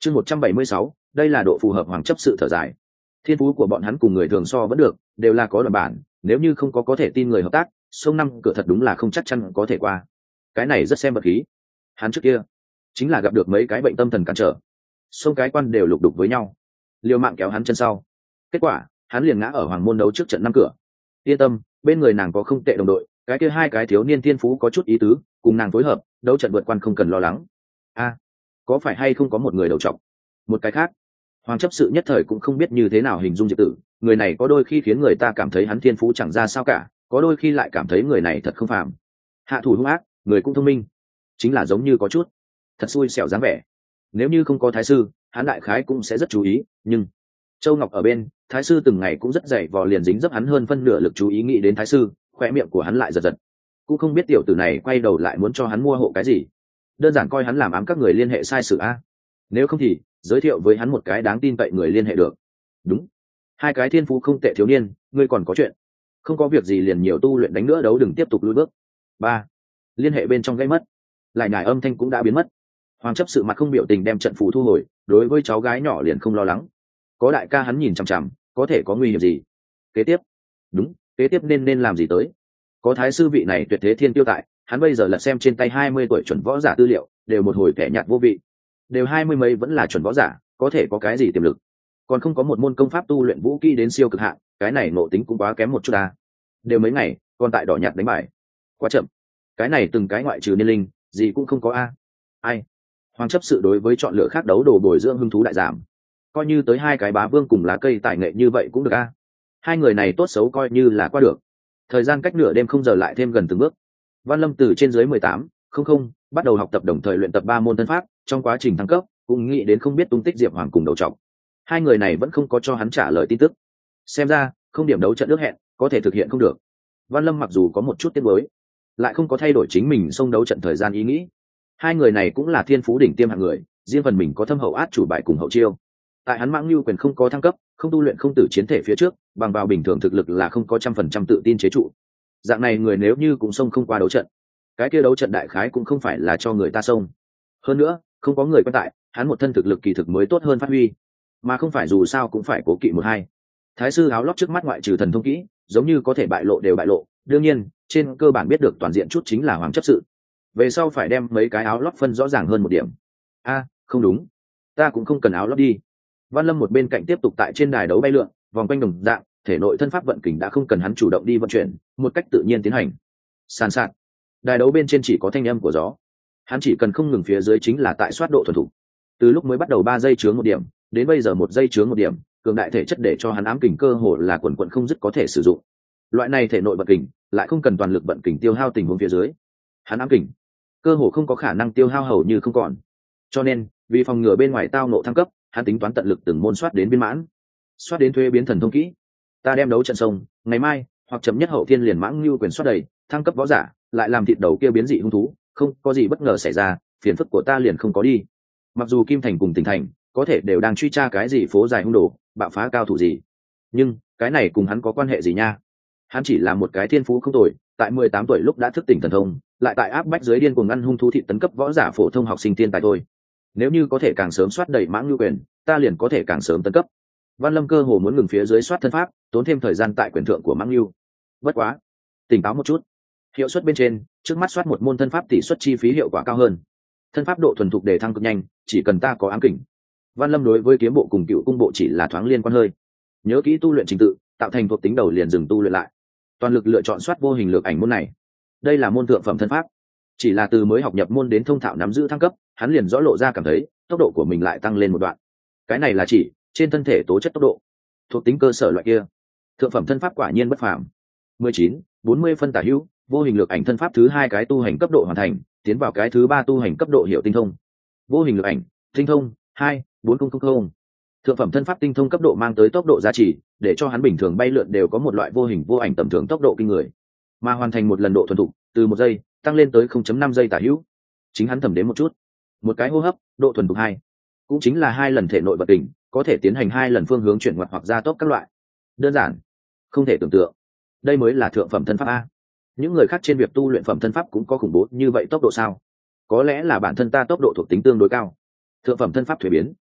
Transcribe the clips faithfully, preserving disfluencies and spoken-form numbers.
chương một trăm bảy mươi sáu, đây là độ phù hợp hoàng chấp sự thở dài. Thiên phú của bọn hắn cùng người thường so vẫn được, đều là có đoạn bản, nếu như không có có thể tin người hợp tác, sông năm cửa thật đúng là không chắc chắn có thể qua. Cái này rất xem vật khí. Hắn trước kia chính là gặp được mấy cái bệnh tâm thần cản trở, sông cái quan đều lục đục với nhau, liều mạng kéo hắn chân sau. Kết quả hắn liền ngã ở hoàng môn đấu trước trận năm cửa. Yên tâm, bên người nàng có không tệ đồng đội, cái kia hai cái thiếu niên thiên phú có chút ý tứ, cùng nàng phối hợp, đấu trận vượt quan không cần lo lắng. A, có phải hay không có một người đầu trọc? Một cái khác, hoàng chấp sự nhất thời cũng không biết như thế nào hình dung Diệp Tử, người này có đôi khi khiến người ta cảm thấy hắn thiên phú chẳng ra sao cả, có đôi khi lại cảm thấy người này thật không phàm. Hạ thủ hung ác, người cũng thông minh, chính là giống như có chút thật xui xẻo dáng vẻ. Nếu như không có thái sư, hắn đại khái cũng sẽ rất chú ý, nhưng Châu Ngọc ở bên, thái sư từng ngày cũng rất dày vò, liền dính dấp hắn hơn phân nửa lực chú ý nghĩ đến thái sư, khỏe miệng của hắn lại giật giật. Cũng không biết tiểu tử này quay đầu lại muốn cho hắn mua hộ cái gì, đơn giản coi hắn làm ám các người liên hệ sai sự a. Nếu không thì giới thiệu với hắn một cái đáng tin cậy người liên hệ được. Đúng, hai cái thiên phú không tệ thiếu niên, ngươi còn có chuyện? Không có việc gì liền nhiều tu luyện đánh nữa đấu, đừng tiếp tục lùi bước. Ba, liên hệ bên trong gây mất, lại nhải âm thanh cũng đã biến mất. Hoàng chấp sự mặt không biểu tình đem trận phù thu hồi, đối với cháu gái nhỏ liền không lo lắng. Có đại ca hắn nhìn chằm chằm, có thể có nguy hiểm gì? Kế tiếp, đúng, kế tiếp nên nên làm gì tới? Có thái sư vị này tuyệt thế thiên tiêu tại, hắn bây giờ lật xem trên tay hai mươi tuổi chuẩn võ giả tư liệu, đều một hồi kẻ nhạt vô vị. Đều hai mươi mấy vẫn là chuẩn võ giả, có thể có cái gì tiềm lực? Còn không có một môn công pháp tu luyện vũ kỹ đến siêu cực hạn, cái này nội tính cũng quá kém một chút à? Đều mấy ngày, còn tại đỏ nhạt đánh bài, quá chậm. Cái này từng cái ngoại trừ niên linh, gì cũng không có a. Ai? Hoàng chấp sự đối với chọn lựa khác đấu đồ bồi dưỡng hứng thú đại giảm. Coi như tới hai cái bá vương cùng lá cây tài nghệ như vậy cũng được a. Hai người này tốt xấu coi như là qua được. Thời gian cách nửa đêm không giờ lại thêm gần từng bước. Văn Lâm từ trên dưới mười tám, không không, bắt đầu học tập đồng thời luyện tập ba môn thân pháp, trong quá trình thăng cấp, cũng nghĩ đến không biết tung tích Diệp Hoàng cùng đầu trọc. Hai người này vẫn không có cho hắn trả lời tin tức. Xem ra, không điểm đấu trận ước hẹn, có thể thực hiện không được. Văn Lâm mặc dù có một chút tiếc nuối, lại không có thay đổi chính mình xông đấu trận thời gian ý nghĩ. Hai người này cũng là thiên phú đỉnh tiêm hạng người, riêng phần mình có thâm hậu át chủ bài cùng hậu chiêu. Tại hắn Mãng Nhu quyền không có thăng cấp, không tu luyện không tử chiến thể phía trước, bằng vào bình thường thực lực là không có trăm phần trăm tự tin chế trụ. Dạng này người nếu như cũng xông không qua đấu trận, cái kia đấu trận đại khái cũng không phải là cho người ta xông. Hơn nữa, không có người quan tại, hắn một thân thực lực kỳ thực mới tốt hơn phát huy, mà không phải dù sao cũng phải cố kỵ một hai. Thái sư áo lót trước mắt ngoại trừ thần thông kỹ, giống như có thể bại lộ đều bại lộ, đương nhiên, trên cơ bản biết được toàn diện chút chính là hoàng chấp sự. Về sau phải đem mấy cái áo lót phân rõ ràng hơn một điểm. A, không đúng, ta cũng không cần áo lót đi. Văn Lâm một bên cạnh tiếp tục tại trên đài đấu bay lượn, vòng quanh đồng dạng, thể nội thân pháp vận kình đã không cần hắn chủ động đi vận chuyển, một cách tự nhiên tiến hành. Sàn sạt, đài đấu bên trên chỉ có thanh âm của gió, hắn chỉ cần không ngừng phía dưới chính là tại soát độ thuần thủ. Từ lúc mới bắt đầu ba giây chướng một điểm, đến bây giờ một giây chướng một điểm, cường đại thể chất để cho hắn ám kình cơ hồ là quần quần không dứt có thể sử dụng. Loại này thể nội vận kình lại không cần toàn lực vận kình tiêu hao tình huống phía dưới, hắn ám kình cơ hồ không có khả năng tiêu hao hầu như không còn. Cho nên, vì phòng ngừa bên ngoài tao nộ thăng cấp, hắn tính toán tận lực từng môn soát đến viên mãn, soát đến thuế biến thần thông kỹ. Ta đem đấu trận sông, ngày mai hoặc chậm nhất hậu thiên liền Mãng Nhu quyền soát đầy, thăng cấp võ giả, lại làm thịt đầu kia biến dị hung thú, không có gì bất ngờ xảy ra, phiền phức của ta liền không có đi. Mặc dù Kim Thành cùng Tỉnh Thành có thể đều đang truy tra cái gì phố dài hung đồ, bạo phá cao thủ gì, nhưng cái này cùng hắn có quan hệ gì nha? Hắn chỉ là một cái thiên phú không tồi, tại mười tám tuổi lúc đã thức tỉnh thần thông, lại tại áp bách dưới điên cuồng ngăn hung thú thị tấn cấp võ giả phổ thông học sinh thiên tài thôi. Nếu như có thể càng sớm soát đầy Mãng Nhu quyền, ta liền có thể càng sớm tấn cấp. Văn Lâm cơ hồ muốn ngừng phía dưới soát thân pháp, tốn thêm thời gian tại quyền thượng của Mãng Nhu. Bất quá, tỉnh táo một chút, hiệu suất bên trên, trước mắt soát một môn thân pháp tỷ suất chi phí hiệu quả cao hơn. Thân pháp độ thuần thục để thăng cực nhanh, chỉ cần ta có ám kình. Văn Lâm đối với kiếm bộ cùng cựu cung bộ chỉ là thoáng liên quan hơi. Nhớ kỹ tu luyện trình tự, tạo thành thuộc tính đầu liền dừng tu luyện lại. Toàn lực lựa chọn soát vô hình lược ảnh môn này. Đây là môn thượng phẩm thân pháp. Chỉ là từ mới học nhập môn đến thông thạo nắm giữ thăng cấp, hắn liền rõ lộ ra cảm thấy tốc độ của mình lại tăng lên một đoạn. Cái này là chỉ trên thân thể tố chất tốc độ, thuộc tính cơ sở loại kia. Thượng phẩm thân pháp quả nhiên bất phàm. mười chín, bốn mươi phân tả hữu, vô hình lược ảnh thân pháp thứ hai cái tu hành cấp độ hoàn thành, tiến vào cái thứ ba tu hành cấp độ hiệu tinh thông. Vô hình lược ảnh, tinh thông, hai, bốn không không không. Thượng phẩm thân pháp tinh thông cấp độ mang tới tốc độ giá trị, để cho hắn bình thường bay lượn đều có một loại vô hình vô ảnh tầm thường tốc độ kinh người. Mà hoàn thành một lần độ thuần thục, từ một giây tăng lên tới không chấm năm giây tả hữu. Chính hắn thẩm đến một chút, một cái hô hấp, độ thuần thục hai, cũng chính là hai lần thể nội vật đỉnh, có thể tiến hành hai lần phương hướng chuyển ngoặt hoặc gia tốc các loại. Đơn giản, không thể tưởng tượng. Đây mới là thượng phẩm thân pháp a. Những người khác trên việc tu luyện phẩm thân pháp cũng có khủng bố như vậy tốc độ sao? Có lẽ là bản thân ta tốc độ thuộc tính tương đối cao. Thượng phẩm thân pháp thuế biến,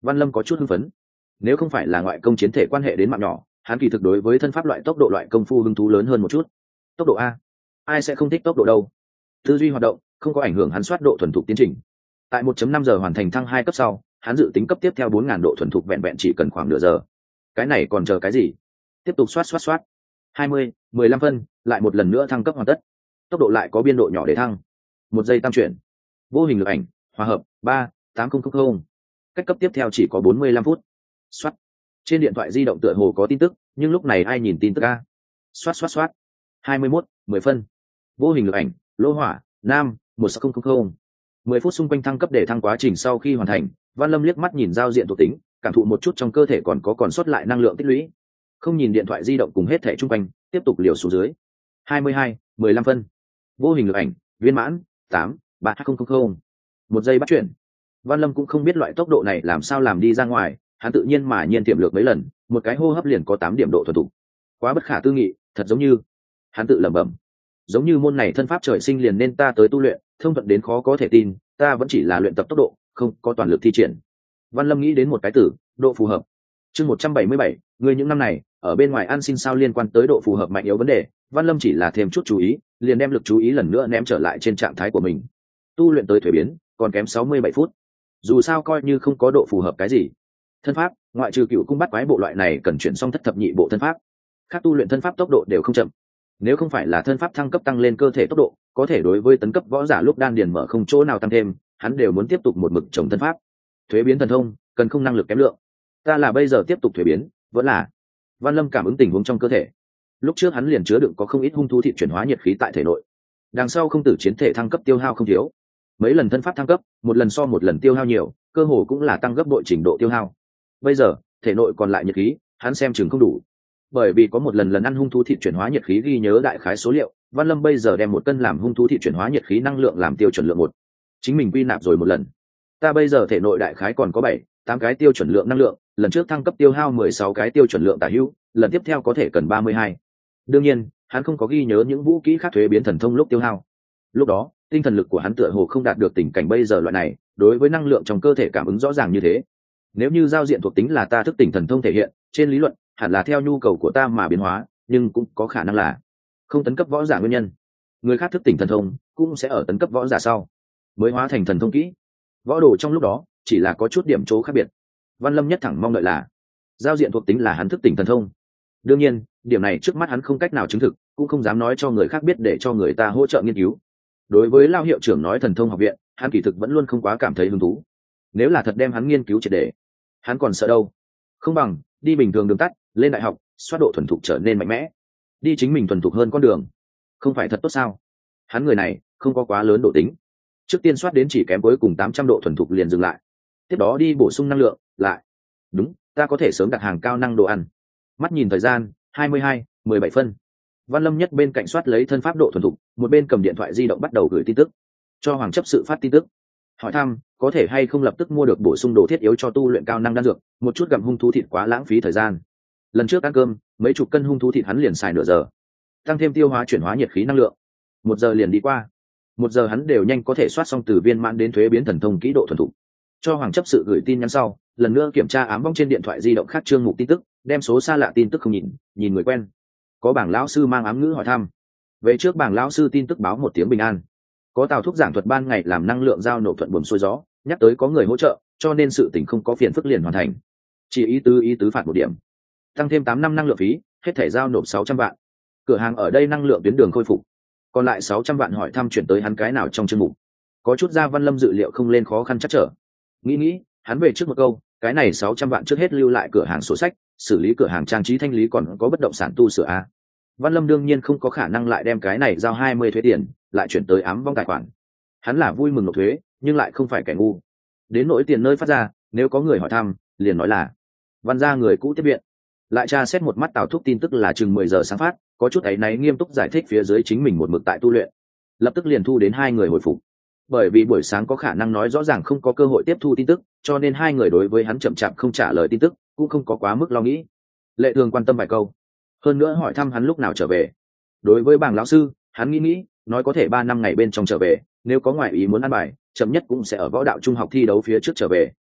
Văn Lâm có chút hưng phấn. Nếu không phải là ngoại công chiến thể quan hệ đến mạng nhỏ, hắn kỳ thực đối với thân pháp loại tốc độ loại công phu hứng thú lớn hơn một chút. Tốc độ a, ai sẽ không thích tốc độ đâu. Tư duy hoạt động không có ảnh hưởng hắn soát độ thuần thục tiến trình. Tại một chấm năm giờ hoàn thành thăng hai cấp sau, hắn dự tính cấp tiếp theo bốn nghìn độ thuần thục vẹn vẹn chỉ cần khoảng nửa giờ. Cái này còn chờ cái gì? Tiếp tục soát soát soát. hai mươi, mười lăm phân, lại một lần nữa thăng cấp hoàn tất. Tốc độ lại có biên độ nhỏ để thăng. Một giây tam chuyển. Vô hình lực ảnh, hòa hợp, ba, tám nghìn. Cách cấp tiếp theo chỉ có bốn mươi lăm phút. Soát. Trên điện thoại di động tựa hồ có tin tức, nhưng lúc này ai nhìn tin tức a? Soát soát soát. hai mươi mốt, mười phân. Vô hình lực ảnh, lô hỏa, nam, một sáu nghìn. mười phút xung quanh thăng cấp để thăng quá trình sau khi hoàn thành, Văn Lâm liếc mắt nhìn giao diện thuộc tính, cảm thụ một chút trong cơ thể còn có còn sót lại năng lượng tích lũy. Không nhìn điện thoại di động cùng hết thẻ chung quanh, tiếp tục liều xuống dưới. hai mươi hai, mười lăm phân. Vô hình lực ảnh, viên mãn, tám, ba hai nghìn. Một giây bắt chuyển. Văn Lâm cũng không biết loại tốc độ này làm sao làm đi ra ngoài, hắn tự nhiên mà nhiên tiềm lược mấy lần, một cái hô hấp liền có tám điểm độ thuần thục. Quá bất khả tư nghị, thật giống như, hắn tự lẩm bẩm, giống như môn này thân pháp trời sinh liền nên ta tới tu luyện, thông thuận đến khó có thể tin, ta vẫn chỉ là luyện tập tốc độ, không có toàn lực thi triển. Văn Lâm nghĩ đến một cái từ, độ phù hợp. Chương một trăm bảy mươi bảy, người những năm này ở bên ngoài ăn xin sao liên quan tới độ phù hợp mạnh yếu vấn đề, Văn Lâm chỉ là thêm chút chú ý, liền đem lực chú ý lần nữa ném trở lại trên trạng thái của mình. Tu luyện tới thuế biến, còn kém sáu mươi bảy phút. Dù sao coi như không có độ phù hợp cái gì. Thân pháp, ngoại trừ cựu cung bắt quái bộ loại này cần chuyển xong thất thập nhị bộ thân pháp, khác tu luyện thân pháp tốc độ đều không chậm. Nếu không phải là thân pháp thăng cấp tăng lên cơ thể tốc độ, có thể đối với tấn cấp võ giả lúc đan điền mở không chỗ nào tăng thêm, hắn đều muốn tiếp tục một mực trồng thân pháp. Thuế biến thần thông, cần không năng lực kém lượng. Ta là bây giờ tiếp tục thuế biến, vẫn là. Văn Lâm cảm ứng tình huống trong cơ thể. Lúc trước hắn liền chứa đựng có không ít hung thú thịt chuyển hóa nhiệt khí tại thể nội. Đằng sau không tử chiến thể thăng cấp tiêu hao không thiếu. Mấy lần thân pháp thăng cấp, một lần so một lần tiêu hao nhiều, cơ hồ cũng là tăng gấp bội trình độ tiêu hao. Bây giờ, thể nội còn lại nhiệt khí, hắn xem chừng không đủ. Bởi vì có một lần lần ăn hung thú thịt chuyển hóa nhiệt khí ghi nhớ đại khái số liệu, Văn Lâm bây giờ đem một cân làm hung thú thịt chuyển hóa nhiệt khí năng lượng làm tiêu chuẩn lượng một. Chính mình quy nạp rồi một lần. Ta bây giờ thể nội đại khái còn có bảy, tám cái tiêu chuẩn lượng năng lượng, lần trước thăng cấp tiêu hao mười sáu cái tiêu chuẩn lượng tả hữu, lần tiếp theo có thể cần ba mươi hai. Đương nhiên, hắn không có ghi nhớ những vũ kỹ khác thuế biến thần thông lúc tiêu hao. Lúc đó, tinh thần lực của hắn tựa hồ không đạt được tình cảnh bây giờ loại này, đối với năng lượng trong cơ thể cảm ứng rõ ràng như thế. Nếu như giao diện thuộc tính là ta thức tỉnh thần thông thể hiện, trên lý luận hẳn là theo nhu cầu của ta mà biến hóa, nhưng cũng có khả năng là không tấn cấp võ giả nguyên nhân. Người khác thức tỉnh thần thông cũng sẽ ở tấn cấp võ giả sau mới hóa thành thần thông kỹ. Võ đồ trong lúc đó chỉ là có chút điểm chỗ khác biệt. Văn Lâm nhất thẳng mong đợi là giao diện thuộc tính là hắn thức tỉnh thần thông. Đương nhiên, điểm này trước mắt hắn không cách nào chứng thực, cũng không dám nói cho người khác biết để cho người ta hỗ trợ nghiên cứu. Đối với Lao hiệu trưởng nói thần thông học viện, hắn kỳ thực vẫn luôn không quá cảm thấy hứng thú. Nếu là thật đem hắn nghiên cứu triệt để, hắn còn sợ đâu. Không bằng đi bình thường đường tắt, lên đại học, xoát độ thuần thục trở nên mạnh mẽ, đi chính mình thuần thục hơn con đường, không phải thật tốt sao? Hắn người này không có quá lớn độ tính, trước tiên soát đến chỉ kém cuối cùng tám trăm độ thuần thục liền dừng lại, tiếp đó đi bổ sung năng lượng lại. Đúng, ta có thể sớm đặt hàng cao năng đồ ăn. Mắt nhìn thời gian, hai mươi hai, mười bảy phân. Văn Lâm nhất bên cạnh soát lấy thân pháp độ thuần thục, một bên cầm điện thoại di động bắt đầu gửi tin tức cho Hoàng chấp sự phát tin tức, hỏi thăm có thể hay không lập tức mua được bổ sung đồ thiết yếu cho tu luyện cao năng đan dược, một chút gặm hung thú thịt quá lãng phí thời gian. Lần trước ăn cơm, mấy chục cân hung thú thịt hắn liền xài nửa giờ, tăng thêm tiêu hóa chuyển hóa nhiệt khí năng lượng, một giờ liền đi qua. Một giờ hắn đều nhanh có thể soát xong từ viên mãn đến thuế biến thần thông kỹ độ thuần thục. Cho Hoàng chấp sự gửi tin nhắn sau, lần nữa kiểm tra ám vong trên điện thoại di động khác chương mục tin tức, đem số xa lạ tin tức không nhìn, nhìn người quen. Có bảng lão sư mang ám ngữ hỏi thăm. Về trước bảng lão sư tin tức báo một tiếng bình an. Có Tào thúc giảng thuật ban ngày làm năng lượng giao nộp thuận buồm xuôi gió, nhắc tới có người hỗ trợ, cho nên sự tình không có phiền phức liền hoàn thành. Chỉ ý tứ ý tứ phạt một điểm, tăng thêm tám năm năng lượng phí, hết thể giao nộp sáu trăm vạn. Cửa hàng ở đây năng lượng tuyến đường khôi phục, còn lại sáu trăm vạn hỏi thăm chuyển tới hắn cái nào trong chương mục. Có chút ra Văn Lâm dự liệu không lên khó khăn chắc trở. Nghĩ nghĩ, hắn về trước một câu, cái này sáu trăm vạn trước hết lưu lại cửa hàng sổ sách, xử lý cửa hàng trang trí thanh lý, còn có bất động sản tu sửa a. Văn Lâm đương nhiên không có khả năng lại đem cái này giao hai mươi thuế tiền lại chuyển tới ám vong tài khoản. Hắn là vui mừng nộp thuế, nhưng lại không phải kẻ ngu. Đến nỗi tiền nơi phát ra, nếu có người hỏi thăm, liền nói là Văn gia người cũ tiếp viện. Lại tra xét một mắt Tào thúc tin tức là chừng mười giờ sáng phát, có chút ấy náy nghiêm túc giải thích phía dưới chính mình một mực tại tu luyện. Lập tức liền thu đến hai người hồi phục. Bởi vì buổi sáng có khả năng nói rõ ràng không có cơ hội tiếp thu tin tức, cho nên hai người đối với hắn chậm chạp không trả lời tin tức, cũng không có quá mức lo nghĩ. Lệ Thường quan tâm vài câu, hơn nữa hỏi thăm hắn lúc nào trở về. Đối với bảng lão sư, hắn nghĩ nghĩ, nói có thể ba năm ngày bên trong trở về, nếu có ngoại ý muốn ăn bài, chậm nhất cũng sẽ ở võ đạo trung học thi đấu phía trước trở về.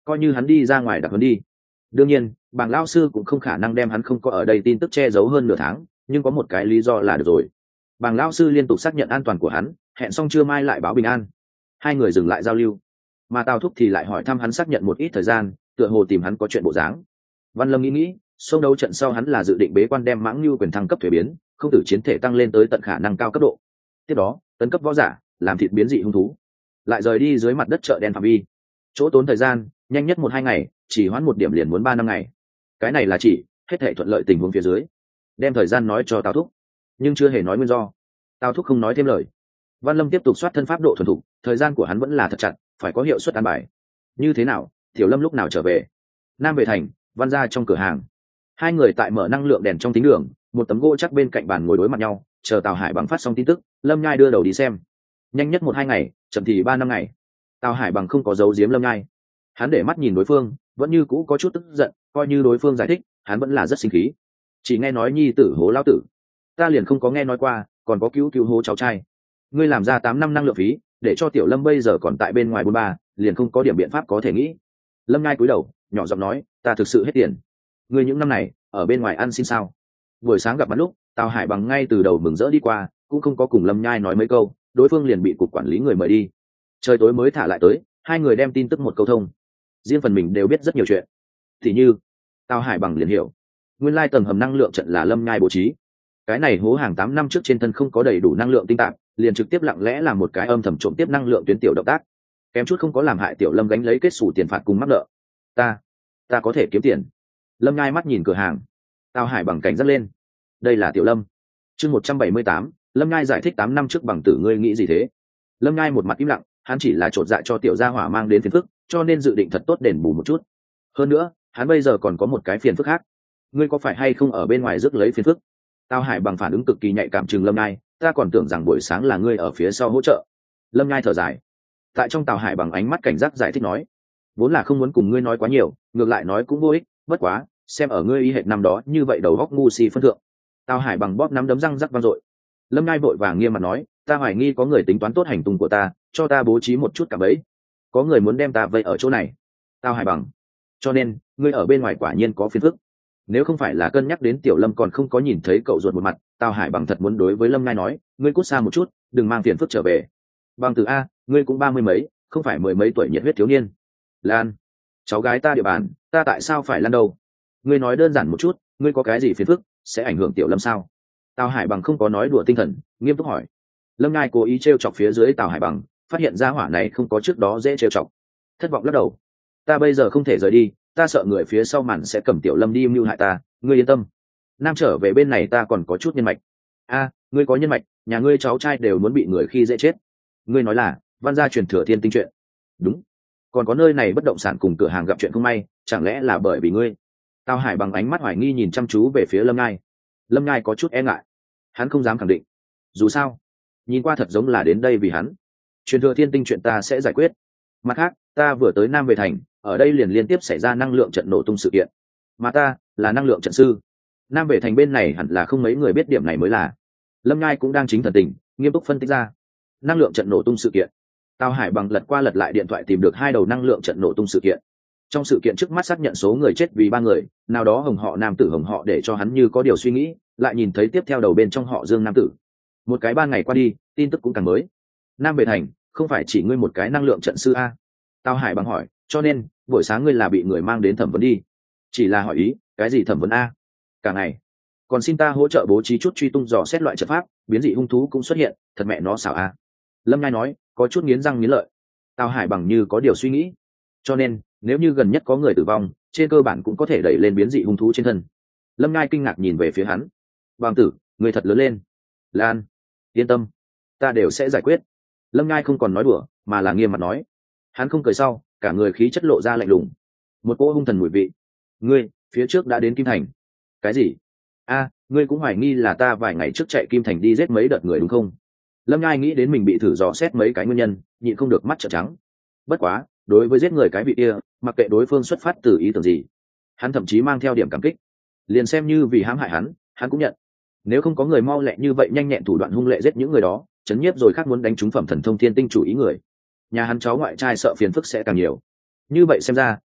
coi như hắn đi ra ngoài đặc huấn đi. Đương nhiên bàng lão sư cũng không khả năng đem hắn không có ở đây tin tức che giấu hơn nửa tháng, nhưng có một cái lý do là được rồi. Bàng lão sư liên tục xác nhận an toàn của hắn, hẹn xong trưa mai lại báo bình an. Hai người dừng lại giao lưu, mà Tào Thúc thì lại hỏi thăm hắn, xác nhận một ít thời gian, tựa hồ tìm hắn có chuyện bộ dáng. Văn Lâm nghĩ nghĩ, xông đấu trận sau hắn là dự định bế quan đem mãng lưu quyền thăng cấp thuế biến, không tử chiến thể tăng lên tới tận khả năng cao cấp độ. Tiếp đó tấn cấp võ giả, làm thịt biến dị hung thú, lại rời đi dưới mặt đất chợ đen phạm vi. Chỗ tốn thời gian nhanh nhất một hai ngày, chỉ hoãn một điểm liền muốn ba năm ngày. Cái này là chỉ hết thể thuận lợi tình huống phía dưới, đem thời gian nói cho Tào Thúc, nhưng chưa hề nói nguyên do. Tào Thúc không nói thêm lời. Văn Lâm tiếp tục soát thân pháp độ thuần thục, thời gian của hắn vẫn là thật chặt, phải có hiệu suất an bài. Như thế nào, Tiểu Lâm lúc nào trở về? Nam về thành, Văn ra trong cửa hàng. Hai người tại mở năng lượng đèn trong tính đường, một tấm gỗ chắc bên cạnh bàn ngồi đối mặt nhau, chờ Tào Hải Bằng phát xong tin tức, Lâm Nhai đưa đầu đi xem. Nhanh nhất một hai ngày, chậm thì ba năm ngày. Tào Hải Bằng không có giấu giếm Lâm Nhai, hắn để mắt nhìn đối phương, vẫn như cũ có chút tức giận, coi như đối phương giải thích, hắn vẫn là rất sinh khí. Chỉ nghe nói nhi tử hố lão tử, ta liền không có nghe nói qua, còn có cứu cứu hố cháu trai. Ngươi làm ra tám năm năng lượng phí, để cho Tiểu Lâm bây giờ còn tại bên ngoài bôn ba, liền không có điểm biện pháp có thể nghĩ. Lâm Nhai cúi đầu, nhỏ giọng nói, ta thực sự hết tiền. Ngươi những năm này ở bên ngoài ăn xin sao? Buổi sáng gặp mặt lúc, Tào Hải Bằng ngay từ đầu mừng rỡ đi qua, cũng không có cùng Lâm Nhai nói mấy câu, đối phương liền bị cục quản lý người mời đi. Trời tối mới thả lại tới, hai người đem tin tức một câu thông. Riêng phần mình đều biết rất nhiều chuyện. Thì như Tào Hải Bằng liền hiểu, nguyên lai tầng hầm năng lượng trận là Lâm Nhai bố trí. Cái này hố hàng tám năm trước trên thân không có đầy đủ năng lượng tinh tạp, liền trực tiếp lặng lẽ làm một cái âm thầm trộm tiếp năng lượng tuyến tiểu động tác, kém chút không có làm hại Tiểu Lâm gánh lấy kết xù tiền phạt cùng mắc nợ. Ta, ta có thể kiếm tiền. Lâm Nhai mắt nhìn cửa hàng. Tào Hải Bằng cảnh giác lên. Đây là Tiểu Lâm. Chương một trăm bảy mươi tám, Lâm Nhai giải thích tám năm trước Bằng tử ngươi nghĩ gì thế? Lâm Nhai một mặt im lặng, hắn chỉ là chột dạ cho Tiểu gia hỏa mang đến phiền phức, cho nên dự định thật tốt đền bù một chút. Hơn nữa, hắn bây giờ còn có một cái phiền phức khác. Ngươi có phải hay không ở bên ngoài rước lấy phiền phức? Tào Hải Bằng phản ứng cực kỳ nhạy cảm chừng Lâm Nhai, ta còn tưởng rằng buổi sáng là ngươi ở phía sau hỗ trợ. Lâm Nhai thở dài. Tại trong Tào Hải Bằng ánh mắt cảnh giác giải thích nói, vốn là không muốn cùng ngươi nói quá nhiều, ngược lại nói cũng vô ích, bất quá xem ở ngươi y hệt năm đó như vậy đầu góc ngu si phân thượng. Tào Hải Bằng bóp nắm đấm răng rắc vang dội. Lâm Nhai vội vàng nghiêm mặt nói, ta hoài nghi có người tính toán tốt hành tung của ta, cho ta bố trí một chút cả bẫy, có người muốn đem ta vây ở chỗ này. Tào Hải Bằng, cho nên ngươi ở bên ngoài quả nhiên có phiền phức. Nếu không phải là cân nhắc đến Tiểu Lâm còn không có nhìn thấy cậu ruột một mặt, Tào Hải Bằng thật muốn đối với Lâm Nhai nói, ngươi cút xa một chút, đừng mang phiền phức trở về. Bằng từ a, ngươi cũng ba mươi mấy, không phải mười mấy tuổi nhiệt huyết thiếu niên. Lan, cháu gái ta địa bàn, ta tại sao phải lan đâu? Ngươi nói đơn giản một chút, ngươi có cái gì phiền phức, sẽ ảnh hưởng Tiểu Lâm sao? Tào Hải Bằng không có nói đùa tinh thần, nghiêm túc hỏi. Lâm Nhai cố ý trêu chọc phía dưới Tào Hải Bằng, phát hiện ra hỏa này không có trước đó dễ trêu chọc, thất vọng lắc đầu. Ta bây giờ không thể rời đi, ta sợ người phía sau màn sẽ cầm Tiểu Lâm đi mưu hại ta, ngươi yên tâm. Nam trở về bên này ta còn có chút nhân mạch. A, ngươi có nhân mạch, nhà ngươi cháu trai đều muốn bị người khi dễ chết. Ngươi nói là Văn gia truyền thừa thiên tinh chuyện? Đúng. Còn có nơi này bất động sản cùng cửa hàng gặp chuyện không may, chẳng lẽ là bởi vì ngươi? Tào Hải Bằng ánh mắt hoài nghi nhìn chăm chú về phía Lâm Nhai. Lâm Nhai có chút e ngại, hắn không dám khẳng định. Dù sao, nhìn qua thật giống là đến đây vì hắn. Truyền thừa thiên tinh chuyện ta sẽ giải quyết. Mặt khác, ta vừa tới Nam về thành, ở đây liền liên tiếp xảy ra năng lượng trận nổ tung sự kiện, mà ta là năng lượng trận sư. Nam về thành bên này hẳn là không mấy người biết điểm này mới là. Lâm Nhai cũng đang chính thần tình, nghiêm túc phân tích ra năng lượng trận nổ tung sự kiện. Tào Hải Bằng lật qua lật lại điện thoại tìm được hai đầu năng lượng trận nổ tung sự kiện. Trong sự kiện trước mắt xác nhận số người chết vì ba người, nào đó Hồng họ nam tử Hồng họ để cho hắn như có điều suy nghĩ, lại nhìn thấy tiếp theo đầu bên trong họ Dương nam tử. Một cái ba ngày qua đi, tin tức cũng càng mới. Nam về thành, không phải chỉ ngươi một cái năng lượng trận sư a? Tào Hải Bằng hỏi, cho nên buổi sáng ngươi là bị người mang đến thẩm vấn đi? Chỉ là hỏi ý, cái gì thẩm vấn a? Cả ngày. Còn xin ta hỗ trợ bố trí chút truy tung dò xét loại trận pháp, biến dị hung thú cũng xuất hiện, thật mẹ nó xảo a. Lâm Nhai nói, có chút nghiến răng nghiến lợi. Tào Hải Bằng như có điều suy nghĩ, cho nên nếu như gần nhất có người tử vong, trên cơ bản cũng có thể đẩy lên biến dị hung thú trên thân. Lâm Nhai kinh ngạc nhìn về phía hắn. Bằng tử, người thật lớn lên. Lan, yên tâm, ta đều sẽ giải quyết. Lâm Nhai không còn nói đùa, mà là nghiêm mặt nói. Hắn không cười sau, cả người khí chất lộ ra lạnh lùng, một cỗ hung thần mùi vị. Ngươi phía trước đã đến Kim Thành? Cái gì? A, ngươi cũng hoài nghi là ta vài ngày trước chạy Kim Thành đi giết mấy đợt người đúng không? Lâm Nhai nghĩ đến mình bị thử dò xét mấy cái nguyên nhân, nhịn không được mắt trợn trắng. Bất quá, đối với giết người cái vị kia, mặc kệ đối phương xuất phát từ ý tưởng gì, hắn thậm chí mang theo điểm cảm kích. Liền xem như vì hãm hại hắn, hắn cũng nhận. Nếu không có người mau lẹ như vậy nhanh nhẹn thủ đoạn hung lệ giết những người đó, chấn nhiếp rồi khác muốn đánh trúng phẩm thần thông thiên tinh chủ ý người, nhà hắn cháu ngoại trai sợ phiền phức sẽ càng nhiều. Như vậy xem ra,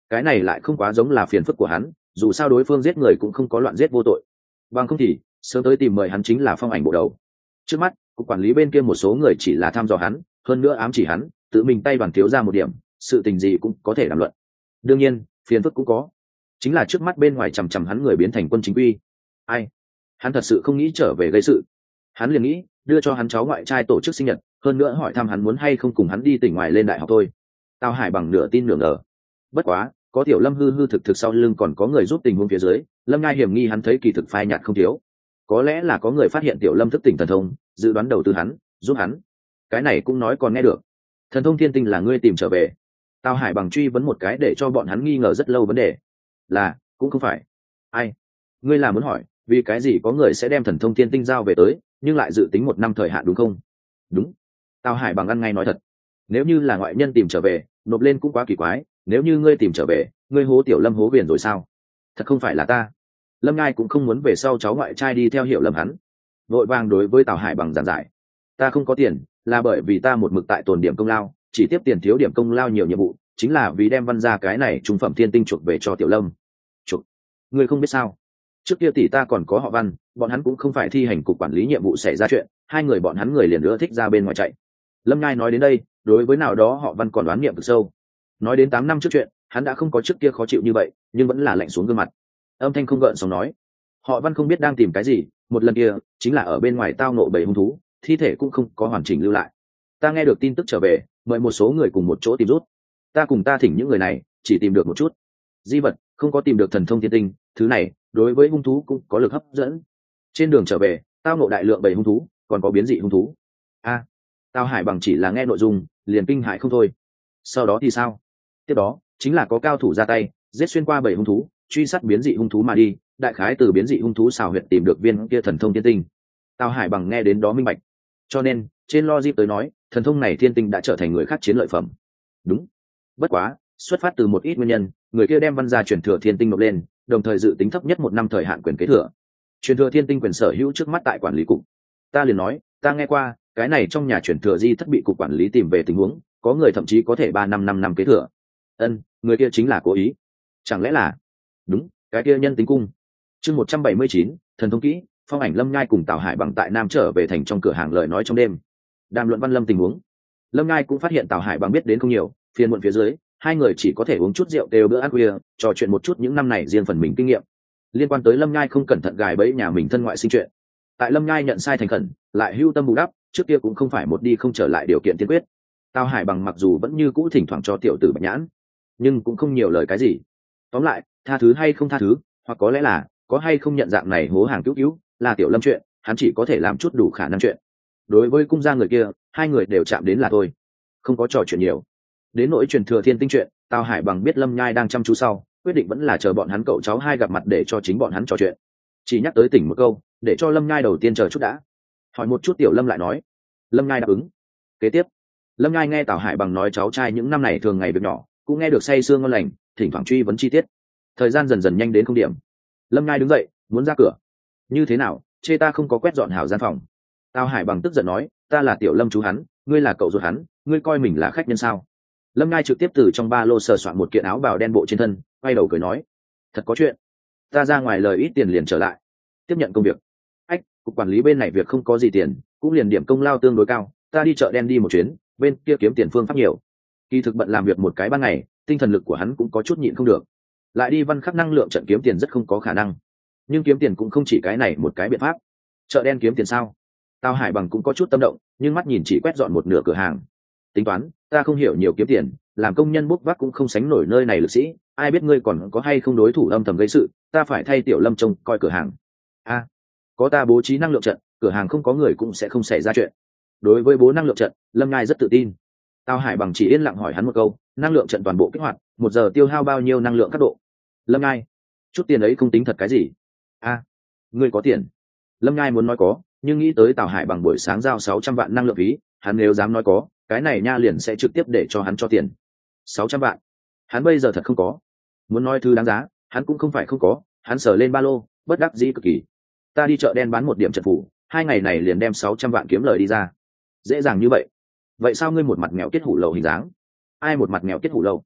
cái này lại không quá giống là phiền phức của hắn, dù sao đối phương giết người cũng không có loạn giết vô tội, bằng không thì sớm tới tìm mời hắn chính là Phong Ảnh bộ đầu. Trước mắt cục quản lý bên kia một số người chỉ là thăm dò hắn, hơn nữa ám chỉ hắn tự mình tay đoàn thiếu ra một điểm, sự tình gì cũng có thể đàm luận. Đương nhiên phiền phức cũng có, chính là trước mắt bên ngoài chằm chằm hắn người biến thành quân chính quy. Ai, hắn thật sự không nghĩ trở về gây sự, hắn liền nghĩ đưa cho hắn cháu ngoại trai tổ chức sinh nhật, hơn nữa hỏi thăm hắn muốn hay không cùng hắn đi tỉnh ngoài lên đại học thôi. Tào Hải bằng nửa tin nửa ngờ. Bất quá có Tiểu Lâm hư hư thực thực sau lưng còn có người giúp tình huống phía dưới, Lâm Ngai hiểm nghi hắn thấy kỳ thực phai nhạt không thiếu. Có lẽ là có người phát hiện Tiểu Lâm thức tỉnh thần thông, dự đoán đầu tư hắn, giúp hắn. Cái này cũng nói còn nghe được. Thần thông thiên tinh là ngươi tìm trở về? Tào Hải bằng truy vấn một cái để cho bọn hắn nghi ngờ rất lâu vấn đề. Là, cũng không phải. Ai? Ngươi là muốn hỏi vì cái gì có người sẽ đem thần thông thiên tinh giao về tới, nhưng lại dự tính một năm thời hạn đúng không? Đúng. Tào Hải bằng ăn ngay nói thật. Nếu như là ngoại nhân tìm trở về, nộp lên cũng quá kỳ quái, nếu như ngươi tìm trở về, ngươi hố Tiểu Lâm hố viền rồi sao? Thật không phải là ta. Lâm Ngai cũng không muốn về sau cháu ngoại trai đi theo hiểu lầm hắn, vội vàng đối với Tào Hải bằng giảng giải. Ta không có tiền là bởi vì ta một mực tại tồn điểm công lao, chỉ tiếp tiền thiếu điểm công lao nhiều nhiệm vụ, chính là vì đem văn ra cái này trung phẩm thiên tinh chuộc về cho Tiểu Lâm. Chuộc? Ngươi không biết sao? Trước kia tỷ ta còn có họ Văn, bọn hắn cũng không phải thi hành cục quản lý nhiệm vụ xảy ra chuyện, hai người bọn hắn người liền nữa thích ra bên ngoài chạy. Lâm Ngai nói đến đây, đối với nào đó họ Văn còn đoán niệm cực sâu. Nói đến tám năm trước chuyện, hắn đã không có trước kia khó chịu như vậy, nhưng vẫn là lạnh xuống gương mặt. Âm thanh không gợn sóng nói, họ Văn không biết đang tìm cái gì, một lần kia chính là ở bên ngoài tao nộ bầy hung thú, thi thể cũng không có hoàn chỉnh lưu lại. Ta nghe được tin tức trở về, mời một số người cùng một chỗ tìm rút. Ta cùng ta thỉnh những người này, chỉ tìm được một chút di vật, không có tìm được thần thông thiên tinh, thứ này đối với hung thú cũng có lực hấp dẫn. Trên đường trở về, tao nộ đại lượng bầy hung thú, còn có biến dị hung thú. A, à, Tào Hải bằng chỉ là nghe nội dung, liền kinh hại không thôi. Sau đó thì sao? Tiếp đó chính là có cao thủ ra tay, giết xuyên qua bầy hung thú, truy sát biến dị hung thú mà đi, đại khái từ biến dị hung thú xào huyệt tìm được viên kia thần thông thiên tinh. Tào Hải bằng nghe đến đó minh bạch. Cho nên trên logic tới nói, thần thông này thiên tinh đã trở thành người khác chiến lợi phẩm. Đúng. Bất quá xuất phát từ một ít nguyên nhân, người kia đem văn gia truyền thừa thiên tinh nộp lên, đồng thời dự tính thấp nhất một năm thời hạn quyền kế thừa. Truyền thừa thiên tinh quyền sở hữu trước mắt tại quản lý cục. Ta liền nói, ta nghe qua cái này trong nhà truyền thừa di thất bị cục quản lý tìm về tình huống, có người thậm chí có thể ba năm năm năm kế thừa. Ân, người kia chính là cố ý. Chẳng lẽ là? Đúng, cái kia nhân tính cung. Chương một trăm bảy mươi chín, thần thông kỹ. Phong Ảnh Lâm Nhai cùng Tào Hải bằng tại Nam trở về thành trong cửa hàng lời nói trong đêm, đàm luận Văn Lâm tình huống. Lâm Nhai cũng phát hiện Tào Hải bằng biết đến không nhiều, phiền muộn phía dưới, hai người chỉ có thể uống chút rượu đều bữa ăn khuya, trò chuyện một chút những năm này riêng phần mình kinh nghiệm liên quan tới Lâm Nhai không cẩn thận gài bẫy nhà mình thân ngoại sinh chuyện. Tại Lâm Nhai nhận sai thành khẩn, lại hưu tâm bù đắp, trước kia cũng không phải một đi không trở lại điều kiện tiên quyết. Tào Hải bằng mặc dù vẫn như cũ thỉnh thoảng cho tiểu tử Bạch Nhãn, nhưng cũng không nhiều lời cái gì. Tóm lại, tha thứ hay không tha thứ, hoặc có lẽ là có hay không nhận dạng này hố hàng cứu cứu, là tiểu Lâm chuyện, hắn chỉ có thể làm chút đủ khả năng chuyện. Đối với cung gia người kia, hai người đều chạm đến là thôi, không có trò chuyện nhiều. Đến nỗi truyền thừa thiên tinh chuyện, Tào Hải bằng biết Lâm Nhai đang chăm chú sau, quyết định vẫn là chờ bọn hắn cậu cháu hai gặp mặt để cho chính bọn hắn trò chuyện. Chỉ nhắc tới tỉnh một câu, để cho Lâm Nhai đầu tiên chờ chút đã. Hỏi một chút tiểu Lâm lại nói. Lâm Nhai đáp ứng. Kế tiếp, Lâm Nhai nghe Tào Hải bằng nói cháu trai những năm này thường ngày việc nhỏ, cũng nghe được say sương ngon lành, thỉnh thoảng truy vấn chi tiết. Thời gian dần dần nhanh đến không điểm. Lâm Nhai đứng dậy, muốn ra cửa. Như thế nào, chê ta không có quét dọn hảo gian phòng? Tào Hải bằng tức giận nói, ta là tiểu Lâm chú hắn, ngươi là cậu ruột hắn, ngươi coi mình là khách nhân sao? Lâm Nhai trực tiếp từ trong ba lô sờ soạn một kiện áo bào đen bộ trên thân, quay đầu cười nói, thật có chuyện, ta ra ngoài lời ít tiền liền trở lại, tiếp nhận công việc. Ách, cục quản lý bên này việc không có gì tiền, cũng liền điểm công lao tương đối cao, ta đi chợ đen đi một chuyến, bên kia kiếm tiền phương pháp nhiều. Kỳ thực bận làm việc một cái ban ngày, tinh thần lực của hắn cũng có chút nhịn không được, lại đi văn khắc năng lượng trận kiếm tiền rất không có khả năng, nhưng kiếm tiền cũng không chỉ cái này một cái biện pháp. Chợ đen kiếm tiền sao? Tào Hải bằng cũng có chút tâm động, nhưng mắt nhìn chỉ quét dọn một nửa cửa hàng. Tính toán, ta không hiểu nhiều kiếm tiền, làm công nhân bốc vác cũng không sánh nổi nơi này lực sĩ, ai biết ngươi còn có hay không đối thủ âm thầm gây sự, ta phải thay tiểu Lâm trông coi cửa hàng. A, à, có ta bố trí năng lượng trận, cửa hàng không có người cũng sẽ không xảy ra chuyện. Đối với bố năng lượng trận, Lâm Nhai rất tự tin. Tào Hải bằng chỉ yên lặng hỏi hắn một câu, năng lượng trận toàn bộ kích hoạt, một giờ tiêu hao bao nhiêu năng lượng các độ? Lâm Nhai, chút tiền ấy không tính thật cái gì. A, à, ngươi có tiền? Lâm Nhai muốn nói có, nhưng nghĩ tới Tào Hải bằng buổi sáng giao sáu trăm vạn năng lượng phí, hắn nếu dám nói có, cái này nha liền sẽ trực tiếp để cho hắn cho tiền. Sáu trăm vạn, hắn bây giờ thật không có. Muốn nói thứ đáng giá, hắn cũng không phải không có, hắn sờ lên ba lô, bất đắc dĩ cực kỳ. Ta đi chợ đen bán một điểm trận phủ, hai ngày này liền đem sáu trăm vạn kiếm lời đi ra. Dễ dàng như vậy? Vậy sao ngươi một mặt nghèo kết hủ lậu hình dáng? Ai một mặt nghèo kết hủ lậu?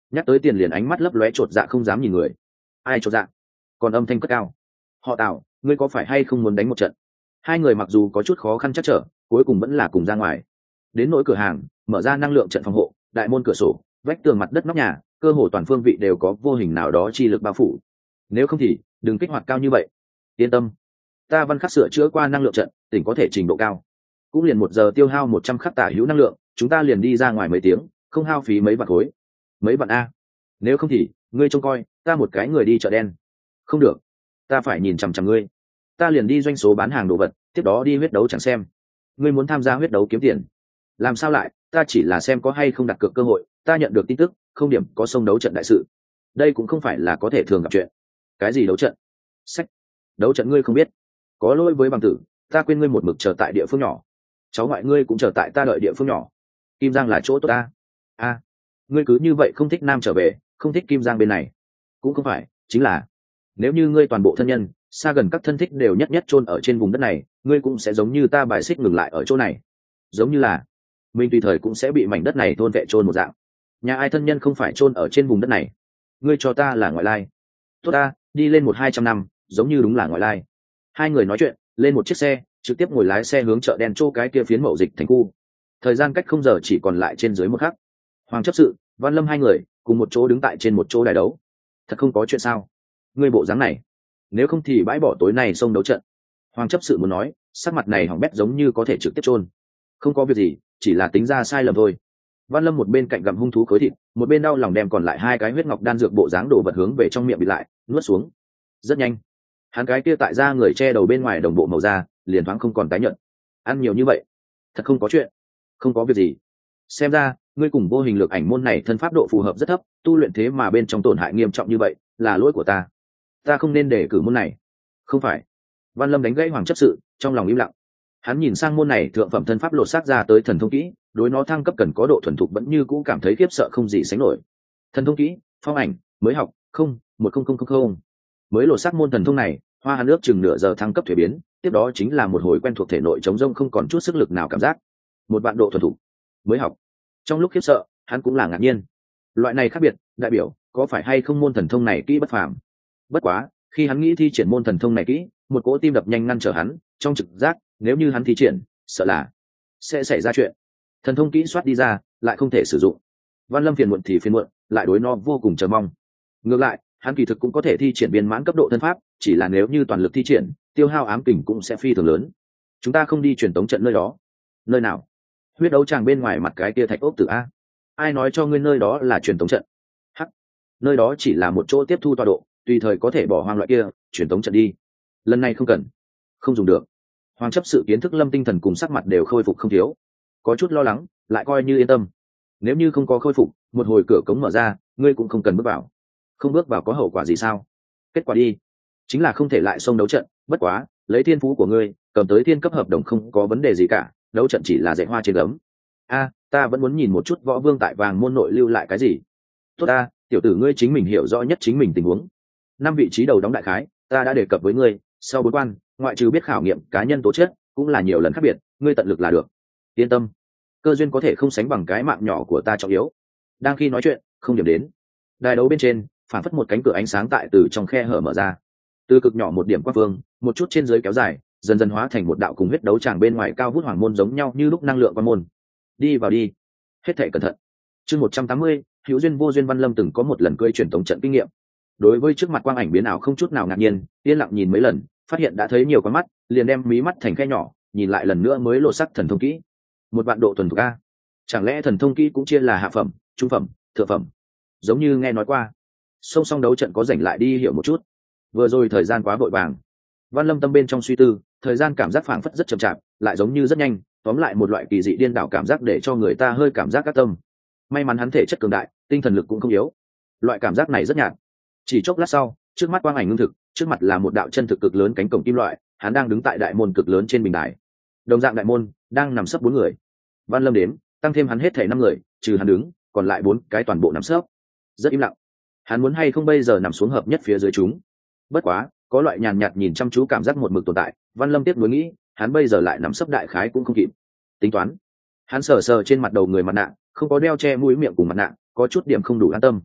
Nhắc tới tiền liền ánh mắt lấp lóe chột dạ không dám nhìn người. Ai chột dạ? Còn âm thanh cất cao. Họ Tào, ngươi có phải hay không muốn đánh một trận? Hai người mặc dù có chút khó khăn chắc trở, cuối cùng vẫn là cùng ra ngoài. Đến nỗi cửa hàng, mở ra năng lượng trận phòng hộ, đại môn cửa sổ, vách tường mặt đất nóc nhà, cơ hồ toàn phương vị đều có vô hình nào đó chi lực bao phủ. Nếu không thì đừng kích hoạt cao như vậy. Yên tâm, ta Văn Khắc sửa chữa qua năng lượng trận, tỉnh có thể trình độ cao. Cũng liền một giờ tiêu hao một trăm khắc tả hữu năng lượng, chúng ta liền đi ra ngoài mấy tiếng, không hao phí mấy vạn khối. Mấy vạn a? Nếu không thì ngươi trông coi, ta một cái người đi chợ đen. Không được, ta phải nhìn chằm chằm ngươi. Ta liền đi doanh số bán hàng đồ vật, tiếp đó đi huyết đấu chẳng xem. Ngươi muốn tham gia huyết đấu kiếm tiền? Làm sao lại, ta chỉ là xem có hay không đặt cược cơ hội. Ta nhận được tin tức, không điểm có sông đấu trận đại sự. Đây cũng không phải là có thể thường gặp chuyện. Cái gì đấu trận? Sách, đấu trận ngươi không biết? Có lỗi với bằng tử, ta quên ngươi một mực chờ tại địa phương nhỏ. Cháu ngoại ngươi cũng chờ tại ta đợi địa phương nhỏ. Kim Giang là chỗ tốt ta. A, ngươi cứ như vậy không thích Nam trở về, không thích Kim Giang bên này? Cũng không phải, chính là nếu như ngươi toàn bộ thân nhân, xa gần các thân thích đều nhất nhất chôn ở trên vùng đất này, ngươi cũng sẽ giống như ta bài xích ngừng lại ở chỗ này. Giống như là mình tùy thời cũng sẽ bị mảnh đất này thôn vệ chôn một dạng. Nhà ai thân nhân không phải chôn ở trên vùng đất này? Ngươi cho ta là ngoại lai. Tốt ta, đi lên một hai trăm năm, giống như đúng là ngoại lai. Hai người nói chuyện, lên một chiếc xe, trực tiếp ngồi lái xe hướng chợ đen chỗ cái kia phiến mậu dịch thành khu. Thời gian cách không giờ chỉ còn lại trên dưới một khắc. Hoàng chấp sự, Văn Lâm hai người cùng một chỗ đứng tại trên một chỗ đài đấu. Thật không có chuyện sao? Ngươi bộ dáng này, nếu không thì bãi bỏ tối nay xông đấu trận. Hoàng chấp sự muốn nói, sắc mặt này hỏng bét giống như có thể trực tiếp chôn. Không có việc gì, chỉ là tính ra sai lầm thôi. Văn Lâm một bên cạnh gặm hung thú khối thịt, một bên đau lòng đem còn lại hai cái huyết ngọc đan dược bộ dáng đồ vật hướng về trong miệng bị lại, nuốt xuống. Rất nhanh, hắn cái kia tại da người che đầu bên ngoài đồng bộ màu da liền thoáng không còn tái nhợt. Ăn nhiều như vậy, thật không có chuyện. Không có việc gì. Xem ra ngươi cùng vô hình lực ảnh môn này thân pháp độ phù hợp rất thấp, tu luyện thế mà bên trong tổn hại nghiêm trọng như vậy, là lỗi của ta. Ta không nên để cử môn này. Không phải. Văn Lâm đánh gãy Hoàng chấp sự, trong lòng im lặng. Hắn nhìn sang môn này thượng phẩm thân pháp lột xác ra tới thần thông kỹ, đối nó thăng cấp cần có độ thuần thục vẫn như cũ cảm thấy khiếp sợ không gì sánh nổi. Thần thông kỹ, phong ảnh, mới học, không, một không không không không. Mới lột xác môn thần thông này, hoa hắn ước chừng nửa giờ thăng cấp thuế biến, tiếp đó chính là một hồi quen thuộc thể nội chống rông không còn chút sức lực nào cảm giác. Một vạn độ thuần thục, mới học. Trong lúc khiếp sợ, hắn cũng là ngạc nhiên. Loại này khác biệt, đại biểu có phải hay không môn thần thông này kỹ bất phàm. Bất quá, khi hắn nghĩ thi triển môn thần thông này kỹ, một cỗ tim đập nhanh ngăn trở hắn, trong trực giác, nếu như hắn thi triển, sợ là sẽ xảy ra chuyện. Thần thông kỹ soát đi ra, lại không thể sử dụng. Văn Lâm phiền muộn thì phiền muộn, lại đối nó vô cùng chờ mong. Ngược lại, hắn kỳ thực cũng có thể thi triển viên mãn cấp độ thân pháp, chỉ là nếu như toàn lực thi triển, tiêu hao ám kình cũng sẽ phi thường lớn. Chúng ta không đi truyền tống trận nơi đó. Nơi nào? Huyết đấu tràng bên ngoài mặt cái kia thạch ốc tử a. Ai nói cho ngươi nơi đó là truyền tống trận? Hắc, nơi đó chỉ là một chỗ tiếp thu tọa độ, tùy thời có thể bỏ hoang loại kia, truyền tống trận đi. Lần này không cần, không dùng được. Hoàng chấp sự kiến thức Lâm tinh thần cùng sắc mặt đều khôi phục không thiếu, có chút lo lắng, lại coi như yên tâm. Nếu như không có khôi phục, một hồi cửa cống mở ra, ngươi cũng không cần bước vào. Không bước vào có hậu quả gì sao? Kết quả đi, chính là không thể lại xông đấu trận. Bất quá, lấy thiên phú của ngươi, cầm tới thiên cấp hợp đồng không có vấn đề gì cả. Đấu trận chỉ là dạy hoa trên gấm. A, ta vẫn muốn nhìn một chút võ vương tại vàng môn nội lưu lại cái gì. Tốt ta, tiểu tử ngươi chính mình hiểu rõ nhất chính mình tình huống. Năm vị trí đầu đóng đại khái, ta đã đề cập với ngươi. Sau bốn quan, ngoại trừ biết khảo nghiệm cá nhân tố chất, cũng là nhiều lần khác biệt. Ngươi tận lực là được. Yên tâm, cơ duyên có thể không sánh bằng cái mạng nhỏ của ta trọng yếu. Đang khi nói chuyện, không điểm đến, đài đấu bên trên phản phất một cánh cửa ánh sáng tại từ trong khe hở mở ra, từ cực nhỏ một điểm quang phương, một chút trên dưới kéo dài, dần dần hóa thành một đạo cùng huyết đấu tràng bên ngoài cao vút hoàng môn giống nhau như lúc năng lượng quan môn. Đi vào đi, hết thảy cẩn thận. Chương một trăm tám mươi, hữu duyên vô duyên. Văn Lâm từng có một lần cưỡi truyền tống trận kinh nghiệm, đối với trước mặt quang ảnh biến ảo không chút nào ngạc nhiên, yên lặng nhìn mấy lần, phát hiện đã thấy nhiều con mắt, liền đem mí mắt thành khe nhỏ, nhìn lại lần nữa mới lộ sắc thần thông kỹ. Một vạn độ thuần thục a. Chẳng lẽ thần thông kỹ cũng chia là hạ phẩm, trung phẩm, thượng phẩm? Giống như nghe nói qua. Song song đấu trận có rảnh lại đi hiểu một chút. Vừa rồi thời gian quá vội vàng. Văn Lâm tâm bên trong suy tư, thời gian cảm giác phảng phất rất chậm chạp, lại giống như rất nhanh, tóm lại một loại kỳ dị điên đảo cảm giác để cho người ta hơi cảm giác các tâm. May mắn hắn thể chất cường đại, tinh thần lực cũng không yếu. Loại cảm giác này rất nhạt. Chỉ chốc lát sau, trước mắt quang ảnh ngưng thực, trước mặt là một đạo chân thực cực lớn cánh cổng kim loại, hắn đang đứng tại đại môn cực lớn trên bình đài. Đồng dạng đại môn đang nằm sấp bốn người. Văn Lâm đếm, tăng thêm hắn hết thảy năm người, trừ hắn đứng, còn lại bốn cái toàn bộ nằm sấp. Rất im lặng. Hắn muốn hay không bây giờ nằm xuống hợp nhất phía dưới chúng. Bất quá, có loại nhàn nhạt nhìn chăm chú cảm giác một mực tồn tại. Văn Lâm tiếp nối nghĩ, hắn bây giờ lại nằm sấp đại khái cũng không kịp. Tính toán. Hắn sờ sờ trên mặt đầu người mặt nạ, không có đeo che mũi miệng cùng mặt nạ, có chút điểm không đủ an tâm.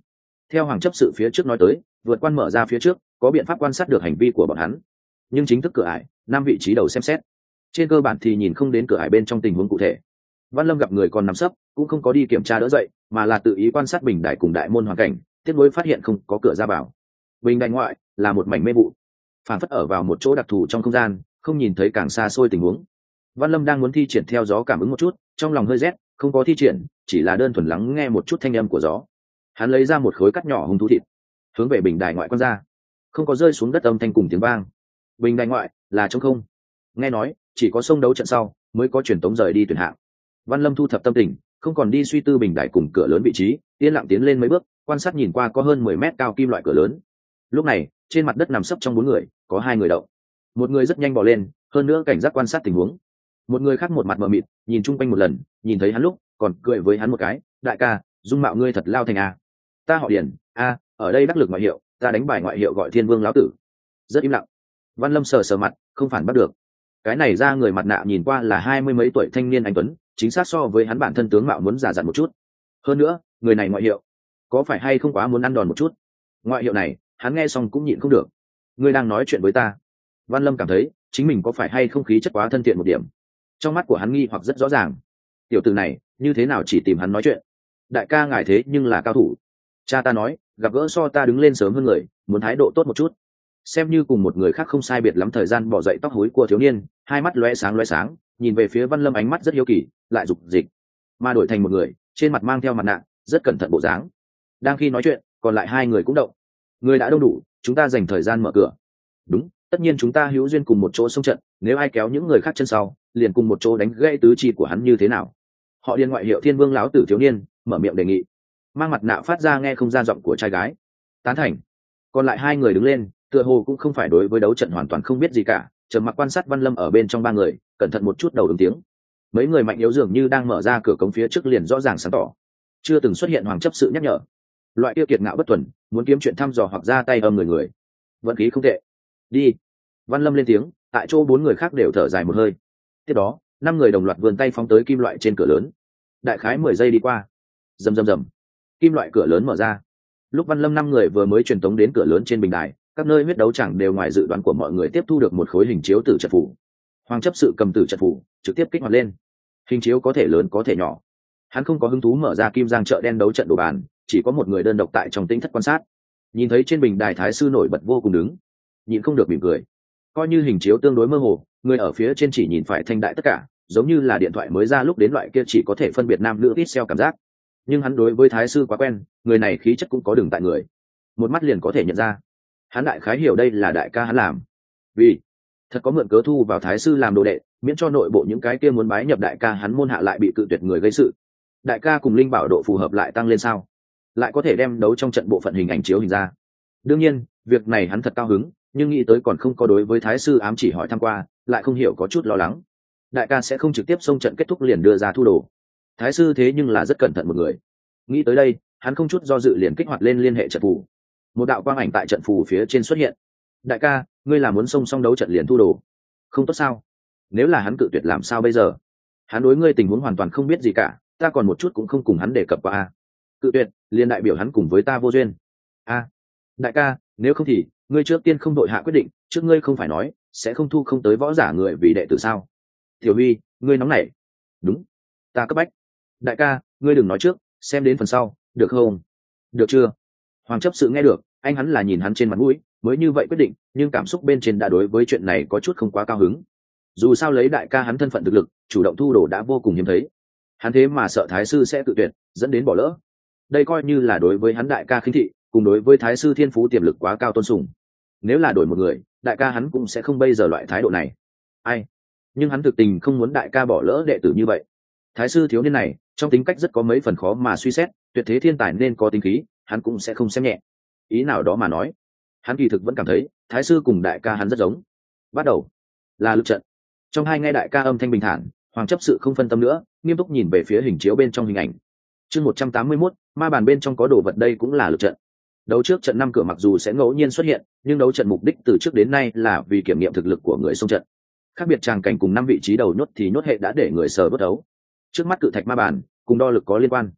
theo hoàng chấp sự phía trước nói tới, vượt quan mở ra phía trước có biện pháp quan sát được hành vi của bọn hắn, nhưng chính thức cửa ải năm vị trí đầu xem xét trên cơ bản thì nhìn không đến cửa ải bên trong tình huống cụ thể. Văn Lâm gặp người còn nằm sấp cũng không có đi kiểm tra đỡ dậy, mà là tự ý quan sát bình đài cùng đại môn hoàn cảnh, tiếp nối phát hiện không có cửa ra vào. Bình đài ngoại là một mảnh mê vụ, phản phất ở vào một chỗ đặc thù trong không gian, không nhìn thấy càng xa xôi tình huống. Văn Lâm đang muốn thi triển theo gió cảm ứng một chút, trong lòng hơi rét, không có thi triển, chỉ là đơn thuần lắng nghe một chút thanh âm của gió. Hắn lấy ra một khối cắt nhỏ hung thú thịt, hướng về bình đài ngoại quăng ra, không có rơi xuống đất âm thanh cùng tiếng vang. Bình đài ngoại là trống không, nghe nói chỉ có sông đấu trận sau mới có truyền tống rời đi tuyển hạng. Văn Lâm thu thập tâm tình, không còn đi suy tư bình đài cùng cửa lớn vị trí, yên lặng tiến lên mấy bước, quan sát nhìn qua có hơn mười mét cao kim loại cửa lớn. Lúc này trên mặt đất nằm sấp trong bốn người có hai người động, một người rất nhanh bỏ lên, hơn nữa cảnh giác quan sát tình huống. Một người khác một mặt mờ mịt nhìn chung quanh một lần, nhìn thấy hắn lúc còn cười với hắn một cái, đại ca, dung mạo ngươi thật lao thành a. Ta họ Điền, a, ở đây đắc lực ngoại hiệu, ta đánh bài ngoại hiệu gọi Thiên Vương lão tử. Rất im lặng. Văn Lâm sờ sờ mặt, không phản bắt được. Cái này ra người mặt nạ nhìn qua là hai mươi mấy tuổi thanh niên anh tuấn, chính xác so với hắn bản thân tướng mạo muốn giả dặn một chút. Hơn nữa người này ngoại hiệu có phải hay không quá muốn ăn đòn một chút. Ngoại hiệu này hắn nghe xong cũng nhịn không được. Ngươi đang nói chuyện với ta. Văn Lâm cảm thấy chính mình có phải hay không khí chất quá thân thiện một điểm. Trong mắt của hắn nghi hoặc rất rõ ràng, tiểu tử này như thế nào chỉ tìm hắn nói chuyện. Đại ca ngài thế nhưng là cao thủ, cha ta nói gặp gỡ so ta đứng lên sớm hơn người, muốn thái độ tốt một chút. Xem như cùng một người khác không sai biệt lắm thời gian bỏ dậy tóc hối của thiếu niên, hai mắt lóe sáng lóe sáng, nhìn về phía Văn Lâm ánh mắt rất hiếu kỳ, lại dục dịch, mà đổi thành một người trên mặt mang theo mặt nạ, rất cẩn thận bộ dáng. Đang khi nói chuyện, còn lại hai người cũng động. Người đã đông đủ, chúng ta dành thời gian mở cửa. Đúng, tất nhiên chúng ta hữu duyên cùng một chỗ xông trận, nếu ai kéo những người khác chân sau, liền cùng một chỗ đánh gãy tứ chi của hắn như thế nào. Họ Điền ngoại hiệu Thiên Vương lão tử thiếu niên mở miệng đề nghị, mang mặt nạ phát ra nghe không ra giọng của trai gái. Tán thành. Còn lại hai người đứng lên, tựa hồ cũng không phải đối với đấu trận hoàn toàn không biết gì cả, trầm mặc quan sát Văn Lâm ở bên trong ba người, cẩn thận một chút đầu ứng tiếng. Mấy người mạnh yếu dường như đang mở ra cửa cống phía trước liền rõ ràng sáng tỏ, chưa từng xuất hiện hoàng chấp sự nhắc nhở. Loại kia kiệt ngạo bất tuần, muốn kiếm chuyện thăm dò hoặc ra tay âm người người, vận khí không tệ. Đi. Văn Lâm lên tiếng, tại chỗ bốn người khác đều thở dài một hơi. Tiếp đó năm người đồng loạt vươn tay phóng tới kim loại trên cửa lớn. Đại khái mười giây đi qua, rầm rầm rầm, kim loại cửa lớn mở ra. Lúc Văn Lâm năm người vừa mới truyền tống đến cửa lớn trên bình đài, các nơi huyết đấu chẳng đều ngoài dự đoán của mọi người tiếp thu được một khối hình chiếu tử trận phủ. Hoàng chấp sự cầm tử trận phủ trực tiếp kích hoạt lên. Hình chiếu có thể lớn có thể nhỏ, hắn không có hứng thú mở ra kim giang chợ đen đấu trận đồ bàn, chỉ có một người đơn độc tại trong tĩnh thất quan sát. Nhìn thấy trên bình đài thái sư nổi bật vô cùng đứng, nhìn không được mỉm cười. Coi như hình chiếu tương đối mơ hồ, người ở phía trên chỉ nhìn phải thanh đại tất cả, giống như là điện thoại mới ra lúc đến loại kia chỉ có thể phân biệt nam nữ ít xeo cảm giác. Nhưng hắn đối với thái sư quá quen, người này khí chất cũng có đường tại người, một mắt liền có thể nhận ra. Hắn đại khái hiểu đây là đại ca hắn làm, vì thật có mượn cớ thu vào thái sư làm đồ đệ, miễn cho nội bộ những cái kia muốn bái nhập đại ca hắn môn hạ lại bị cự tuyệt người gây sự. Đại ca cùng linh bảo độ phù hợp lại tăng lên sao, lại có thể đem đấu trong trận bộ phận hình ảnh chiếu hình ra. Đương nhiên việc này hắn thật cao hứng, nhưng nghĩ tới còn không có đối với thái sư ám chỉ hỏi thăm qua, lại không hiểu có chút lo lắng. Đại ca sẽ không trực tiếp xông trận kết thúc liền đưa ra thu đồ. Thái sư thế nhưng là rất cẩn thận một người. Nghĩ tới đây, hắn không chút do dự liền kích hoạt lên liên hệ trận phù. Một đạo quang ảnh tại trận phù phía trên xuất hiện. Đại ca, ngươi là muốn xông xong đấu trận liền thu đồ, không tốt sao? Nếu là hắn cự tuyệt làm sao bây giờ? Hắn đối ngươi tình huống hoàn toàn không biết gì cả, ta còn một chút cũng không cùng hắn đề cập qua. A, cự tuyệt liền đại biểu hắn cùng với ta vô duyên. A, đại ca, nếu không thì ngươi trước tiên không đội hạ quyết định, trước ngươi không phải nói sẽ không thu không tới võ giả người vì đệ tử sao? Tiểu Huy, ngươi nóng nảy. Đúng, ta cấp bách. Đại ca, ngươi đừng nói trước, xem đến phần sau, được không? Được chưa? Hoàng chấp sự nghe được, anh hắn là nhìn hắn trên mặt mũi mới như vậy quyết định, nhưng cảm xúc bên trên đã đối với chuyện này có chút không quá cao hứng. Dù sao lấy đại ca hắn thân phận thực lực, chủ động thu đồ đã vô cùng hiếm thấy. Hắn thế mà sợ thái sư sẽ tự tuyệt, dẫn đến bỏ lỡ. Đây coi như là đối với hắn đại ca khinh thị, cùng đối với thái sư thiên phú tiềm lực quá cao tôn sùng. Nếu là đổi một người, đại ca hắn cũng sẽ không bây giờ loại thái độ này. Ai? Nhưng hắn thực tình không muốn đại ca bỏ lỡ đệ tử như vậy. Thái sư thiếu niên này trong tính cách rất có mấy phần khó mà suy xét, tuyệt thế thiên tài nên có tính khí, hắn cũng sẽ không xem nhẹ. Ý nào đó mà nói, hắn kỳ thực vẫn cảm thấy thái sư cùng đại ca hắn rất giống. Bắt đầu là lực trận. Trong hai nghe đại ca âm thanh bình thản, hoàng chấp sự không phân tâm nữa, nghiêm túc nhìn về phía hình chiếu bên trong hình ảnh. Chương một trăm tám mươi mốt, ma bàn bên trong có đồ vật, đây cũng là lực trận. Đấu trước trận năm cửa mặc dù sẽ ngẫu nhiên xuất hiện, nhưng đấu trận mục đích từ trước đến nay là vì kiểm nghiệm thực lực của người xông trận. Khác biệt tràng cảnh cùng năm vị trí đầu nhốt thì nhốt hệ đã để người sờ đốt đấu. Trước mắt cự thạch ma bàn cùng đo lực có liên quan.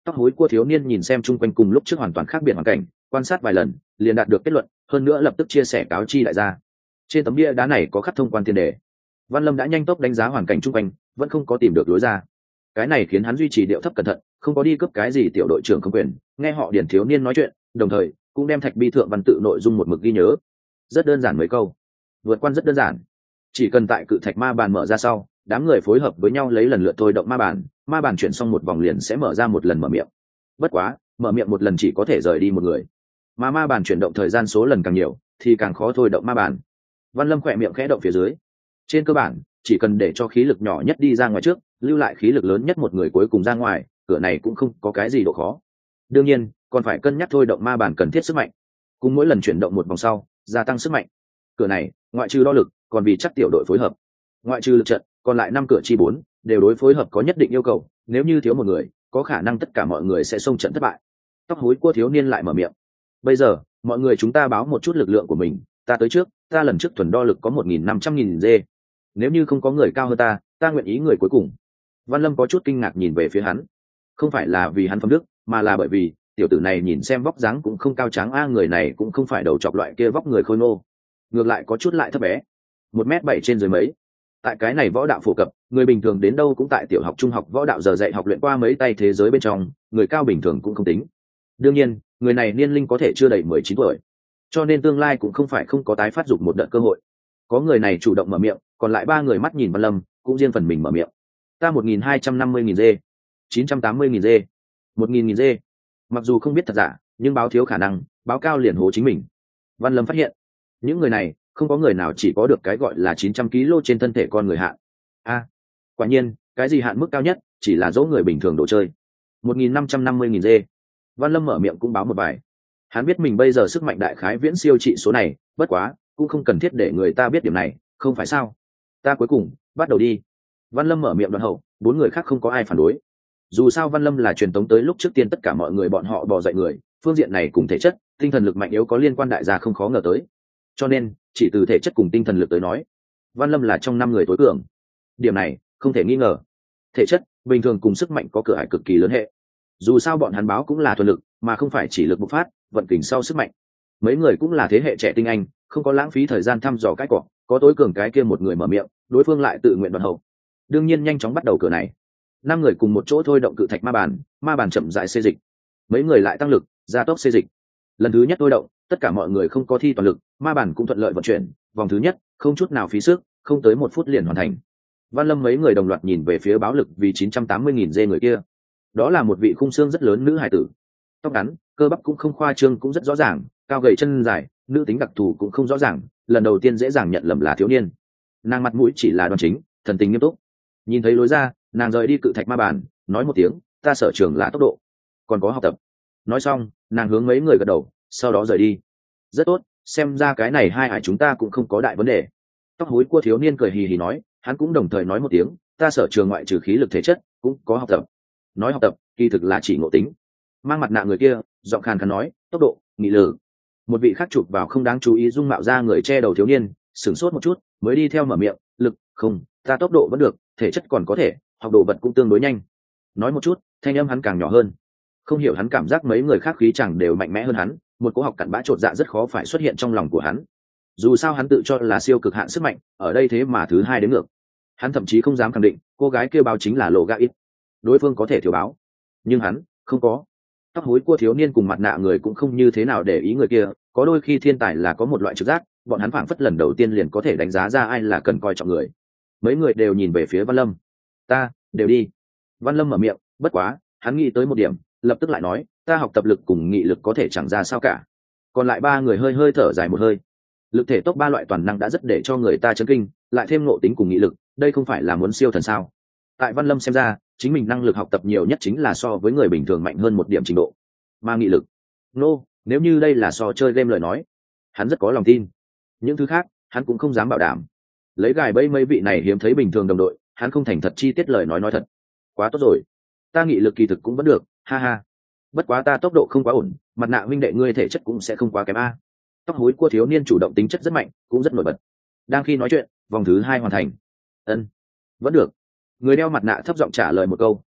Tóc hối cua thiếu niên nhìn xem chung quanh cùng lúc trước hoàn toàn khác biệt hoàn cảnh, quan sát vài lần liền đạt được kết luận, hơn nữa lập tức chia sẻ cáo chi đại gia. Trên tấm bia đá này có khắc thông quan tiền đề. Văn Lâm đã nhanh tốc đánh giá hoàn cảnh chung quanh, vẫn không có tìm được lối ra. Cái này khiến hắn duy trì điệu thấp cẩn thận, không có đi cướp cái gì tiểu đội trưởng không quyền, nghe họ Điển thiếu niên nói chuyện, đồng thời cũng đem thạch bi thượng văn tự nội dung một mực ghi nhớ. Rất đơn giản mấy câu. Vượt quan rất đơn giản, chỉ cần tại cự thạch ma bàn mở ra sau, đám người phối hợp với nhau lấy lần lượt thôi động ma bàn, ma bàn chuyển xong một vòng liền sẽ mở ra một lần mở miệng. Bất quá, mở miệng một lần chỉ có thể rời đi một người, mà ma bàn chuyển động thời gian số lần càng nhiều thì càng khó thôi động ma bàn. Văn Lâm khỏe miệng khẽ động phía dưới. Trên cơ bản, chỉ cần để cho khí lực nhỏ nhất đi ra ngoài trước, lưu lại khí lực lớn nhất một người cuối cùng ra ngoài, cửa này cũng không có cái gì độ khó. Đương nhiên, còn phải cân nhắc thôi động ma bàn cần thiết sức mạnh, cùng mỗi lần chuyển động một vòng sau gia tăng sức mạnh. Cửa này ngoại trừ đo lực, còn vì chắc tiểu đội phối hợp, ngoại trừ lực trận, còn lại năm cửa chi bốn đều đối phối hợp có nhất định yêu cầu, nếu như thiếu một người có khả năng tất cả mọi người sẽ xông trận thất bại. Tóc hối cua thiếu niên lại mở miệng. Bây giờ mọi người chúng ta báo một chút lực lượng của mình, ta tới trước, ta lần trước thuần đo lực có một nghìn năm trăm nghìn dê, nếu như không có người cao hơn ta ta nguyện ý người cuối cùng. Văn Lâm có chút kinh ngạc nhìn về phía hắn, không phải là vì hắn phẩm đức, mà là bởi vì tiểu tử này nhìn xem vóc dáng cũng không cao tráng a, người này cũng không phải đầu chọc loại kia vóc người khôi ngô, ngược lại có chút lại thấp bé, một mét bảy trên dưới mấy. Tại cái này võ đạo phổ cập, người bình thường đến đâu cũng tại tiểu học trung học võ đạo giờ dạy học luyện qua mấy tay thế giới bên trong, người cao bình thường cũng không tính. Đương nhiên người này niên linh có thể chưa đầy mười chín tuổi, cho nên tương lai cũng không phải không có tái phát dục một đợt cơ hội. Có người này chủ động mở miệng, còn lại ba người mắt nhìn Văn Lâm cũng riêng phần mình mở miệng. Ta một nghìn hai trăm năm mươi nghìn dê, chín trăm tám mươi nghìn dê, một nghìn nghìn dê. Mặc dù không biết thật giả, nhưng báo thiếu khả năng, báo cao liền hố chính mình. Văn Lâm phát hiện những người này không có người nào chỉ có được cái gọi là chín trăm ki lô trên thân thể con người hạn. A, quả nhiên cái gì hạn mức cao nhất chỉ là dỗ người bình thường đồ chơi. Một nghìn năm trăm năm mươi nghìn dê. Văn Lâm mở miệng cũng báo một bài. Hắn biết mình bây giờ sức mạnh đại khái viễn siêu trị số này, bất quá cũng không cần thiết để người ta biết điểm này, không phải sao? Ta cuối cùng bắt đầu đi. Văn Lâm mở miệng đoạn hậu, bốn người khác không có ai phản đối. Dù sao Văn Lâm là truyền tống tới lúc trước tiên tất cả mọi người bọn họ bò dậy người, phương diện này cùng thể chất, tinh thần lực mạnh yếu có liên quan đại gia không khó ngờ tới. Cho nên, chỉ từ thể chất cùng tinh thần lực tới nói, Văn Lâm là trong năm người tối cường. Điểm này không thể nghi ngờ. Thể chất bình thường cùng sức mạnh có cửa ải cực kỳ lớn hệ. Dù sao bọn hắn báo cũng là thuần lực, mà không phải chỉ lực bộc phát, vận kình sau sức mạnh. Mấy người cũng là thế hệ trẻ tinh anh, không có lãng phí thời gian thăm dò cái cỏ, có tối cường cái kia một người mở miệng, đối phương lại tự nguyện đoạn hậu. Đương nhiên nhanh chóng bắt đầu cửa này. Năm người cùng một chỗ thôi động cự thạch ma bàn, ma bàn chậm rãi xê dịch. Mấy người lại tăng lực, gia tốc xê dịch. Lần thứ nhất thôi động, tất cả mọi người không có thi toàn lực, ma bàn cũng thuận lợi vận chuyển, vòng thứ nhất không chút nào phí sức, không tới một phút liền hoàn thành. Văn Lâm mấy người đồng loạt nhìn về phía báo lực vì chín trăm tám mươi nghìn dê người kia. Đó là một vị khung xương rất lớn nữ hài tử, tóc ngắn, cơ bắp cũng không khoa trương cũng rất rõ ràng, cao gầy chân dài, nữ tính đặc thù cũng không rõ ràng, lần đầu tiên dễ dàng nhận lầm là thiếu niên. Nàng mặt mũi chỉ là đoan chính, thần tình nghiêm túc. Nhìn thấy lối ra, nàng rời đi cự thạch ma bàn, nói một tiếng, ta sở trường là tốc độ, còn có học tập. Nói xong, nàng hướng mấy người gật đầu, sau đó rời đi. Rất tốt, xem ra cái này hai hải chúng ta cũng không có đại vấn đề. Tóc hối cua thiếu niên cười hì hì nói, hắn cũng đồng thời nói một tiếng, ta sở trường ngoại trừ khí lực thể chất, cũng có học tập. Nói học tập, kỳ thực là chỉ ngộ tính. Mang mặt nạ người kia, giọng khàn khàn nói, tốc độ, nghị lực. Một vị khác chụp vào không đáng chú ý dung mạo ra người che đầu thiếu niên, sửng sốt một chút, mới đi theo mở miệng, lực, không, ta tốc độ vẫn được, thể chất còn có thể, học đồ vật cũng tương đối nhanh. Nói một chút, thanh âm hắn càng nhỏ hơn. Không hiểu hắn cảm giác mấy người khác khí chẳng đều mạnh mẽ hơn hắn, một cố học cặn bã trột dạ rất khó phải xuất hiện trong lòng của hắn. Dù sao hắn tự cho là siêu cực hạn sức mạnh, ở đây thế mà thứ hai đến ngược. Hắn thậm chí không dám khẳng định, cô gái kêu báo chính là lộ gạ ít. Đối phương có thể thiếu báo, nhưng hắn không có. Tóc hối cua thiếu niên cùng mặt nạ người cũng không như thế nào để ý người kia, có đôi khi thiên tài là có một loại trực giác, bọn hắn phảng phất lần đầu tiên liền có thể đánh giá ra ai là cần coi trọng người. Mấy người đều nhìn về phía Văn Lâm. Ta đều đi. Văn Lâm mở miệng, bất quá hắn nghĩ tới một điểm, lập tức lại nói, ta học tập lực cùng nghị lực có thể chẳng ra sao cả. Còn lại ba người hơi hơi thở dài một hơi. Lực thể tốc ba loại toàn năng đã rất để cho người ta chấn kinh, lại thêm ngộ tính cùng nghị lực, đây không phải là muốn siêu thần sao? Tại Văn Lâm xem ra, chính mình năng lực học tập nhiều nhất chính là so với người bình thường mạnh hơn một điểm trình độ, mà nghị lực, nô, no, nếu như đây là so chơi game lời nói, hắn rất có lòng tin. Những thứ khác, hắn cũng không dám bảo đảm. Lấy gài bẫy mấy vị này hiếm thấy bình thường đồng đội, hắn không thành thật chi tiết lời nói nói thật. Quá tốt rồi, ta nghị lực kỳ thực cũng vẫn được, ha ha. Bất quá ta tốc độ không quá ổn, mặt nạ huynh đệ ngươi thể chất cũng sẽ không quá kém a. Tóc hối cua thiếu niên chủ động tính chất rất mạnh, cũng rất nổi bật. Đang khi nói chuyện, vòng thứ hai hoàn thành. Ân, vẫn được. Người đeo mặt nạ thấp giọng trả lời một câu,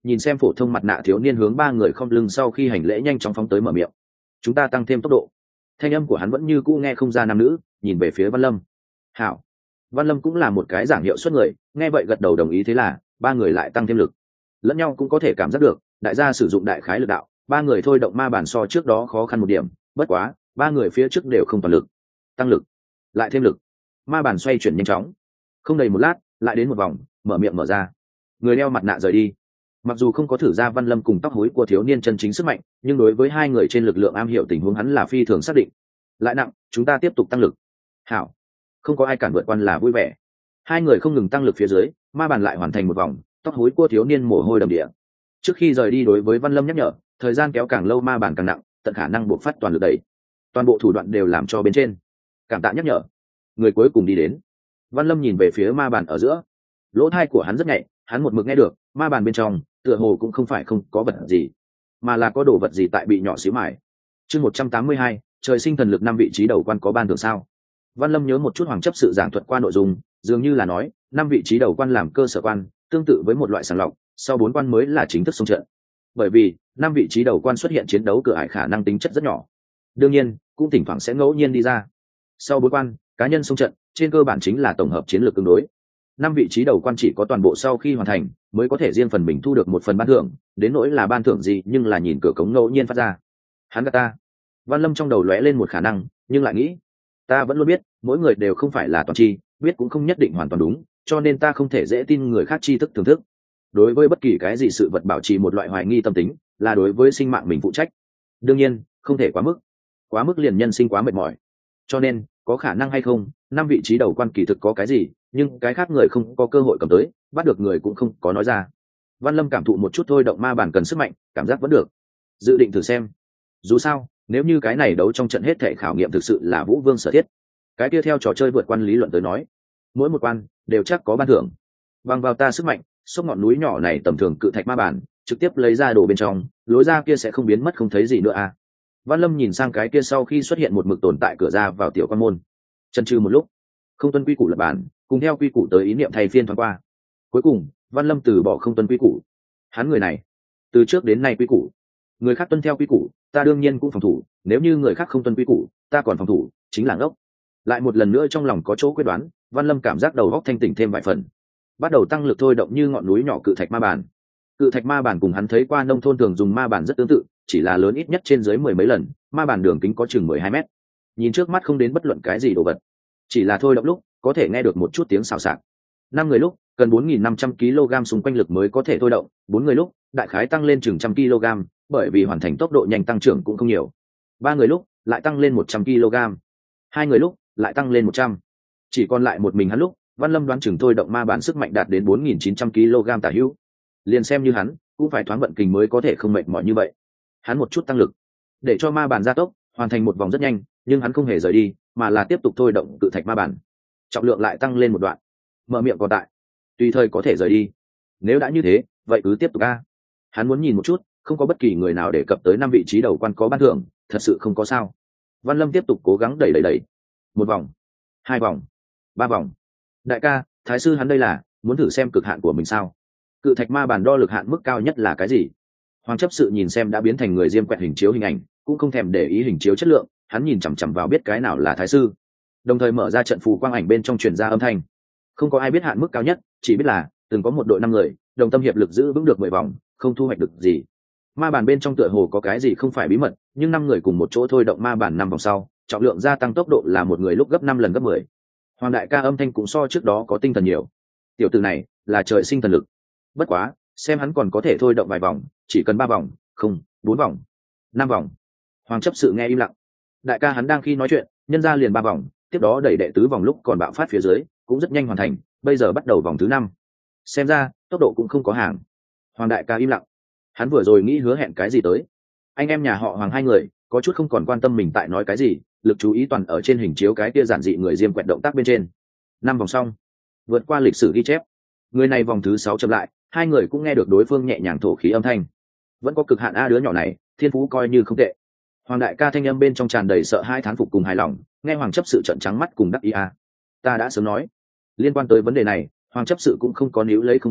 nhìn xem phổ thông mặt nạ thiếu niên hướng ba người không lưng sau khi hành lễ nhanh chóng phóng tới mở miệng. Chúng ta tăng thêm tốc độ. Thanh âm của hắn vẫn như cũ nghe không ra nam nữ, nhìn về phía Văn Lâm. Hảo. Văn Lâm cũng là một cái giảng hiệu suất người, nghe vậy gật đầu đồng ý. Thế là ba người lại tăng thêm lực, lẫn nhau cũng có thể cảm giác được đại gia sử dụng đại khái lực đạo, ba người thôi động ma bản so trước đó khó khăn một điểm, bất quá ba người phía trước đều không toàn lực, tăng lực lại thêm lực, ma bản xoay chuyển nhanh chóng, không đầy một lát lại đến một vòng, mở miệng mở ra, người đeo mặt nạ rời đi. Mặc dù không có thử ra Văn Lâm cùng tóc hối của thiếu niên chân chính sức mạnh, nhưng đối với hai người trên lực lượng am hiểu tình huống hắn là phi thường xác định. Lại nặng, chúng ta tiếp tục tăng lực. Hảo, không có ai cản vượt quan là vui vẻ. Hai người không ngừng tăng lực phía dưới, ma bàn lại hoàn thành một vòng, tóc hối của thiếu niên mồ hôi đầm địa. Trước khi rời đi đối với Văn Lâm nhắc nhở, thời gian kéo càng lâu ma bàn càng nặng, tận khả năng buộc phát toàn lực đẩy. Toàn bộ thủ đoạn đều làm cho bên trên. Cảm tạ nhắc nhở. Người cuối cùng đi đến. Văn Lâm nhìn về phía ma bàn ở giữa, lỗ tai của hắn rất nhạy, hắn một mực nghe được, ma bàn bên trong tựa hồ cũng không phải không có vật gì, mà là có đồ vật gì tại bị nhỏ xíu mải. Chương một trăm tám mươi hai, trời sinh thần lực năm vị trí đầu quan có ban thưởng sao? Văn Lâm nhớ một chút hoàng chấp sự giảng thuật qua nội dung, dường như là nói năm vị trí đầu quan làm cơ sở quan, tương tự với một loại sàng lọc, sau bốn quan mới là chính thức xung trận. Bởi vì năm vị trí đầu quan xuất hiện chiến đấu cửa ải khả năng tính chất rất nhỏ, đương nhiên cũng thỉnh thoảng sẽ ngẫu nhiên đi ra. Sau bốn quan, cá nhân xung trận trên cơ bản chính là tổng hợp chiến lược tương đối. Năm vị trí đầu quan chỉ có toàn bộ sau khi hoàn thành mới có thể riêng phần mình thu được một phần ban thưởng, đến nỗi là ban thưởng gì nhưng là nhìn cửa cống ngẫu nhiên phát ra. Hắn gạt ta. Văn Lâm trong đầu lóe lên một khả năng, nhưng lại nghĩ, ta vẫn luôn biết mỗi người đều không phải là toàn tri, biết cũng không nhất định hoàn toàn đúng, cho nên ta không thể dễ tin người khác tri thức thưởng thức. Đối với bất kỳ cái gì sự vật bảo trì một loại hoài nghi tâm tính, là đối với sinh mạng mình phụ trách. Đương nhiên không thể quá mức, quá mức liền nhân sinh quá mệt mỏi. Cho nên có khả năng hay không năm vị trí đầu quan kỳ thực có cái gì, nhưng cái khác người không có cơ hội cầm tới, bắt được người cũng không có nói ra. Văn Lâm cảm thụ một chút thôi động ma bản cần sức mạnh, cảm giác vẫn được, dự định thử xem. Dù sao nếu như cái này đấu trong trận hết thể khảo nghiệm thực sự là Vũ Vương sở thiết, cái kia theo trò chơi vượt quan lý luận tới nói, mỗi một quan đều chắc có ban thưởng. Bằng vào ta sức mạnh xốc ngọn núi nhỏ này tầm thường cự thạch ma bản, trực tiếp lấy ra đồ bên trong, lối ra kia sẽ không biến mất không thấy gì nữa à? Văn Lâm nhìn sang cái kia sau khi xuất hiện một mực tồn tại cửa ra vào tiểu quan môn, chần chừ một lúc, không tuân quy củ lập bản, cùng theo quy củ tới ý niệm thay phiên thoáng qua. Cuối cùng Văn Lâm từ bỏ không tuân quy củ. Hắn người này từ trước đến nay quy củ, người khác tuân theo quy củ ta đương nhiên cũng phòng thủ, nếu như người khác không tuân quy củ ta còn phòng thủ chính là ngốc. Lại một lần nữa trong lòng có chỗ quyết đoán, Văn Lâm cảm giác đầu óc thanh tỉnh thêm vài phần, bắt đầu tăng lực thôi động như ngọn núi nhỏ cự thạch ma bản. Cự thạch ma bản cùng hắn thấy qua nông thôn thường dùng ma bản rất tương tự, chỉ là lớn ít nhất trên dưới mười mấy lần, ma bản đường kính có chừng mười hai mét. Nhìn trước mắt không đến bất luận cái gì đồ vật, chỉ là thôi động lúc có thể nghe được một chút tiếng xào xạc. Năm người lúc cần bốn nghìn năm trăm ki lô gam xung quanh lực mới có thể thôi động, bốn người lúc đại khái tăng lên chừng trăm ki lô gam, bởi vì hoàn thành tốc độ nhanh tăng trưởng cũng không nhiều. Ba người lúc lại tăng lên một trăm ki lô gam, hai người lúc lại tăng lên một trăm, chỉ còn lại một mình hắn lúc Văn Lâm đoán chừng thôi động ma bản sức mạnh đạt đến bốn nghìn chín trăm ki lô gam tả hữu. Liền xem như hắn cũng phải thoáng vận kình mới có thể không mệt mỏi như vậy. Hắn một chút tăng lực để cho ma bản gia tốc hoàn thành một vòng rất nhanh, nhưng hắn không hề rời đi mà là tiếp tục thôi động cự thạch ma bản, trọng lượng lại tăng lên một đoạn, mở miệng còn tại, tùy thời có thể rời đi. Nếu đã như thế vậy cứ tiếp tục a. Hắn muốn nhìn một chút, không có bất kỳ người nào đề cập tới năm vị trí đầu quan có ban thưởng, thật sự không có sao. Văn Lâm tiếp tục cố gắng đẩy đẩy đẩy, một vòng, hai vòng, ba vòng. Đại ca, thái sư hắn đây là muốn thử xem cực hạn của mình sao? Cự thạch ma bản đo lực hạn mức cao nhất là cái gì? Hoàng chấp sự nhìn xem đã biến thành người diêm quẹt hình chiếu hình ảnh, cũng không thèm để ý hình chiếu chất lượng, hắn nhìn chằm chằm vào biết cái nào là thái sư, đồng thời mở ra trận phù quang ảnh bên trong truyền ra âm thanh. Không có ai biết hạn mức cao nhất, chỉ biết là từng có một đội năm người đồng tâm hiệp lực giữ vững được mười vòng, không thu hoạch được gì. Ma bản bên trong tựa hồ có cái gì không phải bí mật, nhưng năm người cùng một chỗ thôi động ma bản năm vòng sau, trọng lượng gia tăng tốc độ là một người lúc gấp năm lần gấp mười. Hoàng đại ca âm thanh cũng so trước đó có tinh thần nhiều. Tiểu tử này là trời sinh thần lực. Bất quá, xem hắn còn có thể thôi động vài vòng, chỉ cần ba vòng, không, bốn vòng, năm vòng. Hoàng chấp sự nghe im lặng. Đại ca hắn đang khi nói chuyện, nhân ra liền ba vòng, tiếp đó đẩy đệ tứ vòng lúc còn bạo phát phía dưới, cũng rất nhanh hoàn thành, bây giờ bắt đầu vòng thứ năm. Xem ra, tốc độ cũng không có hàng. Hoàng đại ca im lặng. Hắn vừa rồi nghĩ hứa hẹn cái gì tới. Anh em nhà họ Hoàng hai người, có chút không còn quan tâm mình tại nói cái gì, lực chú ý toàn ở trên hình chiếu cái kia giản dị người diêm quẹt động tác bên trên. Năm vòng xong, vượt qua lịch sử ghi chép. Người này vòng thứ sáu chậm lại, hai người cũng nghe được đối phương nhẹ nhàng thổ khí âm thanh. Vẫn có cực hạn a, đứa nhỏ này, thiên phú coi như không tệ. Hoàng đại ca thanh âm bên trong tràn đầy sợ hai thán phục cùng hài lòng, nghe Hoàng chấp sự trợn trắng mắt cùng đắc ý a. Ta đã sớm nói, liên quan tới vấn đề này, Hoàng chấp sự cũng không có níu lấy không bông,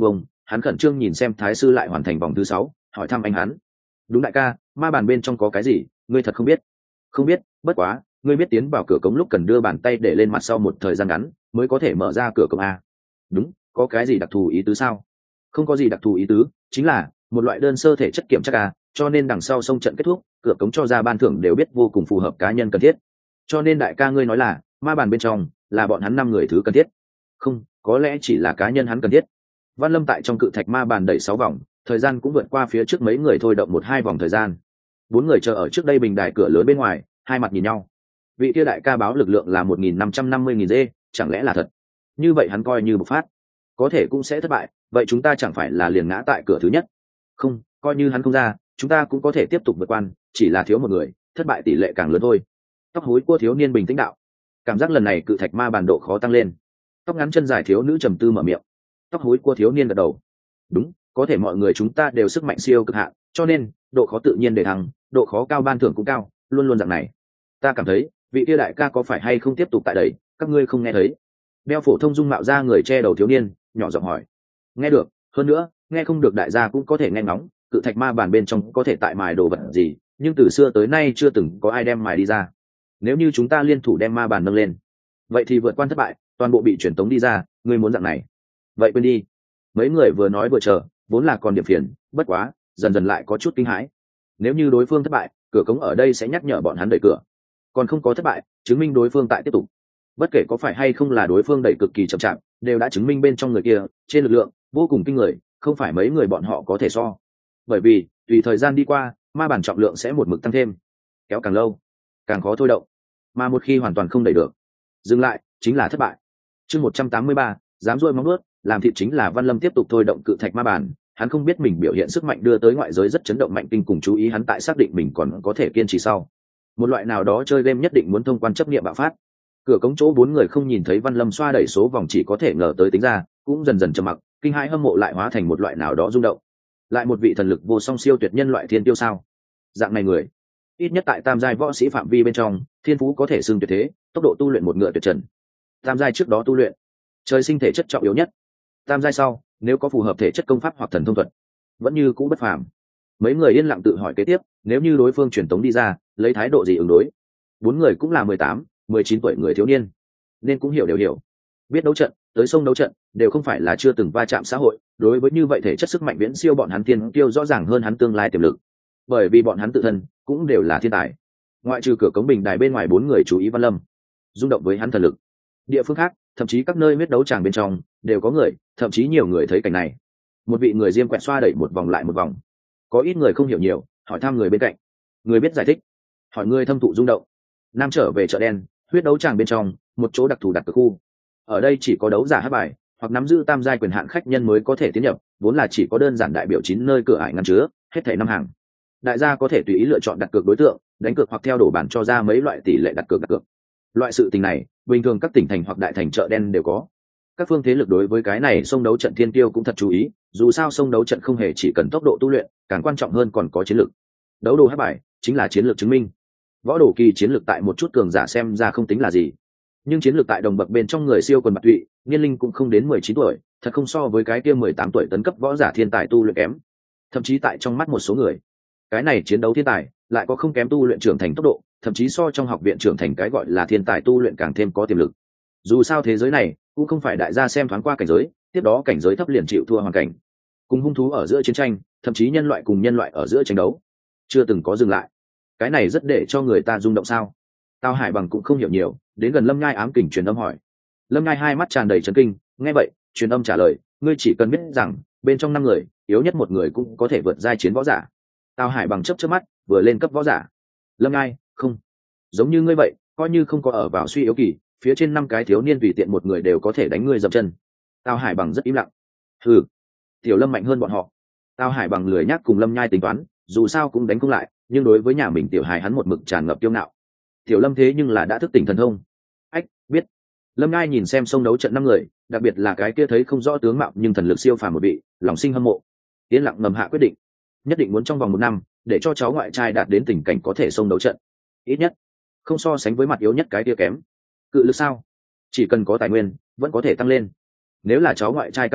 hắn khẩn trương nhìn xem thái sư lại hoàn thành vòng thứ sáu, hỏi thăm anh hắn. Đúng đại ca, ma bàn bên trong có cái gì, ngươi thật không biết? Không biết, bất quá ngươi biết tiến vào cửa cống lúc cần đưa bàn tay để lên mặt sau một thời gian ngắn mới có thể mở ra cửa cống a? Đúng, có cái gì đặc thù ý tứ sao? Không có gì đặc thù ý tứ, chính là một loại đơn sơ thể chất kiểm tra a, cho nên đằng sau sông trận kết thúc, cửa cống cho ra ban thưởng đều biết vô cùng phù hợp cá nhân cần thiết. Cho nên đại ca ngươi nói là ma bàn bên trong là bọn hắn năm người thứ cần thiết. Không, có lẽ chỉ là cá nhân hắn cần thiết. Văn Lâm tại trong cự thạch ma bàn đẩy sáu vòng, thời gian cũng vượt qua phía trước mấy người thôi động một hai vòng thời gian. Bốn người chờ ở trước đây bình đài cửa lớn bên ngoài, hai mặt nhìn nhau. Vị kia đại ca báo lực lượng là một nghìn năm trăm năm mươi nghìn dê, chẳng lẽ là thật? Như vậy hắn coi như bộc phát, có thể cũng sẽ thất bại, vậy chúng ta chẳng phải là liền ngã tại cửa thứ nhất? Không, coi như hắn không ra, chúng ta cũng có thể tiếp tục vượt quan, chỉ là thiếu một người, thất bại tỷ lệ càng lớn thôi. Tóc hối của thiếu niên bình tĩnh đạo, cảm giác lần này cự thạch ma bàn độ khó tăng lên. Tóc ngắn chân dài thiếu nữ trầm tư mở miệng. Tóc hối của thiếu niên gật đầu, đúng, có thể mọi người chúng ta đều sức mạnh siêu cực hạn, cho nên độ khó tự nhiên để thăng, độ khó cao ban thưởng cũng cao, luôn luôn dạng này. Ta cảm thấy vị kia đại ca có phải hay không tiếp tục tại đây, các ngươi không nghe thấy? Đeo phổ thông dung mạo ra người che đầu thiếu niên nhỏ giọng hỏi. Nghe được, hơn nữa nghe không được đại gia cũng có thể nghe ngóng, cự thạch ma bàn bên trong có thể tại mài đồ vật gì, nhưng từ xưa tới nay chưa từng có ai đem mài đi ra. Nếu như chúng ta liên thủ đem ma bàn nâng lên, vậy thì vượt quan thất bại, toàn bộ bị truyền tống đi ra, ngươi muốn dạng này? Vậy quên đi. Mấy người vừa nói vừa chờ, vốn là còn điểm phiền, bất quá dần dần lại có chút kinh hãi. Nếu như đối phương thất bại, cửa cống ở đây sẽ nhắc nhở bọn hắn đẩy cửa, còn không có thất bại, chứng minh đối phương tại tiếp tục. Bất kể có phải hay không là đối phương đẩy cực kỳ chậm chạp, đều đã chứng minh bên trong người kia trên lực lượng vô cùng kinh người, không phải mấy người bọn họ có thể so. Bởi vì tùy thời gian đi qua, ma bản trọng lượng sẽ một mực tăng thêm, kéo càng lâu càng khó thôi động, mà một khi hoàn toàn không đẩy được, dừng lại chính là thất bại. Chương một trăm tám mươi ba, dám rôi móng nuốt, làm thịt chính là Văn Lâm tiếp tục thôi động cự thạch ma bản. Hắn không biết mình biểu hiện sức mạnh đưa tới ngoại giới rất chấn động mạnh kinh cùng chú ý hắn tại xác định mình còn có thể kiên trì sau. Một loại nào đó chơi game nhất định muốn thông quan chấp niệm bạo phát. Cửa cống chỗ bốn người không nhìn thấy Văn Lâm xoa đẩy số vòng, chỉ có thể ngờ tới tính ra, cũng dần dần trầm mặc, kinh hãi hâm mộ lại hóa thành một loại nào đó rung động. Lại một vị thần lực vô song siêu tuyệt nhân loại thiên tiêu sao? Dạng này người, ít nhất tại tam giai võ sĩ phạm vi bên trong, thiên phú có thể xưng tuyệt thế, tốc độ tu luyện một ngựa tuyệt trần. Tam giai trước đó tu luyện, trời sinh thể chất trọng yếu nhất. Tam giai sau, nếu có phù hợp thể chất công pháp hoặc thần thông thuật, vẫn như cũ bất phàm. Mấy người yên lặng tự hỏi kế tiếp, nếu như đối phương truyền tống đi ra, lấy thái độ gì ứng đối? Bốn người cũng là mười tám, mười chín tuổi người thiếu niên, nên cũng hiểu đều hiểu, biết đấu trận, tới sông đấu trận, đều không phải là chưa từng va chạm xã hội. Đối với như vậy thể chất sức mạnh viễn siêu bọn hắn tiên tiêu rõ ràng hơn hắn tương lai tiềm lực, bởi vì bọn hắn tự thân cũng đều là thiên tài. Ngoại trừ cửa cống bình đài bên ngoài, bốn người chú ý Văn Lâm, rung động với hắn thần lực. Địa phương khác, thậm chí các nơi huyết đấu tràng bên trong đều có người, thậm chí nhiều người thấy cảnh này. Một vị người diêm quẹt xoa đẩy một vòng lại một vòng, có ít người không hiểu nhiều, hỏi thăm người bên cạnh, người biết giải thích, hỏi người thâm thụ rung động. Nam trở về chợ đen, huyết đấu tràng bên trong một chỗ đặc thù đặt cực khu, ở đây chỉ có đấu giả hát bài hoặc nắm giữ tam giai quyền hạn khách nhân mới có thể tiến nhập, vốn là chỉ có đơn giản đại biểu chín nơi cửa ải ngăn chứa, hết thảy năm hàng. Đại gia có thể tùy ý lựa chọn đặt cược đối tượng, đánh cược hoặc theo đổ bản cho ra mấy loại tỷ lệ đặt cược đặt cược. Loại sự tình này bình thường các tỉnh thành hoặc đại thành chợ đen đều có. Các phương thế lực đối với cái này sông đấu trận thiên tiêu cũng thật chú ý, dù sao sông đấu trận không hề chỉ cần tốc độ tu luyện, càng quan trọng hơn còn có chiến lược. Đấu đồ hát bài chính là chiến lược chứng minh. Võ đồ kỳ chiến lược tại một chút cường giả xem ra không tính là gì, nhưng chiến lược tại đồng bậc bên trong người siêu quần bạc tụy, niên linh cũng không đến mười chín tuổi, thật không so với cái kia mười tám tuổi tấn cấp võ giả thiên tài tu luyện kém. Thậm chí tại trong mắt một số người, cái này chiến đấu thiên tài lại có không kém tu luyện trưởng thành tốc độ, thậm chí so trong học viện trưởng thành cái gọi là thiên tài tu luyện càng thêm có tiềm lực. Dù sao thế giới này cũng không phải đại gia xem thoáng qua cảnh giới, tiếp đó cảnh giới thấp liền chịu thua hoàn cảnh. Cùng hung thú ở giữa chiến tranh, thậm chí nhân loại cùng nhân loại ở giữa tranh đấu, chưa từng có dừng lại. Cái này rất để cho người ta rung động sao? Tao Hải Bằng cũng không hiểu nhiều, đến gần Lâm Nhai ám kình truyền âm hỏi. Lâm Nhai hai mắt tràn đầy chấn kinh, nghe vậy truyền âm trả lời, ngươi chỉ cần biết rằng bên trong năm người yếu nhất một người cũng có thể vượt giai chiến võ giả. Tao Hải Bằng chớp chớp mắt, vừa lên cấp võ giả. Lâm Nhai, không, giống như ngươi vậy, coi như không có ở vào suy yếu kỳ, phía trên năm cái thiếu niên tùy tiện một người đều có thể đánh ngươi dậm chân. Tao Hải Bằng rất im lặng. Ừ, Tiểu Lâm mạnh hơn bọn họ. Tao Hải Bằng lười nhắc cùng Lâm Nhai tính toán, dù sao cũng đánh không lại, nhưng đối với nhà mình Tiểu Hải hắn một mực tràn ngập kiêu ngạo. Tiểu Lâm thế nhưng là đã thức tỉnh thần thông. Ách, biết. Lâm Nhai nhìn xem sông đấu trận năm người, đặc biệt là cái kia thấy không rõ tướng mạo nhưng thần lực siêu phàm một vị, lòng sinh hâm mộ. Tiến lặng ngầm hạ quyết định, nhất định muốn trong vòng một năm để cho cháu ngoại trai đạt đến tình cảnh có thể sông đấu trận, ít nhất không so sánh với mặt yếu nhất cái kia kém. Cự lực sao? Chỉ cần có tài nguyên vẫn có thể tăng lên. Nếu là cháu ngoại trai cam lòng,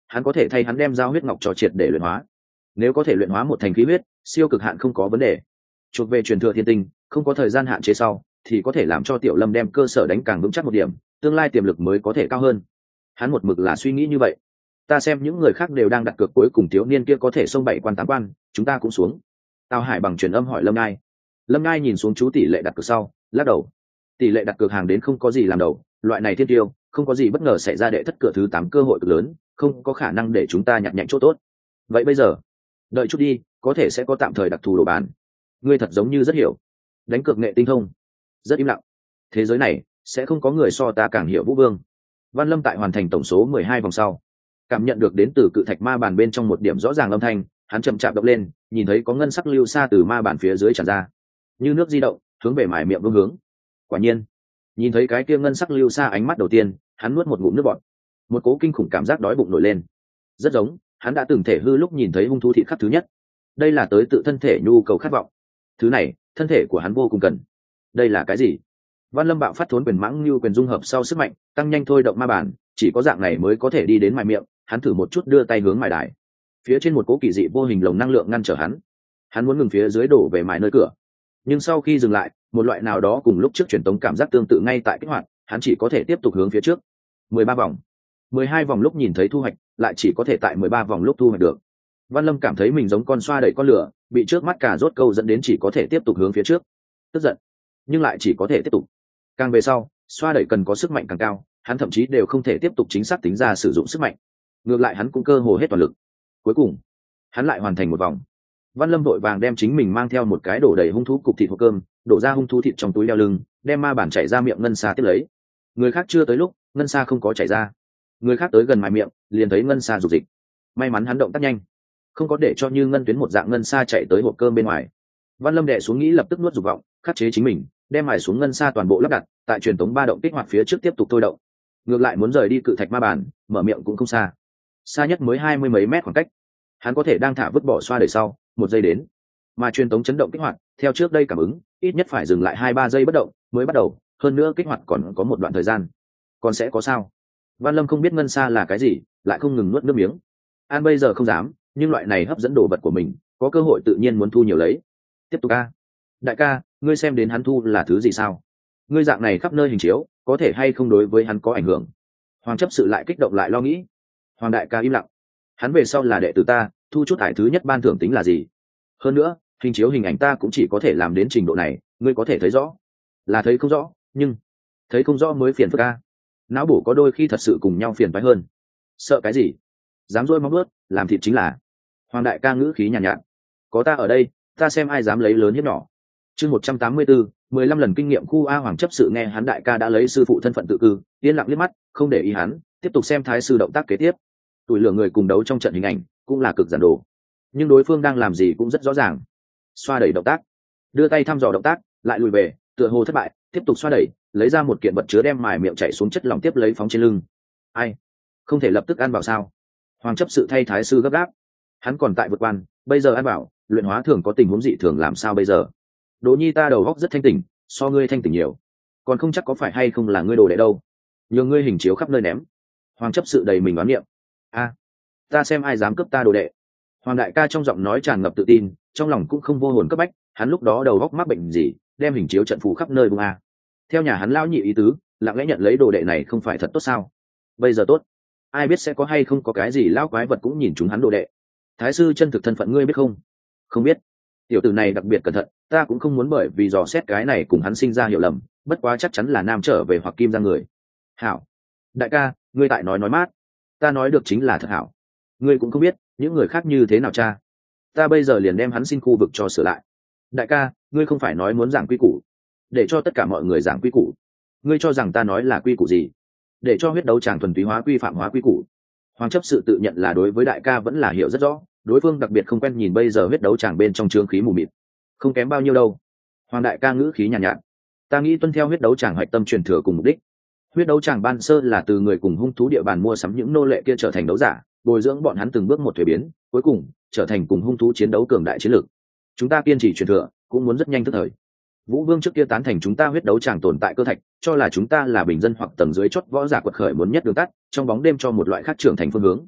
hắn có thể thay hắn đem giao huyết ngọc cho triệt để luyện hóa. Nếu có thể luyện hóa một thành khí huyết, siêu cực hạn không có vấn đề. Chuột về truyền thừa thiên tinh, không có thời gian hạn chế sau, thì có thể làm cho Tiểu Lâm đem cơ sở đánh càng vững chắc một điểm, tương lai tiềm lực mới có thể cao hơn. Hắn một mực là suy nghĩ như vậy. Ta xem những người khác đều đang đặt cược cuối cùng thiếu niên kia có thể xông bảy quan tám quan, chúng ta cũng xuống. Tào Hải bằng truyền âm hỏi Lâm Ngai. Lâm Ngai nhìn xuống chú tỷ lệ đặt cược sau, lắc đầu. Tỷ lệ đặt cược hàng đến không có gì làm đầu, loại này thiên tiêu, không có gì bất ngờ xảy ra đệ thất cửa thứ tám cơ hội cực lớn, không có khả năng để chúng ta nhặt nhạnh chỗ tốt. Vậy bây giờ, đợi chút đi, có thể sẽ có tạm thời đặc thù đồ bán. Ngươi thật giống như rất hiểu, đánh cược nghệ tinh thông. Rất im lặng. Thế giới này sẽ không có người so ta càng hiểu Vũ Vương. Văn Lâm tại hoàn thành tổng số mười hai vòng sau, cảm nhận được đến từ cự thạch ma bàn bên trong một điểm rõ ràng âm thanh, hắn chậm chạp động lên, nhìn thấy có ngân sắc lưu xa từ ma bàn phía dưới tràn ra, như nước di động, hướng về mải miệng vương hướng. Quả nhiên, nhìn thấy cái kia ngân sắc lưu xa ánh mắt đầu tiên, hắn nuốt một ngụm nước bọt, một cố kinh khủng cảm giác đói bụng nổi lên. Rất giống hắn đã từng thể hư lúc nhìn thấy hung thú thịt khắc thứ nhất. Đây là tới tự thân thể nhu cầu khát vọng, thứ này thân thể của hắn vô cùng cần. Đây là cái gì? Văn Lâm bạo phát thốn quyền mãng như quyền dung hợp sau sức mạnh, tăng nhanh thôi động ma bản, chỉ có dạng này mới có thể đi đến mài miệng. Hắn thử một chút đưa tay hướng mài đài, phía trên một cỗ kỳ dị vô hình lồng năng lượng ngăn trở hắn. Hắn muốn ngừng phía dưới đổ về mài nơi cửa, nhưng sau khi dừng lại, một loại nào đó cùng lúc trước truyền tống cảm giác tương tự ngay tại kích hoạt, hắn chỉ có thể tiếp tục hướng phía trước. mười ba vòng, mười hai vòng lúc nhìn thấy thu hoạch, lại chỉ có thể tại mười ba vòng lúc thu hoạch được. Văn Lâm cảm thấy mình giống con xoa đẩy con lửa, bị trước mắt cả rốt câu dẫn đến chỉ có thể tiếp tục hướng phía trước. Tức giận, nhưng lại chỉ có thể tiếp tục. Càng về sau, xoa đẩy cần có sức mạnh càng cao, hắn thậm chí đều không thể tiếp tục chính xác tính ra sử dụng sức mạnh. Ngược lại hắn cũng cơ hồ hết toàn lực. Cuối cùng, hắn lại hoàn thành một vòng. Văn Lâm vội vàng đem chính mình mang theo một cái đổ đầy hung thú cục thịt hộp cơm, đổ ra hung thú thịt trong túi đeo lưng, đem ma bản chảy ra miệng ngân xa tiếp lấy. Người khác chưa tới lúc, ngân xa không có chảy ra. Người khác tới gần mài miệng, liền thấy ngân xa rục dịch. May mắn hắn động tác nhanh, không có để cho như ngân tuyến một dạng ngân xa chạy tới hộp cơm bên ngoài. Văn Lâm đè xuống nghĩ lập tức nuốt dục vọng, khắc chế chính mình, đem mài xuống ngân xa toàn bộ lắp đặt, tại truyền tống ba động kích hoạt phía trước tiếp tục thôi động. Ngược lại muốn rời đi cự thạch ma bản, mở miệng cũng không xa, xa nhất mới hai mươi mấy mét khoảng cách. Hắn có thể đang thả vứt bỏ xoa đời sau, một giây đến, mà truyền tống chấn động kích hoạt, theo trước đây cảm ứng, ít nhất phải dừng lại hai ba giây bất động mới bắt đầu, hơn nữa kích hoạt còn có một đoạn thời gian. Còn sẽ có sao? Văn Lâm không biết ngân xa là cái gì, lại không ngừng nuốt nước miếng. An bây giờ không dám, nhưng loại này hấp dẫn đồ vật của mình, có cơ hội tự nhiên muốn thu nhiều lấy. Tiếp tục ca. Đại ca, ngươi xem đến hắn thu là thứ gì sao? Ngươi dạng này khắp nơi hình chiếu, có thể hay không đối với hắn có ảnh hưởng? Hoàng chấp sự lại kích động lại lo nghĩ. Hoàng đại ca im lặng. Hắn về sau là đệ tử ta, thu chút ải thứ nhất ban thưởng tính là gì? Hơn nữa, hình chiếu hình ảnh ta cũng chỉ có thể làm đến trình độ này, ngươi có thể thấy rõ. Là thấy không rõ, nhưng thấy không rõ mới phiền phức ca. Não bổ có đôi khi thật sự cùng nhau phiền phái hơn. Sợ cái gì? Dám dôi móng ướt, làm thịt chính là. Hoàng đại ca ngữ khí nhàn nhạt, nhạt. Có ta ở đây, ta xem ai dám lấy lớn hiếp nhỏ. Chương một trăm tám mươi bốn, mười lăm lần kinh nghiệm khu A. Hoàng chấp sự nghe hắn đại ca đã lấy sư phụ thân phận tự cư, yên lặng liếc mắt, không để ý hắn, tiếp tục xem thái sư động tác kế tiếp. Tuổi lửa người cùng đấu trong trận hình ảnh, cũng là cực giản đồ. Nhưng đối phương đang làm gì cũng rất rõ ràng. Xoa đẩy động tác, đưa tay thăm dò động tác, lại lùi về, tựa hồ thất bại, tiếp tục xoa đẩy, lấy ra một kiện vật chứa đem mài miệng chảy xuống chất lỏng tiếp lấy phóng trên lưng. Ai? Không thể lập tức ăn vào sao? Hoàng chấp sự thay thái sư gấp gáp. Hắn còn tại vượt quan, bây giờ ăn bảo, luyện hóa thường có tình huống dị thường làm sao bây giờ? Đỗ Nhi ta đầu óc rất thanh tỉnh, so ngươi thanh tỉnh nhiều, còn không chắc có phải hay không là ngươi đồ đệ đâu. Nhường ngươi hình chiếu khắp nơi ném. Hoàng chấp sự đầy mình đoán niệm. A, ta xem ai dám cướp ta đồ đệ. Hoàng đại ca trong giọng nói tràn ngập tự tin, trong lòng cũng không vô hồn cấp bách. Hắn lúc đó đầu óc mắc bệnh gì, đem hình chiếu trận phù khắp nơi bung a. Theo nhà hắn lão nhị ý tứ, lặng lẽ nhận lấy đồ đệ này không phải thật tốt sao? Bây giờ tốt, ai biết sẽ có hay không có cái gì lão quái vật cũng nhìn chúng hắn đồ đệ. Thái sư chân thực thân phận ngươi biết không? Không biết. Tiểu tử này đặc biệt cẩn thận, ta cũng không muốn bởi vì dò xét cái này cùng hắn sinh ra hiểu lầm, bất quá chắc chắn là nam trở về hoặc kim ra người. Hảo, đại ca, ngươi tại nói nói mát, ta nói được chính là thật hảo. Ngươi cũng không biết những người khác như thế nào cha, ta bây giờ liền đem hắn xin khu vực cho sửa lại. Đại ca, ngươi không phải nói muốn giảng quy củ, để cho tất cả mọi người giảng quy củ. Ngươi cho rằng ta nói là quy củ gì? Để cho huyết đấu tràng thuần túy hóa quy phạm hóa quy củ. Hoàng chấp sự tự nhận là đối với đại ca vẫn là hiểu rất rõ, đối phương đặc biệt không quen nhìn bây giờ huyết đấu tràng bên trong trướng khí mù mịt, không kém bao nhiêu đâu. Hoàng đại ca ngữ khí nhàn nhạt, nhạt, ta nghĩ tuân theo huyết đấu tràng hoạch tâm truyền thừa cùng mục đích. Huyết đấu tràng ban sơ là từ người cùng hung thú địa bàn mua sắm những nô lệ kia trở thành đấu giả, bồi dưỡng bọn hắn từng bước một thuế biến, cuối cùng trở thành cùng hung thú chiến đấu cường đại chiến lược. Chúng ta kiên trì truyền thừa, cũng muốn rất nhanh tức thời. Vũ Vương trước kia tán thành chúng ta huyết đấu tràng tồn tại cơ thạch, cho là chúng ta là bình dân hoặc tầng dưới chót võ giả quật khởi muốn nhất đường tắt, trong bóng đêm cho một loại khác trưởng thành phương hướng.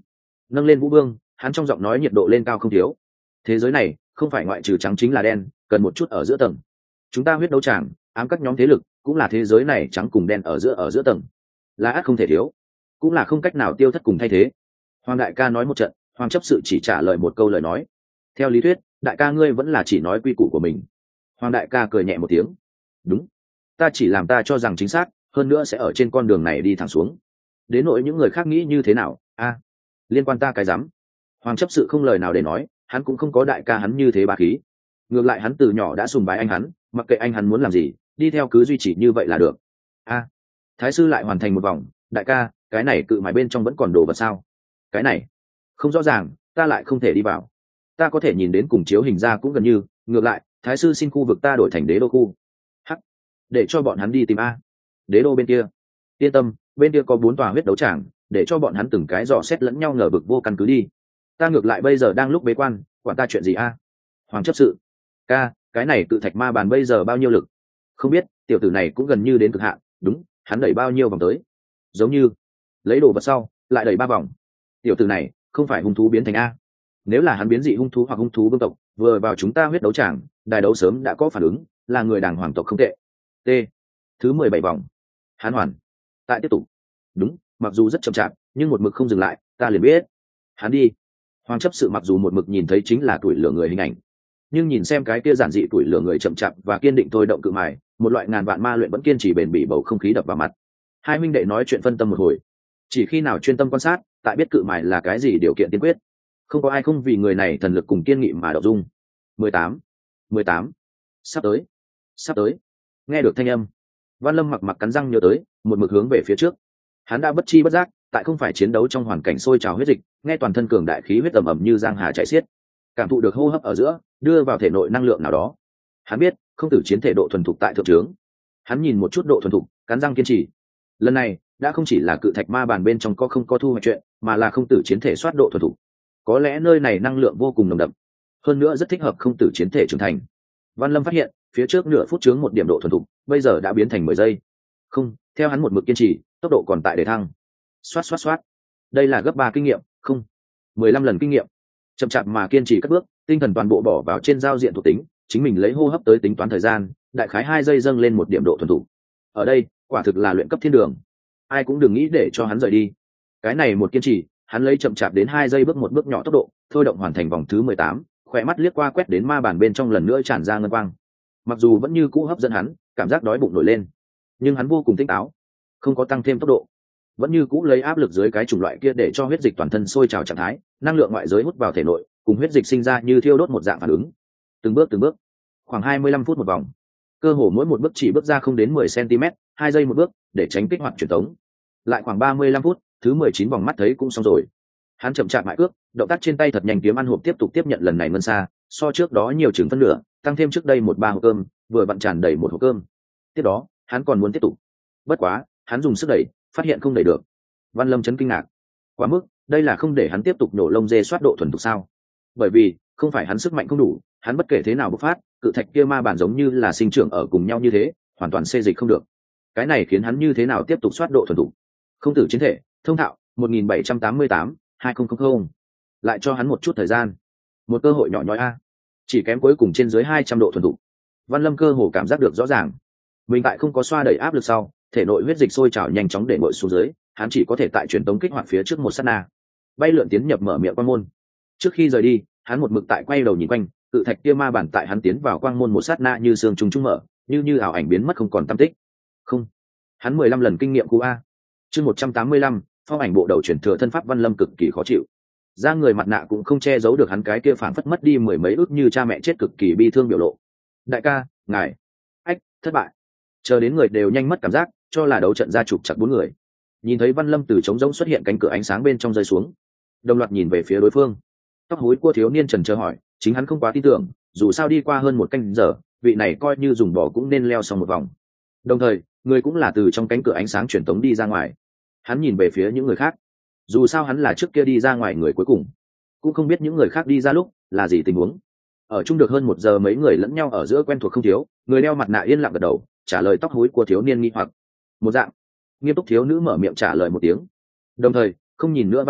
nâng lên vũ vương, hắn trong giọng nói nhiệt độ lên cao không thiếu. Thế giới này không phải ngoại trừ trắng chính là đen, cần một chút ở giữa tầng. Chúng ta huyết đấu tràng ám các nhóm thế lực cũng là thế giới này trắng cùng đen ở giữa ở giữa tầng, là ác không thể thiếu, cũng là không cách nào tiêu thất cùng thay thế. Hoàng đại ca nói một trận, Hoàng chấp sự chỉ trả lời một câu lời nói. Theo lý thuyết, đại ca ngươi vẫn là chỉ nói quy củ của mình. Hoàng đại ca cười nhẹ một tiếng. Đúng, ta chỉ làm ta cho rằng chính xác, hơn nữa sẽ ở trên con đường này đi thẳng xuống. Đến nỗi những người khác nghĩ như thế nào, a, liên quan ta cái rắm. Hoàng chấp sự không lời nào để nói, hắn cũng không có đại ca hắn như thế bá khí. Ngược lại hắn từ nhỏ đã sùng bái anh hắn, mặc kệ anh hắn muốn làm gì, đi theo cứ duy trì như vậy là được. A, thái sư lại hoàn thành một vòng, đại ca, cái này cự mài bên trong vẫn còn đồ vật sao? Cái này không rõ ràng, ta lại không thể đi vào. Ta có thể nhìn đến cùng chiếu hình ra cũng gần như, ngược lại thái sư xin khu vực ta đổi thành đế đô khu. Hắc, để cho bọn hắn đi tìm a. Đế đô bên kia, yên tâm, bên kia có bốn tòa huyết đấu tràng, để cho bọn hắn từng cái dò xét lẫn nhau ngờ vực vô căn cứ đi. Ta ngược lại bây giờ đang lúc bế quan, quản ta chuyện gì a? Hoàng chấp sự, ca, cái này cự thạch ma bàn bây giờ bao nhiêu lực? Không biết, tiểu tử này cũng gần như đến cực hạn. Đúng, hắn đẩy bao nhiêu vòng tới? Giống như lấy đồ vật sau lại đẩy ba vòng. Tiểu tử này không phải hung thú biến thành a? Nếu là hắn biến dị hung thú hoặc hung thú vương tộc, vừa vào chúng ta huyết đấu tràng, đài đấu sớm đã có phản ứng, là người đàng hoàng tộc không tệ. T, thứ mười bảy vòng, hắn hoàn tại tiếp tục. Đúng, mặc dù rất chậm chạp, nhưng một mực không dừng lại, ta liền biết hắn đi. Hoàng chấp sự mặc dù một mực nhìn thấy chính là tuổi lửa người hình ảnh, nhưng nhìn xem cái kia giản dị tuổi lửa người chậm chạp và kiên định thôi động cự mài, một loại ngàn vạn ma luyện vẫn kiên trì bền bỉ bầu không khí đập vào mặt. Hai huynh đệ nói chuyện phân tâm một hồi, chỉ khi nào chuyên tâm quan sát, tại biết cự mài là cái gì điều kiện tiên quyết. Không có ai không vì người này thần lực cùng kiên nghị mà đậu dung. Mười tám, mười tám, sắp tới, sắp tới. Nghe được thanh âm, Văn Lâm mặc mặc cắn răng nhớ tới, một mực hướng về phía trước. Hắn đã bất chi bất giác, tại không phải chiến đấu trong hoàn cảnh sôi trào huyết dịch, nghe toàn thân cường đại khí huyết tầm ẩm như giang hà chảy xiết, cảm thụ được hô hấp ở giữa, đưa vào thể nội năng lượng nào đó. Hắn biết, không tử chiến thể độ thuần thục tại thượng trướng. Hắn nhìn một chút độ thuần thục, cắn răng kiên trì. Lần này, đã không chỉ là cự thạch ma bàn bên trong có không có thu hoạch chuyện, mà là không tử chiến thể soát độ thuần thục. Có lẽ nơi này năng lượng vô cùng nồng đậm, hơn nữa rất thích hợp không tử chiến thể trưởng thành. Văn Lâm phát hiện, phía trước nửa phút chướng một điểm độ thuần thục, bây giờ đã biến thành mười giây. Không, theo hắn một mực kiên trì, tốc độ còn tại để thăng. Xoát xoát xoát. Đây là gấp ba kinh nghiệm, không, mười lăm lần kinh nghiệm. Chậm chạp mà kiên trì cất bước, tinh thần toàn bộ bỏ vào trên giao diện thuộc tính, chính mình lấy hô hấp tới tính toán thời gian, đại khái hai giây dâng lên một điểm độ thuần thục. Ở đây, quả thực là luyện cấp thiên đường. Ai cũng đừng nghĩ để cho hắn rời đi. Cái này một kiên trì, hắn lấy chậm chạp đến hai giây bước một bước nhỏ tốc độ, thôi động hoàn thành vòng thứ mười tám, khỏe mắt liếc qua quét đến ma bàn bên trong lần nữa tràn ra ngân quang. Mặc dù vẫn như cũ hấp dẫn hắn, cảm giác đói bụng nổi lên, nhưng hắn vô cùng tỉnh táo, không có tăng thêm tốc độ, vẫn như cũ lấy áp lực dưới cái chủng loại kia để cho huyết dịch toàn thân sôi trào trạng thái, năng lượng ngoại giới hút vào thể nội, cùng huyết dịch sinh ra như thiêu đốt một dạng phản ứng. Từng bước từng bước, khoảng hai mươi lăm phút một vòng, cơ hồ mỗi một bước chỉ bước ra không đến mười xăng-ti-mét, hai giây một bước, để tránh kích hoạt truyền tống. Lại khoảng ba mươi lăm phút, thứ mười chín vòng mắt thấy cũng xong rồi. Hắn chậm chạp mãi cước, động tác trên tay thật nhanh, kiếm ăn hộp tiếp tục tiếp nhận lần này ngân xa, so trước đó nhiều chừng phân nửa, tăng thêm trước đây một ba hộp cơm, vừa vặn tràn đầy một hộp cơm. Tiếp đó, hắn còn muốn tiếp tục. Bất quá, hắn dùng sức đẩy, phát hiện không đẩy được. Văn Lâm chấn kinh ngạc. Quá mức, đây là không để hắn tiếp tục nổ lông dê soát độ thuần thục sao? Bởi vì, không phải hắn sức mạnh không đủ, hắn bất kể thế nào bộc phát, cự thạch kia ma bản giống như là sinh trưởng ở cùng nhau như thế, hoàn toàn xê dịch không được. Cái này khiến hắn như thế nào tiếp tục soát độ thuần thục? Không tử chiến thể, thông thạo, một nghìn bảy trăm tám mươi tám, hai nghìn. Lại cho hắn một chút thời gian. Một cơ hội nhỏ nhoi a. Chỉ kém cuối cùng trên dưới hai trăm độ thuần thục. Văn Lâm cơ hồ cảm giác được rõ ràng. Mình tại không có xoa đẩy áp lực sau, thể nội huyết dịch sôi trào nhanh chóng để nguội xuống dưới, hắn chỉ có thể tại truyền tống kích hoạt phía trước một sát na, bay lượn tiến nhập mở miệng quang môn. Trước khi rời đi, hắn một mực tại quay đầu nhìn quanh, cự thạch kia ma bản tại hắn tiến vào quang môn một sát na như sương trùng trung mở, như như ảo ảnh biến mất không còn tăm tích. Không, hắn mười lăm lần kinh nghiệm cú a. Chương một trăm tám mươi lăm, phong ảnh bộ đầu chuyển thừa thân pháp. Văn Lâm cực kỳ khó chịu. Da người mặt nạ cũng không che giấu được hắn cái kia phản phất mất đi mười mấy ước như cha mẹ chết cực kỳ bi thương biểu lộ. Đại ca, ngài, ách, thất bại. Chờ đến người đều nhanh mất cảm giác, cho là đấu trận ra trục chặt bốn người. Nhìn thấy Văn Lâm từ trống rỗng xuất hiện cánh cửa ánh sáng bên trong rơi xuống, đồng loạt nhìn về phía đối phương. Tóc hối cua thiếu niên trần chờ hỏi, chính hắn không quá tin tưởng, dù sao đi qua hơn một canh giờ, vị này coi như dùng bỏ cũng nên leo xong một vòng. Đồng thời, người cũng là từ trong cánh cửa ánh sáng truyền tống đi ra ngoài. Hắn nhìn về phía những người khác, dù sao hắn là trước kia đi ra ngoài người cuối cùng, cũng không biết những người khác đi ra lúc là gì tình huống. Ở chung được hơn một giờ, mấy người lẫn nhau ở giữa quen thuộc không thiếu, người đeo mặt nạ yên lặng gật đầu, trả lời tóc hối của thiếu niên nghi hoặc. Một dạng nghiêm túc thiếu nữ mở miệng trả lời một tiếng, đồng thời không nhìn nữa Văn Lâm,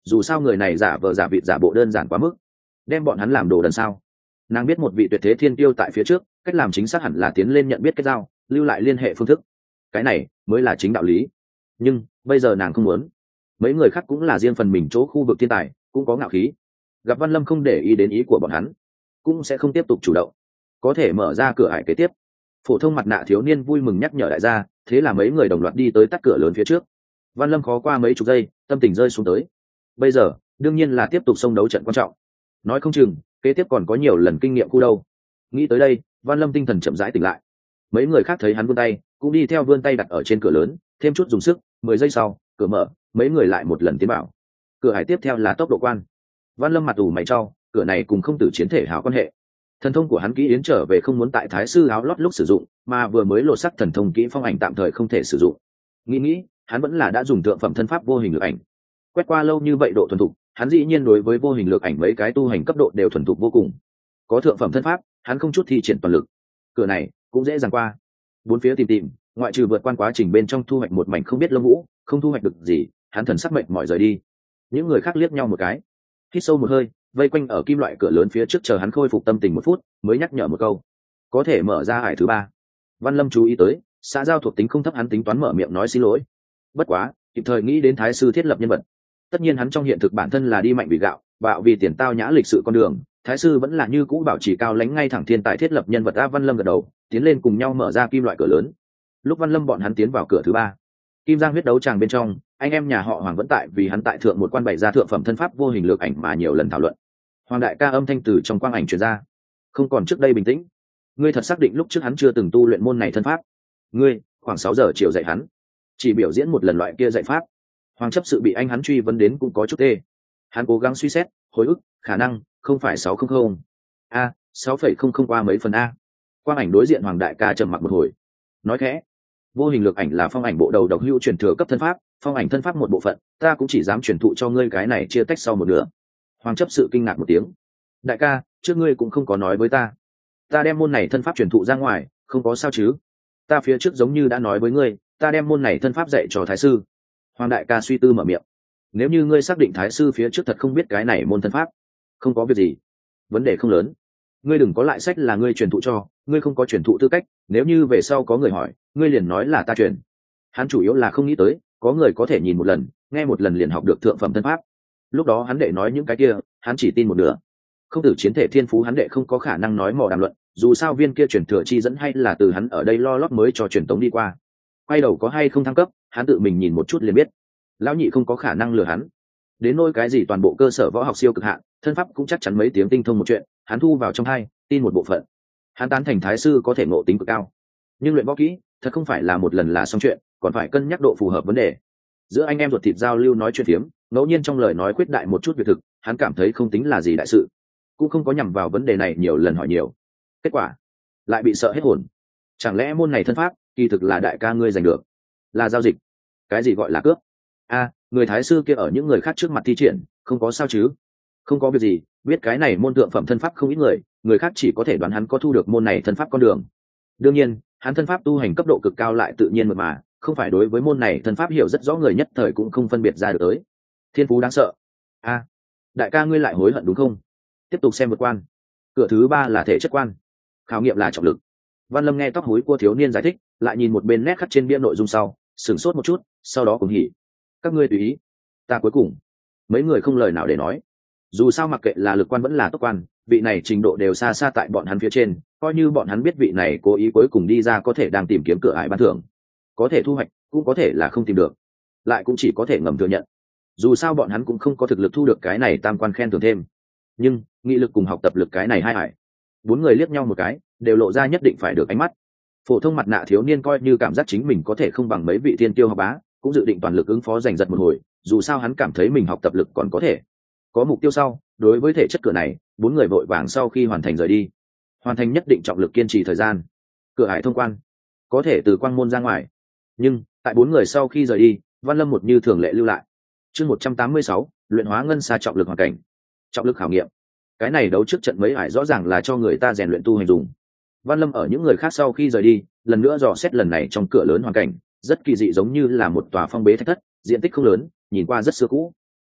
dù sao người này giả vờ giả vịt giả bộ đơn giản quá mức, đem bọn hắn làm đồ đần sao. Nàng biết một vị tuyệt thế thiên tiêu tại phía trước, cách làm chính xác hẳn là tiến lên nhận biết kết giao, lưu lại liên hệ phương thức, cái này mới là chính đạo lý. Nhưng bây giờ nàng không muốn. Mấy người khác cũng là riêng phần mình chỗ khu vực thiên tài, cũng có ngạo khí, gặp Văn Lâm không để ý đến ý của bọn hắn, cũng sẽ không tiếp tục chủ động, có thể mở ra cửa ải kế tiếp. Phổ thông mặt nạ thiếu niên vui mừng nhắc nhở đại gia, thế là mấy người đồng loạt đi tới tắt cửa lớn phía trước. Văn Lâm khó qua mấy chục giây, tâm tình rơi xuống tới. Bây giờ đương nhiên là tiếp tục xông đấu trận quan trọng, nói không chừng kế tiếp còn có nhiều lần kinh nghiệm khu đâu. Nghĩ tới đây, Văn Lâm tinh thần chậm rãi tỉnh lại. Mấy người khác thấy hắn vươn tay, cũng đi theo vươn tay đặt ở trên cửa lớn, thêm chút dùng sức. Mười giây sau, cửa mở, mấy người lại một lần tiến vào. Cửa hải tiếp theo là tốc độ quan. Văn Lâm mặt ủ mày trao, cửa này cùng không tử chiến thể hảo quan hệ. Thần thông của hắn kỹ yến trở về không muốn tại thái sư áo lót lúc sử dụng, mà vừa mới lột sắc thần thông kỹ phong ảnh tạm thời không thể sử dụng. Nghĩ nghĩ, hắn vẫn là đã dùng tượng phẩm thân pháp vô hình lược ảnh. Quét qua lâu như vậy độ thuần thục, hắn dĩ nhiên đối với vô hình lược ảnh mấy cái tu hành cấp độ đều thuần thục vô cùng. Có thượng phẩm thân pháp, hắn không chút thi triển toàn lực. Cửa này cũng dễ dàng qua. Bốn phía tìm tìm, ngoại trừ vượt qua quá trình bên trong thu hoạch một mảnh không biết lông vũ, không thu hoạch được gì, hắn thần sắc mệt mỏi rời đi. Những người khác liếc nhau một cái, hít sâu một hơi, vây quanh ở kim loại cửa lớn phía trước chờ hắn khôi phục tâm tình một phút, mới nhắc nhở một câu, có thể mở ra hải thứ ba. Văn Lâm chú ý tới, xã giao thuộc tính không thấp, hắn tính toán mở miệng nói xin lỗi. Bất quá, kịp thời nghĩ đến thái sư thiết lập nhân vật. Tất nhiên hắn trong hiện thực bản thân là đi mạnh vì gạo, bạo vì tiền, tao nhã lịch sự con đường, thái sư vẫn là như cũ bảo trì cao lãnh ngay thẳng thiên tài thiết lập nhân vật. A Văn Lâm gật đầu, tiến lên cùng nhau mở ra kim loại cửa lớn. Lúc Văn Lâm bọn hắn tiến vào cửa thứ ba, kim giang huyết đấu tràng bên trong, anh em nhà họ Hoàng vẫn tại vì hắn tại thượng một quan bày ra thượng phẩm thân pháp vô hình lược ảnh mà nhiều lần thảo luận. Hoàng đại ca âm thanh từ trong quang ảnh truyền ra, không còn trước đây bình tĩnh. Ngươi thật xác định lúc trước hắn chưa từng tu luyện môn này thân pháp? Ngươi khoảng sáu giờ chiều dạy hắn, chỉ biểu diễn một lần loại kia dạy pháp. Hoàng chấp sự bị anh hắn truy vấn đến cũng có chút tê. Hắn cố gắng suy xét, hồi ức, khả năng không phải sáu không không a sáu phẩy không không qua mấy phần a. Quang ảnh đối diện Hoàng đại ca trầm mặc một hồi, nói khẽ, vô hình lược ảnh là phong ảnh bộ đầu độc hữu truyền thừa cấp thân pháp, phong ảnh thân pháp một bộ phận, ta cũng chỉ dám truyền thụ cho ngươi cái này chia tách sau một nửa. Hoàng chấp sự kinh ngạc một tiếng, đại ca, trước ngươi cũng không có nói với ta, ta đem môn này thân pháp truyền thụ ra ngoài, không có sao chứ? Ta phía trước giống như đã nói với ngươi, ta đem môn này thân pháp dạy cho thái sư. Hoàng đại ca suy tư mở miệng, nếu như ngươi xác định thái sư phía trước thật không biết cái này môn thân pháp, không có việc gì, vấn đề không lớn. Ngươi đừng có lại sách là ngươi truyền thụ cho, ngươi không có truyền thụ tư cách, nếu như về sau có người hỏi, ngươi liền nói là ta truyền. Hắn chủ yếu là không nghĩ tới có người có thể nhìn một lần, nghe một lần liền học được thượng phẩm thân pháp. Lúc đó hắn đệ nói những cái kia, hắn chỉ tin một nửa. Không tử chiến thể thiên phú hắn đệ không có khả năng nói mò đàm luận, dù sao viên kia truyền thừa chi dẫn hay là từ hắn ở đây lo lót mới cho truyền tống đi qua. Quay đầu có hay không thăng cấp, hắn tự mình nhìn một chút liền biết. Lão nhị không có khả năng lừa hắn. Đến nỗi cái gì toàn bộ cơ sở võ học siêu cực hạn, thân pháp cũng chắc chắn mấy tiếng tinh thông một chuyện, hắn thu vào trong hai, tin một bộ phận. Hắn tán thành thái sư có thể ngộ tính cực cao, nhưng luyện võ kỹ thật không phải là một lần là xong chuyện, còn phải cân nhắc độ phù hợp vấn đề. Giữa anh em ruột thịt giao lưu nói chuyện phiếm, ngẫu nhiên trong lời nói khuyết đại một chút việc thực, hắn cảm thấy không tính là gì đại sự, cũng không có nhằm vào vấn đề này nhiều lần hỏi nhiều. Kết quả lại bị sợ hết hồn. Chẳng lẽ môn này thân pháp kỳ thực là đại ca ngươi giành được, là giao dịch? Cái gì gọi là cướp? A, người thái sư kia ở những người khác trước mặt thi triển, không có sao chứ? Không có việc gì, biết cái này môn thượng phẩm thân pháp không ít người, người khác chỉ có thể đoán hắn có thu được môn này thân pháp con đường. Đương nhiên, hắn thân pháp tu hành cấp độ cực cao lại tự nhiên mượt mà, không phải đối với môn này thân pháp hiểu rất rõ người nhất thời cũng không phân biệt ra được tới. Thiên phú đáng sợ. A, đại ca ngươi lại hối hận đúng không? Tiếp tục xem vượt quan. Cửa thứ ba là thể chất quan, khảo nghiệm là trọng lực. Văn Lâm nghe tóc hối của thiếu niên giải thích, lại nhìn một bên nét khắc trên bia nội dung sau, sửng sốt một chút, sau đó cùng hỉ. Các ngươi tùy ý, ta cuối cùng. Mấy người không lời nào để nói. Dù sao mặc kệ là lực quan vẫn là tốc quan, vị này trình độ đều xa xa tại bọn hắn phía trên, coi như bọn hắn biết vị này cố ý cuối cùng đi ra có thể đang tìm kiếm cửa ải ban thưởng, có thể thu hoạch, cũng có thể là không tìm được, lại cũng chỉ có thể ngầm thừa nhận. Dù sao bọn hắn cũng không có thực lực thu được cái này tam quan khen thưởng thêm, nhưng nghị lực cùng học tập lực cái này hai hải. Bốn người liếc nhau một cái, đều lộ ra nhất định phải được ánh mắt. Phổ thông mặt nạ thiếu niên coi như cảm giác chính mình có thể không bằng mấy vị thiên tiêu học bá, cũng dự định toàn lực ứng phó giành giật một hồi, dù sao hắn cảm thấy mình học tập lực còn có thể. Có mục tiêu sau, đối với thể chất cửa này, bốn người vội vàng sau khi hoàn thành rời đi. Hoàn thành nhất định trọng lực kiên trì thời gian. Cửa hải thông quan, có thể từ quang môn ra ngoài. Nhưng, tại bốn người sau khi rời đi, Văn Lâm một như thường lệ lưu lại. Chương một trăm tám mươi sáu, luyện hóa ngân xa trọng lực hoàn cảnh. Trọng lực khảo nghiệm. Cái này đấu trước trận mấy hải rõ ràng là cho người ta rèn luyện tu hành dùng. Văn Lâm ở những người khác sau khi rời đi, lần nữa dò xét lần này trong cửa lớn hoàn cảnh, rất kỳ dị giống như là một tòa phong bế thạch thất, diện tích không lớn, nhìn qua rất xưa cũ.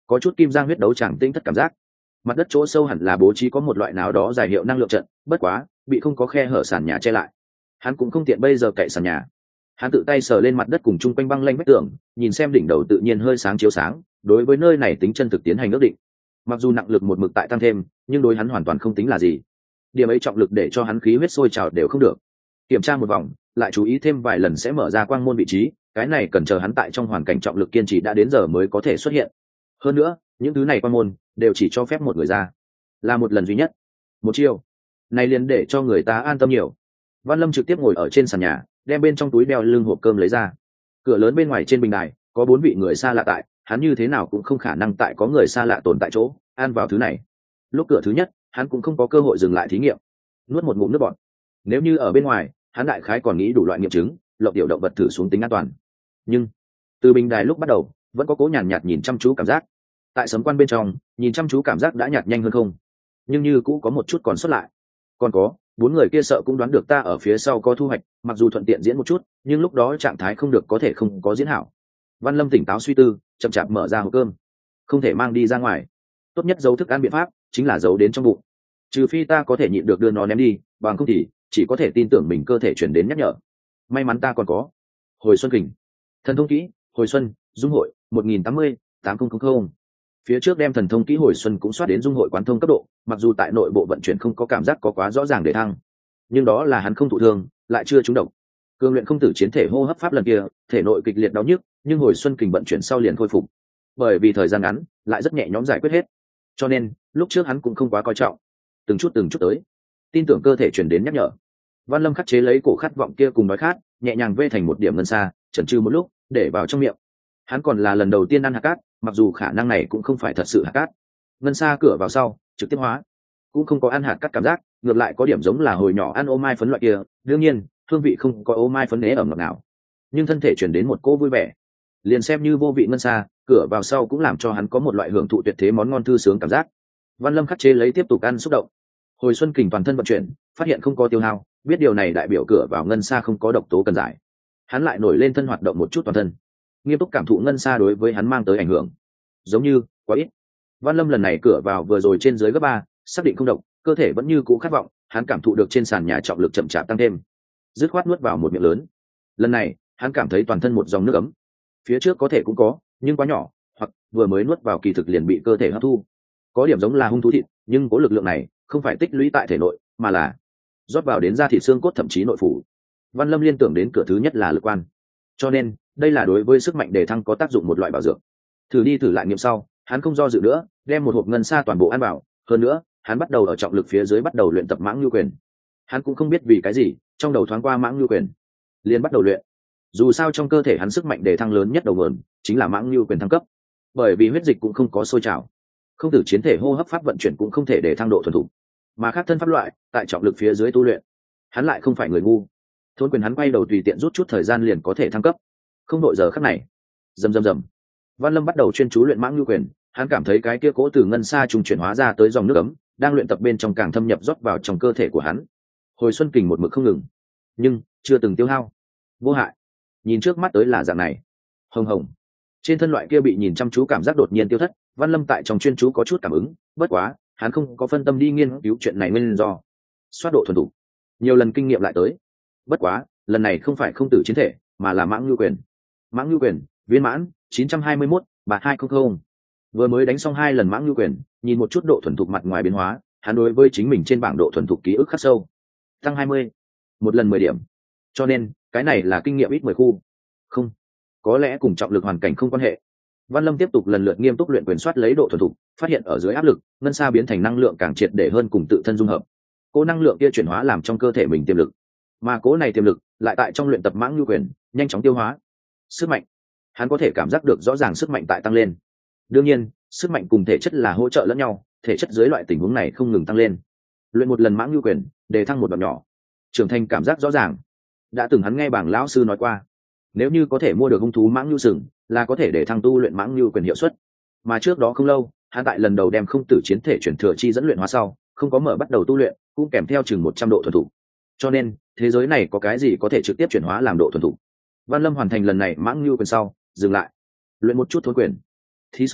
có chút kim giang huyết đấu chẳng tinh thất cảm giác. Mặt đất chỗ sâu hẳn là bố trí có một loại nào đó giải hiệu năng lượng trận, bất quá bị không có khe hở sàn nhà che lại. Hắn cũng không tiện bây giờ cậy sàn nhà. Hắn tự tay sờ lên mặt đất cùng chung quanh băng lanh vách tường, nhìn xem đỉnh đầu tự nhiên hơi sáng chiếu sáng, đối với nơi này tính chân thực tiến hành ước định. Mặc dù nặng lực một mực tại tăng thêm, nhưng đối hắn hoàn toàn không tính là gì. Điểm ấy trọng lực để cho hắn khí huyết sôi trào đều không được. Kiểm tra một vòng, lại chú ý thêm vài lần sẽ mở ra quang môn vị trí, cái này cần chờ hắn tại trong hoàn cảnh trọng lực kiên trì đã đến giờ mới có thể xuất hiện. Hơn nữa, những thứ này quang môn đều chỉ cho phép một người ra, là một lần duy nhất, một chiêu. Này liền để cho người ta an tâm nhiều. Văn Lâm trực tiếp ngồi ở trên sàn nhà, đem bên trong túi đeo lưng hộp cơm lấy ra. Cửa lớn bên ngoài trên bình đài có bốn vị người xa lạ tại, hắn như thế nào cũng không khả năng tại có người xa lạ tồn tại chỗ ăn vào thứ này. Lúc cửa thứ nhất, hắn cũng không có cơ hội dừng lại thí nghiệm, nuốt một ngụm nước bọt. Nếu như ở bên ngoài, hắn đại khái còn nghĩ đủ loại nghiệm chứng, lộng tiểu động vật thử xuống tính an toàn. Nhưng từ bình đài lúc bắt đầu, vẫn có cố nhàn nhạt nhìn chăm chú cảm giác. Tại sấm quan bên trong, nhìn chăm chú cảm giác đã nhạt nhanh hơn không, nhưng như cũ có một chút còn sót lại. Còn có bốn người kia sợ cũng đoán được ta ở phía sau có thu hoạch, mặc dù thuận tiện diễn một chút, nhưng lúc đó trạng thái không được có thể không có diễn hảo. Văn Lâm tỉnh táo suy tư, chậm chạp mở ra hộp cơm. Không thể mang đi ra ngoài, tốt nhất giấu thức ăn biện pháp chính là giấu đến trong bụng, trừ phi ta có thể nhịn được đưa nó ném đi, bằng không thì chỉ có thể tin tưởng mình cơ thể chuyển đến nhắc nhở. May mắn ta còn có hồi xuân kình, thần thông kỹ hồi xuân dung hội một nghìn tám mươi tám nghìn. Phía trước đem thần thông kỹ hồi xuân cũng soát đến dung hội quán thông cấp độ, mặc dù tại nội bộ vận chuyển không có cảm giác có quá rõ ràng để thăng, nhưng đó là hắn không thụ thương, lại chưa trúng độc. Cương luyện không tử chiến thể hô hấp pháp lần kia, thể nội kịch liệt đau nhức, nhưng hồi xuân kình vận chuyển sau liền khôi phục, bởi vì thời gian ngắn lại rất nhẹ nhõm giải quyết hết, cho nên lúc trước hắn cũng không quá coi trọng, từng chút từng chút tới, tin tưởng cơ thể chuyển đến nhắc nhở. Văn Lâm khắc chế lấy cổ khát vọng kia cùng nói khát, nhẹ nhàng vê thành một điểm ngân xa, chần chừ một lúc để vào trong miệng. Hắn còn là lần đầu tiên ăn hạt cát, mặc dù khả năng này cũng không phải thật sự hạt cát. Ngân xa cửa vào sau trực tiếp hóa, cũng không có ăn hạt cát cảm giác, ngược lại có điểm giống là hồi nhỏ ăn ô mai phấn loại kia, đương nhiên hương vị không có ô mai phấn nế ở ngọt nào, nhưng thân thể chuyển đến một cô vui vẻ. Liền xem như vô vị ngân xa, cửa vào sau cũng làm cho hắn có một loại hưởng thụ tuyệt thế món ngon thư sướng cảm giác. Văn Lâm khắc chế lấy tiếp tục ăn xúc động. Hồi xuân kình toàn thân vận chuyển, phát hiện không có tiêu hao, biết điều này đại biểu cửa vào ngân xa không có độc tố cần giải. Hắn lại nổi lên thân hoạt động một chút toàn thân, nghiêm túc cảm thụ ngân xa đối với hắn mang tới ảnh hưởng, giống như quá ít. Văn Lâm lần này cửa vào vừa rồi trên dưới gấp ba, xác định không độc, cơ thể vẫn như cũ khát vọng, hắn cảm thụ được trên sàn nhà trọng lực chậm chạp tăng thêm, dứt khoát nuốt vào một miệng lớn. Lần này hắn cảm thấy toàn thân một dòng nước ấm, phía trước có thể cũng có, nhưng quá nhỏ, hoặc vừa mới nuốt vào kỳ thực liền bị cơ thể hấp thu. Có điểm giống là hung thú thịt, nhưng có lực lượng này không phải tích lũy tại thể nội, mà là rót vào đến da thịt xương cốt thậm chí nội phủ. Văn Lâm liên tưởng đến cửa thứ nhất là lực quan, cho nên đây là đối với sức mạnh đề thăng có tác dụng một loại bảo dưỡng. Thử đi thử lại nghiệm sau, hắn không do dự nữa, đem một hộp ngân sa toàn bộ ăn vào. Hơn nữa hắn bắt đầu ở trọng lực phía dưới bắt đầu luyện tập mãng lưu quyền. Hắn cũng không biết vì cái gì, trong đầu thoáng qua mãng lưu quyền, liền bắt đầu luyện. Dù sao trong cơ thể hắn sức mạnh đề thăng lớn nhất đầu nguồn chính là mãng lưu quyền thăng cấp, bởi vì huyết dịch cũng không có sôi trào, không tử chiến thể hô hấp pháp vận chuyển cũng không thể để thăng độ thuần thục, mà khác thân pháp loại tại trọng lực phía dưới tu luyện. Hắn lại không phải người ngu, thôn quyền hắn quay đầu tùy tiện rút chút thời gian liền có thể thăng cấp, không đội giờ khắc này. Rầm rầm rầm, Văn Lâm bắt đầu chuyên chú luyện mãng lưu quyền. Hắn cảm thấy cái kia cố từ ngân xa trùng chuyển hóa ra tới dòng nước ấm đang luyện tập bên trong càng thâm nhập rót vào trong cơ thể của hắn. Hồi xuân kình một mực không ngừng, nhưng chưa từng tiêu hao, vô hại. Nhìn trước mắt tới là dạng này, hồng hồng trên thân loại kia bị nhìn chăm chú cảm giác đột nhiên tiêu thất. Văn Lâm tại trong chuyên chú có chút cảm ứng, bất quá hắn không có phân tâm đi nghiên cứu chuyện này nguyên do. Xoát độ thuần thủ, nhiều lần kinh nghiệm lại tới. Bất quá lần này không phải không tử chiến thể, mà là mãng lưu quyền. Mãng lưu quyền viên mãn chín trăm hai mươi mốt bạt hai trăm. Vừa mới đánh xong hai lần mãng lưu quyền, nhìn một chút độ thuần thục mặt ngoài biến hóa, hắn đối với chính mình trên bảng độ thuần thục ký ức khắc sâu, tăng hai mươi, một lần mười điểm. Cho nên cái này là kinh nghiệm ít mười khu. Không, có lẽ cùng trọng lực hoàn cảnh không quan hệ. Văn Lâm tiếp tục lần lượt nghiêm túc luyện quyền soát lấy độ thuần thục, phát hiện ở dưới áp lực, ngân sa biến thành năng lượng càng triệt để hơn cùng tự thân dung hợp. Cố năng lượng kia chuyển hóa làm trong cơ thể mình tiềm lực, mà cố này tiềm lực lại tại trong luyện tập mãng lưu quyền nhanh chóng tiêu hóa. Sức mạnh, hắn có thể cảm giác được rõ ràng sức mạnh tại tăng lên. Đương nhiên sức mạnh cùng thể chất là hỗ trợ lẫn nhau, thể chất dưới loại tình huống này không ngừng tăng lên. Luyện một lần mãng lưu quyền đề thăng một đoạn nhỏ, trưởng thành cảm giác rõ ràng. Đã từng hắn nghe bảng lão sư nói qua, nếu như có thể mua được hung thú mãng lưu sừng là có thể để thăng tu luyện mãng lưu quyền hiệu suất. Mà trước đó không lâu hắn tại lần đầu đem không tử chiến thể chuyển thừa chi dẫn luyện hóa sau, không có mở bắt đầu tu luyện, cũng kèm theo chừng một trăm độ thuần thục. Cho nên thế giới này có cái gì có thể trực tiếp chuyển hóa làm độ thuần thục. Văn Lâm hoàn thành lần này mãng lưu quyền sau dừng lại, luyện một chút thối quyền. Thi xong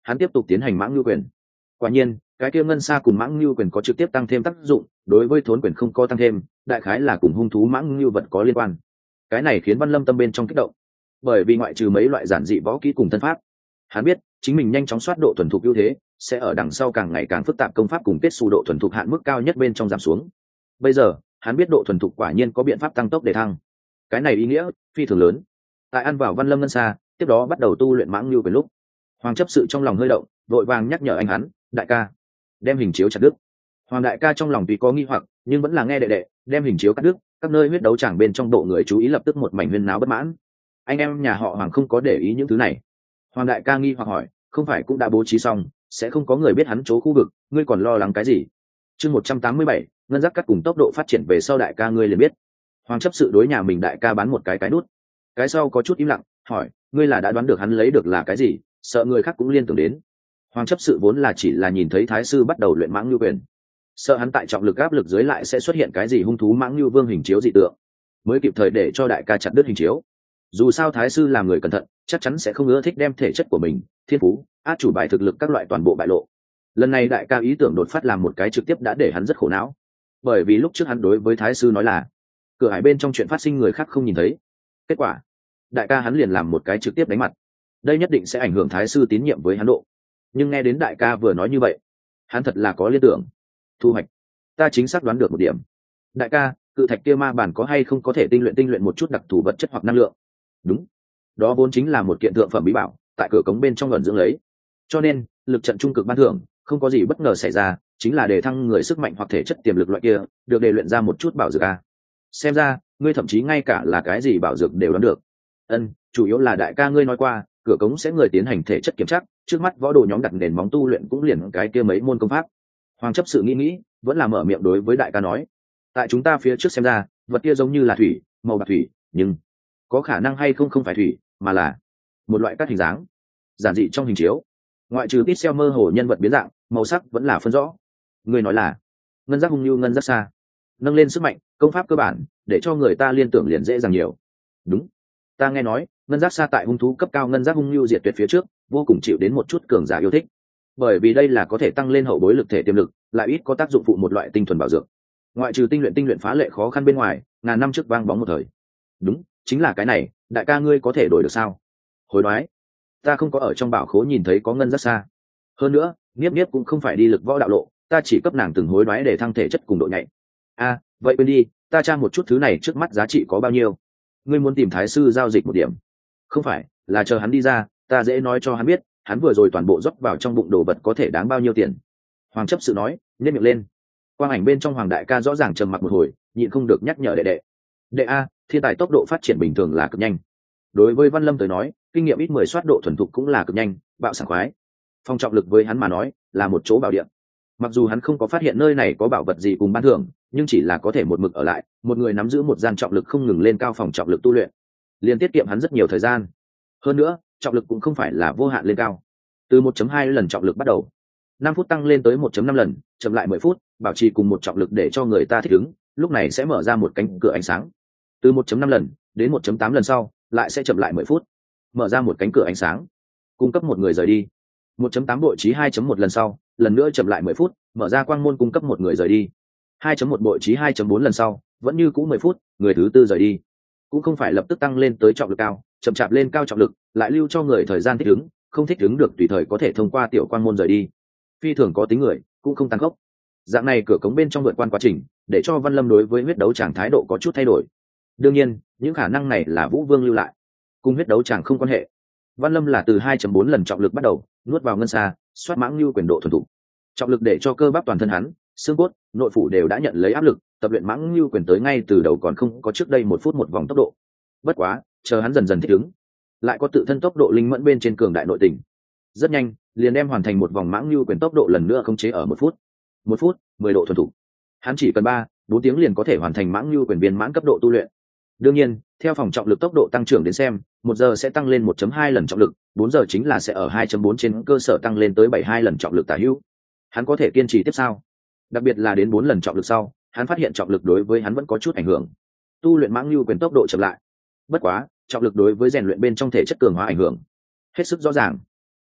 hắn tiếp tục tiến hành mãng lưu quyền. Quả nhiên cái kia ngân xa cùng mãng lưu quyền có trực tiếp tăng thêm tác dụng, đối với thốn quyền không có tăng thêm, đại khái là cùng hung thú mãng lưu vật có liên quan. Cái này khiến Văn Lâm tâm bên trong kích động, bởi vì ngoại trừ mấy loại giản dị võ kỹ cùng thân pháp, hắn biết chính mình nhanh chóng soát độ thuần thục ưu thế sẽ ở đằng sau càng ngày càng phức tạp công pháp cùng kết xu độ thuần thục hạn mức cao nhất bên trong giảm xuống. Bây giờ hắn biết độ thuần thục quả nhiên có biện pháp tăng tốc để thăng, cái này ý nghĩa phi thường lớn. Tại ăn vào Văn Lâm ngân xa, tiếp đó bắt đầu tu luyện mãng lưu quyền lúc, Hoàng chấp sự trong lòng hơi động, vội vàng nhắc nhở anh hắn, đại ca đem hình chiếu chặt đứt. Hoàng đại ca trong lòng tuy có nghi hoặc nhưng vẫn là nghe đệ đệ đem hình chiếu cắt đứt. Các nơi huyết đấu tràng bên trong độ người chú ý lập tức một mảnh huyên náo bất mãn. Anh em nhà họ Hoàng không có để ý những thứ này. Hoàng đại ca nghi hoặc hỏi, không phải cũng đã bố trí xong sẽ không có người biết hắn chỗ khu vực, ngươi còn lo lắng cái gì? Chương một trăm tám mươi bảy, ngân giác cắt cùng tốc độ phát triển về sau đại ca ngươi liền biết. Hoàng chấp sự đối nhà mình đại ca bán một cái cái nút, cái sau có chút im lặng hỏi, ngươi là đã đoán được hắn lấy được là cái gì, sợ người khác cũng liên tưởng đến. Hoàng chấp sự vốn là chỉ là nhìn thấy thái sư bắt đầu luyện mãng lưu quyền, sợ hắn tại trọng lực áp lực dưới lại sẽ xuất hiện cái gì hung thú mãng lưu vương hình chiếu dị tượng, mới kịp thời để cho đại ca chặt đứt hình chiếu. Dù sao thái sư là người cẩn thận, chắc chắn sẽ không ưa thích đem thể chất của mình, thiên phú, át chủ bài thực lực các loại toàn bộ bại lộ. Lần này đại ca ý tưởng đột phát làm một cái trực tiếp đã để hắn rất khổ não, bởi vì lúc trước hắn đối với thái sư nói là cửa hải bên trong chuyện phát sinh người khác không nhìn thấy, kết quả đại ca hắn liền làm một cái trực tiếp đánh mặt, đây nhất định sẽ ảnh hưởng thái sư tín nhiệm với hắn độ. Nhưng nghe đến đại ca vừa nói như vậy, hắn thật là có liên tưởng. Thu hoạch, ta chính xác đoán được một điểm. Đại ca, cự thạch kia ma bản có hay không có thể tinh luyện tinh luyện một chút đặc thù vật chất hoặc năng lượng? Đúng, đó vốn chính là một kiện thượng phẩm bí bảo, tại cửa cống bên trong gần dưỡng lấy, cho nên lực trận trung cực ban thưởng không có gì bất ngờ xảy ra, chính là đề thăng người sức mạnh hoặc thể chất tiềm lực loại kia, được đề luyện ra một chút bảo dược a. Xem ra ngươi thậm chí ngay cả là cái gì bảo dược đều đoán được. Ân, chủ yếu là đại ca ngươi nói qua cửa cống sẽ người tiến hành thể chất kiểm tra, trước mắt võ đồ nhóm đặt nền móng tu luyện cũng liền cái kia mấy môn công pháp. Hoàng chấp sự nghĩ nghĩ vẫn là mở miệng đối với đại ca nói, tại chúng ta phía trước xem ra vật kia giống như là thủy, màu bạc thủy, nhưng có khả năng hay không không phải thủy mà là một loại các hình dáng giản dị trong hình chiếu, ngoại trừ ít xeo mơ hồ nhân vật biến dạng, màu sắc vẫn là phân rõ. Người nói là ngân giác hung như ngân giác xa, nâng lên sức mạnh công pháp cơ bản để cho người ta liên tưởng liền dễ dàng nhiều. Đúng, ta nghe nói ngân giác xa tại hung thú cấp cao ngân giác hung lưu diệt tuyệt phía trước vô cùng chịu đến một chút cường giả yêu thích, bởi vì đây là có thể tăng lên hậu bối lực thể tiềm lực, lại ít có tác dụng phụ một loại tinh thuần bảo dược. Ngoại trừ tinh luyện tinh luyện phá lệ khó khăn bên ngoài, ngàn năm trước vang bóng một thời. Đúng, chính là cái này, đại ca ngươi có thể đổi được sao? Hối đoái, ta không có ở trong bảo khố nhìn thấy có ngân giác xa. Hơn nữa Niếp Niếp cũng không phải đi lực võ đạo lộ, ta chỉ cấp nàng từng hối đoái để thăng thể chất cùng độ nhạy. A, à, vậy quên đi, ta tra một chút thứ này trước mắt giá trị có bao nhiêu. Ngươi muốn tìm thái sư giao dịch một điểm? Không phải, là chờ hắn đi ra ta dễ nói cho hắn biết hắn vừa rồi toàn bộ rót vào trong bụng đồ vật có thể đáng bao nhiêu tiền. Hoàng chấp sự nói, nhếch miệng lên. Quang ảnh bên trong Hoàng đại ca rõ ràng trầm mặc một hồi, nhịn không được nhắc nhở đệ đệ. Đệ a, thiên tài tốc độ phát triển bình thường là cực nhanh. Đối với Văn Lâm tới nói, kinh nghiệm ít mười soát độ thuần thục cũng là cực nhanh, bạo sảng khoái. Phong trọng lực với hắn mà nói là một chỗ bảo địa. Mặc dù hắn không có phát hiện nơi này có bảo vật gì cùng ban thưởng, nhưng chỉ là có thể một mực ở lại, một người nắm giữ một gian trọng lực không ngừng lên cao phòng trọng lực tu luyện, liền tiết kiệm hắn rất nhiều thời gian. Hơn nữa trọng lực cũng không phải là vô hạn lên cao, từ một phẩy hai lần trọng lực bắt đầu, năm phút tăng lên tới một phẩy năm lần, chậm lại mười phút, bảo trì cùng một trọng lực để cho người ta thích ứng, lúc này sẽ mở ra một cánh cửa ánh sáng. Từ một phẩy năm lần đến một phẩy tám lần sau lại sẽ chậm lại mười phút, mở ra một cánh cửa ánh sáng, cung cấp một người rời đi. một phẩy tám bội trí hai phẩy một lần sau, lần nữa chậm lại mười phút, mở ra quang môn cung cấp một người rời đi. hai phẩy một bội trí hai phẩy bốn lần sau, vẫn như cũ mười phút, người thứ tư rời đi. Cũng không phải lập tức tăng lên tới trọng lực cao, chậm chạp lên cao trọng lực, lại lưu cho người thời gian thích ứng, không thích ứng được tùy thời có thể thông qua tiểu quang môn rời đi. Phi thường có tính người, cũng không tăng khốc. Dạng này cửa cống bên trong vượt quan quá trình, để cho Văn Lâm đối với huyết đấu tràng thái độ có chút thay đổi. Đương nhiên, những khả năng này là Vũ Vương lưu lại, cùng huyết đấu tràng không quan hệ. Văn Lâm là từ hai phẩy bốn lần trọng lực bắt đầu, nuốt vào ngân xa, xoát mãng lưu quyền độ thuần thục. Trọng lực để cho cơ bắp toàn thân hắn, xương cốt, nội phủ đều đã nhận lấy áp lực, tập luyện mãng lưu quyền tới ngay từ đầu còn không có trước đây một phút một vòng tốc độ. Bất quá, chờ hắn dần dần thích ứng, lại có tự thân tốc độ linh mẫn bên trên cường đại nội tình, rất nhanh liền đem hoàn thành một vòng mãng lưu quyền tốc độ lần nữa khống chế ở một phút. Một phút, mười độ thuần thục. Hắn chỉ cần ba, bốn tiếng liền có thể hoàn thành mãng lưu quyền viên mãn cấp độ tu luyện. Đương nhiên, theo phòng trọng lực tốc độ tăng trưởng đến xem, một giờ sẽ tăng lên một phẩy hai lần trọng lực, bốn giờ chính là sẽ ở hai phẩy bốn trên cơ sở tăng lên tới bảy mươi hai lần trọng lực tả hữu. Hắn có thể kiên trì tiếp sao? Đặc biệt là đến bốn lần trọng lực sau, hắn phát hiện trọng lực đối với hắn vẫn có chút ảnh hưởng. Tu luyện mãng lưu quyền tốc độ chậm lại. Bất quá, trọng lực đối với rèn luyện bên trong thể chất cường hóa ảnh hưởng hết sức rõ ràng.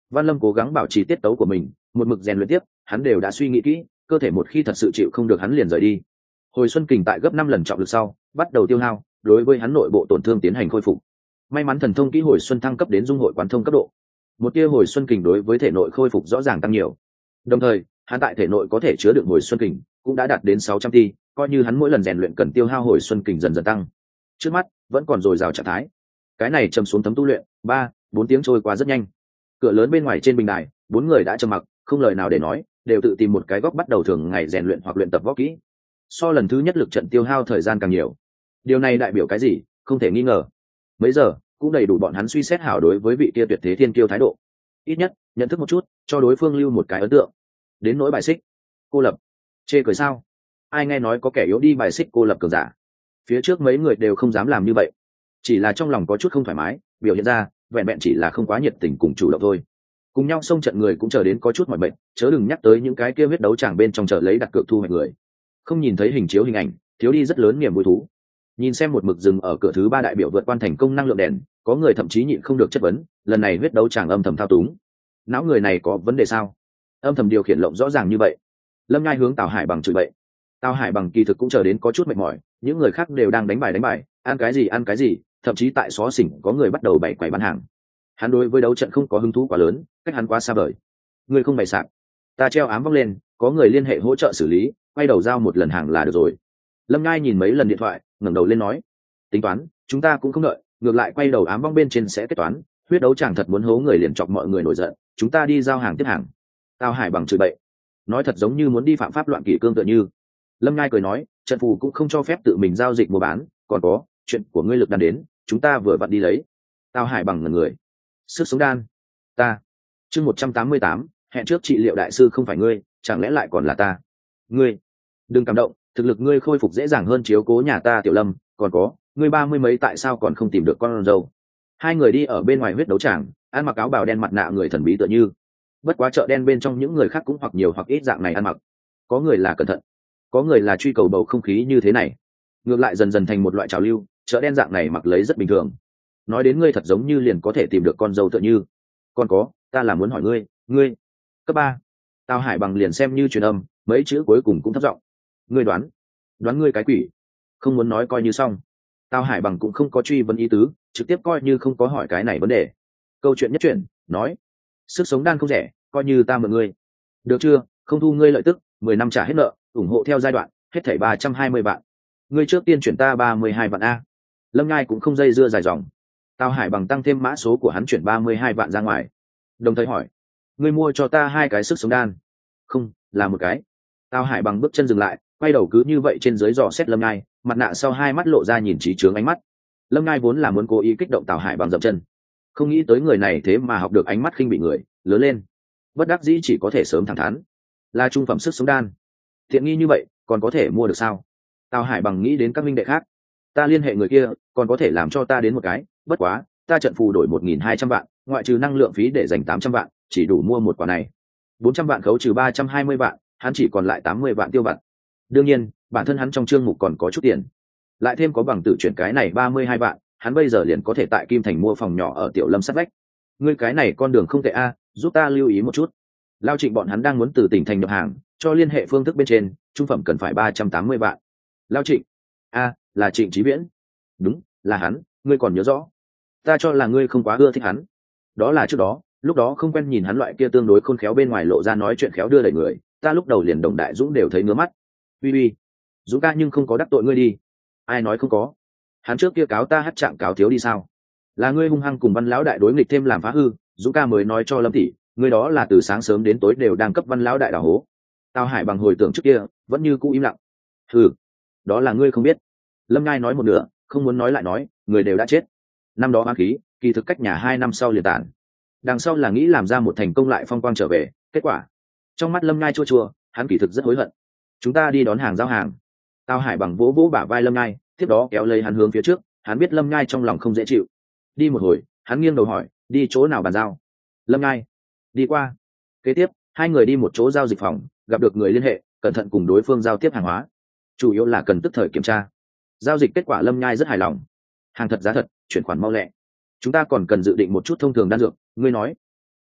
Văn Lâm cố gắng bảo trì tiết tấu của mình, một mực rèn luyện tiếp, hắn đều đã suy nghĩ kỹ, cơ thể một khi thật sự chịu không được hắn liền rời đi. Hồi xuân kình tại gấp năm lần trọng lực sau, bắt đầu tiêu hao, đối với hắn nội bộ tổn thương tiến hành khôi phục. May mắn thần thông kỹ hồi xuân thăng cấp đến dung hội quán thông cấp độ, một tia hồi xuân kình đối với thể nội khôi phục rõ ràng tăng nhiều. Đồng thời, hắn tại thể nội có thể chứa đựng hồi xuân kình cũng đã đạt đến sáu trăm ti, coi như hắn mỗi lần rèn luyện cần tiêu hao hồi xuân kình dần dần tăng. Trước mắt vẫn còn dồi dào trạng thái. Cái này trầm xuống tấm tu luyện, ba, bốn tiếng trôi qua rất nhanh. Cửa lớn bên ngoài trên bình đài, bốn người đã trầm mặc, không lời nào để nói, đều tự tìm một cái góc bắt đầu thường ngày rèn luyện hoặc luyện tập võ kỹ. So lần thứ nhất lực trận tiêu hao thời gian càng nhiều. Điều này đại biểu cái gì? Không thể nghi ngờ. Mấy giờ cũng đầy đủ bọn hắn suy xét hảo đối với vị kia tuyệt thế thiên kiêu thái độ. Ít nhất nhận thức một chút, cho đối phương lưu một cái ấn tượng. Đến nỗi bài xích, cô lập, chê cười sao? Ai nghe nói có kẻ yếu đi bài xích cô lập cường giả? Phía trước mấy người đều không dám làm như vậy, chỉ là trong lòng có chút không thoải mái, biểu hiện ra vẹn vẹn chỉ là không quá nhiệt tình cùng chủ động thôi. Cùng nhau xông trận người cũng chờ đến có chút mỏi mệt, chớ đừng nhắc tới những cái kia huyết đấu tràng bên trong chợ lấy đặt cược thu hoạch người. Không nhìn thấy hình chiếu hình ảnh, thiếu đi rất lớn niềm vui thú. Nhìn xem một mực dừng ở cửa thứ ba đại biểu vượt quan thành công năng lượng đèn, có người thậm chí nhịn không được chất vấn, lần này huyết đấu tràng âm thầm thao túng, não người này có vấn đề sao? Âm thầm điều khiển lộng rõ ràng như vậy. Lâm Nhai hướng Tào Hải Bằng chửi bậy. Tào Hải Bằng kỳ thực cũng chờ đến có chút mệt mỏi, những người khác đều đang đánh bài đánh bài, ăn cái gì ăn cái gì, thậm chí tại xó xỉnh có người bắt đầu bày quầy bán hàng. Hắn đối với đấu trận không có hứng thú quá lớn, cách hắn quá xa vời. Người không bày sạp, ta treo ám vong lên, có người liên hệ hỗ trợ xử lý, quay đầu giao một lần hàng là được rồi. Lâm Nhai nhìn mấy lần điện thoại, ngẩng đầu lên nói, tính toán, chúng ta cũng không đợi, ngược lại quay đầu ám vong bên trên sẽ kết toán, huyết đấu chẳng thật muốn hố người liền chọc mọi người nổi giận, chúng ta đi giao hàng tiếp hàng. Tào Hải Bằng chửi bậy, nói thật giống như muốn đi phạm pháp loạn kỷ cương tựa như. Lâm Nhai cười nói, trận phù cũng không cho phép tự mình giao dịch mua bán, còn có chuyện của ngươi lực đan đến, chúng ta vừa vặn đi lấy. Tào Hải Bằng ngẩn người, sức sống đan, ta chương một trăm tám mươi tám, hẹn trước trị liệu đại sư không phải ngươi, chẳng lẽ lại còn là ta? Ngươi đừng cảm động, thực lực ngươi khôi phục dễ dàng hơn chiếu cố nhà ta Tiểu Lâm, còn có ngươi ba mươi mấy tại sao còn không tìm được con râu? Hai người đi ở bên ngoài huyết đấu tràng, ăn mặc áo bào đen mặt nạ người thần bí tựa như. Bất quá chợ đen bên trong những người khác cũng hoặc nhiều hoặc ít dạng này ăn mặc, có người là cẩn thận, có người là truy cầu bầu không khí như thế này, ngược lại dần dần thành một loại trào lưu, chợ đen dạng này mặc lấy rất bình thường. Nói đến ngươi thật giống như liền có thể tìm được con dâu tựa như. Còn có, ta là muốn hỏi ngươi, ngươi cấp ba. Tào Hải Bằng liền xem như truyền âm, mấy chữ cuối cùng cũng thấp giọng. Ngươi đoán, đoán ngươi cái quỷ. Không muốn nói coi như xong. Tào Hải Bằng cũng không có truy vấn ý tứ, trực tiếp coi như không có hỏi cái này vấn đề. Câu chuyện nhất chuyển, nói, sức sống đan không rẻ, coi như ta mượn ngươi. Được chưa, không thu ngươi lợi tức, mười năm trả hết nợ, ủng hộ theo giai đoạn, hết thảy ba trăm hai mươi vạn. Ngươi trước tiên chuyển ta ba mươi hai vạn a. Lâm Ngai cũng không dây dưa dài dòng. Tào Hải Bằng tăng thêm mã số của hắn chuyển ba mươi hai vạn ra ngoài. Đồng thời hỏi, ngươi mua cho ta hai cái sức sống đan? Không, là một cái. Tào Hải Bằng bước chân dừng lại, quay đầu cứ như vậy trên dưới dò xét Lâm Ngai, mặt nạ sau hai mắt lộ ra nhìn trí trướng ánh mắt. Lâm Ngai vốn là muốn cố ý kích động Tào Hải Bằng dậm chân, không nghĩ tới người này thế mà học được ánh mắt khinh bị người, lớn lên. Bất đắc dĩ chỉ có thể sớm thẳng thắn, là trung phẩm sức sống đan, tiện nghi như vậy còn có thể mua được sao? Tào Hải Bằng nghĩ đến các minh đệ khác, ta liên hệ người kia, còn có thể làm cho ta đến một cái, bất quá ta trận phù đổi một nghìn hai trăm vạn, ngoại trừ năng lượng phí để dành tám trăm vạn, chỉ đủ mua một quả này. Bốn trăm vạn khấu trừ ba trăm hai mươi vạn, hắn chỉ còn lại tám mươi vạn tiêu vặt. Đương nhiên, bản thân hắn trong chương mục còn có chút tiền, lại thêm có bằng tự chuyển cái này ba mươi hai vạn, hắn bây giờ liền có thể tại Kim Thành mua phòng nhỏ ở Tiểu Lâm sát vách. Ngươi cái này con đường không tệ a, giúp ta lưu ý một chút. Lao Trịnh bọn hắn đang muốn từ tỉnh thành nhập hàng, cho liên hệ phương thức bên trên, trung phẩm cần phải ba trăm tám mươi vạn. Lao Trịnh? A, là Trịnh Chí Viễn. Đúng, là hắn, ngươi còn nhớ rõ. Ta cho là ngươi không quá ưa thích hắn. Đó là trước đó, lúc đó không quen nhìn hắn loại kia tương đối khôn khéo bên ngoài lộ ra nói chuyện khéo đưa đẩy người, ta lúc đầu liền Đồng Đại Dũng đều thấy ngứa mắt. Uy uy, Dũng ca nhưng không có đắc tội ngươi đi. Ai nói không có? Hắn trước kia cáo ta hát trạng cáo thiếu đi sao? Là ngươi hung hăng cùng Văn lão đại đối nghịch thêm làm phá hư, Dũng ca mới nói cho Lâm tỷ, ngươi đó là từ sáng sớm đến tối đều đang cấp Văn lão đại đào hố. Tào Hải Bằng hồi tưởng trước kia, vẫn như cũ im lặng. Hừ, đó là ngươi không biết. Lâm Ngai nói một nửa, không muốn nói lại nói, người đều đã chết. Năm đó ám khí, kỳ thực cách nhà hai năm sau liền tàn. Đằng sau là nghĩ làm ra một thành công lại phong quang trở về, kết quả trong mắt Lâm Ngai chua chua, hắn kỳ thực rất hối hận. Chúng ta đi đón hàng giao hàng. Tào Hải Bằng vỗ vỗ bả vai Lâm Ngai, tiếp đó kéo lấy hắn hướng phía trước, hắn biết Lâm Ngai trong lòng không dễ chịu. Đi một hồi, hắn nghiêng đầu hỏi, đi chỗ nào bàn giao? Lâm Ngai, đi qua. Kế tiếp, hai người đi một chỗ giao dịch phòng, gặp được người liên hệ, cẩn thận cùng đối phương giao tiếp hàng hóa, chủ yếu là cần tức thời kiểm tra. Giao dịch kết quả Lâm Nhai rất hài lòng, hàng thật giá thật, chuyển khoản mau lẹ. Chúng ta còn cần dự định một chút thông thường đan dược, ngươi nói.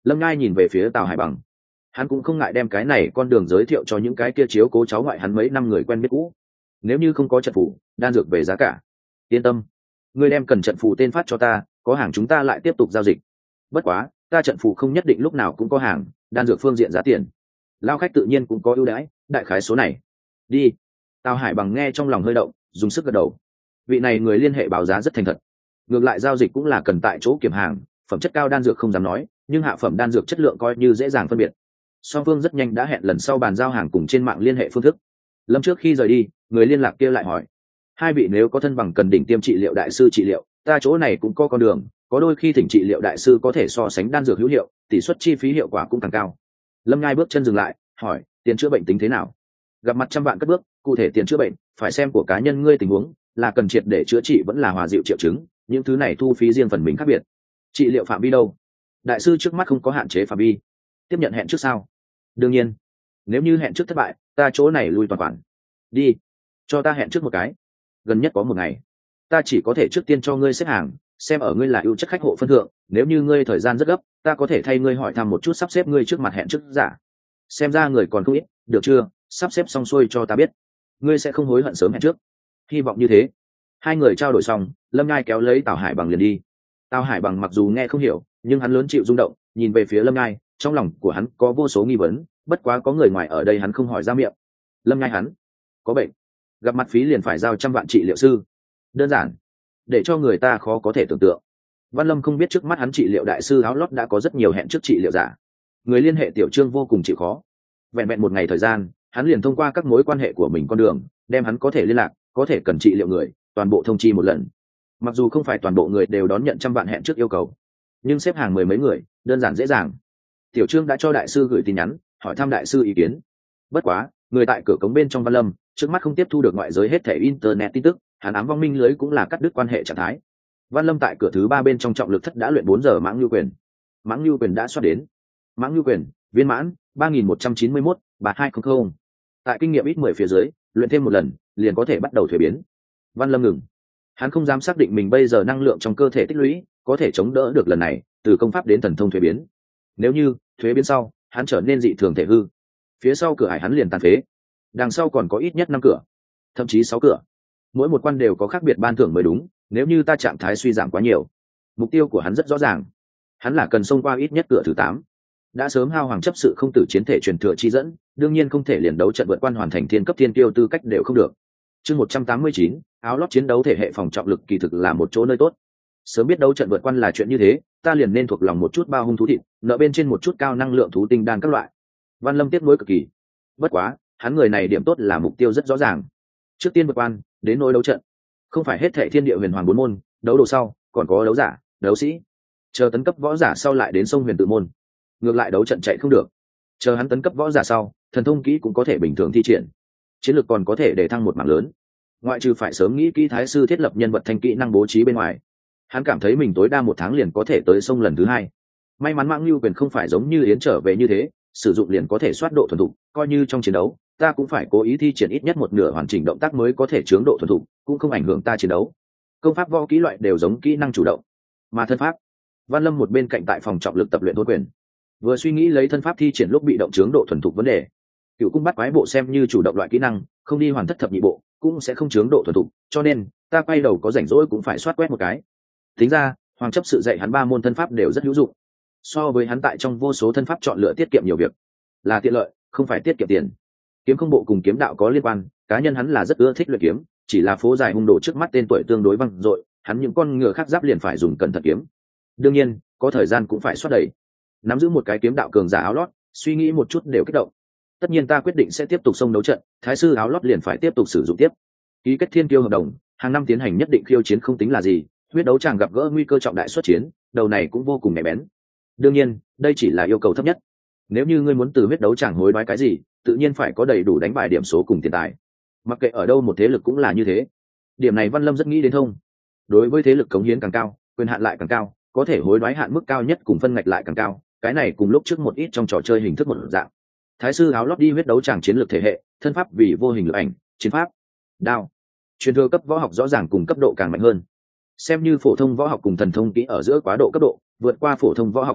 Lâm Ngai nhìn về phía Tào Hải Bằng, hắn cũng không ngại đem cái này con đường giới thiệu cho những cái kia chiếu cố cháu ngoại hắn mấy năm người quen biết cũ. Nếu như không có trận phủ, đan dược về giá cả, yên tâm, ngươi đem cần trận phủ tên phát cho ta, có hàng chúng ta lại tiếp tục giao dịch. Bất quá ta trận phủ không nhất định lúc nào cũng có hàng, đan dược phương diện giá tiền lao khách tự nhiên cũng có ưu đãi, đại khái số này đi. Tào Hải Bằng nghe trong lòng hơi động, dùng sức gật đầu. Vị này người liên hệ báo giá rất thành thật, ngược lại giao dịch cũng là cần tại chỗ kiểm hàng, phẩm chất cao đan dược không dám nói, nhưng hạ phẩm đan dược chất lượng coi như dễ dàng phân biệt. Song phương rất nhanh đã hẹn lần sau bàn giao hàng cùng trên mạng liên hệ phương thức. Lâm trước khi rời đi, người liên lạc kia lại hỏi, hai vị nếu có thân bằng cần đỉnh tiêm trị liệu đại sư trị liệu, ta chỗ này cũng có con đường, có đôi khi thỉnh trị liệu đại sư có thể so sánh đan dược hữu hiệu, tỷ suất chi phí hiệu quả cũng càng cao. Lâm Ngai bước chân dừng lại, hỏi, tiền chữa bệnh tính thế nào? Gặp mặt trăm vạn cất bước, cụ thể tiền chữa bệnh phải xem của cá nhân ngươi tình huống, là cần triệt để chữa trị vẫn là hòa dịu triệu chứng, những thứ này thu phí riêng phần mình khác biệt. Trị liệu phạm vi đâu? Đại sư trước mắt không có hạn chế phạm vi. Tiếp nhận hẹn trước sao? Đương nhiên. Nếu như hẹn trước thất bại, ta chỗ này lui toàn khoản. Đi, cho ta hẹn trước một cái, gần nhất có một ngày. Ta chỉ có thể trước tiên cho ngươi xếp hàng, xem ở ngươi là ưu chất khách hộ phân thượng, nếu như ngươi thời gian rất gấp, ta có thể thay ngươi hỏi thăm một chút sắp xếp ngươi trước mặt hẹn trước giả. Xem ra người còn không ít, được chưa? Sắp xếp xong xuôi cho ta biết, ngươi sẽ không hối hận sớm hẹn trước. Hy vọng như thế. Hai người trao đổi xong, Lâm Ngai kéo lấy Tào Hải Bằng liền đi. Tào Hải Bằng mặc dù nghe không hiểu, nhưng hắn lớn chịu rung động, nhìn về phía Lâm Ngai, trong lòng của hắn có vô số nghi vấn, bất quá có người ngoài ở đây hắn không hỏi ra miệng. Lâm Ngai hắn có bệnh, gặp mặt phí liền phải giao trăm vạn trị liệu sư, đơn giản để cho người ta khó có thể tưởng tượng. Văn Lâm không biết trước mắt hắn trị liệu đại sư áo lót đã có rất nhiều hẹn trước trị liệu giả. Người liên hệ Tiểu Trương vô cùng chịu khó, vẹn vẹn một ngày thời gian, hắn liền thông qua các mối quan hệ của mình con đường, đem hắn có thể liên lạc, có thể cần trị liệu người, toàn bộ thông chi một lần. Mặc dù không phải toàn bộ người đều đón nhận trăm vạn hẹn trước yêu cầu, nhưng xếp hàng mười mấy người, đơn giản dễ dàng. Tiểu Trương đã cho đại sư gửi tin nhắn, hỏi thăm đại sư ý kiến. Bất quá, người tại cửa cống bên trong Văn Lâm, trước mắt không tiếp thu được ngoại giới hết thảy internet tin tức, hắn ám vong minh lưới cũng là cắt đứt quan hệ trạng thái. Văn Lâm tại cửa thứ ba bên trong trọng lực thất đã luyện bốn giờ mãng lưu quyền. Mãng lưu quyền đã soát đến. Mãng lưu quyền, viên mãn, ba nghìn một trăm chín mươi mốt, ba hai không không. Tại kinh nghiệm ít mười phía dưới, luyện thêm một lần, liền có thể bắt đầu thuế biến. Văn Lâm ngừng. Hắn không dám xác định mình bây giờ năng lượng trong cơ thể tích lũy có thể chống đỡ được lần này, từ công pháp đến thần thông thuế biến. Nếu như thuế biến sau, hắn trở nên dị thường thể hư, phía sau cửa hải hắn liền tàn phế. Đằng sau còn có ít nhất năm cửa, thậm chí sáu cửa. Mỗi một quan đều có khác biệt ban thưởng mới đúng, nếu như ta trạng thái suy giảm quá nhiều. Mục tiêu của hắn rất rõ ràng, hắn là cần xông qua ít nhất cửa thứ tám. Đã sớm hao hoàng chấp sự không tử chiến thể truyền thừa chi dẫn, đương nhiên không thể liền đấu trận vượt quan hoàn thành thiên cấp thiên tiêu tư cách đều không được. Chương một trăm tám mươi chín, áo lót chiến đấu thể hệ phòng trọng lực kỳ thực là một chỗ nơi tốt. Sớm biết đấu trận vượt quan là chuyện như thế, ta liền nên thuộc lòng một chút bao hung thú thịt, nợ bên trên một chút cao năng lượng thú tinh đan các loại. Văn Lâm tiếc nuối cực kỳ. Bất quá, hắn người này điểm tốt là mục tiêu rất rõ ràng. Trước tiên vượt quan, đến nỗi đấu trận, không phải hết thệ thiên địa huyền hoàng bốn môn, đấu đồ sau, còn có đấu giả, đấu sĩ. Chờ tấn cấp võ giả sau lại đến sông huyền tự môn. Ngược lại đấu trận chạy không được. Chờ hắn tấn cấp võ giả sau, thần thông kỹ cũng có thể bình thường thi triển. Chiến lược còn có thể để thăng một mảng lớn. Ngoại trừ phải sớm nghĩ kỹ thái sư thiết lập nhân vật thanh kỹ năng bố trí bên ngoài, hắn cảm thấy mình tối đa một tháng liền có thể tới sông lần thứ hai. May mắn Mãng Lưu Quyền không phải giống như Yến trở về như thế, sử dụng liền có thể soát độ thuần thục, coi như trong chiến đấu, ta cũng phải cố ý thi triển ít nhất một nửa hoàn chỉnh động tác mới có thể chướng độ thuần thục, cũng không ảnh hưởng ta chiến đấu. Công pháp võ kỹ loại đều giống kỹ năng chủ động, mà thân pháp, Văn Lâm một bên cạnh tại phòng trọng lực tập luyện thôn quyền, vừa suy nghĩ lấy thân pháp thi triển lúc bị động chướng độ thuần thục vấn đề. Cựu cung bắt quái bộ xem như chủ động loại kỹ năng, không đi hoàn thất thập nhị bộ cũng sẽ không chướng độ thuần thục, cho nên ta quay đầu có rảnh rỗi cũng phải soát quét một cái. Tính ra, hoàng chấp sự dạy hắn ba môn thân pháp đều rất hữu dụng, so với hắn tại trong vô số thân pháp chọn lựa tiết kiệm nhiều việc, là tiện lợi, không phải tiết kiệm tiền. Kiếm không bộ cùng kiếm đạo có liên quan, cá nhân hắn là rất ưa thích luyện kiếm, chỉ là phố dài hung đồ trước mắt tên tuổi tương đối văng dội, hắn những con ngựa khác giáp liền phải dùng cẩn thận kiếm. Đương nhiên, có thời gian cũng phải soát đầy. Nắm giữ một cái kiếm đạo cường giả áo lót, suy nghĩ một chút đều kích động. Tất nhiên ta quyết định sẽ tiếp tục xông đấu trận, thái sư áo lót liền phải tiếp tục sử dụng tiếp. Ký kết thiên kiêu hợp đồng, hàng năm tiến hành nhất định khiêu chiến không tính là gì, huyết đấu chàng gặp gỡ nguy cơ trọng đại xuất chiến, đầu này cũng vô cùng nhạy bén. Đương nhiên, đây chỉ là yêu cầu thấp nhất. Nếu như ngươi muốn từ huyết đấu chàng hối đoái cái gì, tự nhiên phải có đầy đủ đánh bại điểm số cùng tiền tài. Mặc kệ ở đâu một thế lực cũng là như thế. Điểm này Văn Lâm rất nghĩ đến thông. Đối với thế lực cống hiến càng cao, quyền hạn lại càng cao, có thể hối đoái hạn mức cao nhất cùng phân ngạch lại càng cao, cái này cùng lúc trước một ít trong trò chơi hình thức một dạng. Thái sư áo lót đi huyết đấu tràng chiến lược thể hệ, thân pháp vì vô hình lực ảnh, chiến pháp, đao. Truyền thừa cấp võ học rõ ràng cùng cấp độ càng mạnh hơn. Xem như phổ thông võ học cùng thần thông kỹ ở giữa quá độ cấp độ, vượt qua phổ thông võ học uy lực,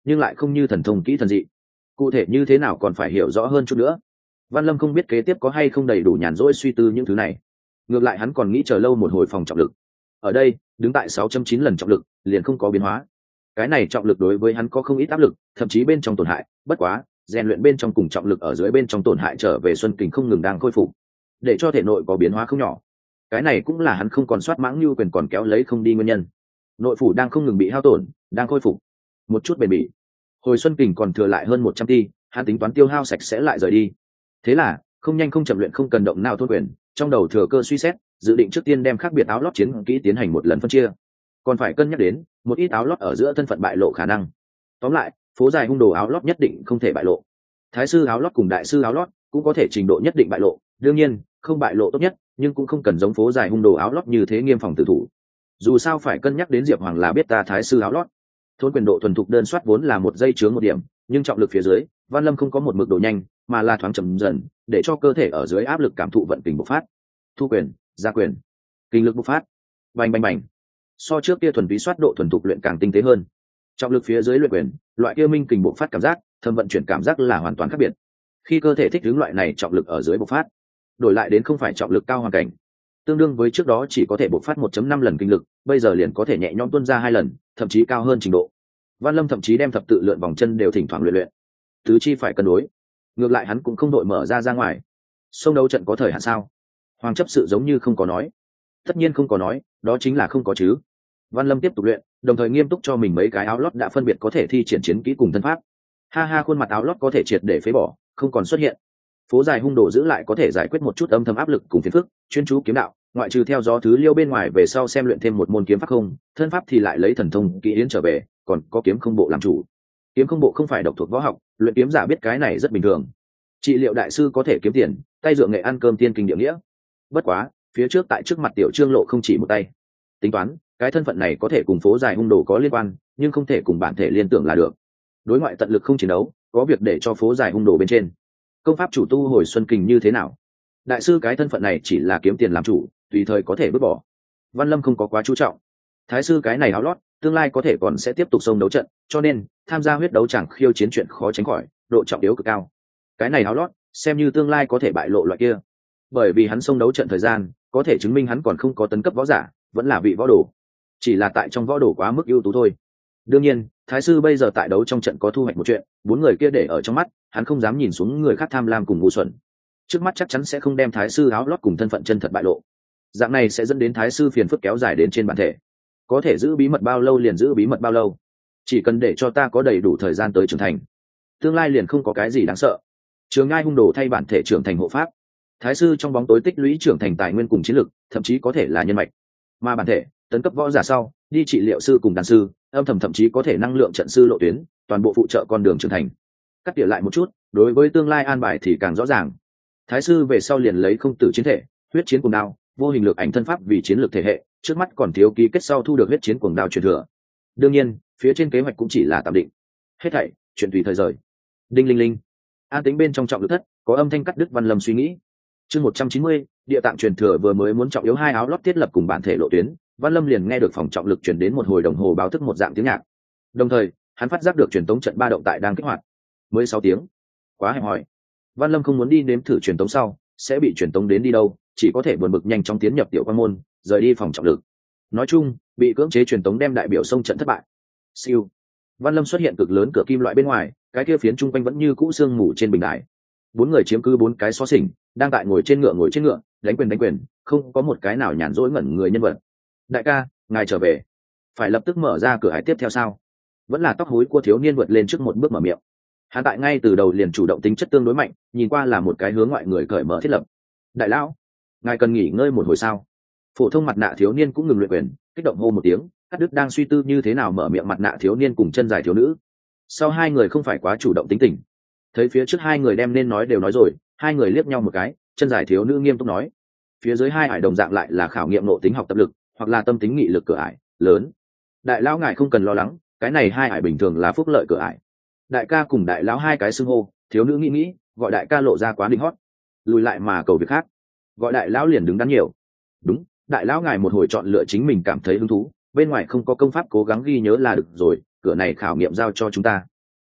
nhưng lại không như thần thông kỹ thần dị. Cụ thể như thế nào còn phải hiểu rõ hơn chút nữa. Văn Lâm không biết kế tiếp có hay không đầy đủ nhàn rỗi suy tư những thứ này. Ngược lại hắn còn nghĩ chờ lâu một hồi phòng trọng lực. Ở đây, đứng tại sáu chấm chín lần trọng lực, liền không có biến hóa. Cái này trọng lực đối với hắn có không ít áp lực, thậm chí bên trong tổn hại, bất quá, rèn luyện bên trong cùng trọng lực ở dưới bên trong tổn hại trở về xuân kình không ngừng đang khôi phục, để cho thể nội có biến hóa không nhỏ. Cái này cũng là hắn không còn soát mãng như quyền còn kéo lấy không đi nguyên nhân. Nội phủ đang không ngừng bị hao tổn, đang khôi phục một chút bền bỉ. Hồi xuân kình còn thừa lại hơn một trăm ti, hắn tính toán tiêu hao sạch sẽ lại rời đi. Thế là, không nhanh không chậm luyện không cần động nào thôn quyền, trong đầu thừa cơ suy xét, dự định trước tiên đem khác biệt áo lót chiến kỹ tiến hành một lần phân chia. Còn phải cân nhắc đến một ít áo lót ở giữa thân phận bại lộ khả năng. Tóm lại, phố dài hung đồ áo lót nhất định không thể bại lộ. Thái sư áo lót cùng đại sư áo lót cũng có thể trình độ nhất định bại lộ, đương nhiên không bại lộ tốt nhất, nhưng cũng không cần giống phố dài hung đồ áo lót như thế nghiêm phòng tử thủ. Dù sao phải cân nhắc đến Diệp Hoàng là biết ta thái sư áo lót. Thôn quyền độ thuần thục đơn soát vốn là một giây chướng một điểm, nhưng trọng lực phía dưới, Văn Lâm không có một mực độ nhanh, mà là thoáng chậm dần, để cho cơ thể ở dưới áp lực cảm thụ vận kình bộc phát. Thu quyền, ra quyền, kinh lực bộc phát, bành bành bành. So trước kia thuần túy soát độ thuần thục luyện càng tinh tế hơn. Trọng lực phía dưới luyện quyền, loại kia minh kình bộc phát cảm giác, thâm vận chuyển cảm giác là hoàn toàn khác biệt. Khi cơ thể thích ứng loại này trọng lực ở dưới bộc phát, đổi lại đến không phải trọng lực cao hoàn cảnh, tương đương với trước đó chỉ có thể bộc phát một chấm năm lần kinh lực, bây giờ liền có thể nhẹ nhõm tuôn ra hai lần, thậm chí cao hơn trình độ. Văn Lâm thậm chí đem thập tự lượn vòng chân đều thỉnh thoảng luyện luyện. Tứ chi phải cân đối. Ngược lại hắn cũng không đội mở ra ra ngoài. Sông đấu trận có thời hạn sao? Hoàng chấp sự giống như không có nói. Tất nhiên không có nói, đó chính là không có chứ. Văn Lâm tiếp tục luyện, đồng thời nghiêm túc cho mình mấy cái áo lót đã phân biệt có thể thi triển chiến kỹ cùng thân pháp. Ha ha, khuôn mặt áo lót có thể triệt để phế bỏ, không còn xuất hiện. Phố dài hung đồ giữ lại có thể giải quyết một chút âm thầm áp lực cùng phiền phức, chuyên chú kiếm đạo, ngoại trừ theo gió thứ liêu bên ngoài về sau xem luyện thêm một môn kiếm pháp không, thân pháp thì lại lấy thần thông kỹ yến trở về, còn có kiếm không bộ làm chủ. Kiếm không bộ không phải độc thuộc võ học, luyện kiếm giả biết cái này rất bình thường. Trị liệu đại sư có thể kiếm tiền, tay dựa nghệ ăn cơm tiên kinh địa nghĩa. Bất quá, phía trước tại trước mặt tiểu trương lộ không chỉ một tay. Tính toán, cái thân phận này có thể cùng phố dài hung đồ có liên quan, nhưng không thể cùng bản thể liên tưởng là được. Đối ngoại tận lực không chiến đấu, có việc để cho phố dài hung đồ bên trên. Công pháp chủ tu hồi xuân kình như thế nào? Đại sư cái thân phận này chỉ là kiếm tiền làm chủ, tùy thời có thể vứt bỏ. Văn Lâm không có quá chú trọng. Thái sư cái này áo lót, tương lai có thể còn sẽ tiếp tục xông đấu trận, cho nên tham gia huyết đấu chẳng khiêu chiến chuyện khó tránh khỏi, độ trọng yếu cực cao. Cái này áo lót, xem như tương lai có thể bại lộ loại kia. Bởi vì hắn xông đấu trận thời gian, có thể chứng minh hắn còn không có tấn cấp võ giả, vẫn là vị võ đồ. Chỉ là tại trong võ đồ quá mức ưu tú thôi. Đương nhiên, thái sư bây giờ tại đấu trong trận có thu hoạch một chuyện, bốn người kia để ở trong mắt, hắn không dám nhìn xuống người khác tham lam cùng ngu xuẩn. Trước mắt chắc chắn sẽ không đem thái sư áo lót cùng thân phận chân thật bại lộ. Dạng này sẽ dẫn đến thái sư phiền phức kéo dài đến trên bản thể. Có thể giữ bí mật bao lâu liền giữ bí mật bao lâu, chỉ cần để cho ta có đầy đủ thời gian tới trưởng thành, tương lai liền không có cái gì đáng sợ. Trường ngai hung đồ thay bản thể trưởng thành hộ pháp, thái sư trong bóng tối tích lũy trưởng thành tài nguyên cùng chiến lực, thậm chí có thể là nhân mạch. Mà bản thể tấn cấp võ giả sau, đi trị liệu sư cùng đàn sư, âm thầm thậm chí có thể năng lượng trận sư lộ tuyến, toàn bộ phụ trợ con đường trưởng thành. Cắt tỉa lại một chút, đối với tương lai an bài thì càng rõ ràng. Thái sư về sau liền lấy không tử chiến thể, huyết chiến cùng đao, vô hình lực ảnh thân pháp vì chiến lược thể hệ, trước mắt còn thiếu ký kết sau thu được huyết chiến cuồng đao truyền thừa. Đương nhiên, phía trên kế hoạch cũng chỉ là tạm định. Hết thảy, chuyện tùy thời rời. Đinh linh linh. An tính bên trong trọng lực thất, có âm thanh cắt đứt Văn Lâm suy nghĩ. Chương một trăm chín mươi, địa tạng truyền thừa vừa mới muốn trọng yếu hai áo lót thiết lập cùng bản thể lộ tuyến, Văn Lâm liền nghe được phòng trọng lực truyền đến một hồi đồng hồ báo thức một dạng tiếng nhạc. Đồng thời, hắn phát giác được truyền tống trận ba động tại đang kích hoạt. Mới sáu tiếng. Quá hẹp hòi. Văn Lâm không muốn đi nếm thử truyền tống sau, sẽ bị truyền tống đến đi đâu, chỉ có thể buồn bực nhanh chóng tiến nhập tiểu quan môn, rời đi phòng trọng lực. Nói chung, bị cưỡng chế truyền tống đem đại biểu sông trận thất bại. Siêu. Văn Lâm xuất hiện cực lớn cửa kim loại bên ngoài, cái kia phiến trung quanh vẫn như cũ sương mù trên bình đài. Bốn người chiếm cứ bốn cái xó xỉnh, đang tại ngồi trên ngựa ngồi trên ngựa, đánh quyền đánh quyền, không có một cái nào nhàn rỗi ngẩn người nhân vật. Đại ca, ngài trở về, phải lập tức mở ra cửa hải tiếp theo sao? Vẫn là tóc hối của thiếu niên vượt lên trước một bước mở miệng. Hắn tại ngay từ đầu liền chủ động tính chất tương đối mạnh, nhìn qua là một cái hướng ngoại người cởi mở thiết lập. Đại lão, ngài cần nghỉ ngơi một hồi sao? Phổ thông mặt nạ thiếu niên cũng ngừng luyện quyền, kích động hô một tiếng. Cắt đứt đang suy tư như thế nào mở miệng mặt nạ thiếu niên cùng chân dài thiếu nữ. Sau hai người không phải quá chủ động tính tình, thấy phía trước hai người đem nên nói đều nói rồi, hai người liếc nhau một cái. Chân dài thiếu nữ nghiêm túc nói, phía dưới hai ải đồng dạng lại là khảo nghiệm nội tính học tập lực hoặc là tâm tính nghị lực cửa ải lớn. Đại lão ngài không cần lo lắng, cái này hai ải bình thường là phúc lợi cửa ải. Đại ca cùng đại lão hai cái xưng hô, thiếu nữ nghĩ nghĩ, gọi đại ca lộ ra quá định hót, lùi lại mà cầu việc khác, gọi đại lão liền đứng đắn nhiều. Đúng, đại lão ngài một hồi chọn lựa chính mình cảm thấy hứng thú, bên ngoài không có công pháp cố gắng ghi nhớ là được rồi, cửa này khảo nghiệm giao cho chúng ta.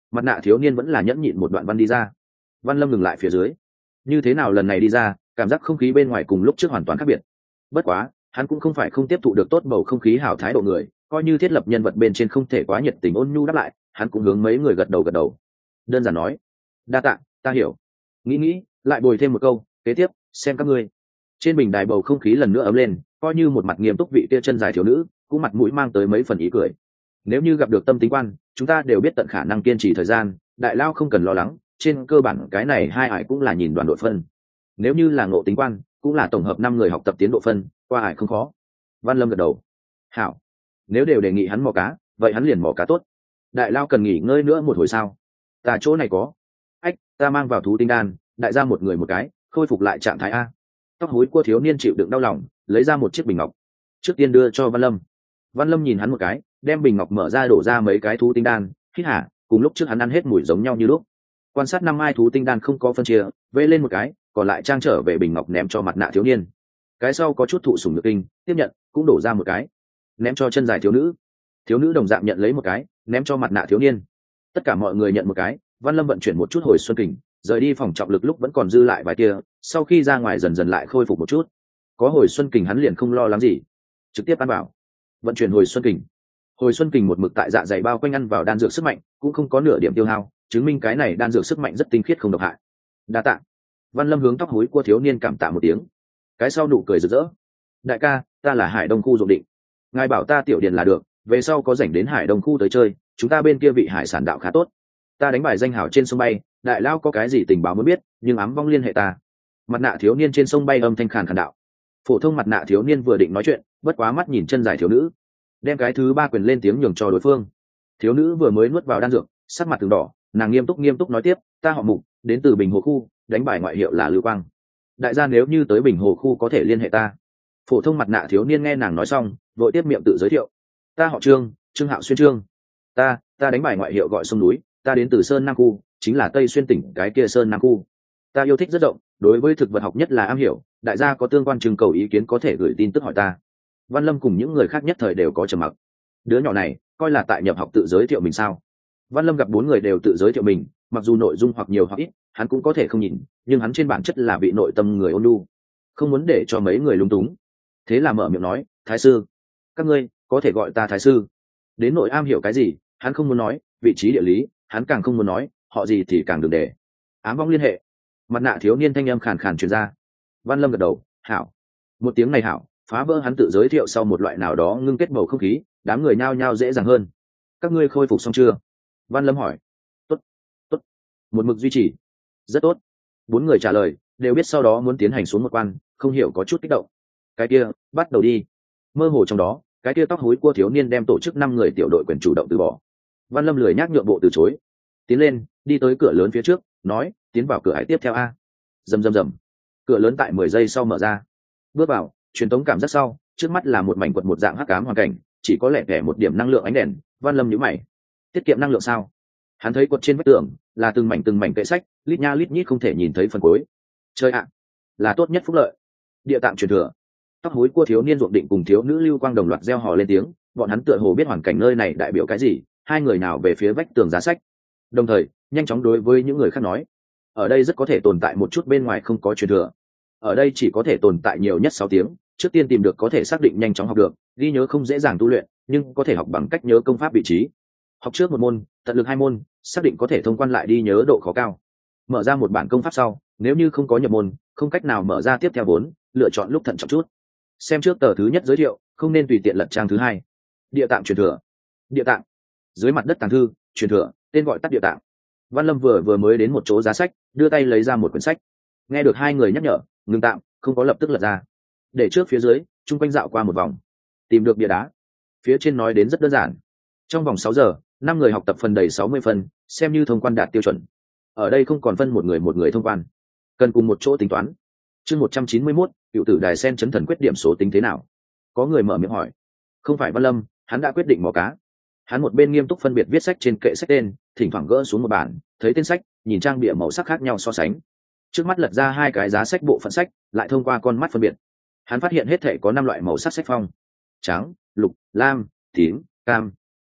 Mặt nạ thiếu niên vẫn là nhẫn nhịn một đoạn văn đi ra. Văn Lâm ngừng lại phía dưới. Như thế nào lần này đi ra, cảm giác không khí bên ngoài cùng lúc trước hoàn toàn khác biệt. Bất quá, hắn cũng không phải không tiếp thụ được tốt bầu không khí hảo thái độ người, coi như thiết lập nhân vật bên trên không thể quá nhiệt tình ôn nhu đáp lại, hắn cũng hướng mấy người gật đầu gật đầu. Đơn giản nói, đa tạ, ta hiểu. Nghĩ nghĩ, lại bồi thêm một câu, kế tiếp, xem các ngươi. Trên bình đài bầu không khí lần nữa ấm lên, coi như một mặt nghiêm túc vị kia chân dài thiếu nữ, cũng mặt mũi mang tới mấy phần ý cười. Nếu như gặp được tâm tính quan, chúng ta đều biết tận khả năng kiên trì thời gian, đại lao không cần lo lắng, trên cơ bản cái này hai ải cũng là nhìn đoàn đội phân. Nếu như là ngộ tính quan, cũng là tổng hợp năm người học tập tiến độ phân, qua ải không khó. Văn Lâm gật đầu. Hảo, nếu đều đề nghị hắn mò cá, vậy hắn liền mò cá tốt. Đại lao cần nghỉ ngơi nữa một hồi sao? Ta chỗ này có. Ách, ta mang vào thú tinh đan, đại gia một người một cái, khôi phục lại trạng thái a. Tóc hối cua thiếu niên chịu đựng đau lòng, lấy ra một chiếc bình ngọc, trước tiên đưa cho Văn Lâm. Văn Lâm nhìn hắn một cái, đem bình ngọc mở ra đổ ra mấy cái thú tinh đan, hít hả, cùng lúc trước hắn ăn hết mùi giống nhau như lúc. Quan sát năm ai thú tinh đan không có phân chia, vê lên một cái, còn lại trang trở về bình ngọc ném cho mặt nạ thiếu niên. Cái sau có chút thụ sủng nhược kinh, tiếp nhận, cũng đổ ra một cái, ném cho chân dài thiếu nữ. Thiếu nữ đồng dạng nhận lấy một cái, ném cho mặt nạ thiếu niên. Tất cả mọi người nhận một cái. Văn Lâm vận chuyển một chút hồi xuân kình, rời đi phòng trọng lực lúc vẫn còn dư lại vài tia, sau khi ra ngoài dần dần lại khôi phục một chút. Có hồi xuân kình hắn liền không lo lắng gì, trực tiếp ăn vào. Vận chuyển hồi xuân kình. Hồi xuân kình một mực tại dạ dày bao quanh ăn vào đan dược sức mạnh, cũng không có nửa điểm tiêu hao, chứng minh cái này đan dược sức mạnh rất tinh khiết không độc hại. Đa tạ. Văn Lâm hướng tóc hối của thiếu niên cảm tạ một tiếng. Cái sau nụ cười rực rỡ. Đại ca, ta là Hải Đông khu dụng định. Ngài bảo ta tiểu điền là được, về sau có rảnh đến Hải Đông khu tới chơi, chúng ta bên kia vị hải sản đạo khá tốt. Ta đánh bài danh hảo trên sông bay, đại lao có cái gì tình báo muốn biết, nhưng ám vong liên hệ ta. Mặt nạ thiếu niên trên sông bay âm thanh khàn khàn đạo. Phổ thông mặt nạ thiếu niên vừa định nói chuyện, bất quá mắt nhìn chân dài thiếu nữ, đem cái thứ ba quyền lên tiếng nhường cho đối phương. Thiếu nữ vừa mới nuốt vào đan dược, sắc mặt từng đỏ, nàng nghiêm túc nghiêm túc nói tiếp, ta họ Mục, đến từ Bình Hồ khu, đánh bài ngoại hiệu là Lưu Quang. Đại gia nếu như tới Bình Hồ khu có thể liên hệ ta. Phổ thông mặt nạ thiếu niên nghe nàng nói xong, vội tiếp miệng tự giới thiệu, ta họ Trương, Trương Hạo Xuyên Trương. Ta, ta đánh bài ngoại hiệu gọi sông núi, ta đến từ Sơn Nam khu, chính là Tây Xuyên tỉnh cái kia Sơn Nam khu. Ta yêu thích rất rộng, đối với thực vật học nhất là am hiểu, đại gia có tương quan trưng cầu ý kiến có thể gửi tin tức hỏi ta. Văn Lâm cùng những người khác nhất thời đều có trầm mặc. Đứa nhỏ này coi là tại nhập học tự giới thiệu mình sao? Văn Lâm gặp bốn người đều tự giới thiệu mình, mặc dù nội dung hoặc nhiều hoặc ít hắn cũng có thể không nhìn, nhưng hắn trên bản chất là vị nội tâm người ôn nhu, không muốn để cho mấy người lung túng. Thế là mở miệng nói, Thái sư, các ngươi có thể gọi ta Thái sư. Đến nội am hiểu cái gì hắn không muốn nói, vị trí địa lý hắn càng không muốn nói, họ gì thì càng đừng để. Ám vong liên hệ. Mặt nạ thiếu niên thanh âm khàn khàn truyền ra. Văn Lâm gật đầu, hảo. Một tiếng này hảo phá vỡ hắn tự giới thiệu sau một loại nào đó ngưng kết bầu không khí, đám người nhao nhao dễ dàng hơn. Các ngươi khôi phục xong chưa? Văn Lâm hỏi. Tốt, tốt. Một mực duy trì. Rất tốt. Bốn người trả lời, đều biết sau đó muốn tiến hành xuống một quan, không hiểu có chút kích động. Cái kia, bắt đầu đi. Mơ hồ trong đó, cái kia tóc hối cua thiếu niên đem tổ chức năm người tiểu đội quyền chủ động từ bỏ. Văn Lâm lười nhác nhượng bộ từ chối. Tiến lên, đi tới cửa lớn phía trước, nói, tiến vào cửa hải tiếp theo a. Rầm rầm rầm. Cửa lớn tại mười giây sau mở ra. Bước vào, truyền tống cảm giác sau, trước mắt là một mảnh quật một dạng hắc ám hoàn cảnh, chỉ có lẻ tẻ một điểm năng lượng ánh đèn. Văn Lâm nhíu mày, tiết kiệm năng lượng sao? Hắn thấy quật trên vách tường là từng mảnh từng mảnh kệ sách, lít nha lít nhít không thể nhìn thấy phần cuối. Chơi ạ, là tốt nhất phúc lợi. Địa tạng truyền thừa. Tóc hối cua thiếu niên ruộng định cùng thiếu nữ Lưu Quang đồng loạt reo hò lên tiếng, bọn hắn tựa hồ biết hoàn cảnh nơi này đại biểu cái gì, hai người nào về phía vách tường giá sách, đồng thời nhanh chóng đối với những người khác nói, ở đây rất có thể tồn tại một chút bên ngoài không có truyền thừa, ở đây chỉ có thể tồn tại nhiều nhất sáu tiếng, trước tiên tìm được có thể xác định nhanh chóng học được, ghi nhớ không dễ dàng tu luyện, nhưng có thể học bằng cách nhớ công pháp vị trí. Học trước một môn, tận lực hai môn, xác định có thể thông quan lại đi nhớ độ khó cao. Mở ra một bản công pháp sau, nếu như không có nhập môn, không cách nào mở ra tiếp theo vốn, lựa chọn lúc thận trọng chút. Xem trước tờ thứ nhất giới thiệu, không nên tùy tiện lật trang thứ hai. Địa tạng truyền thừa. Địa tạng, dưới mặt đất tàng thư, truyền thừa, tên gọi tắt địa tạng. Văn Lâm vừa vừa mới đến một chỗ giá sách, đưa tay lấy ra một quyển sách. Nghe được hai người nhắc nhở, ngừng tạm, không có lập tức lật ra. Để trước phía dưới, chung quanh dạo qua một vòng, tìm được bìa đá. Phía trên nói đến rất đơn giản. Trong vòng sáu giờ, năm người học tập phần đầy sáu mươi phần, xem như thông quan đạt tiêu chuẩn. Ở đây không còn phân một người một người thông quan, cần cùng một chỗ tính toán. Chương một trăm chín mươi mốt, cựu tử đài sen chấn thần quyết điểm số tính thế nào? Có người mở miệng hỏi. Không phải Văn Lâm, hắn đã quyết định mò cá. Hắn một bên nghiêm túc phân biệt viết sách trên kệ sách tên, thỉnh thoảng gỡ xuống một bản, thấy tên sách, nhìn trang bìa màu sắc khác nhau so sánh. Trước mắt lật ra hai cái giá sách bộ phận sách, lại thông qua con mắt phân biệt. Hắn phát hiện hết thể có năm loại màu sắc sách phong: trắng, lục, lam, tím, cam.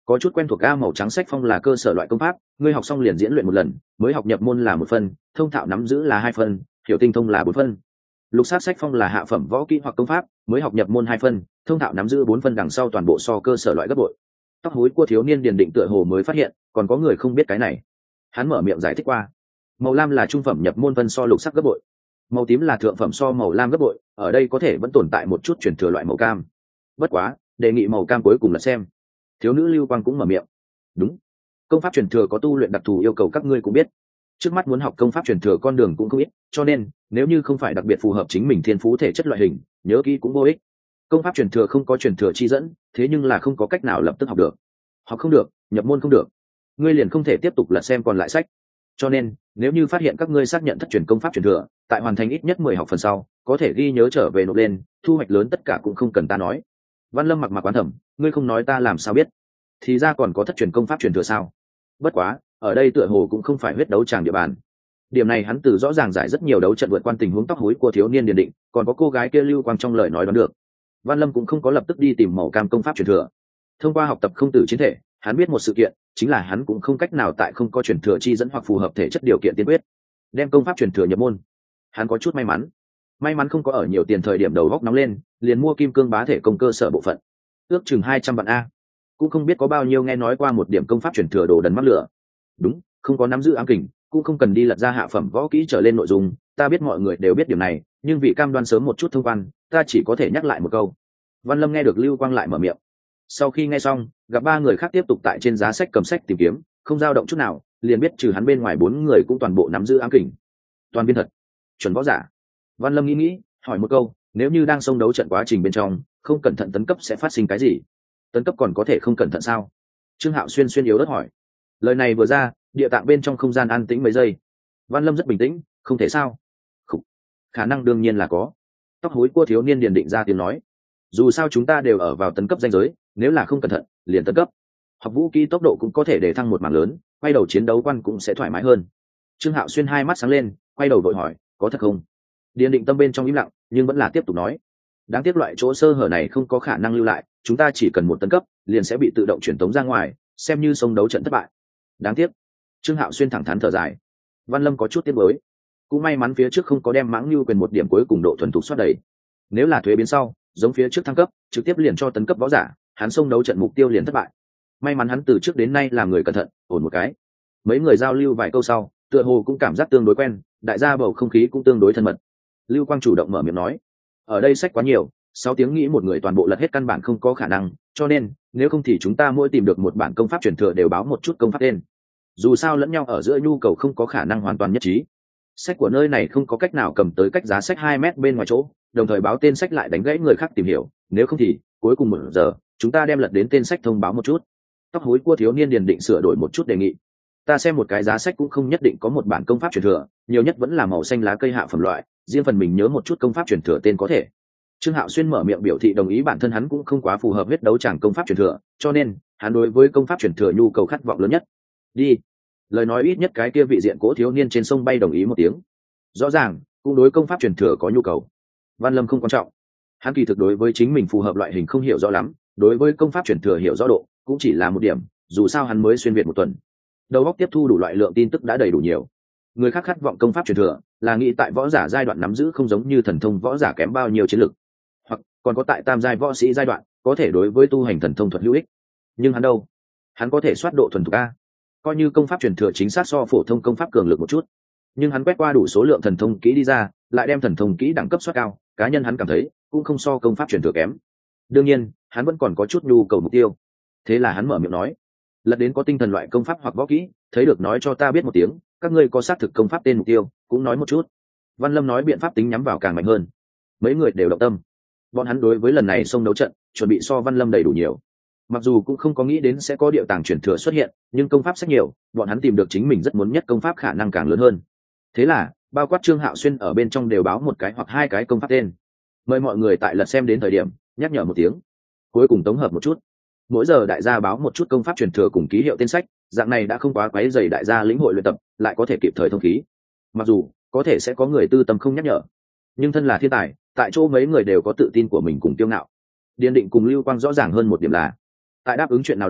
có chút quen thuộc. A màu trắng sách phong là cơ sở loại công pháp, ngươi học xong liền diễn luyện một lần, mới học nhập môn là một phân, thông thạo nắm giữ là hai phân, hiểu tinh thông là bốn phân. Lục sát sách phong là hạ phẩm võ kỹ hoặc công pháp, mới học nhập môn hai phân, thông thạo nắm giữ bốn phân, đằng sau toàn bộ so cơ sở loại gấp bội. Tóc hối của thiếu niên điền định tựa hồ mới phát hiện còn có người không biết cái này, hắn mở miệng giải thích qua. Màu lam là trung phẩm nhập môn phân so lục sắc gấp bội, màu tím là thượng phẩm so màu lam gấp bội, ở đây có thể vẫn tồn tại một chút truyền thừa loại màu cam. Bất quá đề nghị màu cam cuối cùng là xem. Thiếu nữ Lưu Quang cũng mở miệng. Đúng, công pháp truyền thừa có tu luyện đặc thù yêu cầu các ngươi cũng biết, trước mắt muốn học công pháp truyền thừa con đường cũng không ít, cho nên nếu như không phải đặc biệt phù hợp chính mình thiên phú thể chất loại hình, nhớ kỹ cũng vô ích. Công pháp truyền thừa không có truyền thừa chi dẫn, thế nhưng là không có cách nào lập tức học được. Học không được, nhập môn không được, ngươi liền không thể tiếp tục lật xem còn lại sách. Cho nên nếu như phát hiện các ngươi xác nhận thất truyền công pháp truyền thừa, tại hoàn thành ít nhất mười học phần sau, có thể ghi nhớ trở về nộp lên, thu hoạch lớn tất cả cũng không cần ta nói. Văn Lâm mặc mặc quán thẩm, ngươi không nói ta làm sao biết? Thì ra còn có thất truyền công pháp truyền thừa sao? Bất quá ở đây tựa hồ cũng không phải huyết đấu tràng địa bàn. Điểm này hắn từ rõ ràng giải rất nhiều đấu trận vượt quan tình huống tóc hối của thiếu niên điền định, còn có cô gái kia Lưu Quang trong lời nói đoán được. Văn Lâm cũng không có lập tức đi tìm màu cam công pháp truyền thừa. Thông qua học tập không tử chiến thể, hắn biết một sự kiện, chính là hắn cũng không cách nào tại không có truyền thừa chi dẫn hoặc phù hợp thể chất điều kiện tiên quyết đem công pháp truyền thừa nhập môn. Hắn có chút may mắn, may mắn không có ở nhiều tiền thời điểm đầu góc nóng lên liền mua kim cương bá thể công cơ sở bộ phận, ước chừng hai trăm vạn a. Cũng không biết có bao nhiêu nghe nói qua một điểm công pháp truyền thừa đồ đần mắc lửa. Đúng, không có nắm giữ ám kình, cũng không cần đi lật ra hạ phẩm võ kỹ trở lên nội dung, ta biết mọi người đều biết điểm này, nhưng vì cam đoan sớm một chút thông quan, ta chỉ có thể nhắc lại một câu. Văn Lâm nghe được Lưu Quang lại mở miệng. Sau khi nghe xong, gặp ba người khác tiếp tục tại trên giá sách cầm sách tìm kiếm, không dao động chút nào, liền biết trừ hắn bên ngoài bốn người cũng toàn bộ nắm giữ ám kình. Toàn viên thật, chuẩn võ giả. Văn Lâm nghĩ nghĩ, hỏi một câu, nếu như đang xông đấu trận quá trình bên trong, không cẩn thận tấn cấp sẽ phát sinh cái gì? Tấn cấp còn có thể không cẩn thận sao? Trương Hạo xuyên xuyên yếu ớt hỏi. Lời này vừa ra, địa tạng bên trong không gian an tĩnh mấy giây. Văn Lâm rất bình tĩnh, không thể sao? Khủ. Khả năng đương nhiên là có. Tóc hối cua thiếu niên điền định ra tiếng nói. Dù sao chúng ta đều ở vào tấn cấp danh giới, nếu là không cẩn thận liền tấn cấp, học vũ kỹ tốc độ cũng có thể để thăng một mảng lớn, quay đầu chiến đấu quan cũng sẽ thoải mái hơn. Trương Hạo xuyên hai mắt sáng lên, quay đầu vội hỏi, có thật không? Điền định tâm bên trong im lặng, nhưng vẫn là tiếp tục nói. Đáng tiếc loại chỗ sơ hở này không có khả năng lưu lại, chúng ta chỉ cần một tấn cấp liền sẽ bị tự động chuyển tống ra ngoài, xem như sông đấu trận thất bại. Đáng tiếc. Trương Hạo xuyên thẳng thắn thở dài. Văn Lâm có chút tiếc nuối, cũng may mắn phía trước không có đem mãng lưu quyền một điểm cuối cùng độ thuần thục soát đầy. Nếu là thuế biến sau giống phía trước thăng cấp trực tiếp liền cho tấn cấp võ giả, hắn xông đấu trận mục tiêu liền thất bại. May mắn hắn từ trước đến nay là người cẩn thận, ổn một cái. Mấy người giao lưu vài câu sau, tựa hồ cũng cảm giác tương đối quen, đại gia bầu không khí cũng tương đối thân mật. Lưu Quang chủ động mở miệng nói, ở đây sách quá nhiều, sáu tiếng nghĩ một người toàn bộ lật hết căn bản không có khả năng, cho nên nếu không thì chúng ta mỗi tìm được một bản công pháp truyền thừa đều báo một chút công pháp tên. Dù sao lẫn nhau ở giữa nhu cầu không có khả năng hoàn toàn nhất trí. Sách của nơi này không có cách nào cầm tới cách giá sách hai mét bên ngoài chỗ, đồng thời báo tên sách lại đánh gãy người khác tìm hiểu, nếu không thì cuối cùng một giờ chúng ta đem lật đến tên sách thông báo một chút. Tóc hối cua thiếu niên điền định sửa đổi một chút đề nghị. Ta xem một cái giá sách cũng không nhất định có một bản công pháp truyền thừa, nhiều nhất vẫn là màu xanh lá cây hạ phẩm loại, riêng phần mình nhớ một chút công pháp truyền thừa tên có thể. Trương Hạo xuyên mở miệng biểu thị đồng ý, bản thân hắn cũng không quá phù hợp huyết đấu tràng công pháp truyền thừa, cho nên hắn đối với công pháp truyền thừa nhu cầu khát vọng lớn nhất. Đi. Lời nói ít nhất cái kia vị diện cố thiếu niên trên sông bay đồng ý một tiếng. Rõ ràng cũng đối công pháp truyền thừa có nhu cầu. Văn Lâm không quan trọng, hắn kỳ thực đối với chính mình phù hợp loại hình không hiểu rõ lắm, đối với công pháp truyền thừa hiểu rõ độ cũng chỉ là một điểm, dù sao hắn mới xuyên việt một tuần, đầu óc tiếp thu đủ loại lượng tin tức đã đầy đủ nhiều. Người khác khát vọng công pháp truyền thừa là nghĩ tại võ giả giai đoạn nắm giữ không giống như thần thông võ giả kém bao nhiêu chiến lực, hoặc còn có tại tam giai võ sĩ giai đoạn có thể đối với tu hành thần thông thuật hữu ích. Nhưng hắn đâu, hắn có thể soát độ thuần thục a, coi như công pháp truyền thừa chính xác so phổ thông công pháp cường lực một chút, nhưng hắn quét qua đủ số lượng thần thông kỹ đi ra, lại đem thần thông kỹ đẳng cấp soát cao, cá nhân hắn cảm thấy cũng không so công pháp truyền thừa kém. Đương nhiên hắn vẫn còn có chút nhu cầu mục tiêu, thế là hắn mở miệng nói, lật đến có tinh thần loại công pháp hoặc võ kỹ thấy được nói cho ta biết một tiếng, các ngươi có xác thực công pháp tên mục tiêu cũng nói một chút. Văn Lâm nói biện pháp tính nhắm vào càng mạnh hơn. Mấy người đều động tâm, bọn hắn đối với lần này xông đấu trận chuẩn bị so Văn Lâm đầy đủ nhiều, mặc dù cũng không có nghĩ đến sẽ có điệu tàng truyền thừa xuất hiện, nhưng công pháp sách nhiều, bọn hắn tìm được chính mình rất muốn nhất công pháp khả năng càng lớn hơn. Thế là bao quát Trương Hạo xuyên ở bên trong đều báo một cái hoặc hai cái công pháp tên, mời mọi người tại lật xem đến thời điểm nhắc nhở một tiếng, cuối cùng tổng hợp một chút, mỗi giờ đại gia báo một chút công pháp truyền thừa cùng ký hiệu tên sách, dạng này đã không quá quấy rầy đại gia lĩnh hội luyện tập, lại có thể kịp thời thông khí. Mặc dù có thể sẽ có người tư tâm không nhắc nhở, nhưng thân là thiên tài, tại chỗ mấy người đều có tự tin của mình cùng kiêu ngạo. Điền định cùng Lưu Quang rõ ràng hơn một điểm là, tại đáp ứng chuyện nào đó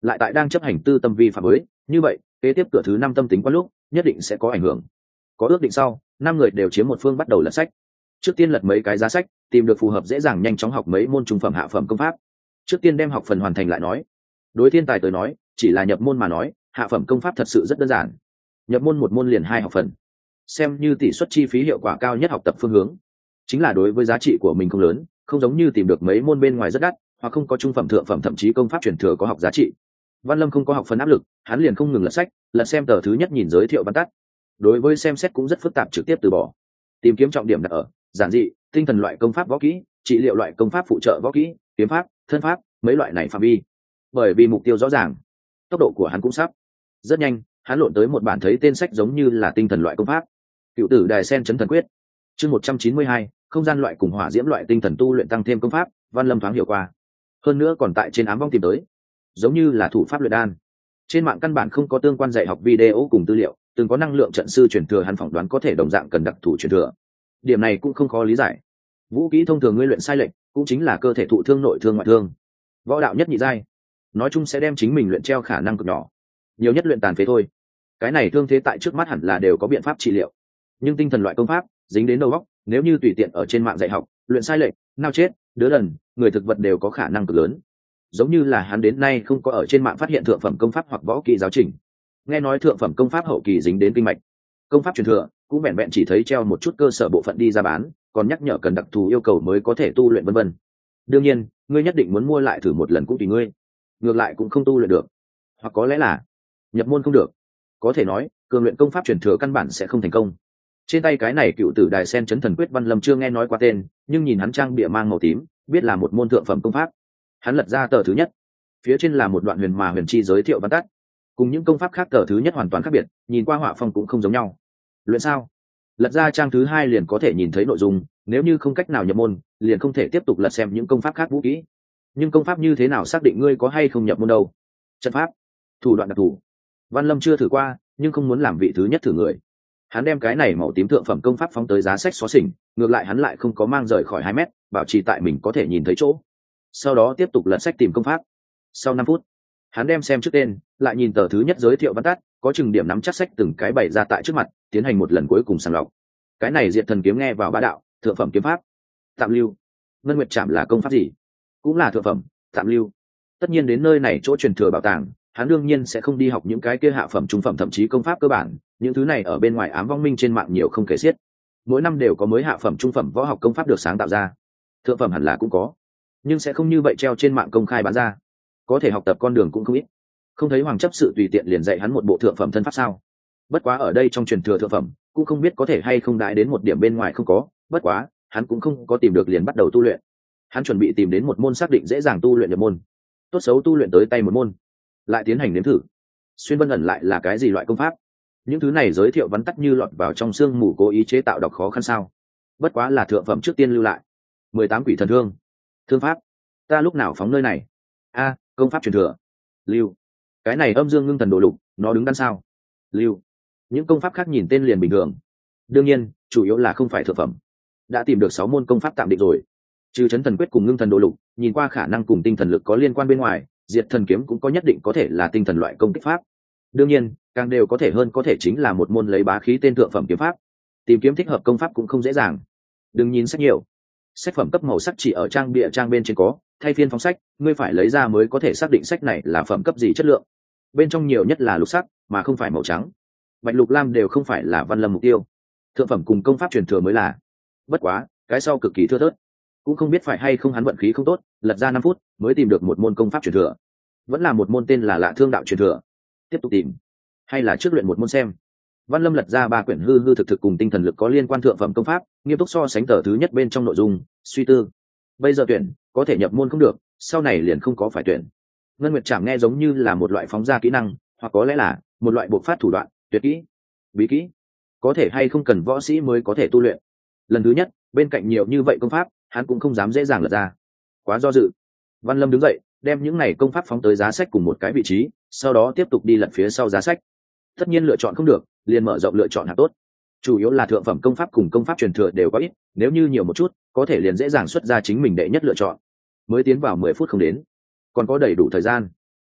lại tại đang chấp hành tư tâm vi phạm với, như vậy kế tiếp cửa thứ năm tâm tính quá lúc nhất định sẽ có ảnh hưởng. Có ước định sau, năm người đều chiếm một phương bắt đầu lật sách. Trước tiên lật mấy cái giá sách, tìm được phù hợp dễ dàng nhanh chóng học mấy môn trung phẩm hạ phẩm công pháp. Trước tiên đem học phần hoàn thành lại nói. Đối thiên tài tới nói, chỉ là nhập môn mà nói, hạ phẩm công pháp thật sự rất đơn giản. Nhập môn một môn liền hai học phần, xem như tỷ suất chi phí hiệu quả cao nhất học tập phương hướng. Chính là đối với giá trị của mình không lớn, không giống như tìm được mấy môn bên ngoài rất đắt, hoặc không có trung phẩm thượng phẩm thậm chí công pháp truyền thừa có học giá trị. Văn Lâm không có học phần áp lực, hắn liền không ngừng lật sách, lật xem tờ thứ nhất nhìn giới thiệu văn tắt. Đối với xem xét cũng rất phức tạp, trực tiếp từ bỏ. Tìm kiếm trọng điểm đặt ở giản dị, tinh thần loại công pháp võ kỹ, trị liệu loại công pháp phụ trợ võ kỹ, kiếm pháp, thân pháp, mấy loại này phạm vi. Bởi vì mục tiêu rõ ràng, tốc độ của hắn cũng sắp. Rất nhanh, hắn lộn tới một bản thấy tên sách giống như là tinh thần loại công pháp. Cựu tử đài sen chấn thần quyết. Chương một trăm chín mươi hai, không gian loại cùng hỏa diễm loại tinh thần tu luyện tăng thêm công pháp, Văn Lâm thoáng hiểu qua. Hơn nữa còn tại trên ám vong tìm tới, giống như là thủ pháp luyện đan. Trên mạng căn bản không có tương quan dạy học video cùng tư liệu, từng có năng lượng trận sư truyền thừa hắn phỏng đoán có thể đồng dạng cần đặc thủ truyền thừa. Điểm này cũng không khó lý giải. Vũ kỹ thông thường ngươi luyện sai lệch, cũng chính là cơ thể thụ thương, nội thương ngoại thương. Võ đạo nhất nhị giai, nói chung sẽ đem chính mình luyện treo khả năng cực nhỏ, nhiều nhất luyện tàn phế thôi. Cái này thương thế tại trước mắt hẳn là đều có biện pháp trị liệu. Nhưng tinh thần loại công pháp dính đến đầu óc, nếu như tùy tiện ở trên mạng dạy học, luyện sai lệch, nao chết, đứa đần, người thực vật đều có khả năng cực lớn. Giống như là hắn đến nay không có ở trên mạng phát hiện thượng phẩm công pháp hoặc võ kỹ giáo trình. Nghe nói thượng phẩm công pháp hậu kỳ dính đến kinh mạch, công pháp truyền thừa cũng vẹn vẹn chỉ thấy treo một chút cơ sở bộ phận đi ra bán, còn nhắc nhở cần đặc thù yêu cầu mới có thể tu luyện vân vân. Đương nhiên, ngươi nhất định muốn mua lại thử một lần cũng tùy ngươi, ngược lại cũng không tu luyện được, hoặc có lẽ là nhập môn không được. Có thể nói, cường luyện công pháp truyền thừa căn bản sẽ không thành công. Trên tay cái này cựu tử đài sen chấn thần quyết, Văn Lâm chưa nghe nói qua tên, nhưng nhìn hắn trang bìa mang màu tím, biết là một môn thượng phẩm công pháp. Hắn lật ra tờ thứ nhất, phía trên là một đoạn huyền mà huyền chi giới thiệu văn tắt. Cùng những công pháp khác tờ thứ nhất hoàn toàn khác biệt, nhìn qua họa phong cũng không giống nhau. Luyện sao? Lật ra trang thứ hai liền có thể nhìn thấy nội dung, nếu như không cách nào nhập môn, liền không thể tiếp tục lật xem những công pháp khác vũ kỹ. Nhưng công pháp như thế nào xác định ngươi có hay không nhập môn đâu? Trận pháp, thủ đoạn đặc thù. Văn Lâm chưa thử qua, nhưng không muốn làm vị thứ nhất thử người. Hắn đem cái này màu tím thượng phẩm công pháp phóng tới giá sách xóa xỉnh, ngược lại hắn lại không có mang rời khỏi hai mét, bảo trì tại mình có thể nhìn thấy chỗ. Sau đó tiếp tục lật sách tìm công pháp. Sau năm phút, hắn đem xem trước tên, lại nhìn tờ thứ nhất giới thiệu văn tắt, có chừng điểm nắm chắc sách từng cái bày ra tại trước mặt, tiến hành một lần cuối cùng sàng lọc. Cái này Diệt Thần kiếm nghe vào bá đạo, thượng phẩm kiếm pháp. Tạm lưu. Ngân Nguyệt Trảm là công pháp gì? Cũng là thượng phẩm, tạm lưu. Tất nhiên đến nơi này chỗ truyền thừa bảo tàng, hắn đương nhiên sẽ không đi học những cái kia hạ phẩm, trung phẩm thậm chí công pháp cơ bản, những thứ này ở bên ngoài ám vong minh trên mạng nhiều không kể xiết. Mỗi năm đều có mới hạ phẩm, trung phẩm võ học công pháp được sáng tạo ra. Thượng phẩm hẳn là cũng có, nhưng sẽ không như vậy treo trên mạng công khai bán ra. Có thể học tập con đường cũng không ít. Không thấy Hoàng chấp sự tùy tiện liền dạy hắn một bộ thượng phẩm thân pháp sao? Bất quá ở đây trong truyền thừa thượng phẩm, cũng không biết có thể hay không đãi đến một điểm bên ngoài không có, bất quá, hắn cũng không có tìm được liền bắt đầu tu luyện. Hắn chuẩn bị tìm đến một môn xác định dễ dàng tu luyện nhập môn. Tốt xấu tu luyện tới tay một môn, lại tiến hành nếm thử. Xuyên vân ẩn lại là cái gì loại công pháp? Những thứ này giới thiệu vắn tắt như lọt vào trong xương mù, cố ý chế tạo đọc khó khăn sao? Bất quá là thượng phẩm trước tiên lưu lại. mười tám quỷ thần thương, thương pháp, ta lúc nào phóng nơi này? A, công pháp truyền thừa. Lưu. Cái này âm dương ngưng thần đồ lục, nó đứng đằng sao? Lưu. Những công pháp khác nhìn tên liền bình thường. Đương nhiên, chủ yếu là không phải thượng phẩm. Đã tìm được sáu môn công pháp tạm định rồi. Trừ chấn thần quyết cùng ngưng thần đồ lục, nhìn qua khả năng cùng tinh thần lực có liên quan bên ngoài, diệt thần kiếm cũng có nhất định có thể là tinh thần loại công kích pháp. Đương nhiên, càng đều có thể hơn có thể chính là một môn lấy bá khí tên thượng phẩm kiếm pháp. Tìm kiếm thích hợp công pháp cũng không dễ dàng. Đừng nhìn sách nhiều, sách phẩm cấp màu sắc chỉ ở trang bìa trang bên trên có, thay phiên phóng sách, ngươi phải lấy ra mới có thể xác định sách này là phẩm cấp gì chất lượng. Bên trong nhiều nhất là lục sắc, mà không phải màu trắng. Bạch lục lam đều không phải là Văn Lâm mục tiêu. Thượng phẩm cùng công pháp truyền thừa mới là. Bất quá, cái sau cực kỳ thưa thớt. Cũng không biết phải hay không hắn vận khí không tốt, lật ra năm phút mới tìm được một môn công pháp truyền thừa. Vẫn là một môn tên là Lạ Thương đạo truyền thừa. Tiếp tục tìm, hay là trước luyện một môn xem. Văn Lâm lật ra ba quyển hư hư thực thực cùng tinh thần lực có liên quan thượng phẩm công pháp, nghiêm túc so sánh tờ thứ nhất bên trong nội dung, suy tư. Bây giờ tuyển, có thể nhập môn không được, sau này liền không có phải tuyển. Ngân Nguyệt Trảm nghe giống như là một loại phóng ra kỹ năng, hoặc có lẽ là một loại bộc phát thủ đoạn, tuyệt kỹ, bí kỹ. Có thể hay không cần võ sĩ mới có thể tu luyện. Lần thứ nhất, bên cạnh nhiều như vậy công pháp, hắn cũng không dám dễ dàng lật ra. Quá do dự. Văn Lâm đứng dậy, đem những này công pháp phóng tới giá sách cùng một cái vị trí, sau đó tiếp tục đi lật phía sau giá sách. Tất nhiên lựa chọn không được, liền mở rộng lựa chọn hạng tốt. Chủ yếu là thượng phẩm công pháp cùng công pháp truyền thừa đều có ít, nếu như nhiều một chút, có thể liền dễ dàng xuất ra chính mình đệ nhất lựa chọn. Mới tiến vào mười phút không đến, còn có đầy đủ thời gian.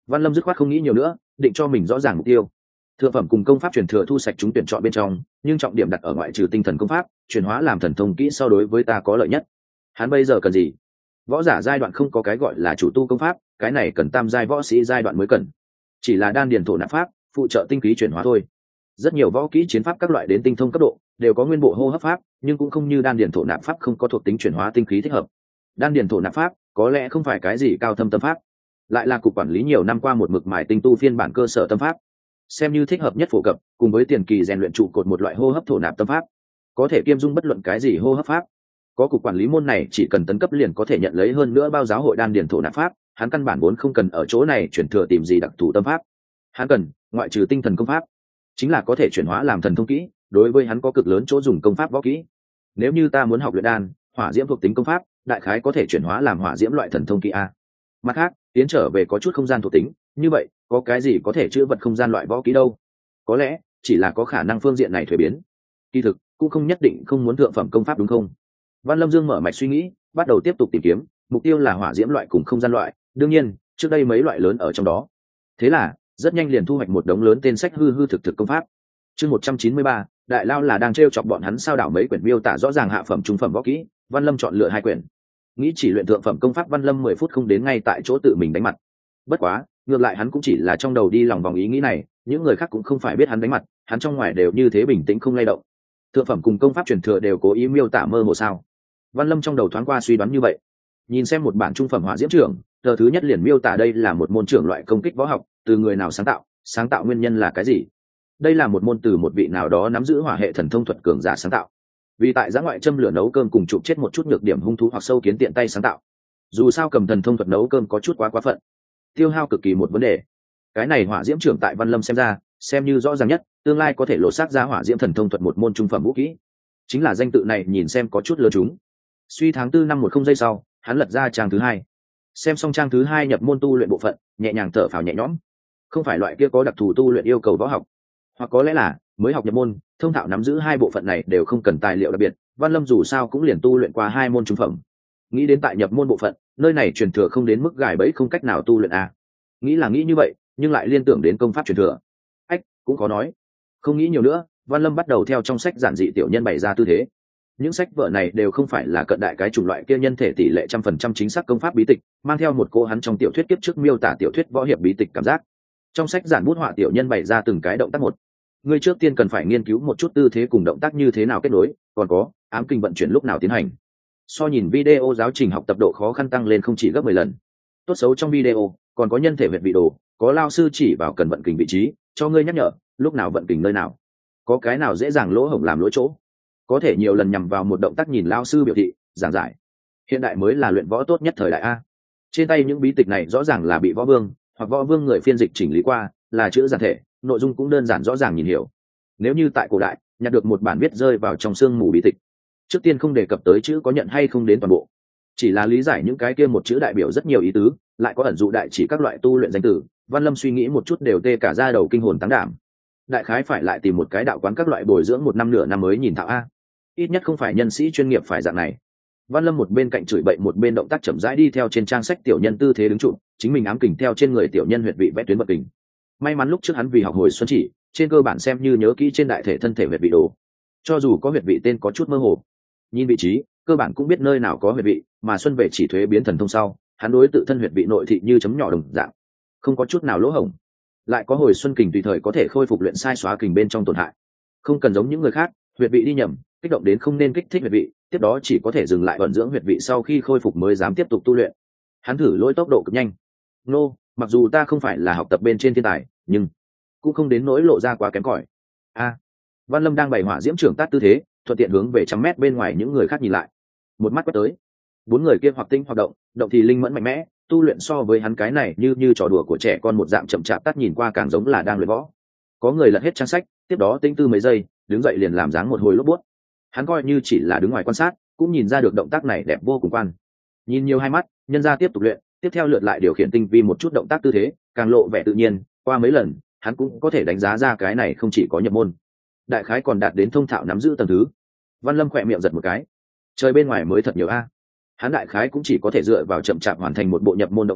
Văn Lâm dứt khoát không nghĩ nhiều nữa, định cho mình rõ ràng mục tiêu. Thượng phẩm cùng công pháp truyền thừa thu sạch chúng tuyển chọn bên trong, nhưng trọng điểm đặt ở ngoại trừ tinh thần công pháp, chuyển hóa làm thần thông kỹ so đối với ta có lợi nhất. Hắn bây giờ cần gì? Võ giả giai đoạn không có cái gọi là chủ tu công pháp, cái này cần tam giai võ sĩ giai đoạn mới cần. Chỉ là đan điền thổ nạp pháp, phụ trợ tinh khí chuyển hóa thôi. Rất nhiều võ kỹ chiến pháp các loại đến tinh thông cấp độ, đều có nguyên bộ hô hấp pháp, nhưng cũng không như đan điền thổ nạp pháp không có thuộc tính chuyển hóa tinh khí thích hợp. Đan điền thổ nạp pháp có lẽ không phải cái gì cao thâm tâm pháp, lại là cục quản lý nhiều năm qua một mực mài tinh tu phiên bản cơ sở tâm pháp, xem như thích hợp nhất phổ cập, cùng với tiền kỳ rèn luyện trụ cột một loại hô hấp thổ nạp tâm pháp, có thể kiêm dung bất luận cái gì hô hấp pháp. Có cục quản lý môn này chỉ cần tấn cấp liền có thể nhận lấy hơn nữa bao giáo hội đan điền thổ nạp pháp, hắn căn bản vốn không cần ở chỗ này chuyển thừa tìm gì đặc thù tâm pháp. Hắn cần, ngoại trừ tinh thần công pháp, chính là có thể chuyển hóa làm thần thông kỹ, đối với hắn có cực lớn chỗ dùng công pháp võ kỹ. Nếu như ta muốn học luyện đan, hỏa diễm thuộc tính công pháp, đại khái có thể chuyển hóa làm hỏa diễm loại thần thông kỹ a. Mặt khác, tiến trở về có chút không gian thuộc tính, như vậy, có cái gì có thể chữa vật không gian loại võ kỹ đâu? Có lẽ, chỉ là có khả năng phương diện này thuế biến. Kỳ thực, cũng không nhất định không muốn thượng phẩm công pháp đúng không? Văn Lâm Dương mở mạch suy nghĩ, bắt đầu tiếp tục tìm kiếm, mục tiêu là hỏa diễm loại cùng không gian loại, đương nhiên, trước đây mấy loại lớn ở trong đó. Thế là, rất nhanh liền thu hoạch một đống lớn tên sách hư hư thực thực công pháp. Chương một trăm chín mươi ba, đại lao là đang trêu chọc bọn hắn sao đảo mấy quyển miêu tả rõ ràng hạ phẩm trung phẩm võ kỹ, Văn Lâm chọn lựa hai quyển. Nghĩ chỉ luyện thượng phẩm công pháp, Văn Lâm mười phút không đến ngay tại chỗ tự mình đánh mặt. Bất quá, ngược lại hắn cũng chỉ là trong đầu đi lòng vòng ý nghĩ này, những người khác cũng không phải biết hắn đánh mặt, hắn trong ngoài đều như thế bình tĩnh không lay động. Thượng phẩm cùng công pháp truyền thừa đều cố ý miêu tả mơ hồ sao? Văn Lâm trong đầu thoáng qua suy đoán như vậy. Nhìn xem một bản trung phẩm hỏa diễm trưởng, tờ thứ nhất liền miêu tả đây là một môn trưởng loại công kích võ học, từ người nào sáng tạo, sáng tạo nguyên nhân là cái gì? Đây là một môn từ một vị nào đó nắm giữ hỏa hệ thần thông thuật cường giả sáng tạo. Vì tại giã ngoại châm lửa nấu cơm cùng chụp chết một chút nhược điểm hung thú hoặc sâu kiến tiện tay sáng tạo. Dù sao cầm thần thông thuật nấu cơm có chút quá quá phận, tiêu hao cực kỳ một vấn đề. Cái này hỏa diễm trưởng tại Văn Lâm xem ra, xem như rõ ràng nhất, tương lai có thể lộ xác ra hỏa diễm thần thông thuật một môn trung phẩm vũ kỹ. Chính là danh tự này nhìn xem có chút lừa chúng. Suy tháng tư năm một không giây sau, hắn lật ra trang thứ hai. Xem xong trang thứ hai nhập môn tu luyện bộ phận, nhẹ nhàng thở phào nhẹ nhõm. Không phải loại kia có đặc thù tu luyện yêu cầu võ học, hoặc có lẽ là mới học nhập môn, thông thạo nắm giữ hai bộ phận này đều không cần tài liệu đặc biệt. Văn Lâm dù sao cũng liền tu luyện qua hai môn trung phẩm. Nghĩ đến tại nhập môn bộ phận, nơi này truyền thừa không đến mức gài bẫy không cách nào tu luyện a. Nghĩ là nghĩ như vậy, nhưng lại liên tưởng đến công pháp truyền thừa. Ách, cũng có nói. Không nghĩ nhiều nữa, Văn Lâm bắt đầu theo trong sách giản dị tiểu nhân bày ra tư thế. Những sách vở này đều không phải là cận đại cái chủng loại kia nhân thể tỷ lệ trăm phần trăm chính xác công pháp bí tịch, mang theo một cô hắn trong tiểu thuyết kiếp trước miêu tả tiểu thuyết võ hiệp bí tịch cảm giác. Trong sách giản bút họa tiểu nhân bày ra từng cái động tác một. Ngươi trước tiên cần phải nghiên cứu một chút tư thế cùng động tác như thế nào kết nối, còn có ám kinh vận chuyển lúc nào tiến hành. So nhìn video giáo trình học tập độ khó khăn tăng lên không chỉ gấp mười lần. Tốt xấu trong video còn có nhân thể huyệt vị đồ, có lao sư chỉ vào cần vận kình vị trí, cho ngươi nhắc nhở lúc nào vận kình nơi nào, có cái nào dễ dàng lỗ hổng làm lỗi chỗ, có thể nhiều lần nhằm vào một động tác nhìn lao sư biểu thị giảng giải. Hiện đại mới là luyện võ tốt nhất thời đại a. Trên tay những bí tịch này rõ ràng là bị võ vương hoặc võ vương người phiên dịch chỉnh lý qua, là chữ giản thể, nội dung cũng đơn giản rõ ràng nhìn hiểu. Nếu như tại cổ đại nhặt được một bản viết rơi vào trong sương mù bí tịch, trước tiên không đề cập tới chữ có nhận hay không đến toàn bộ, chỉ là lý giải những cái kia một chữ đại biểu rất nhiều ý tứ, lại có ẩn dụ đại chỉ các loại tu luyện danh từ, Văn Lâm suy nghĩ một chút đều tê cả da đầu, kinh hồn táng đảm. Đại khái phải lại tìm một cái đạo quán các loại bồi dưỡng một năm nửa năm mới nhìn thạo a. Ít nhất không phải nhân sĩ chuyên nghiệp phải dạng này. Văn Lâm một bên cạnh chửi bậy một bên động tác chậm rãi đi theo trên trang sách tiểu nhân tư thế đứng trụ, chính mình ám kình theo trên người tiểu nhân huyệt vị vẽ tuyến vận kình. May mắn lúc trước hắn vì học hồi xuân chỉ, trên cơ bản xem như nhớ kỹ trên đại thể thân thể huyệt vị đồ. Cho dù có huyệt vị tên có chút mơ hồ, nhìn vị trí, cơ bản cũng biết nơi nào có huyệt vị, mà xuân về chỉ thuế biến thần thông sau, hắn đối tự thân huyệt vị nội thị như chấm nhỏ đồng dạng, không có chút nào lỗ hổng. Lại có hồi xuân kình tùy thời có thể khôi phục luyện sai xóa kình bên trong tổn hại. Không cần giống những người khác, huyệt vị đi nhầm, kích động đến không nên kích thích huyệt vị, tiếp đó chỉ có thể dừng lại vận dưỡng huyệt vị sau khi khôi phục mới dám tiếp tục tu luyện. Hắn thử lỗi tốc độ cực nhanh. Nô, mặc dù ta không phải là học tập bên trên thiên tài, nhưng cũng không đến nỗi lộ ra quá kém cỏi. A, Văn Lâm đang bày hỏa diễm trưởng tát tư thế, thuận tiện hướng về trăm mét bên ngoài những người khác nhìn lại. Một mắt quét tới, bốn người kia hoặc tinh hoặc động, động thì linh mẫn mạnh mẽ, tu luyện so với hắn cái này như như trò đùa của trẻ con một dạng chậm chạp, tắt nhìn qua càng giống là đang luyện võ. Có người lật hết trang sách, tiếp đó tĩnh tư mấy giây, đứng dậy liền làm dáng một hồi lốp bút. Hắn coi như chỉ là đứng ngoài quan sát, cũng nhìn ra được động tác này đẹp vô cùng quan. Nhìn nhiều hai mắt, nhân ra tiếp tục luyện, tiếp theo lượt lại điều khiển tinh vi một chút động tác tư thế, càng lộ vẻ tự nhiên. Qua mấy lần, hắn cũng có thể đánh giá ra cái này không chỉ có nhập môn, đại khái còn đạt đến thông thạo nắm giữ tầng thứ. Văn Lâm khỏe miệng giật một cái, trời bên ngoài mới thật nhiều a. Hắn đại khái cũng chỉ có thể dựa vào chậm chạp hoàn thành một bộ nhập môn động tác,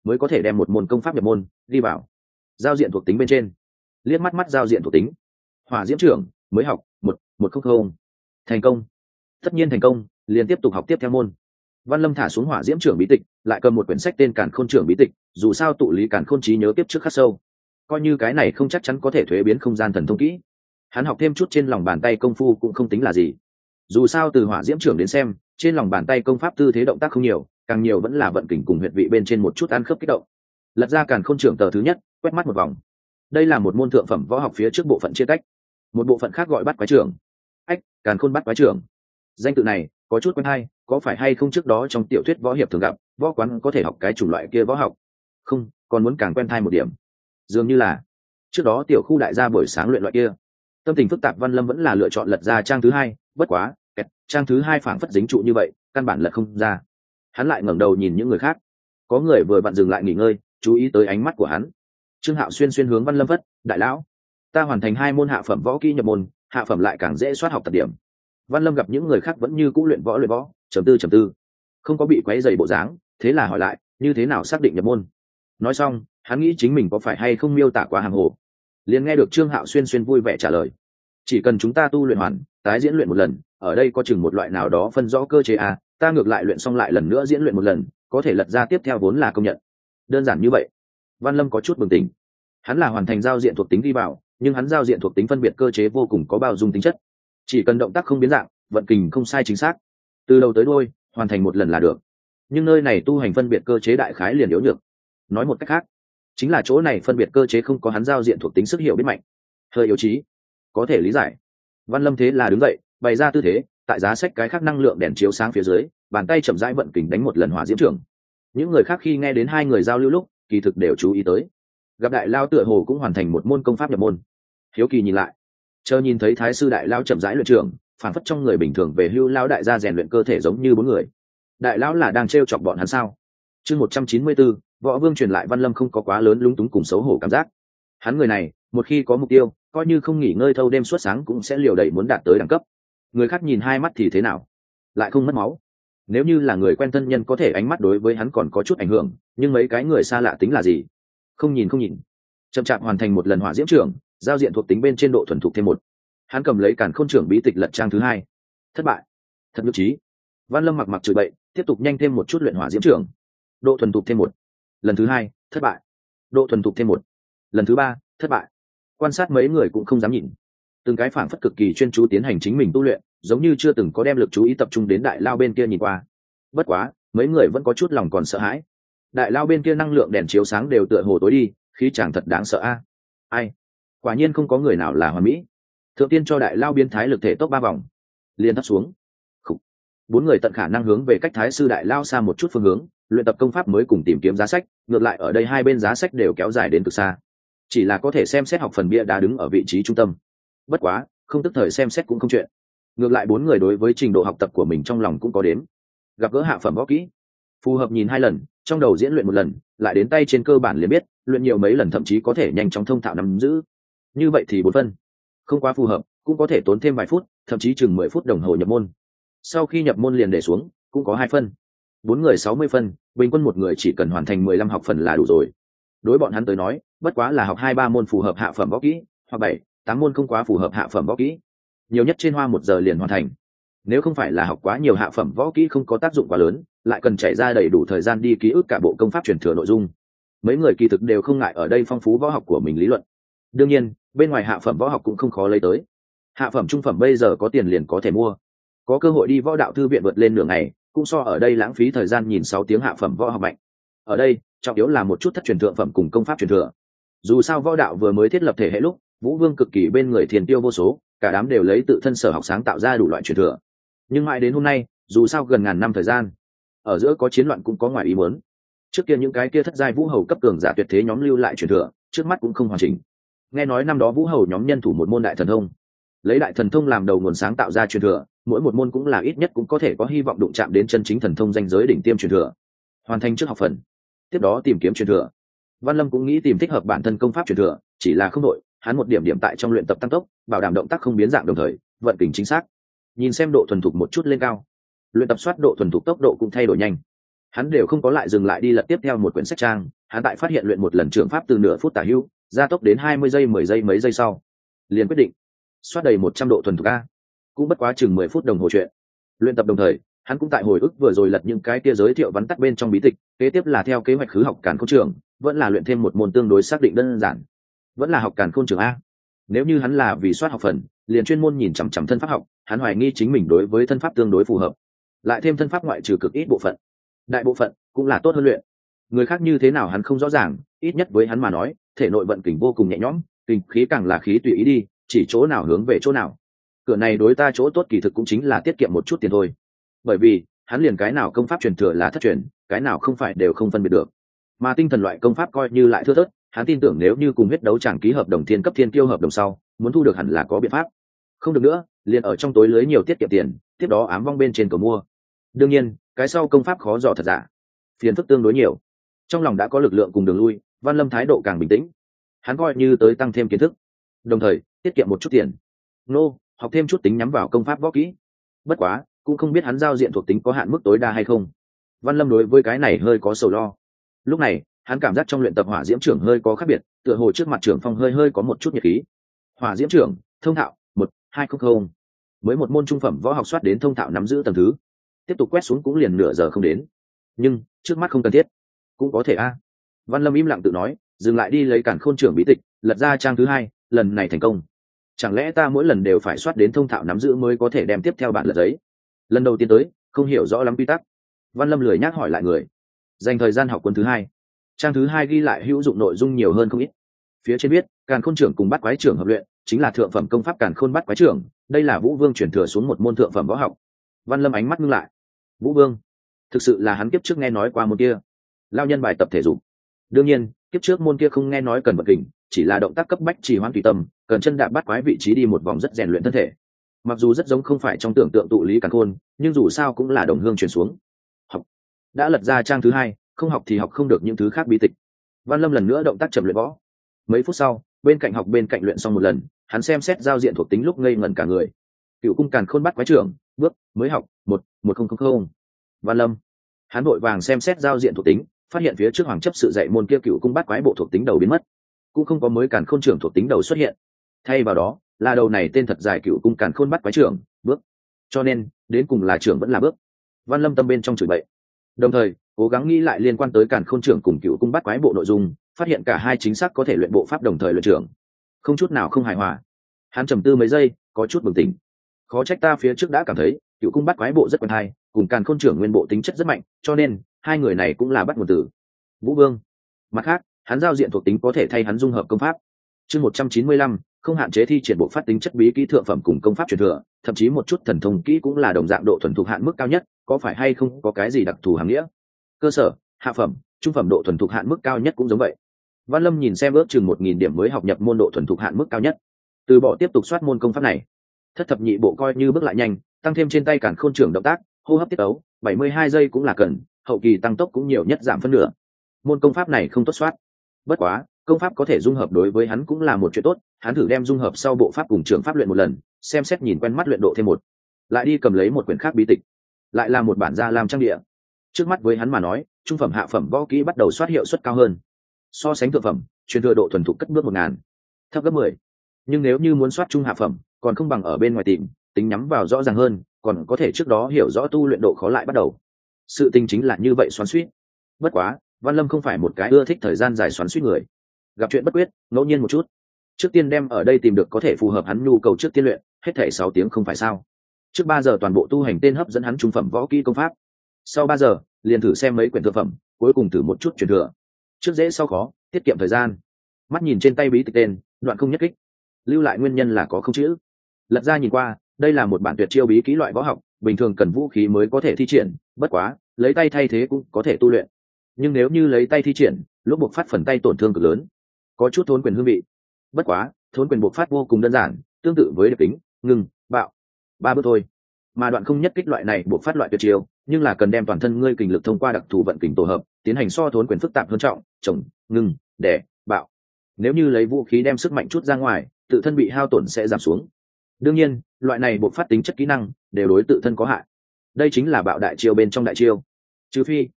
mới có thể đem một môn công pháp nhập môn đi vào. Giao diện thuộc tính bên trên, liếc mắt mắt giao diện thuộc tính, hỏa diễm trưởng mới học một một không không, thành công. Tất nhiên thành công, liền tiếp tục học tiếp theo môn. Văn Lâm thả xuống hỏa diễm trưởng bí tịch, lại cầm một quyển sách tên Càn Khôn trưởng bí tịch, dù sao tụ lý Càn Khôn trí nhớ tiếp trước khắc sâu, coi như cái này không chắc chắn có thể thuế biến không gian thần thông kỹ, hắn học thêm chút trên lòng bàn tay công phu cũng không tính là gì. Dù sao từ hỏa diễm trưởng đến xem, trên lòng bàn tay công pháp tư thế động tác không nhiều, càng nhiều vẫn là vận kình cùng huyệt vị bên trên một chút ăn khớp kích động. Lật ra Càn Khôn trưởng tờ thứ nhất, quét mắt một vòng. Đây là một môn thượng phẩm võ học phía trước bộ phận chia tách, một bộ phận khác gọi bắt quái trưởng. Ách, Càn Khôn bắt quái trưởng. Danh tự này có chút quen hay, có phải hay không trước đó trong tiểu thuyết võ hiệp thường gặp, võ quán có thể học cái chủng loại kia võ học? Không, còn muốn càng quen thai một điểm. Dường như là trước đó tiểu khu đại gia buổi sáng luyện loại kia. Tâm tình phức tạp, Văn Lâm vẫn là lựa chọn lật ra trang thứ hai, bất quá, kẹt, trang thứ hai phảng phất dính trụ như vậy, căn bản lật không ra. Hắn lại ngẩng đầu nhìn những người khác. Có người vừa vặn dừng lại nghỉ ngơi, chú ý tới ánh mắt của hắn. Trương Hạo xuyên xuyên hướng Văn Lâm vất, đại lão, ta hoàn thành hai môn hạ phẩm võ kỹ nhập môn, hạ phẩm lại càng dễ soát học tập điểm. Văn Lâm gặp những người khác vẫn như cũ luyện võ luyện võ, trầm tư trầm tư, không có bị quấy rầy bộ dáng, thế là hỏi lại, như thế nào xác định nhập môn? Nói xong, hắn nghĩ chính mình có phải hay không miêu tả quá hàng hồ. Liền nghe được Trương Hạo xuyên xuyên vui vẻ trả lời, chỉ cần chúng ta tu luyện hoàn, tái diễn luyện một lần, ở đây có chừng một loại nào đó phân rõ cơ chế à, ta ngược lại luyện xong lại lần nữa diễn luyện một lần, có thể lật ra tiếp theo vốn là công nhận. Đơn giản như vậy. Văn Lâm có chút bừng tỉnh. Hắn là hoàn thành giao diện thuộc tính đi vào, nhưng hắn giao diện thuộc tính phân biệt cơ chế vô cùng có bao dung tính chất, chỉ cần động tác không biến dạng, vận kình không sai chính xác, từ đầu tới đuôi hoàn thành một lần là được. Nhưng nơi này tu hành phân biệt cơ chế đại khái liền yếu nhược. Nói một cách khác, chính là chỗ này phân biệt cơ chế không có hắn giao diện thuộc tính sức hiểu biết mạnh, hơi yếu trí, có thể lý giải. Văn Lâm thế là đứng dậy, bày ra tư thế, tại giá sách cái khác năng lượng đèn chiếu sáng phía dưới, bàn tay chậm rãi vận kình đánh một lần hỏa diễm trưởng. Những người khác khi nghe đến hai người giao lưu lúc, kỳ thực đều chú ý tới, gặp đại lao tựa hồ cũng hoàn thành một môn công pháp nhập môn. Hiếu kỳ nhìn lại, chờ nhìn thấy thái sư đại lao chậm rãi luyện trưởng, phản phất trong người bình thường về hưu lao đại gia rèn luyện cơ thể giống như bốn người. Đại lão là đang trêu chọc bọn hắn sao? Chương một trăm chín mươi bốn, Võ Vương truyền lại. Văn Lâm không có quá lớn lúng túng cùng xấu hổ cảm giác. Hắn người này, một khi có mục tiêu, coi như không nghỉ ngơi thâu đêm suốt sáng cũng sẽ liều đẩy muốn đạt tới đẳng cấp. Người khác nhìn hai mắt thì thế nào? Lại không mất máu. Nếu như là người quen thân nhân có thể ánh mắt đối với hắn còn có chút ảnh hưởng, nhưng mấy cái người xa lạ tính là gì? Không nhìn không nhìn. Chậm chạp hoàn thành một lần hỏa diễm trưởng, giao diện thuộc tính bên trên độ thuần thục thêm một. Hắn cầm lấy Càn Khôn trưởng bí tịch lật trang thứ hai. Thất bại. Thật nhục trí. Văn Lâm mặc mặc chửi bậy, tiếp tục nhanh thêm một chút luyện hỏa diễm trưởng. Độ thuần thục thêm một. Lần thứ hai, thất bại. Độ thuần thục thêm một. Lần thứ ba, thất bại. Quan sát mấy người cũng không dám nhìn. Từng cái phảng phất cực kỳ chuyên chú tiến hành chính mình tu luyện, giống như chưa từng có đem lực chú ý tập trung đến đại lao bên kia nhìn qua. Bất quá, mấy người vẫn có chút lòng còn sợ hãi. Đại lao bên kia năng lượng đèn chiếu sáng đều tựa hồ tối đi, khí chàng thật đáng sợ a. Ai? Quả nhiên không có người nào là hoàn mỹ. Thượng tiên cho đại lao biến thái lực thể tốc ba vòng, liền thấp xuống. Khủ. Bốn người tận khả năng hướng về cách thái sư đại lao xa một chút phương hướng, luyện tập công pháp mới cùng tìm kiếm giá sách. Ngược lại ở đây hai bên giá sách đều kéo dài đến cực xa, chỉ là có thể xem xét học phần bia đá đứng ở vị trí trung tâm. Bất quá, không tức thời xem xét cũng không chuyện. Ngược lại bốn người đối với trình độ học tập của mình trong lòng cũng có đếm. Gặp gỡ hạ phẩm võ kỹ, phù hợp nhìn hai lần, trong đầu diễn luyện một lần, lại đến tay trên cơ bản liền biết, luyện nhiều mấy lần thậm chí có thể nhanh chóng thông thạo nắm giữ. Như vậy thì bốn phân. Không quá phù hợp, cũng có thể tốn thêm vài phút, thậm chí chừng mười phút đồng hồ nhập môn. Sau khi nhập môn liền để xuống, cũng có hai phân. Bốn người sáu mươi phân, bình quân một người chỉ cần hoàn thành mười lăm học phần là đủ rồi. Đối bọn hắn tới nói, bất quá là học hai ba môn phù hợp hạ phẩm võ kỹ, hoặc bảy, tám môn không quá phù hợp hạ phẩm võ kỹ. Nhiều nhất trên hoa một giờ liền hoàn thành. Nếu không phải là học quá nhiều hạ phẩm võ kỹ không có tác dụng quá lớn, lại cần chạy ra đầy đủ thời gian đi ký ức cả bộ công pháp truyền thừa nội dung, mấy người kỳ thực đều không ngại ở đây phong phú võ học của mình lý luận. Đương nhiên, bên ngoài hạ phẩm võ học cũng không khó lấy tới. Hạ phẩm trung phẩm bây giờ có tiền liền có thể mua. Có cơ hội đi võ đạo thư viện vượt lên nửa ngày, cũng so ở đây lãng phí thời gian nhìn sáu tiếng hạ phẩm võ học mạnh. Ở đây, trọng yếu là một chút thất truyền thượng phẩm cùng công pháp truyền thừa. Dù sao võ đạo vừa mới thiết lập thể hệ lúc, Vũ Vương cực kỳ bên người thiền tiêu vô số, cả đám đều lấy tự thân sở học sáng tạo ra đủ loại truyền thừa. Nhưng mãi đến hôm nay, dù sao gần ngàn năm thời gian, ở giữa có chiến loạn cũng có ngoài ý muốn. Trước kia những cái kia thất giai vũ hầu cấp cường giả tuyệt thế nhóm lưu lại truyền thừa, trước mắt cũng không hoàn chỉnh. Nghe nói năm đó vũ hầu nhóm nhân thủ một môn đại thần thông, lấy đại thần thông làm đầu nguồn sáng tạo ra truyền thừa, mỗi một môn cũng là ít nhất cũng có thể có hy vọng đụng chạm đến chân chính thần thông danh giới đỉnh tiêm truyền thừa. Hoàn thành trước học phần, tiếp đó tìm kiếm truyền thừa. Văn Lâm cũng nghĩ tìm thích hợp bản thân công pháp truyền thừa, chỉ là không đội, hắn một điểm điểm tại trong luyện tập tăng tốc, bảo đảm động tác không biến dạng đồng thời vận kình chính xác, nhìn xem độ thuần thục một chút lên cao. Luyện tập soát độ thuần thục tốc độ cũng thay đổi nhanh. hắn đều không có lại dừng lại đi lật tiếp theo một quyển sách trang. Hắn tại phát hiện luyện một lần trường pháp từ nửa phút tả hữu gia tốc đến hai mươi giây mười giây mấy giây sau liền quyết định xoát đầy một trăm độ thuần thục a. Cũng bất quá chừng mười phút đồng hồ chuyện. Luyện tập đồng thời hắn cũng tại hồi ức vừa rồi lật những cái kia giới thiệu vắn tắt bên trong bí tịch, kế tiếp là theo kế hoạch khứ học Càn Khôn Trường, vẫn là luyện thêm một môn tương đối xác định đơn giản, vẫn là học Càn Khôn Trường a. Nếu như hắn là vì soát học phần liền chuyên môn nhìn chằm chằm thân pháp học, hắn hoài nghi chính mình đối với thân pháp tương đối phù hợp, lại thêm thân pháp ngoại trừ cực ít bộ phận, đại bộ phận cũng là tốt hơn luyện. Người khác như thế nào hắn không rõ ràng, ít nhất với hắn mà nói thể nội vận kình vô cùng nhẹ nhõm, kình khí càng là khí tùy ý đi, chỉ chỗ nào hướng về chỗ nào. Cửa này đối ta chỗ tốt kỳ thực cũng chính là tiết kiệm một chút tiền thôi, bởi vì hắn liền cái nào công pháp truyền thừa là thất truyền, cái nào không phải đều không phân biệt được. Mà tinh thần loại công pháp coi như lại thưa thớt, hắn tin tưởng nếu như cùng huyết đấu chẳng ký hợp đồng thiên cấp thiên kiêu hợp đồng sau, muốn thu được hẳn là có biện pháp. Không được nữa liền ở trong tối lưới nhiều tiết kiệm tiền, tiếp đó ám vong bên trên cầu mua. Đương nhiên cái sau công pháp khó dò thật giả, phiền phức tương đối nhiều. Trong lòng đã có lực lượng cùng đường lui, Văn Lâm thái độ càng bình tĩnh. Hắn coi như tới tăng thêm kiến thức, đồng thời tiết kiệm một chút tiền. Nô, học thêm chút tính nhắm vào công pháp võ kỹ. Bất quá cũng không biết hắn giao diện thuộc tính có hạn mức tối đa hay không. Văn Lâm đối với cái này hơi có sầu lo. Lúc này hắn cảm giác trong luyện tập hỏa diễm trưởng hơi có khác biệt, tựa hồ trước mặt trưởng phong hơi hơi có một chút nhiệt khí. Hỏa diễm trưởng thông thạo một hai không không, mới một môn trung phẩm võ học soát đến thông thạo nắm giữ tầng thứ, tiếp tục quét xuống cũng liền nửa giờ không đến. Nhưng trước mắt không cần thiết, cũng có thể a. Văn Lâm im lặng tự nói, dừng lại đi lấy Càn Khôn Trưởng bí tịch, lật ra trang thứ hai, lần này thành công. Chẳng lẽ ta mỗi lần đều phải soát đến thông thạo nắm giữ mới có thể đem tiếp theo bản lật giấy? Lần đầu tiên tới không hiểu rõ lắm quy tắc, Văn Lâm lười nhác hỏi lại người. Dành thời gian học cuốn thứ hai, trang thứ hai ghi lại hữu dụng nội dung nhiều hơn không ít. Phía trên biết Càn Khôn Trưởng cùng Bát Quái Trưởng hợp luyện chính là thượng phẩm công pháp Càn Khôn Bát Quái Trưởng, đây là Vũ Vương truyền thừa xuống một môn thượng phẩm võ học. Văn Lâm ánh mắt ngưng lại. Vũ Vương thực sự là hắn kiếp trước nghe nói qua môn kia lao nhân bài tập thể dục. Đương nhiên kiếp trước môn kia không nghe nói cần vận kình, chỉ là động tác cấp bách chỉ hoãn tùy tâm, cần chân đạp bắt quái vị trí đi một vòng rất rèn luyện thân thể. Mặc dù rất giống không phải trong tưởng tượng tụ lý càn khôn, nhưng dù sao cũng là đồng hương truyền xuống. Học đã lật ra trang thứ hai, không học thì học không được những thứ khác bí tịch. Văn Lâm lần nữa động tác chậm luyện võ. Mấy phút sau bên cạnh học bên cạnh luyện xong một lần, hắn xem xét giao diện thuộc tính lúc ngây ngẩn cả người. Cựu cung Càn Khôn Bát Quái Trưởng, bước mới học một một không không không. Văn Lâm hắn vội vàng xem xét giao diện thuộc tính, phát hiện phía trước hoàng chấp sự dạy môn kia Cựu cung Bát Quái bộ thuộc tính đầu biến mất, cũng không có mới Càn Khôn Trưởng thuộc tính đầu xuất hiện. Thay vào đó là đầu này tên thật dài Cựu cung Càn Khôn Bát Quái Trưởng, bước. Cho nên đến cùng là trưởng vẫn là bước. Văn Lâm tâm bên trong chửi bậy, đồng thời cố gắng nghĩ lại liên quan tới Càn Khôn Trưởng cùng Cựu cung Bát Quái bộ nội dung, phát hiện cả hai chính xác có thể luyện bộ pháp đồng thời luyện trưởng, không chút nào không hài hòa. Hắn trầm tư mấy giây, có chút bừng tỉnh. Khó trách ta phía trước đã cảm thấy Cựu cung Bát Quái bộ rất quen hay, cùng Càn Khôn Trưởng nguyên bộ tính chất rất mạnh, cho nên hai người này cũng là bắt nguồn từ Vũ Vương. Mặt khác hắn giao diện thuộc tính có thể thay hắn dung hợp công pháp. Chương một trăm chín mươi lăm, không hạn chế thi triển bộ phát tính chất bí kỹ thượng phẩm cùng công pháp truyền thừa, thậm chí một chút thần thông kỹ cũng là đồng dạng độ thuần thục hạn mức cao nhất, có phải hay không có cái gì đặc thù hàm nghĩa? Cơ sở, hạ phẩm, trung phẩm độ thuần thục hạn mức cao nhất cũng giống vậy. Văn Lâm nhìn xem ước chừng một nghìn điểm mới học nhập môn độ thuần thục hạn mức cao nhất, từ bỏ tiếp tục soát môn công pháp này. Thất thập nhị bộ coi như bước lại nhanh, tăng thêm trên tay Càn Khôn Trưởng động tác, hô hấp tiết ấu, bảy mươi hai giây cũng là cần, hậu kỳ tăng tốc cũng nhiều nhất giảm phân nửa. Môn công pháp này không tốt soát. Bất quá, công pháp có thể dung hợp đối với hắn cũng là một chuyện tốt, hắn thử đem dung hợp sau bộ pháp cùng trường pháp luyện một lần, xem xét nhìn quen mắt luyện độ thêm một. Lại đi cầm lấy một quyển khác bí tịch, lại là một bản gia làm trang địa. Trước mắt với hắn mà nói, trung phẩm hạ phẩm võ kỹ bắt đầu soát hiệu suất cao hơn. So sánh thượng phẩm, truyền thừa độ thuần thục cất bước một ngàn, thấp gấp mười. Nhưng nếu như muốn soát trung hạ phẩm, còn không bằng ở bên ngoài tìm, tính nhắm vào rõ ràng hơn, còn có thể trước đó hiểu rõ tu luyện độ khó lại bắt đầu. Sự tình chính là như vậy xoắn xuýt. Bất quá, Văn Lâm không phải một cái ưa thích thời gian dài xoắn xuýt người. Gặp chuyện bất quyết, ngẫu nhiên một chút. Trước tiên đem ở đây tìm được có thể phù hợp hắn nhu cầu trước tiên luyện, hết thảy sáu tiếng không phải sao? Trước ba giờ toàn bộ tu hành tên hấp dẫn hắn trung phẩm võ kỹ công pháp. Sau ba giờ, liền thử xem mấy quyển thượng phẩm, cuối cùng thử một chút truyền thừa. Trước dễ sau khó, tiết kiệm thời gian. Mắt nhìn trên tay bí tịch tên, đoạn không nhất kích. Lưu lại nguyên nhân là có không chữ. Lật ra nhìn qua, đây là một bản tuyệt chiêu bí kỹ loại võ học, bình thường cần vũ khí mới có thể thi triển, bất quá, lấy tay thay thế cũng có thể tu luyện. Nhưng nếu như lấy tay thi triển, lúc buộc phát phần tay tổn thương cực lớn, có chút thốn quyền hương vị. Bất quá, thốn quyền buộc phát vô cùng đơn giản, tương tự với điệp tính, ngừng, bạo, ba bước thôi. Mà đoạn không nhất kích loại này buộc phát loại tuyệt chiêu, nhưng là cần đem toàn thân ngươi kình lực thông qua đặc thù vận kình tổ hợp, tiến hành so thốn quyền phức tạp hơn trọng, trồng, ngừng, đẻ, bạo. Nếu như lấy vũ khí đem sức mạnh chút ra ngoài, tự thân bị hao tổn sẽ giảm xuống. Đương nhiên, loại này buộc phát tính chất kỹ năng đều đối tự thân có hại. Đây chính là bạo đại chiêu bên trong đại chiêu. Trừ phi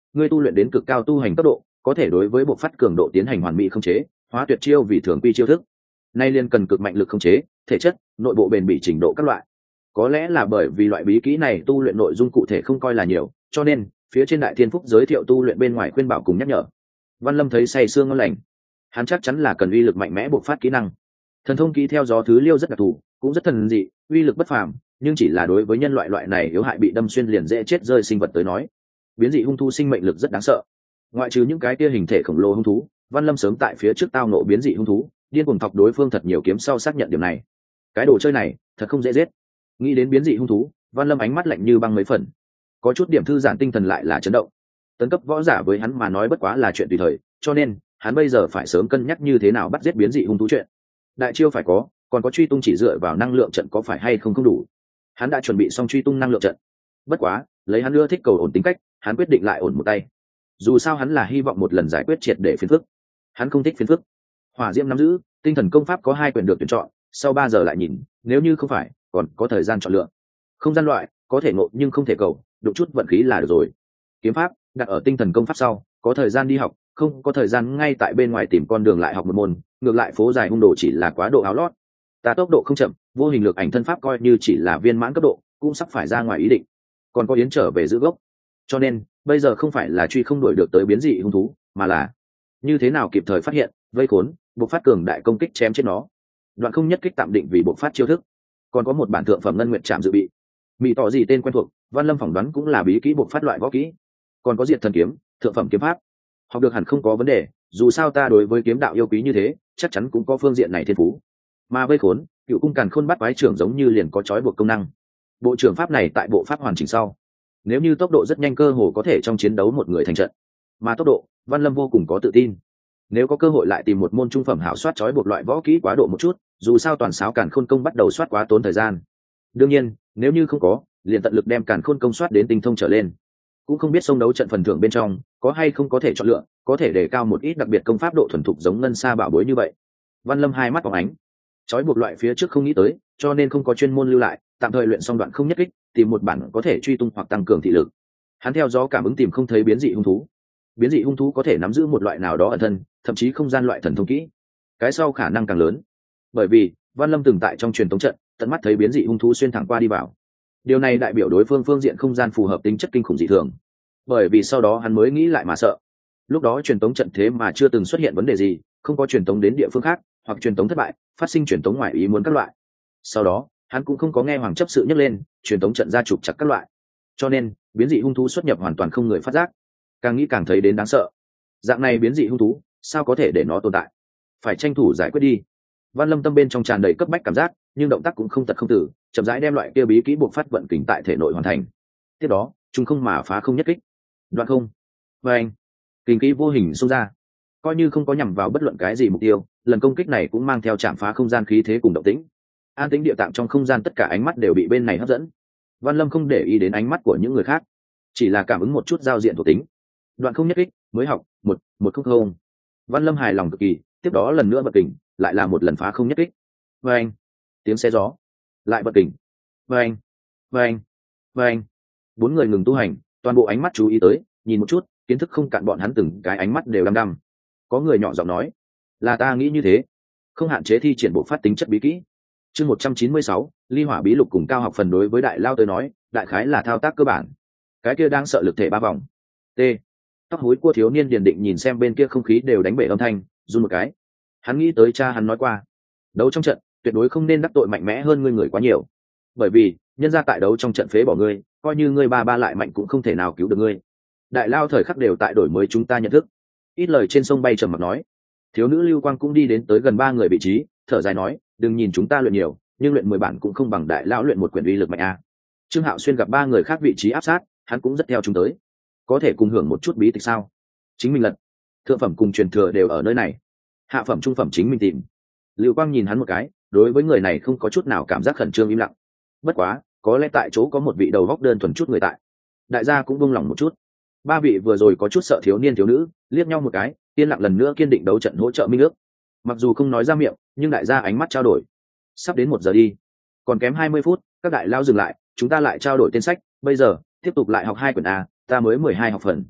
ngươi tu luyện đến cực cao tu hành cấp độ có thể đối với bộ phát cường độ tiến hành hoàn mỹ khống chế, hóa tuyệt chiêu vì thường quy chiêu thức. Nay liên cần cực mạnh lực khống chế, thể chất, nội bộ bền bỉ trình độ các loại. Có lẽ là bởi vì loại bí kỹ này tu luyện nội dung cụ thể không coi là nhiều, cho nên phía trên Đại Thiên Phúc giới thiệu tu luyện bên ngoài khuyên bảo cùng nhắc nhở. Văn Lâm thấy say sương ngon lành, hắn chắc chắn là cần uy lực mạnh mẽ bộc phát kỹ năng. Thần thông kỹ theo gió thứ liêu rất đặc thù, cũng rất thần dị, uy lực bất phàm, nhưng chỉ là đối với nhân loại loại này yếu hại bị đâm xuyên liền dễ chết rơi sinh vật tới nói, biến dị hung thú sinh mệnh lực rất đáng sợ. Ngoại trừ những cái kia hình thể khổng lồ hung thú, Văn Lâm sớm tại phía trước tao nộ biến dị hung thú, điên cuồng thọc đối phương thật nhiều kiếm sau xác nhận điểm này. Cái đồ chơi này thật không dễ giết. Nghĩ đến biến dị hung thú, Văn Lâm ánh mắt lạnh như băng mấy phần, có chút điểm thư giãn tinh thần lại là chấn động. Tấn cấp võ giả với hắn mà nói bất quá là chuyện tùy thời, cho nên hắn bây giờ phải sớm cân nhắc như thế nào bắt giết biến dị hung thú chuyện. Đại chiêu phải có, còn có truy tung chỉ dựa vào năng lượng trận có phải hay không không đủ. Hắn đã chuẩn bị xong truy tung năng lượng trận. Bất quá, lấy hắn ưa thích cầu ổn tính cách, hắn quyết định lại ổn một tay. Dù sao hắn là hy vọng một lần giải quyết triệt để phiền phức. Hắn không thích phiền phức. Hỏa diễm nắm giữ, tinh thần công pháp có hai quyền được tuyển chọn, sau ba giờ lại nhìn, nếu như không phải, còn có thời gian chọn lựa. Không gian loại, có thể ngộ nhưng không thể cầu, đụng chút vận khí là được rồi. Kiếm pháp, đặt ở tinh thần công pháp sau, có thời gian đi học, không có thời gian ngay tại bên ngoài tìm con đường lại học một môn, ngược lại phố dài hung đồ chỉ là quá độ áo lót. Ta tốc độ không chậm, vô hình lực ảnh thân pháp coi như chỉ là viên mãn cấp độ, cũng sắp phải ra ngoài ý định. Còn có yến trở về giữ gốc. Cho nên, bây giờ không phải là truy không đuổi được tới biến dị hung thú, mà là như thế nào kịp thời phát hiện, vây khốn, buộc phát cường đại công kích chém chết nó. Đoạn không nhất kích tạm định vì buộc phát chiêu thức. Còn có một bản thượng phẩm ngân nguyệt trảm dự bị. Mị tỏ gì tên quen thuộc, Văn Lâm phỏng đoán cũng là bí kỹ buộc phát loại võ kỹ. Còn có diệt thần kiếm, thượng phẩm kiếm pháp. Học được hẳn không có vấn đề, dù sao ta đối với kiếm đạo yêu quý như thế, chắc chắn cũng có phương diện này thiên phú. Mà vây khốn, cựu cung càn khôn bắt quái trưởng giống như liền có trói buộc công năng. Bộ trưởng pháp này tại bộ pháp hoàn chỉnh sau, nếu như tốc độ rất nhanh cơ hồ có thể trong chiến đấu một người thành trận. Mà tốc độ, Văn Lâm vô cùng có tự tin. Nếu có cơ hội lại tìm một môn trung phẩm hảo soát trói buộc loại võ kỹ quá độ một chút, dù sao toàn sáo càn khôn công bắt đầu soát quá tốn thời gian. Đương nhiên, nếu như không có, liền tận lực đem càn khôn công soát đến tinh thông trở lên. Cũng không biết sông đấu trận phần thưởng bên trong có hay không có thể chọn lựa, có thể đề cao một ít đặc biệt công pháp độ thuần thục giống ngân sa bảo bối như vậy. Văn Lâm hai mắt phóng ánh, trói buộc loại phía trước không nghĩ tới, cho nên không có chuyên môn lưu lại, tạm thời luyện xong đoạn không nhất kích, tìm một bản có thể truy tung hoặc tăng cường thị lực. Hắn theo gió cảm ứng tìm không thấy biến dị hung thú. Biến dị hung thú có thể nắm giữ một loại nào đó ẩn thân, thậm chí không gian loại thần thông kỹ. Cái sau khả năng càng lớn, bởi vì Văn Lâm từng tại trong truyền tống trận tận mắt thấy biến dị hung thú xuyên thẳng qua đi vào. Điều này đại biểu đối phương phương diện không gian phù hợp tính chất kinh khủng dị thường. Bởi vì sau đó hắn mới nghĩ lại mà sợ. Lúc đó truyền tống trận thế mà chưa từng xuất hiện vấn đề gì, không có truyền tống đến địa phương khác, hoặc truyền tống thất bại, phát sinh truyền tống ngoài ý muốn các loại. Sau đó, hắn cũng không có nghe hoàng chấp sự nhắc lên truyền tống trận ra trục chặt các loại. Cho nên, biến dị hung thú xuất nhập hoàn toàn không người phát giác. Càng nghĩ càng thấy đến đáng sợ. Dạng này biến dị hung thú, sao có thể để nó tồn tại? Phải tranh thủ giải quyết đi. Văn Lâm tâm bên trong tràn đầy cấp bách cảm giác, nhưng động tác cũng không tật không tử, chậm rãi đem loại kia bí kỹ buộc phát vận kình tại thể nội hoàn thành. Tiếp đó, chúng không mà phá không nhất kích. Đoạn không. Và anh, kình khí vô hình xông ra, coi như không có nhằm vào bất luận cái gì mục tiêu, lần công kích này cũng mang theo chạm phá không gian khí thế cùng động tĩnh. An tĩnh địa tạng trong không gian tất cả ánh mắt đều bị bên này hấp dẫn. Văn Lâm không để ý đến ánh mắt của những người khác, chỉ là cảm ứng một chút giao diện thuộc tính. Đoạn không nhất kích, mới học, một, một không không. Văn Lâm hài lòng cực kỳ, tiếp đó lần nữa bật kình, lại là một lần phá không nhất kích. Và anh, tiếng xe gió, lại bật kình. Và anh, và anh, và anh. Bốn người ngừng tu hành, toàn bộ ánh mắt chú ý tới, nhìn một chút, kiến thức không cạn bọn hắn từng cái ánh mắt đều đăm đăm. Có người nhỏ giọng nói, là ta nghĩ như thế, không hạn chế thi triển bộ phát tính chất bí kỹ. Chương một trăm chín mươi sáu, ly hỏa bí lục cùng cao học phần đối với đại lao tới nói, đại khái là thao tác cơ bản. Cái kia đang sợ lực thể ba vòng. T. Tóc hối cua thiếu niên điền định nhìn xem bên kia không khí đều đánh bể âm thanh, run một cái. Hắn nghĩ tới cha hắn nói qua, đấu trong trận tuyệt đối không nên đắc tội mạnh mẽ hơn ngươi người quá nhiều, bởi vì nhân ra tại đấu trong trận phế bỏ ngươi, coi như ngươi ba ba lại mạnh cũng không thể nào cứu được ngươi. Đại lao thời khắc đều tại đổi mới chúng ta nhận thức. Ít lời trên sông bay trầm mặc nói. Thiếu nữ lưu quang cũng đi đến tới gần ba người vị trí, thở dài nói, đừng nhìn chúng ta luyện nhiều, nhưng luyện mười bản cũng không bằng đại lão luyện một quyển uy lực mạnh a. Trương Hạo Xuyên gặp ba người khác vị trí áp sát, hắn cũng rất theo chúng tới. Có thể cùng hưởng một chút bí tịch sao? Chính mình lật. Thượng phẩm cùng truyền thừa đều ở nơi này. Hạ phẩm trung phẩm chính mình tìm. Lưu Quang nhìn hắn một cái, đối với người này không có chút nào cảm giác khẩn trương im lặng. Bất quá, có lẽ tại chỗ có một vị đầu góc đơn thuần chút người tại. Đại gia cũng buông lòng một chút. Ba vị vừa rồi có chút sợ thiếu niên thiếu nữ, liếc nhau một cái, yên lặng lần nữa kiên định đấu trận hỗ trợ minh ước. Mặc dù không nói ra miệng, nhưng đại gia ánh mắt trao đổi. Sắp đến một giờ đi, còn kém hai mươi phút, các đại lao dừng lại, chúng ta lại trao đổi tên sách, bây giờ tiếp tục lại học hai quyển a, ta mới mười hai học phần.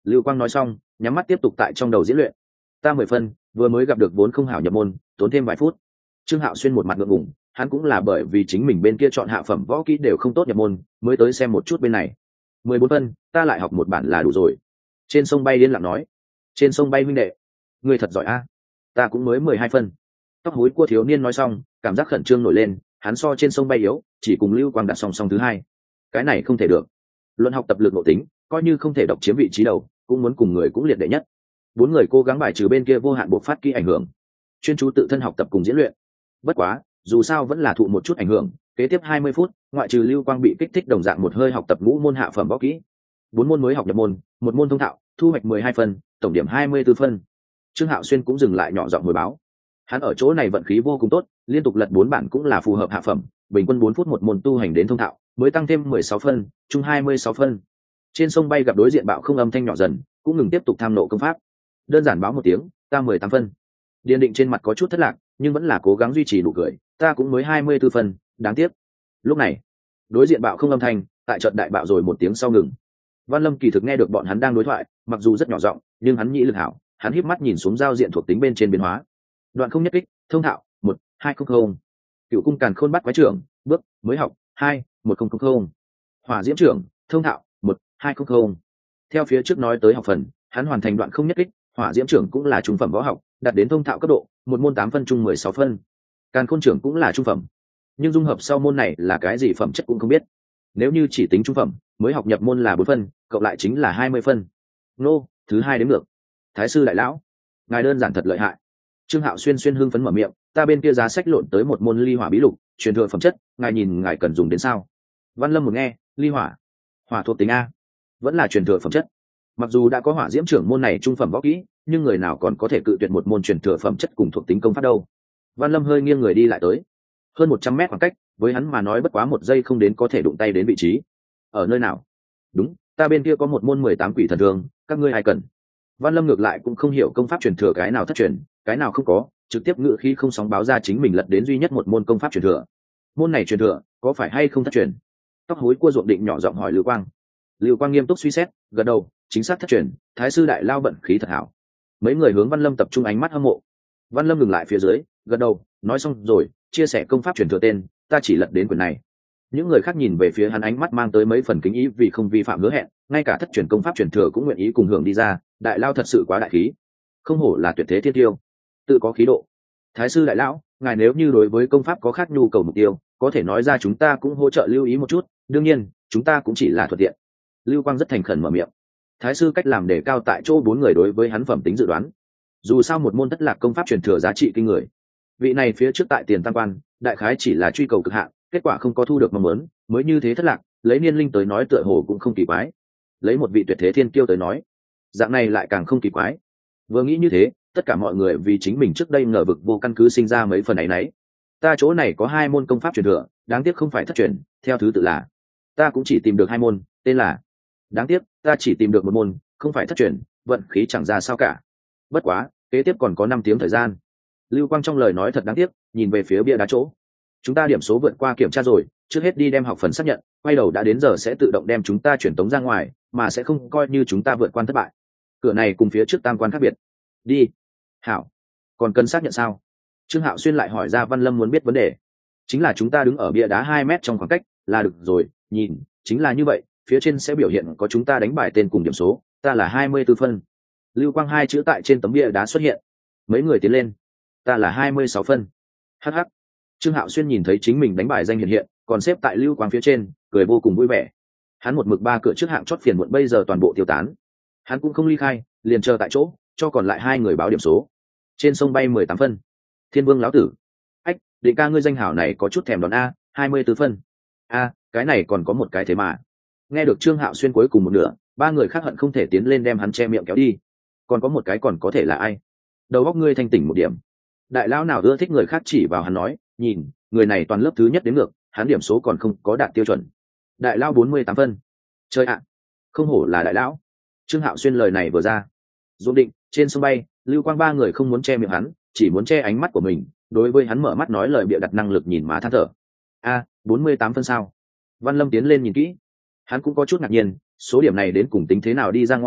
Lưu Quang nói xong nhắm mắt tiếp tục tại trong đầu diễn luyện. Ta mười phân, vừa mới gặp được vốn không hảo nhập môn, tốn thêm vài phút. Trương Hạo Xuyên một mặt ngượng ngùng, hắn cũng là bởi vì chính mình bên kia chọn hạ phẩm võ kỹ đều không tốt nhập môn mới tới xem một chút bên này. Mười bốn phân, ta lại học một bản là đủ rồi. Trên sông bay điên lặng nói. Trên sông bay huynh đệ, ngươi thật giỏi a. Ta cũng mới mười hai phân. Tóc hối cua thiếu niên nói xong cảm giác khẩn trương nổi lên, hắn so trên sông bay yếu, chỉ cùng Lưu Quang đặt song song thứ hai. Cái này không thể được. Luận học tập lực nội tính, coi như không thể độc chiếm vị trí đầu, cũng muốn cùng người cũng liệt đệ nhất. Bốn người cố gắng bài trừ bên kia vô hạn bộc phát kỹ ảnh hưởng, chuyên chú tự thân học tập cùng diễn luyện. Bất quá dù sao vẫn là thụ một chút ảnh hưởng, kế tiếp hai mươi phút ngoại trừ Lưu Quang bị kích thích đồng dạng một hơi học tập ngũ môn hạ phẩm võ kỹ. Bốn môn mới học nhập môn, một môn thông thạo, thu hoạch mười hai phân, tổng điểm hai mươi tư phân. Trương Hạo Xuyên cũng dừng lại nhỏ giọng hồi báo. Hắn ở chỗ này vận khí vô cùng tốt, liên tục lật bốn bản cũng là phù hợp hạ phẩm, bình quân bốn phút một môn tu hành đến thông thạo, mới tăng thêm mười sáu phân, chung hai mươi sáu phân. Trên sông bay gặp đối diện bạo không âm thanh nhỏ dần, cũng ngừng tiếp tục tham nộ công pháp. Đơn giản báo một tiếng, ta mười tám phân. Điền Định trên mặt có chút thất lạc, nhưng vẫn là cố gắng duy trì nụ cười, ta cũng mới hai mươi tư phân, đáng tiếc. Lúc này, đối diện bạo không âm thanh, tại trận đại bạo rồi một tiếng sau ngừng. Văn Lâm kỳ thực nghe được bọn hắn đang đối thoại, mặc dù rất nhỏ giọng, nhưng hắn nhĩ lực hảo, hắn híp mắt nhìn xuống giao diện thuộc tính bên trên biến hóa. Đoạn không nhất kích, thông thạo, một, hai không không. Cựu cung càn khôn bắt quái trưởng, bước, mới học, hai, một không không không. Hỏa diễm trưởng, thông thạo, một, hai không không. Theo phía trước nói tới học phần, hắn hoàn thành đoạn không nhất kích, hỏa diễm trưởng cũng là trung phẩm võ học, đạt đến thông thạo cấp độ, một môn tám phân chung mười sáu phân. Càn khôn trưởng cũng là trung phẩm, nhưng dung hợp sau môn này là cái gì phẩm chất cũng không biết. Nếu như chỉ tính trung phẩm, mới học nhập môn là bốn phân, cộng lại chính là hai mươi phân. Nô, thứ hai đến ngược. Thái sư đại lão, ngài đơn giản thật lợi hại. Trương Hạo Xuyên xuyên hưng phấn mở miệng, ta bên kia giá sách lộn tới một môn ly hỏa bí lục, truyền thừa phẩm chất, ngài nhìn ngài cần dùng đến sao? Văn Lâm một nghe, ly hỏa, hỏa thuộc tính a, vẫn là truyền thừa phẩm chất. Mặc dù đã có hỏa diễm trưởng môn này trung phẩm võ kỹ, nhưng người nào còn có thể cự tuyệt một môn truyền thừa phẩm chất cùng thuộc tính công pháp đâu? Văn Lâm hơi nghiêng người đi lại tới, hơn một trăm mét khoảng cách, với hắn mà nói bất quá một giây không đến có thể đụng tay đến vị trí. Ở nơi nào? Đúng, ta bên kia có một môn mười tám quỷ thần thương, các ngươi ai cần? Văn Lâm ngược lại cũng không hiểu công pháp truyền thừa cái nào thất truyền, cái nào không có, trực tiếp ngự khí không sóng báo ra chính mình lật đến duy nhất một môn công pháp truyền thừa. Môn này truyền thừa, có phải hay không thất truyền? Tóc hối cua ruộng định nhỏ giọng hỏi Lưu Quang. Lưu Quang nghiêm túc suy xét, gật đầu, chính xác thất truyền, Thái sư đại lao vận khí thật hảo. Mấy người hướng Văn Lâm tập trung ánh mắt hâm mộ. Văn Lâm ngừng lại phía dưới, gật đầu, nói xong rồi, chia sẻ công pháp truyền thừa tên, ta chỉ lật đến quyển này. Những người khác nhìn về phía hắn ánh mắt mang tới mấy phần kính ý vì không vi phạm hứa hẹn, ngay cả thất truyền công pháp truyền thừa cũng nguyện ý cùng hưởng đi ra, đại lao thật sự quá đại khí, không hổ là tuyệt thế thiên tiêu, tự có khí độ. Thái sư đại lão, ngài nếu như đối với công pháp có khác nhu cầu mục tiêu, có thể nói ra chúng ta cũng hỗ trợ lưu ý một chút, đương nhiên chúng ta cũng chỉ là thuận tiện. Lưu Quang rất thành khẩn mở miệng. Thái sư cách làm để cao tại chỗ bốn người đối với hắn phẩm tính dự đoán. Dù sao một môn thất lạc công pháp truyền thừa giá trị kinh người, vị này phía trước tại tiền tam quan đại khái chỉ là truy cầu cực hạn, kết quả không có thu được mong muốn, mới như thế thất lạc. Lấy niên linh tới nói tựa hồ cũng không kỳ quái, lấy một vị tuyệt thế thiên kiêu tới nói, dạng này lại càng không kỳ quái. Vừa nghĩ như thế, tất cả mọi người vì chính mình trước đây ngờ vực vô căn cứ sinh ra mấy phần ấy nấy. Ta chỗ này có hai môn công pháp truyền thừa, đáng tiếc không phải thất truyền, theo thứ tự là, ta cũng chỉ tìm được hai môn, tên là, đáng tiếc ta chỉ tìm được một môn, không phải thất truyền, vận khí chẳng ra sao cả. Bất quá kế tiếp còn có năm tiếng thời gian. Lưu Quang trong lời nói thật đáng tiếc, nhìn về phía bia đá chỗ. Chúng ta điểm số vượt qua kiểm tra rồi, trước hết đi đem học phần xác nhận, quay đầu đã đến giờ sẽ tự động đem chúng ta chuyển tống ra ngoài, mà sẽ không coi như chúng ta vượt qua thất bại. Cửa này cùng phía trước tam quan khác biệt. Đi. Hảo. Còn cần xác nhận sao? Trương Hạo Xuyên lại hỏi ra Văn Lâm muốn biết vấn đề. Chính là chúng ta đứng ở bia đá hai mét trong khoảng cách là được rồi, nhìn, chính là như vậy, phía trên sẽ biểu hiện có chúng ta đánh bài tên cùng điểm số, ta là hai mươi tư phân. Lưu Quang hai chữ tại trên tấm bia đá xuất hiện. Mấy người tiến lên. Ta là hai mươi sáu phân. Hắc hắc. Trương Hạo Xuyên nhìn thấy chính mình đánh bài danh hiện hiện, còn xếp tại Lưu Quang phía trên, cười vô cùng vui vẻ. Hắn một mực ba cửa trước hạng chót phiền muộn bây giờ toàn bộ tiêu tán. Hắn cũng không ly khai, liền chờ tại chỗ, cho còn lại hai người báo điểm số. Trên sông bay mười tám phân. Thiên Vương lão tử. Ách, Định ca ngươi danh hảo này có chút thèm đón a, hai mươi tư phân. A, cái này còn có một cái thế mà. Nghe được Trương Hạo Xuyên cuối cùng một nửa, ba người khác hận không thể tiến lên đem hắn che miệng kéo đi. Còn có một cái còn có thể là ai? Đầu óc ngươi thanh tỉnh một điểm. Đại lão nào ưa thích người khác chỉ vào hắn nói, nhìn, người này toàn lớp thứ nhất đến ngược, hắn điểm số còn không có đạt tiêu chuẩn. Đại lão bốn mươi tám phân. Chơi ạ, không hổ là đại lão. Trương Hạo Xuyên lời này vừa ra, Dũng Định, trên sông bay, Lưu Quang ba người không muốn che miệng hắn, chỉ muốn che ánh mắt của mình, đối với hắn mở mắt nói lời bịa đặt năng lực nhìn má than thở. A, bốn mươi tám phân sao? Văn Lâm tiến lên nhìn kỹ, hắn cũng có chút ngạc nhiên, số điểm này đến cùng tính thế nào đi ra ngoài,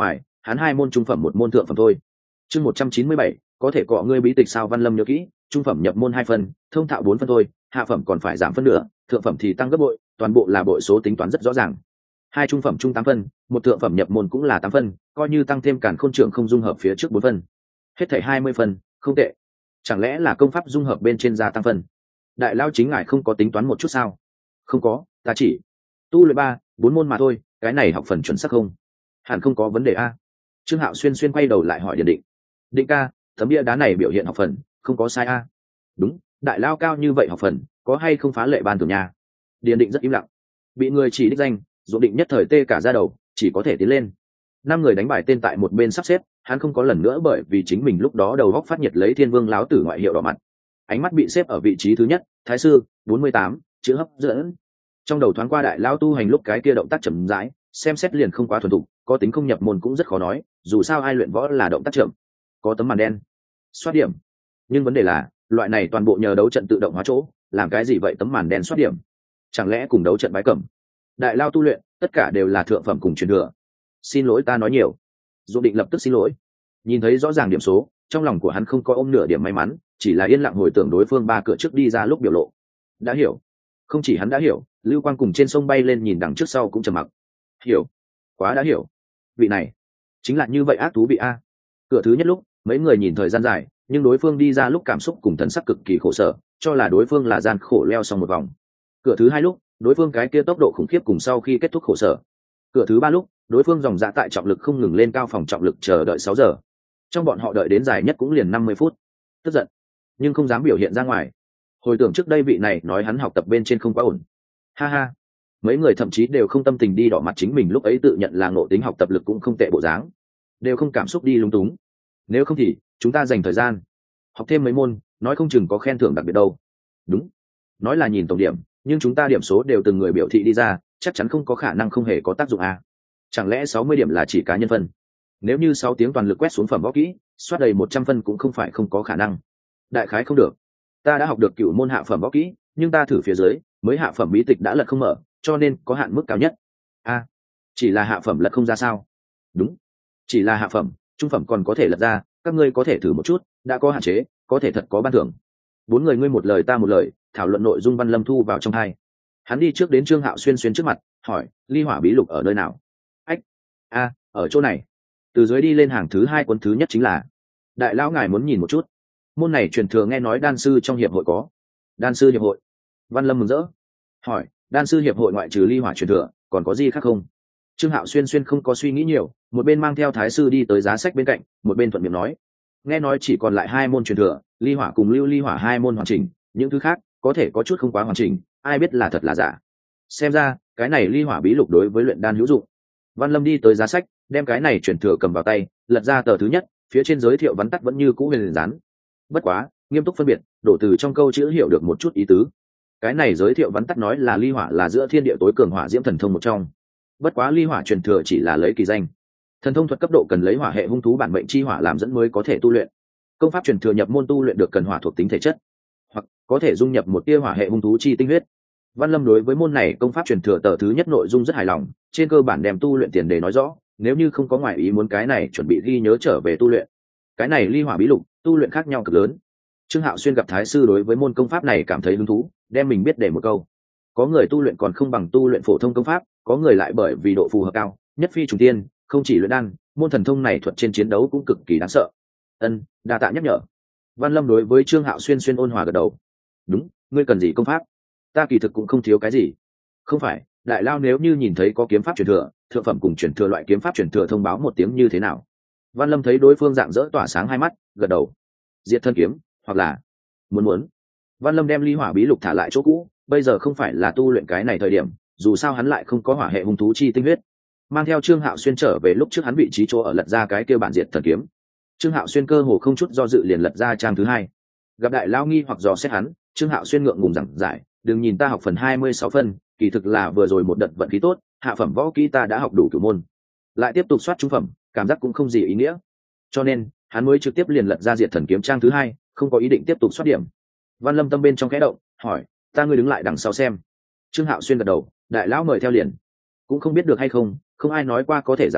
hắn hai môn trung phẩm một môn thượng phẩm thôi. Chương một trăm chín mươi bảy, có thể cọ ngươi bí tịch sao? Văn Lâm nhớ kỹ, trung phẩm nhập môn hai phần, thông thạo bốn phân thôi, hạ phẩm còn phải giảm phân nửa, thượng phẩm thì tăng gấp bội, toàn bộ là bội số tính toán rất rõ ràng. Hai trung phẩm trung tám phân, một thượng phẩm nhập môn cũng là tám phân, coi như tăng thêm càn khôn trưởng không dung hợp phía trước bốn phân, hết thảy hai mươi phân, không tệ. Chẳng lẽ là công pháp dung hợp bên trên gia tăng phân? Đại lao chính ngài không có tính toán một chút sao? Không có, ta chỉ tu luyện ba bốn môn mà thôi, cái này học phần chuẩn xác không? Hẳn không có vấn đề a. Trương Hạo xuyên xuyên quay đầu lại hỏi Điền Định. Định ca, tấm bia đá này biểu hiện học phần không có sai a? Đúng, đại lao cao như vậy học phần có hay không phá lệ ban tưởng nhà? Điền Định rất im lặng, bị người chỉ đích danh, Dụ Định nhất thời tê cả da đầu, chỉ có thể tiến lên. Năm người đánh bài tên tại một bên sắp xếp, hắn không có lần nữa bởi vì chính mình lúc đó đầu góc phát nhiệt lấy Thiên Vương láo tử ngoại hiệu đỏ mặt. Ánh mắt bị xếp ở vị trí thứ nhất, Thái sư bốn mươi tám, chữ hấp dẫn. Trong đầu thoáng qua đại lao tu hành lúc cái kia động tác chậm rãi, xem xét liền không quá thuần thục, có tính không nhập môn cũng rất khó nói, dù sao ai luyện võ là động tác chậm. Có tấm màn đen, soát điểm. Nhưng vấn đề là, loại này toàn bộ nhờ đấu trận tự động hóa chỗ, làm cái gì vậy tấm màn đen soát điểm? Chẳng lẽ cùng đấu trận bái cẩm? Đại lao tu luyện, tất cả đều là thượng phẩm cùng truyền thừa. Xin lỗi ta nói nhiều. Dụ Định lập tức xin lỗi. Nhìn thấy rõ ràng điểm số, trong lòng của hắn không có ôm nửa điểm may mắn, chỉ là yên lặng hồi tưởng đối phương ba cửa trước đi ra lúc biểu lộ. Đã hiểu. Không chỉ hắn đã hiểu, Lưu Quang cùng trên sông bay lên nhìn đằng trước sau cũng trầm mặc. Hiểu. Quá đã hiểu. Vị này chính là như vậy ác thú vị a. Cửa thứ nhất lúc, mấy người nhìn thời gian dài, nhưng đối phương đi ra lúc cảm xúc cùng thần sắc cực kỳ khổ sở, cho là đối phương là gian khổ leo xong một vòng. Cửa thứ hai lúc, đối phương cái kia tốc độ khủng khiếp cùng sau khi kết thúc khổ sở. Cửa thứ ba lúc, đối phương dòng dã tại trọng lực không ngừng lên cao phòng trọng lực chờ đợi sáu giờ. Trong bọn họ đợi đến dài nhất cũng liền năm mươi phút. Tức giận, nhưng không dám biểu hiện ra ngoài. Hồi tưởng trước đây vị này nói hắn học tập bên trên không quá ổn. Ha ha. Mấy người thậm chí đều không tâm tình đi đỏ mặt chính mình lúc ấy tự nhận là ngộ tính học tập lực cũng không tệ bộ dáng. Đều không cảm xúc đi lung túng. Nếu không thì, chúng ta dành thời gian học thêm mấy môn, nói không chừng có khen thưởng đặc biệt đâu. Đúng. Nói là nhìn tổng điểm, nhưng chúng ta điểm số đều từng người biểu thị đi ra, chắc chắn không có khả năng không hề có tác dụng à. Chẳng lẽ sáu mươi điểm là chỉ cá nhân phân? Nếu như sáu tiếng toàn lực quét xuống phẩm võ kỹ, soát đầy một trăm phân cũng không phải không có khả năng. Đại khái không được. Ta đã học được cựu môn hạ phẩm võ kỹ, nhưng ta thử phía dưới, mới hạ phẩm bí tịch đã lật không mở, cho nên có hạn mức cao nhất. A, à, chỉ là hạ phẩm lật không ra sao? Đúng, chỉ là hạ phẩm, trung phẩm còn có thể lật ra, các ngươi có thể thử một chút, đã có hạn chế, có thể thật có ban thưởng. Bốn người ngươi một lời ta một lời, thảo luận nội dung Văn Lâm thu vào trong hai. Hắn đi trước đến Trương Hạo xuyên xuyên trước mặt, hỏi, ly hỏa bí lục ở nơi nào? Ách, a, à, ở chỗ này. Từ dưới đi lên hàng thứ hai cuốn thứ nhất chính là. Đại lão ngài muốn nhìn một chút. Môn này truyền thừa nghe nói đan sư trong hiệp hội có. Đan sư hiệp hội? Văn Lâm mừng rỡ. Hỏi, đan sư hiệp hội ngoại trừ ly hỏa truyền thừa, còn có gì khác không? Trương Hạo xuyên xuyên không có suy nghĩ nhiều, một bên mang theo thái sư đi tới giá sách bên cạnh, một bên thuận miệng nói. Nghe nói chỉ còn lại hai môn truyền thừa, ly hỏa cùng lưu ly hỏa hai môn hoàn chỉnh, những thứ khác có thể có chút không quá hoàn chỉnh, ai biết là thật là giả. Xem ra, cái này ly hỏa bí lục đối với luyện đan hữu dụng. Văn Lâm đi tới giá sách, đem cái này truyền thừa cầm vào tay, lật ra tờ thứ nhất, phía trên giới thiệu vắn tắt vẫn như cũ huyền dán. Bất quá, nghiêm túc phân biệt, đổ từ trong câu chữ hiểu được một chút ý tứ. Cái này giới thiệu vắn tắt nói là ly hỏa là giữa thiên địa tối cường hỏa diễm thần thông một trong. Bất quá ly hỏa truyền thừa chỉ là lấy kỳ danh. Thần thông thuật cấp độ cần lấy hỏa hệ hung thú bản mệnh chi hỏa làm dẫn mới có thể tu luyện. Công pháp truyền thừa nhập môn tu luyện được cần hỏa thuộc tính thể chất, hoặc có thể dung nhập một tia hỏa hệ hung thú chi tinh huyết. Văn Lâm đối với môn này công pháp truyền thừa tờ thứ nhất nội dung rất hài lòng, trên cơ bản đem tu luyện tiền đề nói rõ, nếu như không có ngoại ý muốn cái này chuẩn bị ghi nhớ trở về tu luyện. Cái này ly hỏa bí lục, tu luyện khác nhau cực lớn. Trương Hạo xuyên gặp thái sư đối với môn công pháp này cảm thấy hứng thú, đem mình biết để một câu. Có người tu luyện còn không bằng tu luyện phổ thông công pháp, có người lại bởi vì độ phù hợp cao, nhất phi trùng tiên, không chỉ luyện đan, môn thần thông này thuật trên chiến đấu cũng cực kỳ đáng sợ. Ân, đa tạ nhắc nhở. Văn Lâm đối với Trương Hạo xuyên xuyên ôn hòa gật đầu. Đúng, ngươi cần gì công pháp? Ta kỳ thực cũng không thiếu cái gì. Không phải, đại lao nếu như nhìn thấy có kiếm pháp truyền thừa, thượng phẩm cùng truyền thừa loại kiếm pháp truyền thừa thông báo một tiếng như thế nào? Văn Lâm thấy đối phương dạng dỡ tỏa sáng hai mắt, gật đầu. Diệt thân kiếm, hoặc là muốn muốn. Văn Lâm đem ly hỏa bí lục thả lại chỗ cũ, bây giờ không phải là tu luyện cái này thời điểm, dù sao hắn lại không có hỏa hệ hung thú chi tinh huyết. Mang theo Trương Hạo xuyên trở về lúc trước hắn vị trí chỗ ở lật ra cái kia bản diệt thần kiếm. Trương Hạo xuyên cơ hồ không chút do dự liền lật ra trang thứ hai. Gặp đại lao nghi hoặc dò xét hắn, Trương Hạo xuyên ngượng ngùng giảng giải, đừng nhìn ta học phần hai mươi sáu phân, kỳ thực là vừa rồi một đợt vận khí tốt, hạ phẩm võ kỹ ta đã học đủ cửu môn, lại tiếp tục soát trung phẩm, cảm giác cũng không gì ý nghĩa, cho nên hắn mới trực tiếp liền lật ra diệt thần kiếm trang thứ hai, không có ý định tiếp tục soát điểm. Văn Lâm tâm bên trong khẽ động, hỏi, ta ngươi đứng lại đằng sau xem. Trương Hạo xuyên gật đầu, đại lão mời theo liền. Cũng không biết được hay không, không ai nói qua có thể dạng này,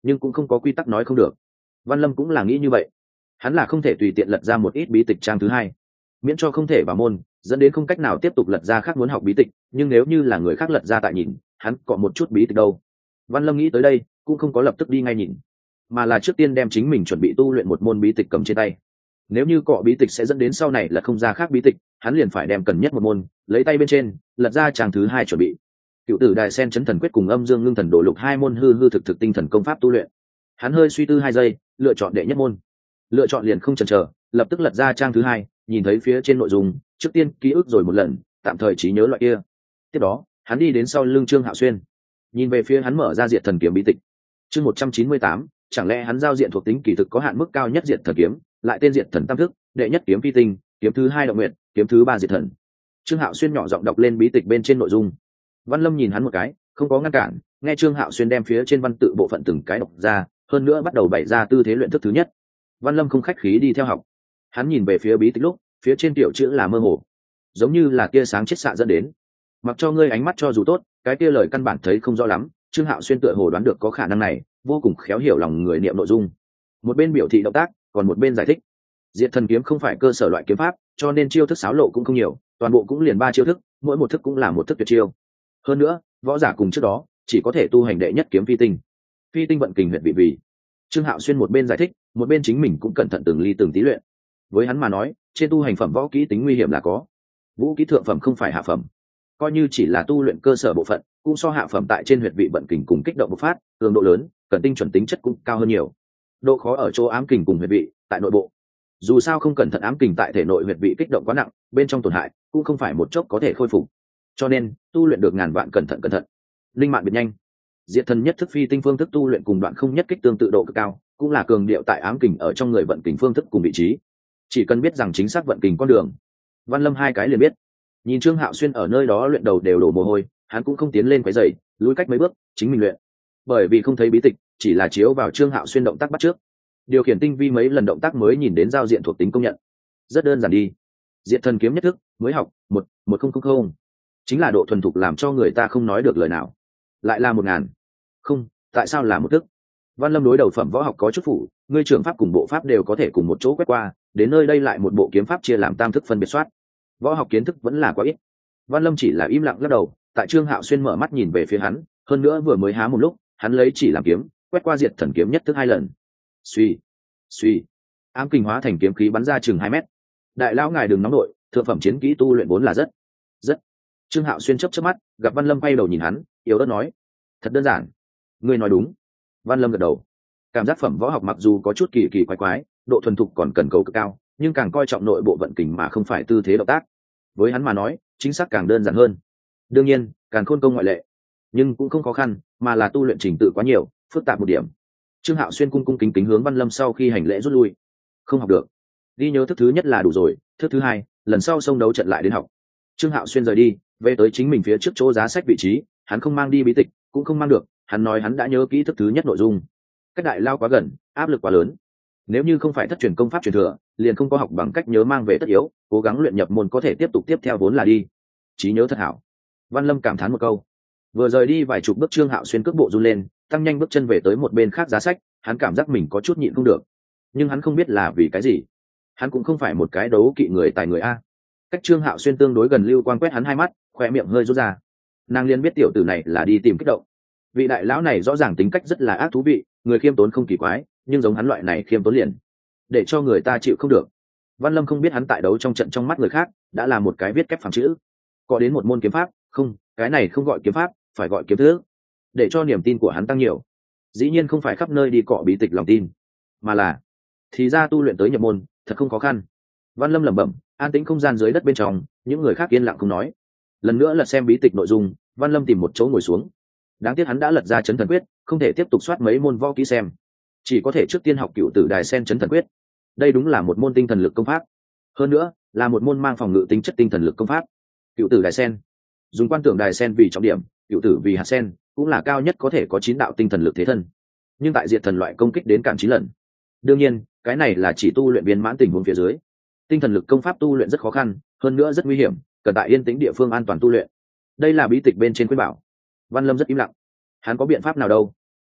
nhưng cũng không có quy tắc nói không được. Văn Lâm cũng là nghĩ như vậy, hắn là không thể tùy tiện lật ra một ít bí tịch trang thứ hai, miễn cho không thể vào môn dẫn đến không cách nào tiếp tục lật ra khác muốn học bí tịch. Nhưng nếu như là người khác lật ra tại nhìn, hắn có một chút bí tịch đâu. Văn Lâm nghĩ tới đây cũng không có lập tức đi ngay nhìn, mà là trước tiên đem chính mình chuẩn bị tu luyện một môn bí tịch cầm trên tay. Nếu như cọ bí tịch sẽ dẫn đến sau này là không ra khác bí tịch, hắn liền phải đem cần nhất một môn lấy tay bên trên lật ra trang thứ hai chuẩn bị. Cựu tử đài sen chấn thần quyết cùng âm dương ngưng thần đổ lục hai môn hư hư thực thực tinh thần công pháp tu luyện. Hắn hơi suy tư hai giây, lựa chọn đệ nhất môn. Lựa chọn liền không chần chờ, lập tức lật ra trang thứ hai, nhìn thấy phía trên nội dung, trước tiên ký ức rồi một lần, tạm thời trí nhớ loại kia. Tiếp đó hắn đi đến sau lưng Trương Hạo Xuyên, nhìn về phía hắn mở ra diệt thần kiếm bí tịch. Chương một trăm chín mươi tám, chẳng lẽ hắn giao diện thuộc tính kỳ thực có hạn mức cao nhất diệt thần kiếm, lại tên diệt thần tam thức, đệ nhất kiếm phi tinh, kiếm thứ hai động nguyện, kiếm thứ ba diệt thần. Trương Hạo Xuyên nhỏ giọng đọc lên bí tịch bên trên nội dung. Văn Lâm nhìn hắn một cái, không có ngăn cản, nghe Trương Hạo Xuyên đem phía trên văn tự bộ phận từng cái đọc ra, hơn nữa bắt đầu bày ra tư thế luyện thức thứ nhất. Văn Lâm không khách khí đi theo học. Hắn nhìn về phía bí tịch lúc, phía trên tiểu chữ là mơ hồ, giống như là tia sáng chết xạ dẫn đến. Mặc cho ngươi ánh mắt cho dù tốt, cái kia lời căn bản thấy không rõ lắm. Trương Hạo Xuyên tựa hồ đoán được có khả năng này, vô cùng khéo hiểu lòng người niệm nội dung. Một bên biểu thị động tác, còn một bên giải thích. Diệt thần kiếm không phải cơ sở loại kiếm pháp, cho nên chiêu thức xáo lộ cũng không nhiều, toàn bộ cũng liền ba chiêu thức, mỗi một thức cũng là một thức tuyệt chiêu. Hơn nữa, võ giả cùng trước đó chỉ có thể tu hành đệ nhất kiếm phi tinh. Phi tinh vận kình huyệt vị vì. Trương Hạo Xuyên một bên giải thích, một bên chính mình cũng cẩn thận từng ly từng tí luyện. Với hắn mà nói, trên tu hành phẩm võ kỹ tính nguy hiểm là có. Vũ kỹ thượng phẩm không phải hạ phẩm, coi như chỉ là tu luyện cơ sở bộ phận, cũng so hạ phẩm tại trên huyệt vị vận kình cùng kích động bộc phát, cường độ lớn, cần tinh chuẩn tính chất cũng cao hơn nhiều. Độ khó ở chỗ ám kình cùng huyệt vị tại nội bộ. Dù sao không cẩn thận ám kình tại thể nội huyệt vị kích động quá nặng, bên trong tổn hại cũng không phải một chốc có thể khôi phục. Cho nên tu luyện được ngàn vạn cẩn thận cẩn thận, linh mạng biệt nhanh. Diệt thần nhất thức phi tinh phương thức tu luyện cùng đoạn không nhất kích tương tự độ cực cao, cũng là cường điệu tại ám kình ở trong người vận kình phương thức cùng vị trí. Chỉ cần biết rằng chính xác vận kình con đường, Văn Lâm hai cái liền biết. Nhìn Trương Hạo Xuyên ở nơi đó luyện đầu đều đổ mồ hôi, hắn cũng không tiến lên quấy rầy, lùi cách mấy bước, chính mình luyện. Bởi vì không thấy bí tịch, chỉ là chiếu vào Trương Hạo Xuyên động tác bắt trước, điều khiển tinh vi mấy lần động tác mới nhìn đến giao diện thuộc tính công nhận. Rất đơn giản đi. Diệt thần kiếm nhất thức, mới học, một một không không không, chính là độ thuần thục làm cho người ta không nói được lời nào. Lại là một ngàn. Không, tại sao là một thức? Văn Lâm đối đầu phẩm võ học có chút phủ, ngươi trưởng pháp cùng bộ pháp đều có thể cùng một chỗ quét qua, đến nơi đây lại một bộ kiếm pháp chia làm tam thức phân biệt soát. Võ học kiến thức vẫn là quá ít. Văn Lâm chỉ là im lặng lắc đầu, tại Trương Hạo Xuyên mở mắt nhìn về phía hắn, hơn nữa vừa mới há một lúc, hắn lấy chỉ làm kiếm, quét qua diệt thần kiếm nhất thức hai lần. Suy, suy, ám kình hóa thành kiếm khí bắn ra chừng hai mét. Đại lão ngài đừng nóng nội, thượng phẩm chiến kỹ tu luyện vốn là rất, rất. Trương Hạo Xuyên chớp chớp mắt, gặp Văn Lâm quay đầu nhìn hắn, yếu ớt nói: "Thật đơn giản." Ngươi nói đúng. Văn Lâm gật đầu. Cảm giác phẩm võ học mặc dù có chút kỳ kỳ quái quái, độ thuần thục còn cần cấu cực cao, nhưng càng coi trọng nội bộ vận kình mà không phải tư thế động tác. Với hắn mà nói, chính xác càng đơn giản hơn. Đương nhiên, càng khôn công ngoại lệ, nhưng cũng không khó khăn, mà là tu luyện trình tự quá nhiều, phức tạp một điểm. Trương Hạo Xuyên cung cung kính kính hướng Văn Lâm sau khi hành lễ rút lui. Không học được, ghi nhớ thức thứ nhất là đủ rồi, thức thứ hai, lần sau xông đấu trận lại đến học. Trương Hạo Xuyên rời đi, về tới chính mình phía trước chỗ giá sách vị trí, hắn không mang đi bí tịch, cũng không mang được, hắn nói hắn đã nhớ kỹ thức thứ nhất nội dung. Cách đại lao quá gần, áp lực quá lớn. Nếu như không phải thất truyền công pháp truyền thừa, liền không có học bằng cách nhớ mang về tất yếu, cố gắng luyện nhập môn có thể tiếp tục tiếp theo vốn là đi. Trí nhớ thật hảo. Văn Lâm cảm thán một câu. Vừa rời đi vài chục bước, Trương Hạo Xuyên cước bộ run lên, tăng nhanh bước chân về tới một bên khác giá sách, hắn cảm giác mình có chút nhịn không được, nhưng hắn không biết là vì cái gì. Hắn cũng không phải một cái đấu kỵ người tài người a. Cách Trương Hạo Xuyên tương đối gần, Lưu Quang quét hắn hai mắt, khoe miệng hơi rút ra. Nàng liền biết tiểu tử này là đi tìm kích động. Vị đại lão này rõ ràng tính cách rất là ác thú vị, người khiêm tốn không kỳ quái, nhưng giống hắn loại này khiêm tốn liền để cho người ta chịu không được. Văn Lâm không biết hắn tại đấu trong trận trong mắt người khác đã là một cái viết kép phẳng chữ, có đến một môn kiếm pháp, không, cái này không gọi kiếm pháp, phải gọi kiếm thức, để cho niềm tin của hắn tăng nhiều. Dĩ nhiên không phải khắp nơi đi cọ bí tịch lòng tin, mà là thì ra tu luyện tới nhập môn thật không khó khăn. Văn Lâm lẩm bẩm, an tĩnh không gian dưới đất bên trong, những người khác yên lặng không nói. Lần nữa lật xem bí tịch nội dung, Văn Lâm tìm một chỗ ngồi xuống. Đáng tiếc hắn đã lật ra chấn thần quyết, không thể tiếp tục soát mấy môn võ kỹ xem, chỉ có thể trước tiên học cựu tử đài sen chấn thần quyết. Đây đúng là một môn tinh thần lực công pháp, hơn nữa là một môn mang phòng ngự tính chất tinh thần lực công pháp. Cựu tử đài sen dùng quan tưởng đài sen vì trọng điểm, cựu tử vì hạt sen, cũng là cao nhất có thể có chín đạo tinh thần lực thế thân, nhưng tại diệt thần loại công kích đến cản chín lần. Đương nhiên cái này là chỉ tu luyện viên mãn tình huống phía dưới. Tinh thần lực công pháp tu luyện rất khó khăn, hơn nữa rất nguy hiểm, cần tại yên tĩnh địa phương an toàn tu luyện. Đây là bí tịch bên trên khuyên bảo. Văn Lâm rất im lặng. Hắn có biện pháp nào đâu?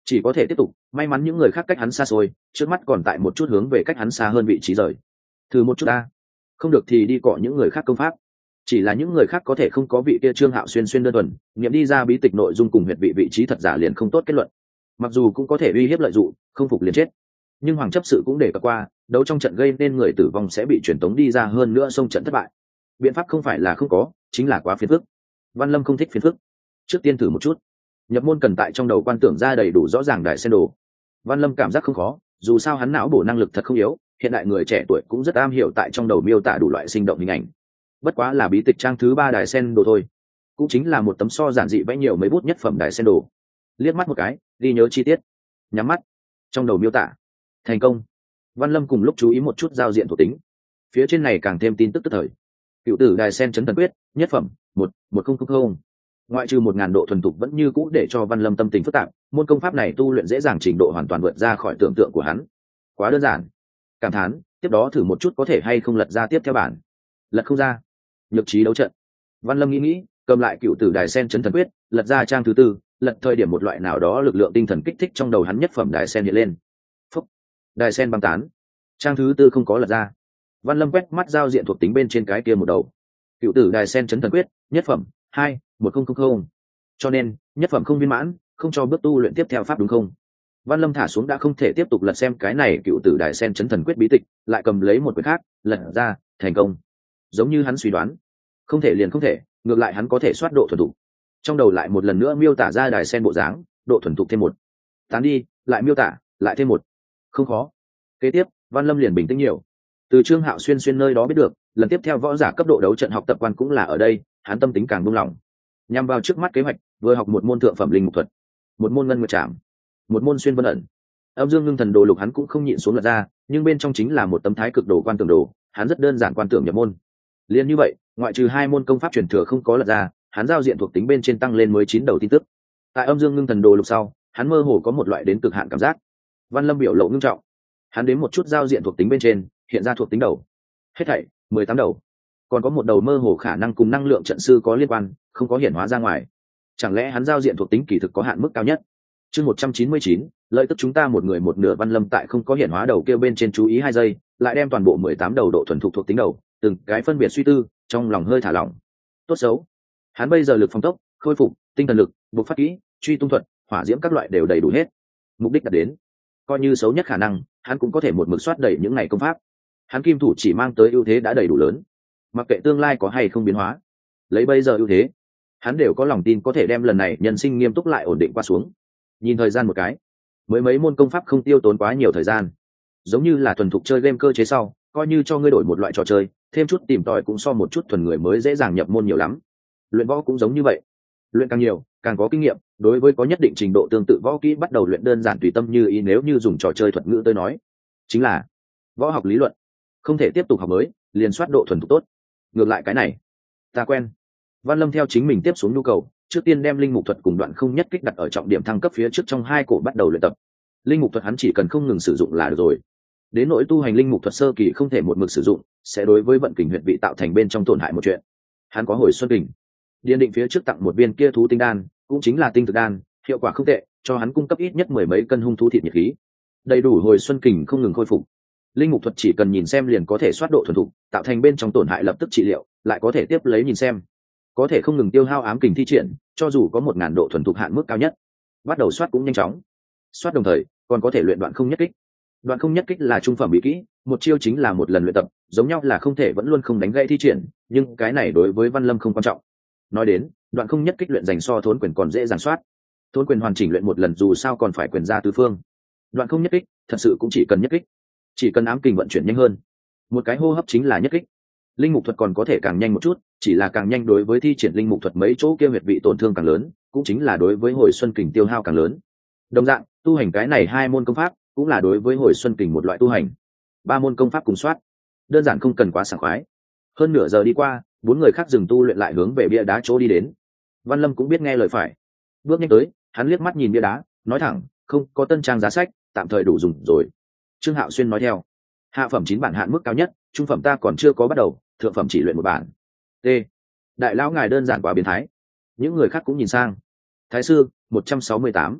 chỉ có thể tiếp tục may mắn những người khác cách hắn xa xôi, trước mắt còn tại một chút hướng về cách hắn xa hơn vị trí rời. Thử một chút ta, không được thì đi cọ những người khác công pháp. Chỉ là những người khác có thể không có vị kia Trương Hạo xuyên xuyên đơn thuần nghiệm đi ra bí tịch nội dung cùng huyệt vị vị trí thật giả liền không tốt kết luận, mặc dù cũng có thể uy hiếp lợi dụng, không phục liền chết. Nhưng hoàng chấp sự cũng để cập qua đấu trong trận gây nên người tử vong sẽ bị truyền tống đi ra, hơn nữa xông trận thất bại. Biện pháp không phải là không có, chính là quá phiền phức. Văn Lâm không thích phiền phức, trước tiên thử một chút. Nhập môn cần tại trong đầu quan tưởng ra đầy đủ rõ ràng đại sen đồ. Văn Lâm cảm giác không khó, dù sao hắn não bổ năng lực thật không yếu, hiện đại người trẻ tuổi cũng rất am hiểu tại trong đầu miêu tả đủ loại sinh động hình ảnh. Bất quá là bí tịch trang thứ ba đài sen đồ thôi, cũng chính là một tấm so giản dị vẽ nhiều mấy bút nhất phẩm đài sen đồ. Liếc mắt một cái, ghi nhớ chi tiết, nhắm mắt, trong đầu miêu tả, thành công. Văn Lâm cùng lúc chú ý một chút giao diện thuộc tính, phía trên này càng thêm tin tức tức thời. Cựu tử đài sen chấn thần quyết, nhất phẩm, một một không không không. Ngoại trừ một ngàn độ thuần thục vẫn như cũ để cho Văn Lâm tâm tình phức tạp, môn công pháp này tu luyện dễ dàng trình độ hoàn toàn vượt ra khỏi tưởng tượng của hắn. Quá đơn giản. Cảm thán, tiếp đó thử một chút có thể hay không lật ra tiếp theo bản. Lật không ra. Nhược trí đấu trận. Văn Lâm nghĩ nghĩ, cầm lại cựu tử đài sen chấn thần quyết, lật ra trang thứ tư, lật thời điểm một loại nào đó lực lượng tinh thần kích thích trong đầu hắn nhất phẩm đài sen hiện lên. Phúc. Đài sen băng tán. Trang thứ tư không có lật ra. Văn Lâm quét mắt giao diện thuộc tính bên trên cái kia một đầu. Cựu tử đài sen chấn thần quyết, nhất phẩm, hai một không không không. Cho nên nhất phẩm không viên mãn, không cho bước tu luyện tiếp theo pháp đúng không? Văn Lâm thả xuống đã không thể tiếp tục lật xem cái này cựu tử đài sen chấn thần quyết bí tịch, lại cầm lấy một quyển khác, lật ra, thành công. Giống như hắn suy đoán, không thể liền không thể, ngược lại hắn có thể soát độ thuần thục. Trong đầu lại một lần nữa miêu tả ra đài sen bộ dáng, độ thuần thục thêm một. Tán đi, lại miêu tả, lại thêm một. Không khó. Kế tiếp, Văn Lâm liền bình tĩnh nhiều. Từ Trương Hạo xuyên xuyên nơi đó biết được, lần tiếp theo võ giả cấp độ đấu trận học tập quan cũng là ở đây, hắn tâm tính càng buông lỏng. Nhằm vào trước mắt kế hoạch, vừa học một môn thượng phẩm linh mục thuật, một môn ngân nguyệt trảm, một môn xuyên vân ẩn. Âm dương ngưng thần đồ lục hắn cũng không nhịn xuống lật ra, nhưng bên trong chính là một tấm thái cực đồ quan tưởng đồ, hắn rất đơn giản quan tưởng nhập môn. Liên như vậy, ngoại trừ hai môn công pháp truyền thừa không có lật ra, hắn giao diện thuộc tính bên trên tăng lên mới chín đầu tin tức. Tại âm dương ngưng thần đồ lục sau, hắn mơ hồ có một loại đến cực hạn cảm giác. Văn Lâm biểu lộ ngưng trọng, hắn đến một chút giao diện thuộc tính bên trên, hiện ra thuộc tính đầu. Hết thảy mười tám đầu, còn có một đầu mơ hồ khả năng cùng năng lượng trận sư có liên quan, không có hiển hóa ra ngoài. Chẳng lẽ hắn giao diện thuộc tính kỳ thực có hạn mức cao nhất? Chương một trăm chín mươi chín, lợi tức chúng ta một người một nửa. Văn Lâm tại không có hiển hóa đầu kêu bên trên chú ý hai giây, lại đem toàn bộ mười tám đầu độ thuần thục thuộc tính đầu, từng cái phân biệt suy tư, trong lòng hơi thả lỏng. Tốt xấu, hắn bây giờ lực phong tốc, khôi phục, tinh thần lực, buộc phát kỹ, truy tung thuật, hỏa diễm các loại đều đầy đủ hết. Mục đích đạt đến, coi như xấu nhất khả năng, hắn cũng có thể một mực soát đẩy những ngày công pháp. Hắn kim thủ chỉ mang tới ưu thế đã đầy đủ lớn, mặc kệ tương lai có hay không biến hóa, lấy bây giờ ưu thế, hắn đều có lòng tin có thể đem lần này nhân sinh nghiêm túc lại ổn định qua xuống. Nhìn thời gian một cái, mới mấy môn công pháp không tiêu tốn quá nhiều thời gian, giống như là thuần thục chơi game cơ chế sau, coi như cho ngươi đổi một loại trò chơi, thêm chút tìm tòi cũng so một chút thuần người mới dễ dàng nhập môn nhiều lắm. Luyện võ cũng giống như vậy, luyện càng nhiều càng có kinh nghiệm, đối với có nhất định trình độ tương tự võ kỹ bắt đầu luyện đơn giản tùy tâm như ý. Nếu như dùng trò chơi thuật ngữ tôi nói, chính là võ học lý luận, không thể tiếp tục học mới liền soát độ thuần thục tốt. Ngược lại cái này ta quen. Văn Lâm theo chính mình tiếp xuống nhu cầu, trước tiên đem linh mục thuật cùng đoạn không nhất kích đặt ở trọng điểm thăng cấp phía trước trong hai cổ bắt đầu luyện tập. Linh mục thuật hắn chỉ cần không ngừng sử dụng là được rồi. Đến nỗi tu hành linh mục thuật sơ kỳ không thể một mực sử dụng, sẽ đối với vận kình huyệt vị tạo thành bên trong tổn hại một chuyện. Hắn có hồi xuân kình, điền định phía trước tặng một viên kia thú tinh đan, cũng chính là tinh thực đan, hiệu quả không tệ, cho hắn cung cấp ít nhất mười mấy cân hung thú thịt nhiệt khí, đầy đủ hồi xuân kình không ngừng khôi phục. Linh mục thuật chỉ cần nhìn xem liền có thể soát độ thuần thục, tạo thành bên trong tổn hại lập tức trị liệu, lại có thể tiếp lấy nhìn xem, có thể không ngừng tiêu hao ám kình thi triển, cho dù có một ngàn độ thuần thục hạn mức cao nhất, bắt đầu soát cũng nhanh chóng. Soát đồng thời còn có thể luyện đoạn không nhất kích. Đoạn không nhất kích là trung phẩm bí kỹ, một chiêu chính là một lần luyện tập, giống nhau là không thể vẫn luôn không đánh gãy thi triển, nhưng cái này đối với Văn Lâm không quan trọng. Nói đến, đoạn không nhất kích luyện dành so thốn quyền còn dễ dàng soát. Thốn quyền hoàn chỉnh luyện một lần dù sao còn phải quyền ra tứ phương. Đoạn không nhất kích, thật sự cũng chỉ cần nhất kích, chỉ cần ám kình vận chuyển nhanh hơn, một cái hô hấp chính là nhất kích. Linh mục thuật còn có thể càng nhanh một chút, chỉ là càng nhanh đối với thi triển linh mục thuật mấy chỗ kia huyệt vị tổn thương càng lớn, cũng chính là đối với hồi xuân kình tiêu hao càng lớn. Đồng dạng, tu hành cái này hai môn công pháp cũng là đối với hồi xuân kình một loại tu hành. Ba môn công pháp cùng soát, đơn giản không cần quá sảng khoái. Hơn nửa giờ đi qua, bốn người khác dừng tu luyện lại hướng về bia đá chỗ đi đến. Văn Lâm cũng biết nghe lời phải, bước nhanh tới, hắn liếc mắt nhìn bia đá, nói thẳng, không có tân trang giá sách, tạm thời đủ dùng rồi. Trương Hạo xuyên nói theo, hạ phẩm chín bản hạn mức cao nhất, trung phẩm ta còn chưa có bắt đầu, thượng phẩm chỉ luyện một bản. T. Đại lão ngài đơn giản quá biến thái. Những người khác cũng nhìn sang. Thái sư một trăm sáu mươi tám,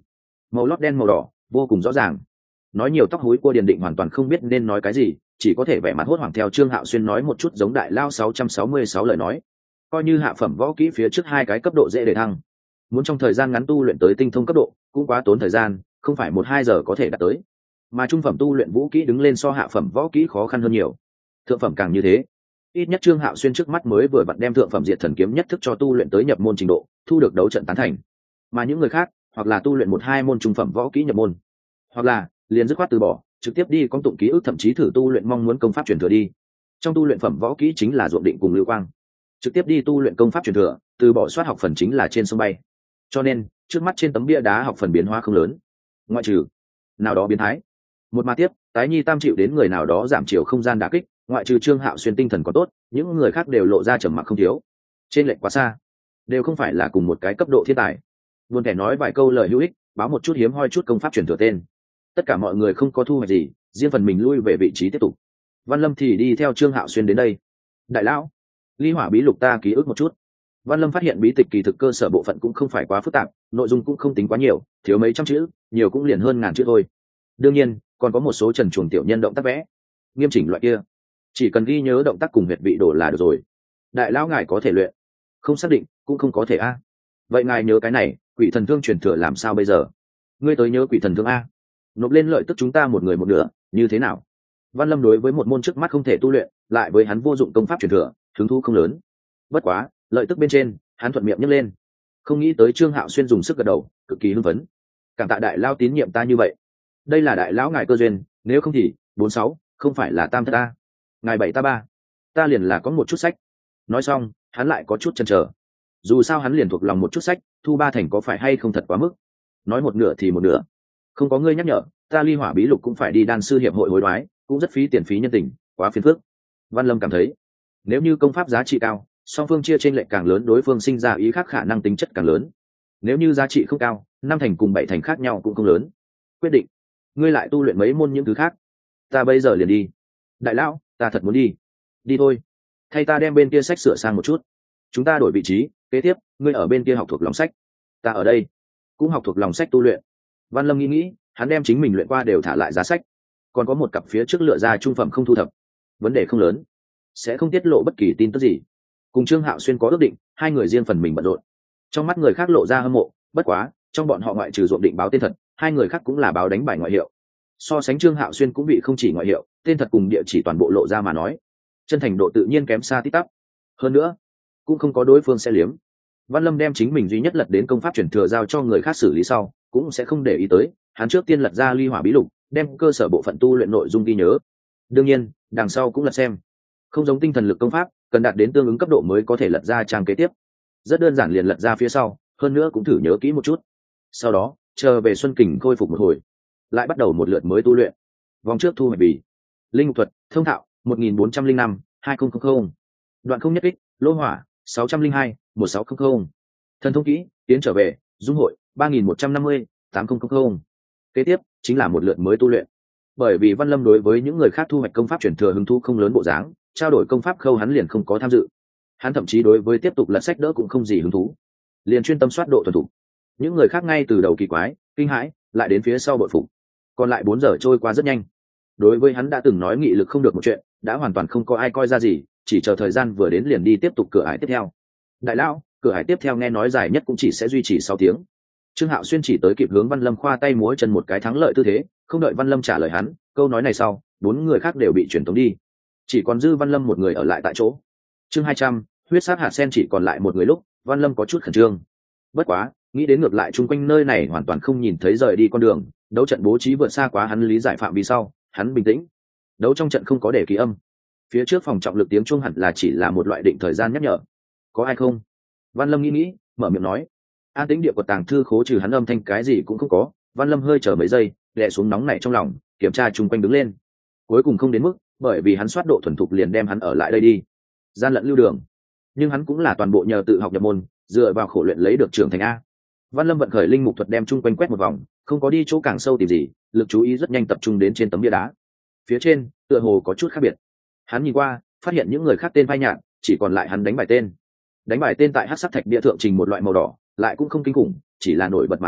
màu lót đen màu đỏ vô cùng rõ ràng. Nói nhiều tóc hối của Điền Định hoàn toàn không biết nên nói cái gì, chỉ có thể vẻ mặt hốt hoảng theo Trương Hạo Xuyên nói một chút giống đại lao sáu trăm sáu mươi sáu lời nói. Coi như hạ phẩm võ kỹ phía trước hai cái cấp độ dễ để thăng, muốn trong thời gian ngắn tu luyện tới tinh thông cấp độ cũng quá tốn thời gian, không phải một hai giờ có thể đạt tới. Mà trung phẩm tu luyện vũ kỹ đứng lên so hạ phẩm võ kỹ khó khăn hơn nhiều, thượng phẩm càng như thế. Ít nhất Trương Hạo Xuyên trước mắt mới vừa vặn đem thượng phẩm diệt thần kiếm nhất thức cho tu luyện tới nhập môn trình độ, thu được đấu trận tán thành. Mà những người khác, hoặc là tu luyện một hai môn trung phẩm võ kỹ nhập môn, hoặc là liền dứt khoát từ bỏ, trực tiếp đi con tụng ký ức, thậm chí thử tu luyện mong muốn công pháp truyền thừa đi. Trong tu luyện phẩm võ kỹ chính là ruộng định cùng lưu quang, trực tiếp đi tu luyện công pháp truyền thừa, từ bỏ soát học phần chính là trên sông bay. Cho nên trước mắt trên tấm bia đá học phần biến hóa không lớn, ngoại trừ nào đó biến thái một ma tiếp tái nhi tam chịu đến người nào đó giảm chiều không gian đả kích, ngoại trừ Trương Hạo Xuyên tinh thần có tốt, những người khác đều lộ ra trầm mặc không thiếu. Trên lệch quá xa, đều không phải là cùng một cái cấp độ thiên tài. Buồn kẻ nói vài câu lời hữu ích, báo một chút hiếm hoi chút công pháp truyền thừa tên. Tất cả mọi người không có thu hoạch gì, riêng phần mình lui về vị trí tiếp tục. Văn Lâm thì đi theo Trương Hạo Xuyên đến đây. Đại lão, ly hỏa bí lục ta ký ức một chút. Văn Lâm phát hiện bí tịch kỳ thực cơ sở bộ phận cũng không phải quá phức tạp, nội dung cũng không tính quá nhiều, thiếu mấy trăm chữ, nhiều cũng liền hơn ngàn chữ thôi. Đương nhiên, còn có một số trần truồng tiểu nhân động tác vẽ, nghiêm chỉnh loại kia, chỉ cần ghi nhớ động tác cùng huyệt vị đổ là được rồi. Đại lão ngài có thể luyện? Không xác định, cũng không có thể a. Vậy ngài nhớ cái này, quỷ thần thương truyền thừa làm sao bây giờ? Ngươi tới nhớ quỷ thần thương a? Nộp lên lợi tức chúng ta một người một nửa, như thế nào? Văn Lâm đối với một môn trước mắt không thể tu luyện, lại với hắn vô dụng công pháp truyền thừa, hứng thú không lớn. Bất quá, lợi tức bên trên, hắn thuận miệng nhấc lên. Không nghĩ tới Trương Hạo Xuyên dùng sức gật đầu, cực kỳ hưng phấn. Cảm tạ đại lao tín nhiệm ta như vậy. Đây là đại lão ngài cơ duyên, nếu không thì bốn sáu, không phải là tam thất ta. Ngài bảy ta ba, ta liền là có một chút sách. Nói xong, hắn lại có chút chần chờ. Dù sao hắn liền thuộc lòng một chút sách, thu ba thành có phải hay không thật quá mức. Nói một nửa thì một nửa. Không có ngươi nhắc nhở, ta ly hỏa bí lục cũng phải đi đan sư hiệp hội hối đoái, cũng rất phí tiền phí nhân tình, quá phiền phức. Văn Lâm cảm thấy, nếu như công pháp giá trị cao, song phương chia trên lệch càng lớn, đối phương sinh ra ý khác khả năng tính chất càng lớn. Nếu như giá trị không cao, năm thành cùng bảy thành khác nhau cũng không lớn. Quyết định, ngươi lại tu luyện mấy môn những thứ khác. Ta bây giờ liền đi. Đại lão, ta thật muốn đi. Đi thôi. Thay ta đem bên kia sách sửa sang một chút. Chúng ta đổi vị trí, kế tiếp, ngươi ở bên kia học thuộc lòng sách. Ta ở đây, cũng học thuộc lòng sách tu luyện. Văn Lâm nghĩ nghĩ, hắn đem chính mình luyện qua đều thả lại giá sách. Còn có một cặp phía trước lựa ra trung phẩm không thu thập. Vấn đề không lớn, sẽ không tiết lộ bất kỳ tin tức gì. Cùng Trương Hạo Xuyên có ước định, hai người riêng phần mình bận rộn. Trong mắt người khác lộ ra hâm mộ, bất quá, trong bọn họ ngoại trừ ruộng định báo tên thật, hai người khác cũng là báo đánh bài ngoại hiệu. So sánh Trương Hạo Xuyên cũng bị không chỉ ngoại hiệu, tên thật cùng địa chỉ toàn bộ lộ ra mà nói, chân thành độ tự nhiên kém xa tít tắp. Hơn nữa, cũng không có đối phương sẽ liếm. Văn Lâm đem chính mình duy nhất lật đến công pháp truyền thừa giao cho người khác xử lý sau, cũng sẽ không để ý tới. Hắn trước tiên lật ra ly hỏa bí lục, đem cơ sở bộ phận tu luyện nội dung ghi nhớ. Đương nhiên, đằng sau cũng lật xem. Không giống tinh thần lực công pháp, cần đạt đến tương ứng cấp độ mới có thể lật ra trang kế tiếp. Rất đơn giản liền lật ra phía sau, hơn nữa cũng thử nhớ kỹ một chút. Sau đó, chờ về Xuân Kình khôi phục một hồi, lại bắt đầu một lượt mới tu luyện. Vòng trước thu hoạch bì, linh thuật, thông thạo một nghìn bốn trăm linh năm, hai nghìn. Đoạn không nhất kích, lô hỏa sáu trăm linh hai, một sáu không không. Thần thông kỹ, tiến trở về, dung hội ba nghìn một trăm năm mươi, tám nghìn. Kế tiếp chính là một lượt mới tu luyện. Bởi vì Văn Lâm đối với những người khác thu hoạch công pháp truyền thừa hứng thú không lớn bộ dáng, trao đổi công pháp khâu hắn liền không có tham dự. Hắn thậm chí đối với tiếp tục lật sách đỡ cũng không gì hứng thú, liền chuyên tâm soát độ thuần thục. Những người khác ngay từ đầu kỳ quái, kinh hãi, lại đến phía sau bội phục. Còn lại bốn giờ trôi qua rất nhanh. Đối với hắn đã từng nói nghị lực không được một chuyện, đã hoàn toàn không có ai coi ra gì, chỉ chờ thời gian vừa đến liền đi tiếp tục cửa ải tiếp theo. Đại lão, cửa ải tiếp theo nghe nói dài nhất cũng chỉ sẽ duy trì sáu tiếng. Trương Hạo Xuyên chỉ tới kịp hướng Văn Lâm khoa tay múa chân một cái thắng lợi tư thế, không đợi Văn Lâm trả lời hắn, câu nói này sau, bốn người khác đều bị chuyển tống đi. Chỉ còn dư Văn Lâm một người ở lại tại chỗ. Chương hai trăm, huyết sát hạt sen chỉ còn lại một người lúc, Văn Lâm có chút khẩn trương. Bất quá, nghĩ đến ngược lại chung quanh nơi này hoàn toàn không nhìn thấy rời đi con đường, đấu trận bố trí vượt xa quá hắn lý giải phạm vi sau, hắn bình tĩnh. Đấu trong trận không có để ký âm. Phía trước phòng trọng lực tiếng chuông hẳn là chỉ là một loại định thời gian nhắc nhở. Có ai không? Văn Lâm nghĩ nghĩ, mở miệng nói. An tĩnh địa của tàng thư khố trừ hắn âm thanh cái gì cũng không có. Văn Lâm hơi chờ mấy giây, đè xuống nóng nảy trong lòng, kiểm tra chung quanh đứng lên. Cuối cùng không đến mức, bởi vì hắn soát độ thuần thục liền đem hắn ở lại đây đi. Gian lận lưu đường. Nhưng hắn cũng là toàn bộ nhờ tự học nhập môn, dựa vào khổ luyện lấy được trưởng thành a. Văn Lâm vận khởi linh mục thuật đem chung quanh quét một vòng, không có đi chỗ càng sâu tìm gì, lực chú ý rất nhanh tập trung đến trên tấm bia đá. Phía trên, tựa hồ có chút khác biệt. Hắn nhìn qua, phát hiện những người khác tên phai nhạt, chỉ còn lại hắn đánh bài tên. Đánh bài tên tại hắc sắc thạch bia thượng trình một loại màu đỏ, lại cũng không kinh khủng, chỉ là nổi bật mà thôi,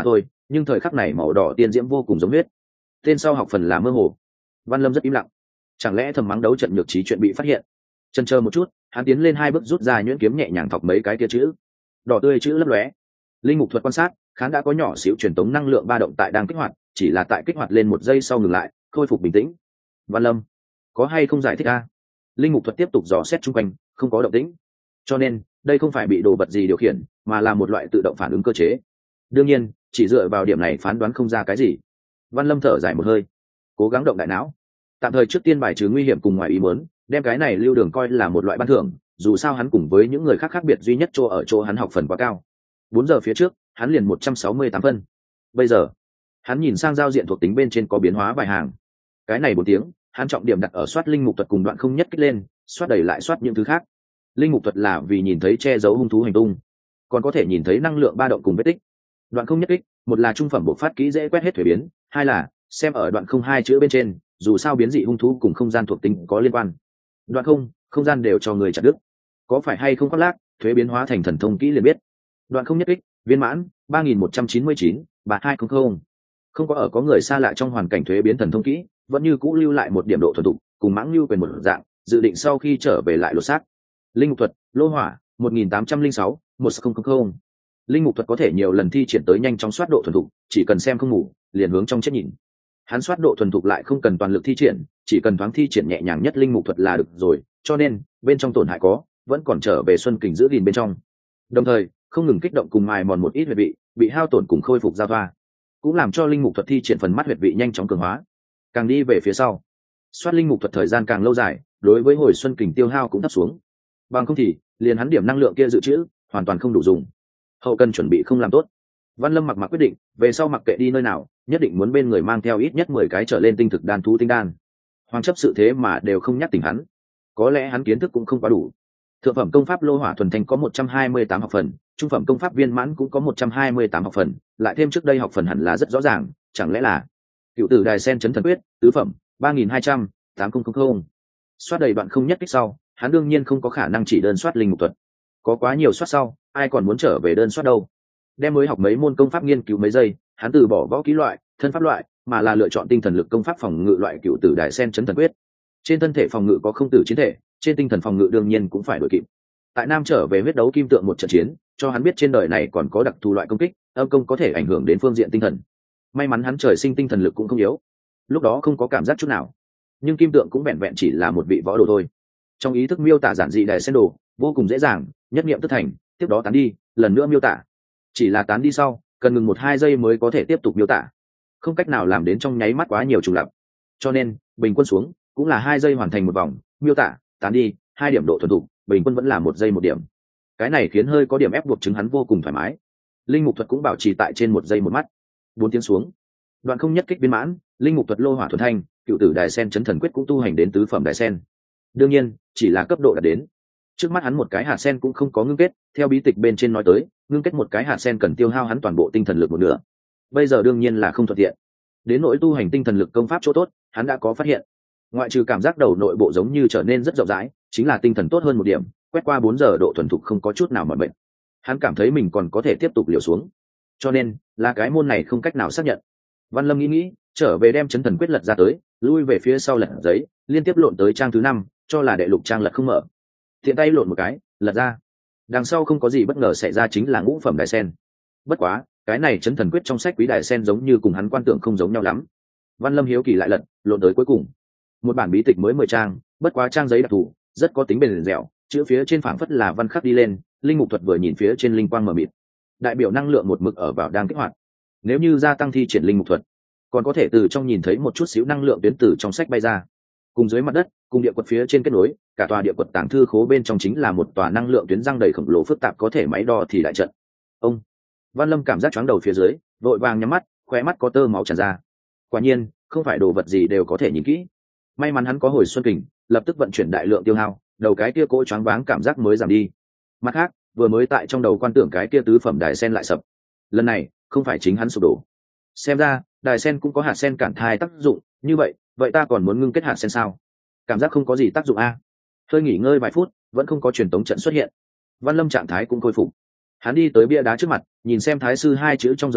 nhưng thời khắc này màu đỏ tiên diễm vô cùng giống huyết. Tên sau học phần là mơ hồ. Văn Lâm rất im lặng. Chẳng lẽ thầm mắng đấu trận nhược trí chuyện bị phát hiện? Chần chờ một chút, hắn tiến lên hai bước rút ra nhuyễn kiếm nhẹ nhàng thọc mấy cái kia chữ. Đỏ tươi chữ lấp lóe. Linh mục thuật quan sát, khán đã có nhỏ xíu truyền tống năng lượng ba động tại đang kích hoạt, chỉ là tại kích hoạt lên một giây sau ngừng lại, khôi phục bình tĩnh. Văn Lâm, có hay không giải thích a? Linh mục thuật tiếp tục dò xét xung quanh, không có động tĩnh. Cho nên, đây không phải bị đồ vật gì điều khiển, mà là một loại tự động phản ứng cơ chế. Đương nhiên, chỉ dựa vào điểm này phán đoán không ra cái gì. Văn Lâm thở dài một hơi, cố gắng động đại não. Tạm thời trước tiên bài trừ nguy hiểm cùng ngoài ý muốn, đem cái này lưu đường coi là một loại ban thưởng, dù sao hắn cùng với những người khác khác biệt duy nhất chỗ ở chỗ hắn học phần quá cao. Bốn giờ phía trước, hắn liền một trăm sáu mươi tám phân. Bây giờ, hắn nhìn sang giao diện thuộc tính bên trên có biến hóa vài hàng. Cái này bốn tiếng, hắn trọng điểm đặt ở soát linh mục thuật cùng đoạn không nhất kích lên, soát đầy lại soát những thứ khác. Linh mục thuật là vì nhìn thấy che giấu hung thú hành tung, còn có thể nhìn thấy năng lượng ba động cùng vết tích. Đoạn không nhất kích, một là trung phẩm bộc phát kỹ dễ quét hết thuế biến, hai là xem ở đoạn không hai chữ bên trên, dù sao biến dị hung thú cùng không gian thuộc tính có liên quan. Đoạn không, không gian đều cho người chặt đứt. Có phải hay không khoác lác, thuế biến hóa thành thần thông kỹ liền biết. Đoạn không nhất kích, viên mãn ba nghìn một trăm chín mươi chín, ba hai không không. Không có ở có người xa lạ trong hoàn cảnh thuế biến thần thông kỹ, vẫn như cũ lưu lại một điểm độ thuần thục, cùng mãng lưu quyền một dạng, dự định sau khi trở về lại lột xác. Linh mục thuật, lô hỏa, một nghìn tám trăm linh sáu, một không không không. Linh mục thuật có thể nhiều lần thi triển tới nhanh trong soát độ thuần thục, chỉ cần xem không ngủ, liền hướng trong chết nhìn. Hắn soát độ thuần thục lại không cần toàn lực thi triển, chỉ cần thoáng thi triển nhẹ nhàng nhất linh mục thuật là được rồi, cho nên bên trong tổn hại có, vẫn còn trở về xuân kình giữ gìn bên trong. Đồng thời, không ngừng kích động cùng mài mòn một ít huyệt vị, bị hao tổn cùng khôi phục giao thoa, cũng làm cho linh mục thuật thi triển phần mắt huyệt vị nhanh chóng cường hóa. Càng đi về phía sau, soát linh mục thuật thời gian càng lâu dài, đối với hồi xuân kình tiêu hao cũng thấp xuống. Bằng không thì, liền hắn điểm năng lượng kia dự trữ, hoàn toàn không đủ dùng. Hậu cần chuẩn bị không làm tốt. Văn Lâm mặc mặc quyết định, về sau mặc kệ đi nơi nào, nhất định muốn bên người mang theo ít nhất mười cái trở lên tinh thực đan thú tinh đan. Hoàng chấp sự thế mà đều không nhắc tỉnh hắn, có lẽ hắn kiến thức cũng không quá đủ. Thượng phẩm công pháp lô hỏa thuần thanh có một trăm hai mươi tám học phần, trung phẩm công pháp viên mãn cũng có một trăm hai mươi tám học phần, lại thêm trước đây học phần hẳn là rất rõ ràng, chẳng lẽ là cựu tử đài sen chấn thần quyết, tứ phẩm, ba nghìn hai trăm, tám nghìn. Soát đầy đoạn không nhất kích sau, hắn đương nhiên không có khả năng chỉ đơn soát linh mục thuật. Có quá nhiều soát sau, ai còn muốn trở về đơn soát đâu. Đem mới học mấy môn công pháp nghiên cứu mấy giây, hắn từ bỏ võ kỹ loại, thân pháp loại, mà là lựa chọn tinh thần lực công pháp phòng ngự loại cựu tử đài sen chấn thần quyết. Trên thân thể phòng ngự có không tử chiến thể, trên tinh thần phòng ngự đương nhiên cũng phải đổi kịp. Tại Nam trở về huyết đấu kim tượng một trận chiến, cho hắn biết trên đời này còn có đặc thù loại công kích, âm công có thể ảnh hưởng đến phương diện tinh thần. May mắn hắn trời sinh tinh thần lực cũng không yếu, lúc đó không có cảm giác chút nào. Nhưng kim tượng cũng vẹn vẹn chỉ là một vị võ đồ thôi. Trong ý thức miêu tả giản dị đài sen đồ, vô cùng dễ dàng, nhất niệm tức thành, tiếp đó tán đi, lần nữa miêu tả. Chỉ là tán đi sau, cần ngừng một hai giây mới có thể tiếp tục miêu tả, không cách nào làm đến trong nháy mắt quá nhiều trùng lặp. Cho nên, bình quân xuống, cũng là hai giây hoàn thành một vòng, miêu tả, tán đi, hai điểm độ thuần thục, bình quân vẫn là một giây một điểm. Cái này khiến hơi có điểm ép buộc chứng hắn vô cùng thoải mái. Linh mục thuật cũng bảo trì tại trên một giây một mắt. Bốn tiếng xuống, đoạn không nhất kích viên mãn, linh mục thuật lô hỏa thuần thanh, cựu tử đài sen chấn thần quyết cũng tu hành đến tứ phẩm đài sen. Đương nhiên, chỉ là cấp độ đạt đến. Trước mắt hắn một cái hạt sen cũng không có ngưng kết, theo bí tịch bên trên nói tới, ngưng kết một cái hạt sen cần tiêu hao hắn toàn bộ tinh thần lực một nửa. Bây giờ đương nhiên là không thuận tiện. Đến nỗi tu hành tinh thần lực công pháp chỗ tốt, hắn đã có phát hiện. Ngoại trừ cảm giác đầu nội bộ giống như trở nên rất rộng rãi, chính là tinh thần tốt hơn một điểm, quét qua bốn giờ độ thuần thục không có chút nào mỏi mệt. Hắn cảm thấy mình còn có thể tiếp tục liều xuống. Cho nên, là cái môn này không cách nào xác nhận. Văn Lâm nghĩ nghĩ, trở về đem chấn thần quyết lật ra tới, lui về phía sau lật giấy, liên tiếp lộn tới trang thứ năm, cho là đệ lục trang lật không mở. Thiện tay lộn một cái, lật ra. Đằng sau không có gì bất ngờ xảy ra, chính là ngũ phẩm đài sen. Bất quá, cái này chấn thần quyết trong sách quý đài sen giống như cùng hắn quan tưởng không giống nhau lắm. Văn Lâm hiếu kỳ lại lật, lộn tới cuối cùng. Một bản bí tịch mới mười trang, bất quá trang giấy đặc thù, rất có tính bền dẻo, chữ phía trên phảng phất là văn khắc đi lên, linh mục thuật vừa nhìn phía trên linh quang mờ mịt. Đại biểu năng lượng một mực ở vào đang kích hoạt. Nếu như gia tăng thi triển linh mục thuật, còn có thể từ trong nhìn thấy một chút xíu năng lượng tuyến từ trong sách bay ra, cùng dưới mặt đất, cùng địa quật phía trên kết nối, cả tòa địa quật tàng thư khố bên trong chính là một tòa năng lượng tuyến răng đầy khổng lồ phức tạp, có thể máy đo thì đại trận. Ông Văn Lâm cảm giác chóng đầu phía dưới, vội vàng nhắm mắt, khóe mắt có tơ máu tràn ra. Quả nhiên, không phải đồ vật gì đều có thể nhìn kỹ. May mắn hắn có hồi xuân kình, lập tức vận chuyển đại lượng tiêu hao, đầu cái kia cỗ choáng váng cảm giác mới giảm đi. Mặt khác, vừa mới tại trong đầu quan tưởng cái kia tứ phẩm đài sen lại sập. Lần này, không phải chính hắn sụp đổ. Xem ra, đài sen cũng có hạt sen cản thai tác dụng, như vậy, vậy ta còn muốn ngưng kết hạt sen sao? Cảm giác không có gì tác dụng a. Hơi nghỉ ngơi vài phút, vẫn không có truyền tống trận xuất hiện. Văn Lâm trạng thái cũng khôi phục. Hắn đi tới bia đá trước mặt, nhìn xem thái sư hai chữ trong dấu ngoặc,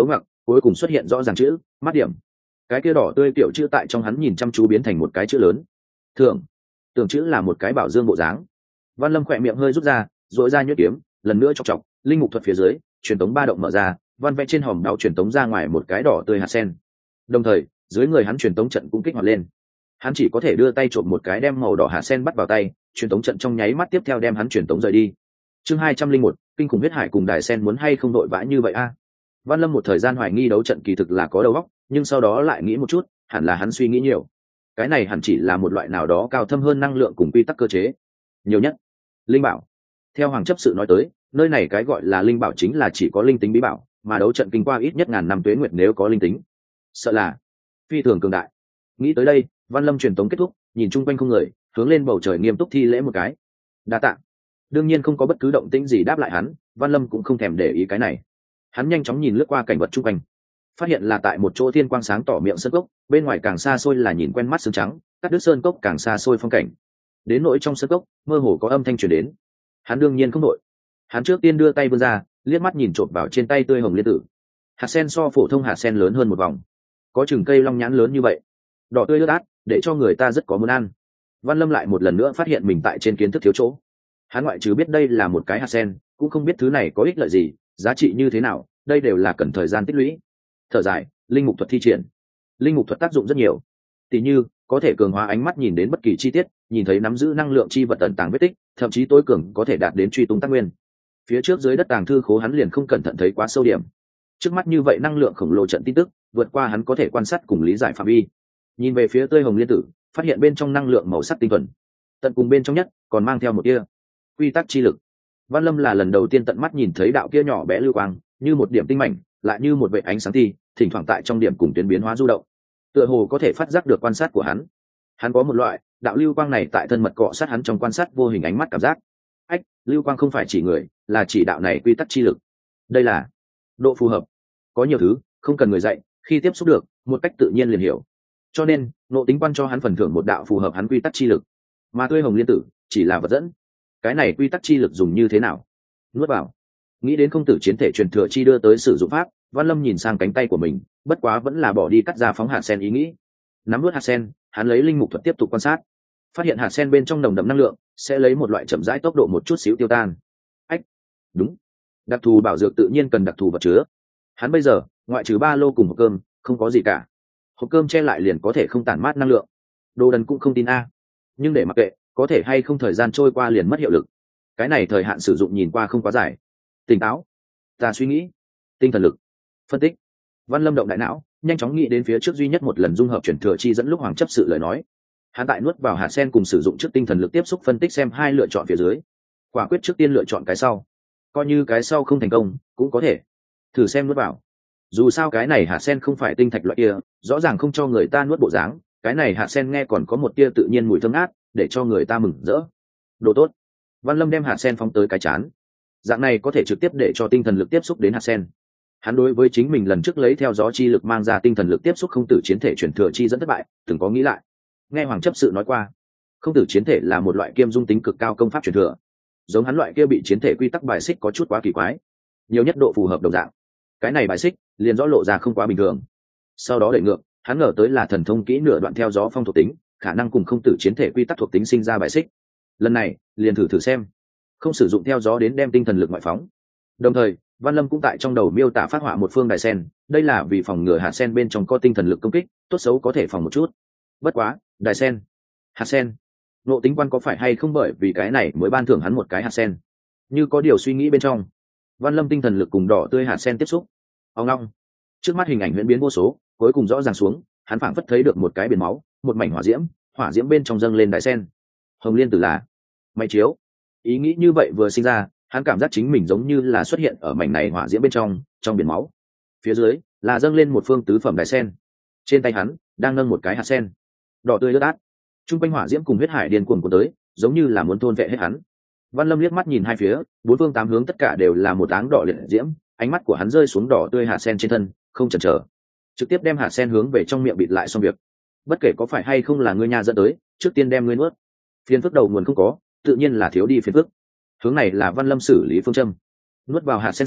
cuối cùng xuất hiện rõ ràng chữ mắt điểm. Cái kia đỏ tươi kiểu chữ tại trong hắn nhìn chăm chú biến thành một cái chữ lớn thượng, tưởng chữ là một cái bảo dương bộ dáng. Văn Lâm khỏe miệng hơi rút ra, dội ra nhuyễn kiếm, lần nữa chọc chọc, linh mục thuật phía dưới, truyền tống ba động mở ra, văn vẽ trên hòm đao truyền tống ra ngoài một cái đỏ tươi hạt sen. Đồng thời, dưới người hắn truyền tống trận cũng kích hoạt lên. Hắn chỉ có thể đưa tay trộm một cái đem màu đỏ hạt sen bắt vào tay, truyền tống trận trong nháy mắt tiếp theo đem hắn truyền tống rời đi. Chương hai trăm linh một, kinh khủng huyết hải cùng đài sen muốn hay không đội vã như vậy a? Văn Lâm một thời gian hoài nghi đấu trận kỳ thực là có đầu óc, nhưng sau đó lại nghĩ một chút, hẳn là hắn suy nghĩ nhiều. Cái này hẳn chỉ là một loại nào đó cao thâm hơn năng lượng cùng quy tắc cơ chế. Nhiều nhất, linh bảo. Theo hoàng chấp sự nói tới, nơi này cái gọi là linh bảo chính là chỉ có linh tính bí bảo, mà đấu trận kinh qua ít nhất ngàn năm tuế nguyệt nếu có linh tính, sợ là phi thường cường đại. Nghĩ tới đây, Văn Lâm truyền tống kết thúc, nhìn chung quanh không người, hướng lên bầu trời nghiêm túc thi lễ một cái. Đa tạ. Đương nhiên không có bất cứ động tĩnh gì đáp lại hắn, Văn Lâm cũng không thèm để ý cái này. Hắn nhanh chóng nhìn lướt qua cảnh vật chung quanh, phát hiện là tại một chỗ thiên quang sáng tỏ miệng sơn cốc, bên ngoài càng xa xôi là nhìn quen mắt sương trắng, cắt đứt sơn cốc càng xa xôi phong cảnh. Đến nỗi trong sơn cốc, mơ hồ có âm thanh truyền đến. Hắn đương nhiên không đội. Hắn trước tiên đưa tay vươn ra, liếc mắt nhìn trộm vào trên tay tươi hồng liên tử. Hạt sen so phổ thông hạt sen lớn hơn một vòng, có chừng cây long nhãn lớn như vậy, đỏ tươi ướt át, để cho người ta rất có muốn ăn. Văn Lâm lại một lần nữa phát hiện mình tại trên kiến thức thiếu chỗ. Hắn ngoại trừ biết đây là một cái hạt sen, cũng không biết thứ này có ích lợi gì, giá trị như thế nào, đây đều là cần thời gian tích lũy. Thở dài, linh mục thuật thi triển. Linh mục thuật tác dụng rất nhiều, tỉ như có thể cường hóa ánh mắt nhìn đến bất kỳ chi tiết, nhìn thấy nắm giữ năng lượng chi vật ẩn tàng vết tích, thậm chí tối cường có thể đạt đến truy tung tác nguyên. Phía trước dưới đất tàng thư khố hắn liền không cẩn thận thấy quá sâu điểm. Trước mắt như vậy năng lượng khổng lồ trận tin tức, vượt qua hắn có thể quan sát cùng lý giải phạm vi. Nhìn về phía tươi hồng liên tử, phát hiện bên trong năng lượng màu sắc tinh thuần, tận cùng bên trong nhất còn mang theo một tia quy tắc chi lực. Văn Lâm là lần đầu tiên tận mắt nhìn thấy đạo kia nhỏ bé lưu quang, như một điểm tinh mảnh, lại như một vệt ánh sáng thi, thỉnh thoảng tại trong điểm cùng tuyến biến hóa du động, tựa hồ có thể phát giác được quan sát của hắn. Hắn có một loại đạo lưu quang này tại thân mật cọ sát hắn trong quan sát vô hình ánh mắt cảm giác. Ách, lưu quang không phải chỉ người, là chỉ đạo này quy tắc chi lực. Đây là độ phù hợp. Có nhiều thứ không cần người dạy, khi tiếp xúc được, một cách tự nhiên liền hiểu. Cho nên, nộ tính quan cho hắn phần thưởng một đạo phù hợp hắn quy tắc chi lực. Mà tươi hồng liên tử chỉ là vật dẫn. Cái này quy tắc chi lực dùng như thế nào? Nuốt vào. Nghĩ đến không tử chiến thể truyền thừa chi đưa tới sử dụng pháp, Văn Lâm nhìn sang cánh tay của mình, bất quá vẫn là bỏ đi cắt ra phóng hạt sen ý nghĩ. Nắm nuốt hạt sen, hắn lấy linh mục thuật tiếp tục quan sát, phát hiện hạt sen bên trong nồng đậm năng lượng sẽ lấy một loại chậm rãi tốc độ một chút xíu tiêu tan. Ách, đúng, đặc thù bảo dược tự nhiên cần đặc thù vật chứa. Hắn bây giờ ngoại trừ ba lô cùng hộp cơm, không có gì cả. Hộp cơm che lại liền có thể không tản mát năng lượng. Đồ đần cũng không tin a, nhưng để mặc kệ, có thể hay không thời gian trôi qua liền mất hiệu lực. Cái này thời hạn sử dụng nhìn qua không quá dài. Tỉnh táo, ta suy nghĩ, tinh thần lực, phân tích. Văn Lâm động đại não, nhanh chóng nghĩ đến phía trước duy nhất một lần dung hợp chuyển thừa chi dẫn lúc hoàng chấp sự lời nói. Hắn tại nuốt vào hạt sen cùng sử dụng trước tinh thần lực tiếp xúc phân tích xem hai lựa chọn phía dưới, quả quyết trước tiên lựa chọn cái sau, coi như cái sau không thành công cũng có thể thử xem nuốt vào. Dù sao cái này hạt sen không phải tinh thạch loại kia, rõ ràng không cho người ta nuốt bộ dáng, cái này hạt sen nghe còn có một tia tự nhiên mùi thơm ngát, để cho người ta mừng rỡ. Đồ tốt. Văn Lâm đem hạt sen phóng tới cái chán, dạng này có thể trực tiếp để cho tinh thần lực tiếp xúc đến hạt sen. Hắn đối với chính mình lần trước lấy theo gió chi lực mang ra tinh thần lực tiếp xúc không tử chiến thể chuyển thừa chi dẫn thất bại từng có nghĩ lại. Nghe hoàng chấp sự nói qua, không tử chiến thể là một loại kiêm dung tính cực cao công pháp truyền thừa, giống hắn loại kia bị chiến thể quy tắc bài xích có chút quá kỳ quái, nhiều nhất độ phù hợp đồng dạng. Cái này bài xích liền rõ lộ ra không quá bình thường. Sau đó đẩy ngược, hắn ngờ tới là thần thông kỹ nửa đoạn theo gió phong thuộc tính, khả năng cùng không tử chiến thể quy tắc thuộc tính sinh ra bài xích. Lần này liền thử thử xem, không sử dụng theo gió đến đem tinh thần lực ngoại phóng. Đồng thời Văn Lâm cũng tại trong đầu miêu tả phát họa một phương đài sen, đây là vì phòng ngừa hạt sen bên trong có tinh thần lực công kích, tốt xấu có thể phòng một chút. Bất quá, đài sen, hạt sen, nộ tính quan có phải hay không bởi vì cái này mới ban thưởng hắn một cái hạt sen? Như có điều suy nghĩ bên trong, Văn Lâm tinh thần lực cùng đỏ tươi hạt sen tiếp xúc. Ông long, trước mắt hình ảnh huyễn biến vô số, cuối cùng rõ ràng xuống, hắn phảng phất thấy được một cái biển máu, một mảnh hỏa diễm, hỏa diễm bên trong dâng lên đài sen. Hồng liên tử là máy chiếu. Ý nghĩ như vậy vừa sinh ra, hắn cảm giác chính mình giống như là xuất hiện ở mảnh này hỏa diễm bên trong, trong biển máu. Phía dưới là dâng lên một phương tứ phẩm đài sen. Trên tay hắn đang nâng một cái hạt sen, đỏ tươi ướt át. Trung quanh hỏa diễm cùng huyết hải điên cuồng của tới, giống như là muốn thôn vệ hết hắn. Văn Lâm liếc mắt nhìn hai phía, bốn phương tám hướng tất cả đều là một áng đỏ liệt diễm, ánh mắt của hắn rơi xuống đỏ tươi hạt sen trên thân, không chần chờ, trực tiếp đem hạt sen hướng về trong miệng bịt lại xong việc. Bất kể có phải hay không là ngươi nha dẫn tới, trước tiên đem ngươi nuốt. Phiền phức đầu nguồn không có, tự nhiên là thiếu đi phiền phức. Hướng này là Văn Lâm xử lý phương châm. Nuốt vào hạt sen sau,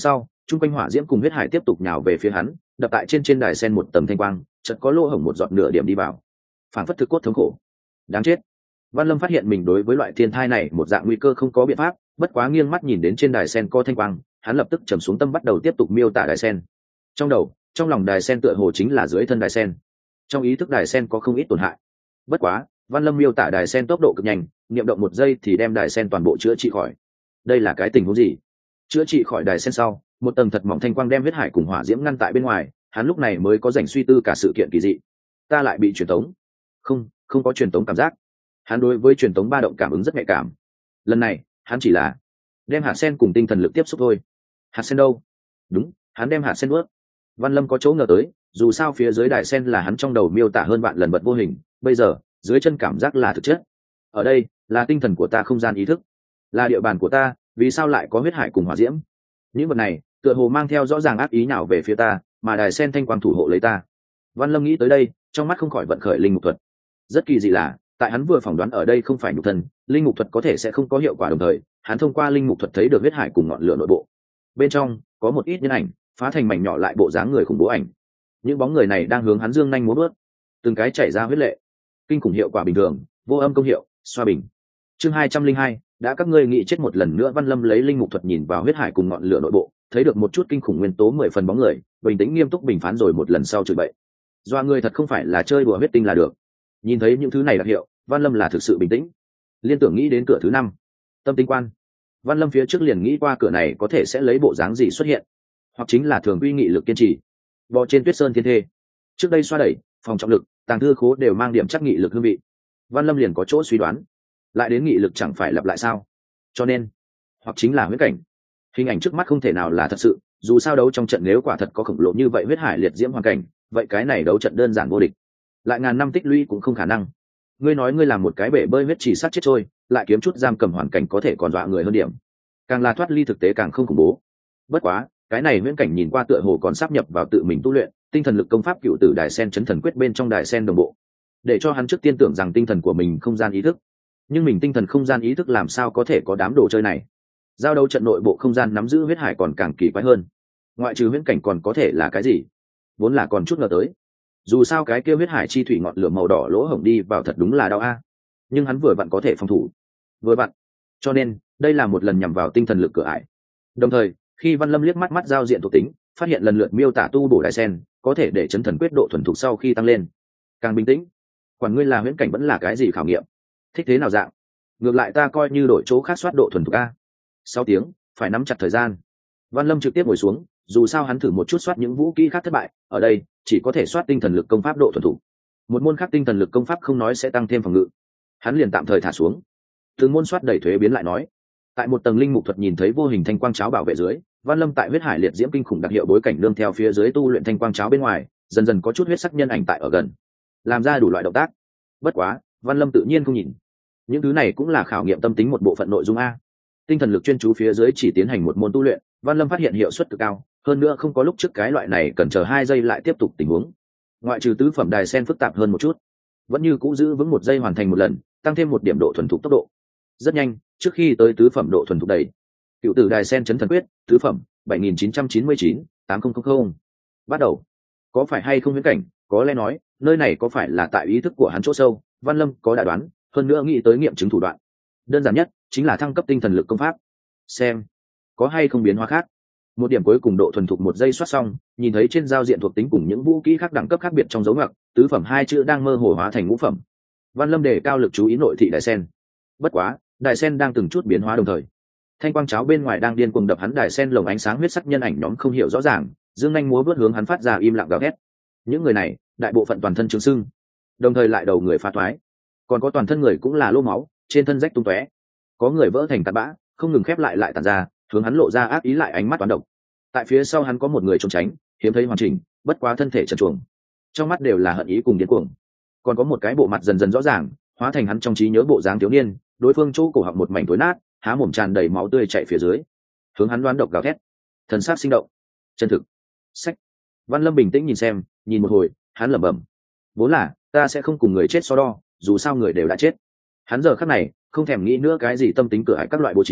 chung quanh hỏa diễm cùng huyết hải tiếp tục nhào về phía hắn, đập tại trên trên đài sen một tầng thanh quang, chợt có lỗ hổng một giọt nửa điểm đi vào, phản phất thực cốt thống khổ. Đáng chết. Văn Lâm phát hiện mình đối với loại thiên thai này một dạng nguy cơ không có biện pháp, bất quá nghiêng mắt nhìn đến trên đài sen có thanh quang, hắn lập tức trầm xuống tâm bắt đầu tiếp tục miêu tả đài sen. Trong đầu, trong lòng đài sen tựa hồ chính là dưới thân đài sen. Trong ý thức đài sen có không ít tổn hại. Bất quá, Văn Lâm miêu tả đài sen tốc độ cực nhanh, niệm động một giây thì đem đài sen toàn bộ chữa trị khỏi. Đây là cái tình huống gì? Chữa trị khỏi đài sen sau, một tầng thật mỏng thanh quang đem huyết hải cùng hỏa diễm ngăn tại bên ngoài, hắn lúc này mới có rảnh suy tư cả sự kiện kỳ dị. Ta lại bị truyền tống? Không, không có truyền tống cảm giác. Hắn đối với truyền tống ba động cảm ứng rất nhạy cảm. Lần này, hắn chỉ là đem hạt sen cùng tinh thần lực tiếp xúc thôi. Hạt sen đâu? Đúng, hắn đem hạt sen nuốt. Văn Lâm có chỗ ngờ tới, dù sao phía dưới đài sen là hắn trong đầu miêu tả hơn vạn lần vật vô hình, bây giờ dưới chân cảm giác là thực chất. Ở đây là tinh thần của ta, không gian ý thức, là địa bàn của ta, vì sao lại có huyết hải cùng hỏa diễm? Những vật này tựa hồ mang theo rõ ràng ác ý nào về phía ta, mà đài sen thanh quang thủ hộ lấy ta. Văn Lâm nghĩ tới đây, trong mắt không khỏi vận khởi linh mục thuật. Rất kỳ dị là, tại hắn vừa phỏng đoán ở đây không phải nhục thân, linh mục thuật có thể sẽ không có hiệu quả, đồng thời hắn thông qua linh mục thuật thấy được huyết hải cùng ngọn lửa nội bộ. Bên trong có một ít nhân ảnh phá thành mảnh nhỏ lại bộ dáng người khủng bố ảnh. Những bóng người này đang hướng hắn dương nhanh múa bước, từng cái chảy ra huyết lệ. Kinh khủng hiệu quả bình thường, vô âm công hiệu, xoa bình. Chương hai trăm linh hai, đã các ngươi nghĩ chết một lần nữa. Văn Lâm lấy linh mục thuật nhìn vào huyết hải cùng ngọn lửa nội bộ, thấy được một chút kinh khủng nguyên tố mười phần bóng người, bình tĩnh nghiêm túc bình phán rồi một lần sau chửi bậy. Doa người thật không phải là chơi đùa huyết tinh là được. Nhìn thấy những thứ này đặc hiệu, Văn Lâm là thực sự bình tĩnh. Liên tưởng nghĩ đến cửa thứ năm, tâm tinh quan. Văn Lâm phía trước liền nghĩ qua cửa này có thể sẽ lấy bộ dáng gì xuất hiện, hoặc chính là thường quy nghị lực kiên trì, bò trên tuyết sơn thiên thê. Trước đây xoa đẩy, phòng trọng lực, tàng thư khố đều mang điểm chắc nghị lực hương vị. Văn Lâm liền có chỗ suy đoán, lại đến nghị lực chẳng phải lặp lại sao? Cho nên, hoặc chính là huyết cảnh. Hình ảnh trước mắt không thể nào là thật sự, dù sao đấu trong trận nếu quả thật có khổng lồ như vậy huyết hải liệt diễm hoàn cảnh, vậy cái này đấu trận đơn giản vô địch, lại ngàn năm tích lũy cũng không khả năng. Ngươi nói ngươi làm một cái bể bơi huyết chỉ sát chết trôi, lại kiếm chút giam cầm hoàn cảnh có thể còn dọa người hơn điểm. Càng là thoát ly thực tế càng không khủng bố. Bất quá, cái này huyễn cảnh nhìn qua tựa hồ còn sáp nhập vào tự mình tu luyện tinh thần lực công pháp cựu tử đài sen chấn thần quyết bên trong đài sen đồng bộ, để cho hắn trước tiên tưởng rằng tinh thần của mình không gian ý thức. Nhưng mình tinh thần không gian ý thức làm sao có thể có đám đồ chơi này? Giao đấu trận nội bộ không gian nắm giữ huyết hải còn càng kỳ quái hơn. Ngoại trừ huyễn cảnh còn có thể là cái gì? Vốn là còn chút ngờ tới. Dù sao cái kia huyết hải chi thủy ngọn lửa màu đỏ lỗ hổng đi vào thật đúng là đau a. Nhưng hắn vừa vặn có thể phòng thủ, vừa vặn. Cho nên đây là một lần nhằm vào tinh thần lực cửa ải. Đồng thời, khi Văn Lâm liếc mắt mắt giao diện thuộc tính, phát hiện lần lượt miêu tả tu bổ đài sen có thể để chấn thần quyết độ thuần thục sau khi tăng lên, càng bình tĩnh. Quản ngươi là huyễn cảnh vẫn là cái gì khảo nghiệm, thích thế nào dạng, ngược lại ta coi như đổi chỗ khác soát độ thuần thục a. Sáu tiếng, phải nắm chặt thời gian. Văn Lâm trực tiếp ngồi xuống, dù sao hắn thử một chút soát những vũ kỹ khác thất bại, ở đây chỉ có thể soát tinh thần lực công pháp độ thuần thục. Một môn khác tinh thần lực công pháp không nói sẽ tăng thêm phòng ngự, hắn liền tạm thời thả xuống. Từng môn soát đẩy thuế biến lại nói. Tại một tầng linh mục thuật nhìn thấy vô hình thanh quang cháo bảo vệ dưới, Văn Lâm tại huyết hải liệt diễm kinh khủng đặc hiệu bối cảnh nương theo phía dưới tu luyện thanh quang cháo bên ngoài, dần dần có chút huyết sắc nhân ảnh tại ở gần, làm ra đủ loại động tác. Bất quá, Văn Lâm tự nhiên không nhìn. Những thứ này cũng là khảo nghiệm tâm tính một bộ phận nội dung a. Tinh thần lực chuyên chú phía dưới chỉ tiến hành một môn tu luyện, Văn Lâm phát hiện hiệu suất cực cao, hơn nữa không có lúc trước cái loại này cần chờ hai giây lại tiếp tục tình huống. Ngoại trừ tứ phẩm đài sen phức tạp hơn một chút, vẫn như cũ giữ vững một giây hoàn thành một lần, tăng thêm một điểm độ thuần thục tốc độ. Rất nhanh, trước khi tới tứ phẩm độ thuần thục đầy, cựu tử đài sen chấn thần quyết tứ phẩm bảy nghìn chín trăm chín mươi chín tám nghìn. Bắt đầu. Có phải hay không viễn cảnh, có lẽ nói nơi này có phải là tại ý thức của hắn chỗ sâu, Văn Lâm có đã đoán, hơn nữa nghĩ tới nghiệm chứng thủ đoạn. Đơn giản nhất chính là thăng cấp tinh thần lực công pháp, xem có hay không biến hóa khác. Một điểm cuối cùng độ thuần thục một giây soát xong, nhìn thấy trên giao diện thuộc tính cùng những vũ kỹ khác đẳng cấp khác biệt trong dấu ngoặc, tứ phẩm hai chữ đang mơ hồ hóa thành ngũ phẩm. Văn Lâm đề cao lực chú ý nội thị đài sen. Bất quá, đài sen đang từng chút biến hóa đồng thời, thanh quang cháo bên ngoài đang điên cuồng đập hắn đài sen lồng ánh sáng huyết sắc nhân ảnh nhóm không hiểu rõ ràng, dương nhanh múa vớt hướng hắn phát ra im lặng gào thét. Những người này, đại bộ phận toàn thân trướng sưng, đồng thời lại đầu người phá thoái, còn có toàn thân người cũng là lô máu, trên thân rách tung tóe, có người vỡ thành tạt bã, không ngừng khép lại lại tàn ra, hướng hắn lộ ra ác ý lại ánh mắt toán độc. Tại phía sau hắn có một người trốn tránh, hiếm thấy hoàn chỉnh, bất quá thân thể trần truồng, trong mắt đều là hận ý cùng điên cuồng. Còn có một cái bộ mặt dần dần rõ ràng, hóa thành hắn trong trí nhớ bộ dáng thiếu niên, đối phương chỗ cổ họng một mảnh tối nát, há mồm tràn đầy máu tươi chảy phía dưới, hướng hắn đoán độc gào thét, thần sắc sinh động, chân thực. Sách. Văn Lâm bình tĩnh nhìn xem, nhìn một hồi, hắn lẩm bẩm, vốn là ta sẽ không cùng người chết so đo, dù sao người đều đã chết. Hắn giờ khắc này không thèm nghĩ nữa cái gì tâm tính cửa ải các loại bố trí,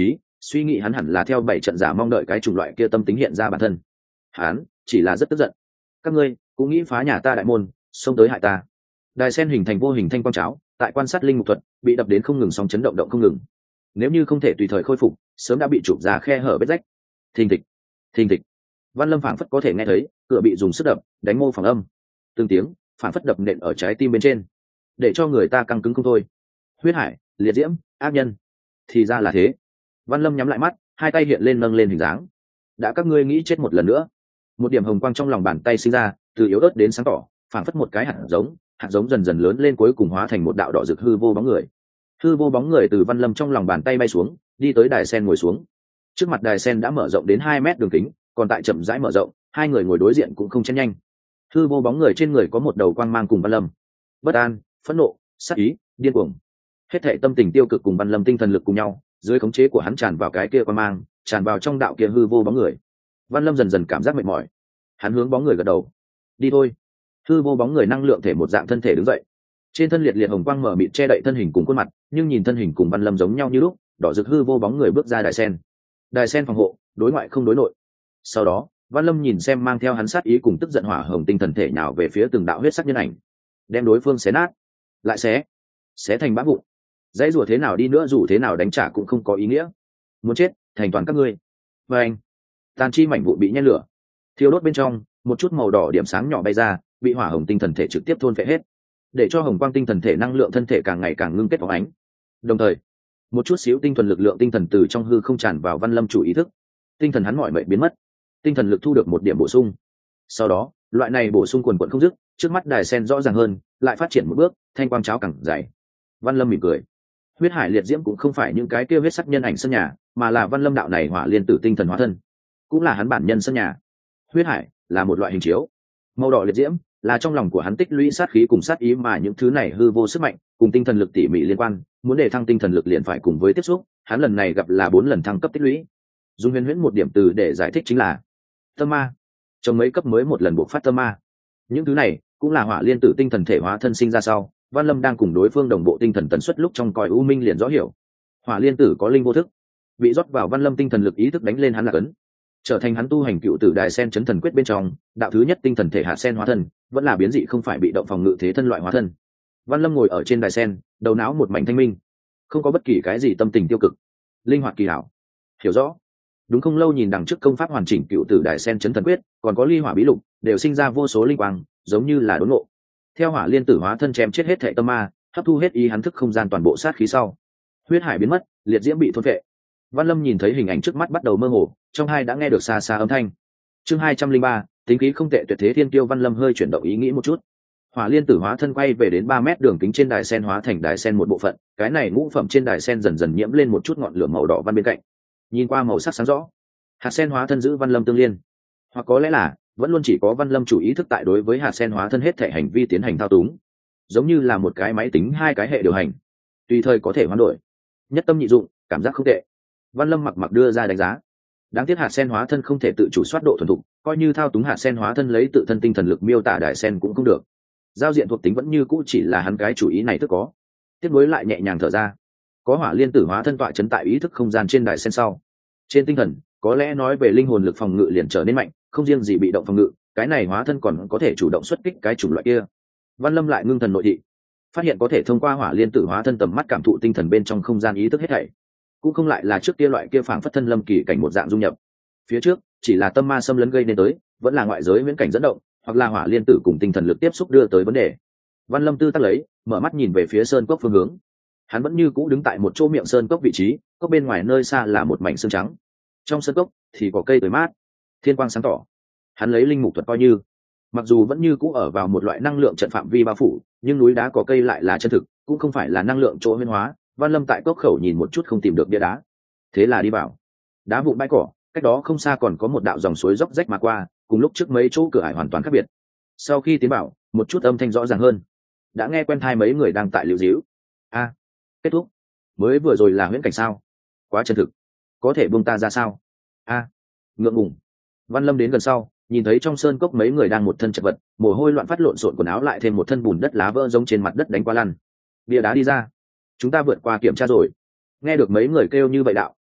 suy nghĩ hắn hẳn là theo bảy trận giả mong đợi cái chủng loại kia tâm tính hiện ra bản thân. Hắn chỉ là rất tức giận. Các ngươi cũng nghĩ phá nhà ta đại môn, xông tới hại ta. Đài sen hình thành vô hình thanh quang cháo, tại quan sát linh mục thuật bị đập đến không ngừng, sóng chấn động động không ngừng. Nếu như không thể tùy thời khôi phục, sớm đã bị chụp ra khe hở vết rách. Thình thịch, thình thịch. Văn Lâm phảng phất có thể nghe thấy cửa bị dùng sức đập, đánh mô phẳng âm. Từng tiếng phảng phất đập nện ở trái tim bên trên, để cho người ta căng cứng không thôi. Huyết hải, liệt diễm, ác nhân. Thì ra là thế. Văn Lâm nhắm lại mắt, hai tay hiện lên nâng lên hình dáng. Đã các ngươi nghĩ chết một lần nữa. Một điểm hồng quang trong lòng bàn tay sinh ra, từ yếu ớt đến sáng tỏ, phảng phất một cái hạt giống, hạt giống dần dần lớn lên, cuối cùng hóa thành một đạo đỏ rực hư vô bóng người. Hư vô bóng người từ Văn Lâm trong lòng bàn tay bay xuống, đi tới đài sen ngồi xuống. Trước mặt đài sen đã mở rộng đến hai mét đường kính, còn tại chậm rãi mở rộng, hai người ngồi đối diện cũng không chen nhanh. Hư vô bóng người trên người có một đầu quang mang cùng Văn Lâm. Bất an, phẫn nộ, sát ý, điên cuồng. Hết thảy tâm tình tiêu cực cùng Văn Lâm tinh thần lực cùng nhau, dưới khống chế của hắn tràn vào cái kia quang mang, tràn vào trong đạo kia hư vô bóng người. Văn Lâm dần dần cảm giác mệt mỏi, hắn hướng bóng người gật đầu. Đi thôi. Hư vô bóng người năng lượng thể một dạng thân thể đứng dậy, trên thân liệt liệt hồng quang mở mịt che đậy thân hình cùng khuôn mặt, nhưng nhìn thân hình cùng Văn Lâm giống nhau như lúc, đỏ rực hư vô bóng người bước ra đài sen. Đài sen phòng hộ, đối ngoại không đối nội. Sau đó, Văn Lâm nhìn xem mang theo hắn sát ý cùng tức giận hỏa hồng tinh thần thể nhào về phía từng đạo huyết sắc nhân ảnh, đem đối phương xé nát, lại xé, xé thành bã vụn. Dãy rủa thế nào đi nữa, dù thế nào đánh trả cũng không có ý nghĩa. Muốn chết, thành toàn các ngươi. Và anh, tàn chi mảnh vụn bị nhen lửa, thiêu đốt bên trong, một chút màu đỏ điểm sáng nhỏ bay ra, bị hỏa hồng tinh thần thể trực tiếp thôn phệ hết, để cho hồng quang tinh thần thể năng lượng thân thể càng ngày càng ngưng kết phóng ánh. Đồng thời, một chút xíu tinh thuần lực lượng tinh thần từ trong hư không tràn vào Văn Lâm chủ ý thức, tinh thần hắn mỏi mệt biến mất, tinh thần lực thu được một điểm bổ sung. Sau đó, loại này bổ sung quần quần không dứt, trước mắt đài sen rõ ràng hơn, lại phát triển một bước, thanh quang cháo càng dày. Văn Lâm mỉm cười. Huyết hải liệt diễm cũng không phải những cái kia huyết sắc nhân ảnh sân nhà, mà là Văn Lâm đạo này hỏa liên tử tinh thần hóa thân, cũng là hắn bản nhân sân nhà. Huyết hải là một loại hình chiếu, màu đỏ liệt diễm là trong lòng của hắn tích lũy sát khí cùng sát ý, mà những thứ này hư vô sức mạnh cùng tinh thần lực tỉ mỉ liên quan, muốn để thăng tinh thần lực liền phải cùng với tiếp xúc, hắn lần này gặp là bốn lần thăng cấp tích lũy. Dùng huyền huyễn một điểm từ để giải thích chính là tâm ma, trong mấy cấp mới một lần buộc phát tâm ma. Những thứ này cũng là hỏa liên tử tinh thần thể hóa thân sinh ra sau, Văn Lâm đang cùng đối phương đồng bộ tinh thần tần suất lúc trong còi u minh liền rõ hiểu. Hỏa liên tử có linh vô thức, bị rót vào Văn Lâm tinh thần lực ý thức đánh lên hắn là cấn, trở thành hắn tu hành cựu tử đài sen chấn thần quyết bên trong đạo thứ nhất tinh thần thể hạ sen hóa thân, vẫn là biến dị không phải bị động phòng ngự thế thân loại hóa thân. Văn Lâm ngồi ở trên đài sen, đầu não một mảnh thanh minh, không có bất kỳ cái gì tâm tình tiêu cực, linh hoạt kỳ hảo. Hiểu rõ. Đúng không lâu nhìn đằng trước công pháp hoàn chỉnh cựu tử đài sen chấn thần quyết, còn có ly hỏa bí lục, đều sinh ra vô số linh quang, giống như là đốn ngộ. Theo hỏa liên tử hóa thân chém chết hết thệ tâm ma, hấp thu hết ý hắn thức không gian toàn bộ sát khí sau, huyết hải biến mất, liệt diễm bị thôn phệ. Văn Lâm nhìn thấy hình ảnh trước mắt bắt đầu mơ hồ, trong hai đã nghe được xa xa âm thanh. Chương hai trăm linh ba, tính khí không tệ tuyệt thế thiên kiêu. Văn Lâm hơi chuyển động ý nghĩ một chút. Hỏa liên tử hóa thân quay về đến ba mét đường kính trên đài sen hóa thành đài sen một bộ phận, cái này ngũ phẩm trên đài sen dần dần nhiễm lên một chút ngọn lửa màu đỏ văn bên cạnh. Nhìn qua màu sắc sáng rõ, hạt sen hóa thân giữ Văn Lâm tương liên, hoặc có lẽ là vẫn luôn chỉ có Văn Lâm chủ ý thức tại đối với hạt sen hóa thân hết thể hành vi tiến hành thao túng, giống như là một cái máy tính hai cái hệ điều hành, tùy thời có thể hoán đổi, nhất tâm nhị dụng, cảm giác không tệ. Văn Lâm mặc mặc đưa ra đánh giá. Đáng tiếc hạt sen hóa thân không thể tự chủ soát độ thuần thục, coi như thao túng hạt sen hóa thân lấy tự thân tinh thần lực miêu tả đài sen cũng không được. Giao diện thuộc tính vẫn như cũ chỉ là hắn cái chủ ý này thức có. Tiếp nối lại nhẹ nhàng thở ra. Có hỏa liên tử hóa thân tọa chấn tại ý thức không gian trên đài sen sau. Trên tinh thần, có lẽ nói về linh hồn lực phòng ngự liền trở nên mạnh, không riêng gì bị động phòng ngự, cái này hóa thân còn có thể chủ động xuất kích cái chủng loại kia. Văn Lâm lại ngưng thần nội thị, phát hiện có thể thông qua hỏa liên tử hóa thân tầm mắt cảm thụ tinh thần bên trong không gian ý thức hết thảy, cũng không lại là trước kia loại kia phảng phất thân lâm kỳ cảnh một dạng dung nhập. Phía trước chỉ là tâm ma xâm lấn gây nên tới, vẫn là ngoại giới viễn cảnh dẫn động, hoặc là hỏa liên tử cùng tinh thần lực tiếp xúc đưa tới vấn đề. Văn Lâm tư tác lấy, mở mắt nhìn về phía sơn cốc phương hướng. Hắn vẫn như cũ đứng tại một chỗ miệng sơn cốc vị trí, cốc bên ngoài nơi xa là một mảnh sương trắng. Trong sơn cốc thì có cây tươi mát, thiên quang sáng tỏ. Hắn lấy linh mục thuật coi như, mặc dù vẫn như cũ ở vào một loại năng lượng trận phạm vi bao phủ, nhưng núi đá có cây lại là chân thực, cũng không phải là năng lượng chỗ huyễn hóa. Văn Lâm tại cốc khẩu nhìn một chút không tìm được bia đá, thế là đi vào. Đá vụn bãi cỏ, cách đó không xa còn có một đạo dòng suối róc rách mà qua, cùng lúc trước mấy chỗ cửa ải hoàn toàn khác biệt. Sau khi tiến vào, một chút âm thanh rõ ràng hơn, đã nghe quen tai mấy người đang tại lưu díu. A, kết thúc. Mới vừa rồi là huyễn cảnh sao? Quá chân thực. Có thể buông ta ra sao? A, ngượng ngùng. Văn Lâm đến gần sau, nhìn thấy trong sơn cốc mấy người đang một thân chật vật, mồ hôi loạn phát lộn xộn quần áo, lại thêm một thân bùn đất lá vỡ giống trên mặt đất đánh qua lăn. Bia đá đi ra. Chúng ta vượt qua kiểm tra rồi. Nghe được mấy người kêu như vậy đạo,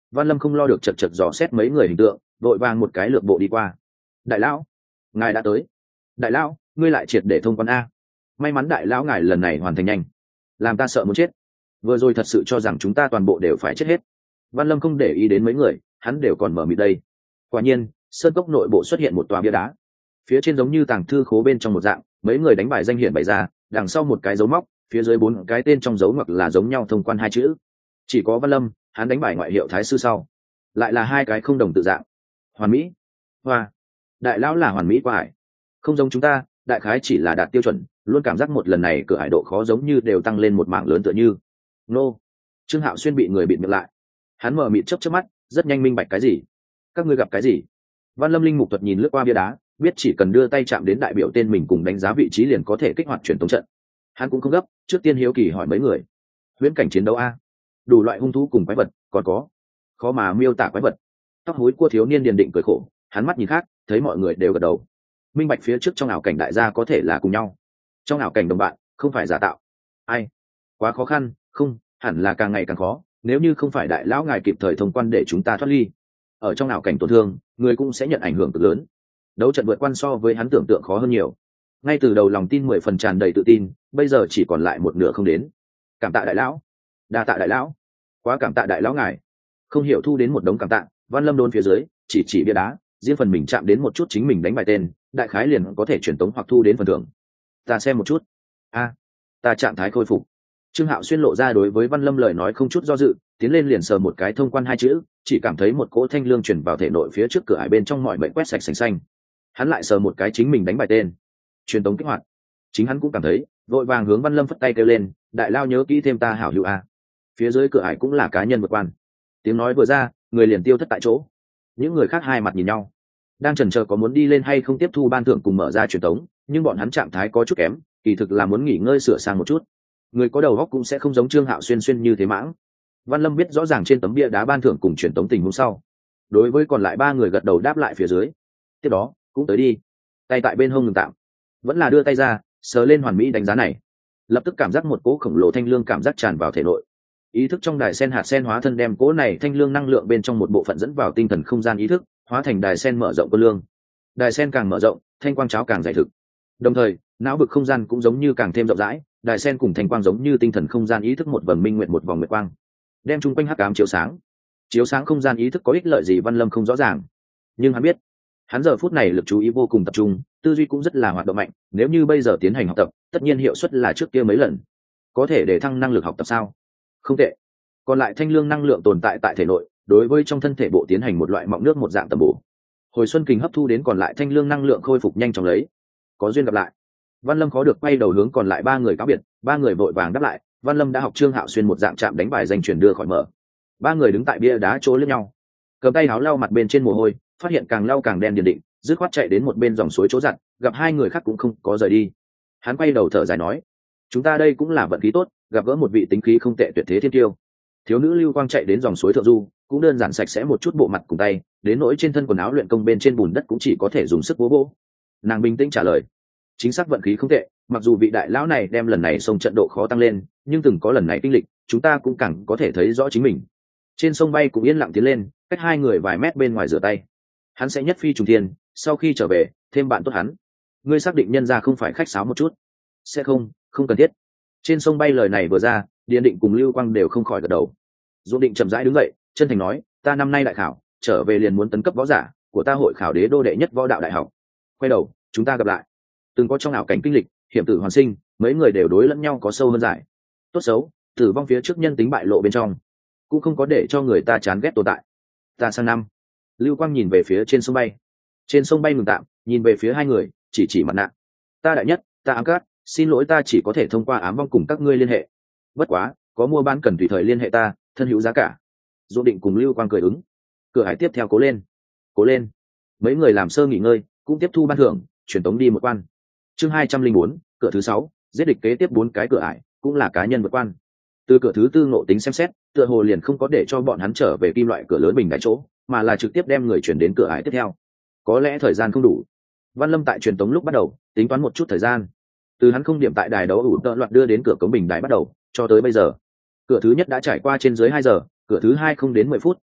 Văn Lâm không lo được chật chật dò xét mấy người hình tượng, đội vàng một cái lược bộ đi qua. Đại lão, ngài đã tới. Đại lão, ngươi lại triệt để thông quan a. May mắn đại lão ngài lần này hoàn thành nhanh, làm ta sợ muốn chết. Vừa rồi thật sự cho rằng chúng ta toàn bộ đều phải chết hết. Văn Lâm không để ý đến mấy người, hắn đều còn mở mịt đây. Quả nhiên, sơn cốc nội bộ xuất hiện một tòa bia đá, phía trên giống như tàng thư khố bên trong một dạng, mấy người đánh bài danh hiển bày ra, đằng sau một cái dấu móc, phía dưới bốn cái tên trong dấu ngoặc là giống nhau thông quan hai chữ. Chỉ có Văn Lâm, hắn đánh bài ngoại hiệu thái sư sau, lại là hai cái không đồng tự dạng. Hoàn mỹ, hoa, đại lão là hoàn mỹ qua hải, không giống chúng ta, đại khái chỉ là đạt tiêu chuẩn, luôn cảm giác một lần này cửa hải độ khó giống như đều tăng lên một mảng lớn tựa như. Nô, Trương Hạo Xuyên bị người bịt miệng lại, hắn mở mịt chớp chớp mắt, rất nhanh minh bạch cái gì. Các ngươi gặp cái gì? Văn Lâm linh mục thuật nhìn lướt qua bia đá, biết chỉ cần đưa tay chạm đến đại biểu tên mình cùng đánh giá vị trí liền có thể kích hoạt truyền tống trận. Hắn cũng không gấp, trước tiên hiếu kỳ hỏi mấy người, huyễn cảnh chiến đấu a, đủ loại hung thú cùng quái vật, còn có khó mà miêu tả quái vật. Tóc hối cua thiếu niên điền định cười khổ, hắn mắt nhìn khác, thấy mọi người đều gật đầu, minh bạch phía trước trong ảo cảnh đại gia có thể là cùng nhau, trong ảo cảnh đồng bạn không phải giả tạo. Ai, quá khó khăn, không, hẳn là càng ngày càng khó, nếu như không phải đại lão ngài kịp thời thông quan để chúng ta thoát ly, ở trong ảo cảnh tổn thương người cũng sẽ nhận ảnh hưởng cực lớn. Đấu trận vượt quan so với hắn tưởng tượng khó hơn nhiều, ngay từ đầu lòng tin mười phần tràn đầy tự tin, bây giờ chỉ còn lại một nửa không đến. Cảm tạ đại lão, đa tạ đại lão, quá cảm tạ đại lão ngài. Không hiểu thu đến một đống cảm tạ, Văn Lâm đôn phía dưới chỉ chỉ bia đá, riêng phần mình chạm đến một chút chính mình đánh bài tên, đại khái liền có thể truyền tống hoặc thu đến phần thưởng. Ta xem một chút. A, ta trạng thái khôi phục. Trương Hạo Xuyên lộ ra đối với Văn Lâm lời nói không chút do dự, tiến lên liền sờ một cái thông quan hai chữ, chỉ cảm thấy một cỗ thanh lương truyền vào thể nội phía trước cửa ải bên trong mọi bệnh quét sạch sành xanh. Hắn lại sờ một cái chính mình đánh bài tên, truyền tống kích hoạt. Chính hắn cũng cảm thấy, vội vàng hướng Văn Lâm phất tay kêu lên, đại lao nhớ kỹ thêm ta hảo hữu a. Phía dưới cửa ải cũng là cá nhân vượt quan. Tiếng nói vừa ra, người liền tiêu thất tại chỗ. Những người khác hai mặt nhìn nhau, đang chần chờ có muốn đi lên hay không tiếp thu ban thưởng cùng mở ra truyền tống, nhưng bọn hắn trạng thái có chút kém, kỳ thực là muốn nghỉ ngơi sửa sang một chút. Người có đầu óc cũng sẽ không giống Trương Hạo Xuyên xuyên như thế mãng. Văn Lâm biết rõ ràng trên tấm bia đá ban thưởng cùng truyền tống tình huống sau, đối với còn lại ba người gật đầu đáp lại phía dưới. Tiếp đó cũng tới đi, tay tại bên hông ngừng tạm, vẫn là đưa tay ra sờ lên hoàn mỹ đánh giá này, lập tức cảm giác một cỗ khổng lồ thanh lương cảm giác tràn vào thể nội. Ý thức trong đài sen hạt sen hóa thân đem cỗ này thanh lương năng lượng bên trong một bộ phận dẫn vào tinh thần không gian ý thức, hóa thành đài sen mở rộng quân lương. Đài sen càng mở rộng, thanh quang cháo càng dày thực, đồng thời não vực không gian cũng giống như càng thêm rộng rãi, đài sen cùng thanh quang giống như tinh thần không gian ý thức một vầng minh nguyện một vòng nguyệt quang, đem chung quanh hắc ám chiếu sáng. Chiếu sáng không gian ý thức có ích lợi gì Văn Lâm không rõ ràng, nhưng hắn biết, hắn giờ phút này lực chú ý vô cùng tập trung, tư duy cũng rất là hoạt động mạnh, nếu như bây giờ tiến hành học tập, tất nhiên hiệu suất là trước kia mấy lần. Có thể để thăng năng lực học tập sao? Không tệ. Còn lại thanh lương năng lượng tồn tại tại thể nội, đối với trong thân thể bộ tiến hành một loại mọng nước một dạng tầm bổ. Hồi xuân kình hấp thu đến còn lại thanh lương năng lượng khôi phục nhanh chóng lấy. Có duyên gặp lại. Văn Lâm khó được quay đầu hướng còn lại ba người cáo biệt, ba người vội vàng đáp lại. Văn Lâm đã học Trương Hạo Xuyên một dạng chạm đánh bài danh truyền đưa khỏi mở. Ba người đứng tại bia đá chỗ lướt nhau, cầm tay áo lau mặt bên trên mồ hôi, phát hiện càng lau càng đen điền định, dứt khoát chạy đến một bên dòng suối chỗ giặt, gặp hai người khác cũng không có rời đi. Hắn quay đầu thở dài nói, chúng ta đây cũng là vận khí tốt, gặp gỡ một vị tính khí không tệ tuyệt thế thiên tiêu. Thiếu nữ lưu quang chạy đến dòng suối thượng du, cũng đơn giản sạch sẽ một chút bộ mặt cùng tay, đến nỗi trên thân quần áo luyện công bên trên bùn đất cũng chỉ có thể dùng sức bố bố. Nàng bình tĩnh trả lời, chính xác vận khí không tệ, mặc dù vị đại lão này đem lần này sông trận độ khó tăng lên, nhưng từng có lần này kinh lịch, chúng ta cũng càng có thể thấy rõ chính mình. Trên sông bay cũng yên lặng tiến lên, cách hai người vài mét bên ngoài rửa tay. Hắn sẽ nhất phi trùng thiên, sau khi trở về thêm bạn tốt hắn. Ngươi xác định nhân ra không phải khách sáo một chút? Sẽ không, không cần thiết. Trên sông bay lời này vừa ra, Điền Định cùng Lưu Quang đều không khỏi gật đầu. Dũng Định chậm rãi đứng dậy, chân thành nói, ta năm nay đại khảo, trở về liền muốn tấn cấp võ giả, của ta hội khảo đế đô đệ nhất võ đạo đại học. Quay đầu, chúng ta gặp lại. Từng có trong ảo cảnh kinh lịch, hiểm tử hoàn sinh, mấy người đều đối lẫn nhau có sâu hơn giải. Tốt xấu, tử vong phía trước nhân tính bại lộ bên trong, cũng không có để cho người ta chán ghét tồn tại. Ta sang năm. Lưu Quang nhìn về phía trên sông bay. Trên sông bay ngừng tạm, nhìn về phía hai người, chỉ chỉ mặt nạ. Ta đại nhất, ta ám cát, xin lỗi ta chỉ có thể thông qua ám vong cùng các ngươi liên hệ. Bất quá, có mua bán cần tùy thời liên hệ ta, thân hữu giá cả. Dũng Định cùng Lưu Quang cười ứng. Cửa hải tiếp theo cố lên. Cố lên. Mấy người làm sơ nghỉ ngơi, cũng tiếp thu ban thưởng, truyền tống đi một quan. Chương hai trăm linh bốn, cửa thứ sáu, giết địch kế tiếp bốn cái cửa ải, cũng là cá nhân vượt quan. Từ cửa thứ tư ngộ tính xem xét, tựa hồ liền không có để cho bọn hắn trở về kim loại cửa lớn bình đại chỗ, mà là trực tiếp đem người chuyển đến cửa ải tiếp theo. Có lẽ thời gian không đủ. Văn Lâm tại truyền tống lúc bắt đầu tính toán một chút thời gian, từ hắn không điểm tại đài đấu ủ tợ loạt đưa đến cửa cống bình đài bắt đầu cho tới bây giờ, cửa thứ nhất đã trải qua trên dưới hai giờ, cửa thứ hai không đến mười phút,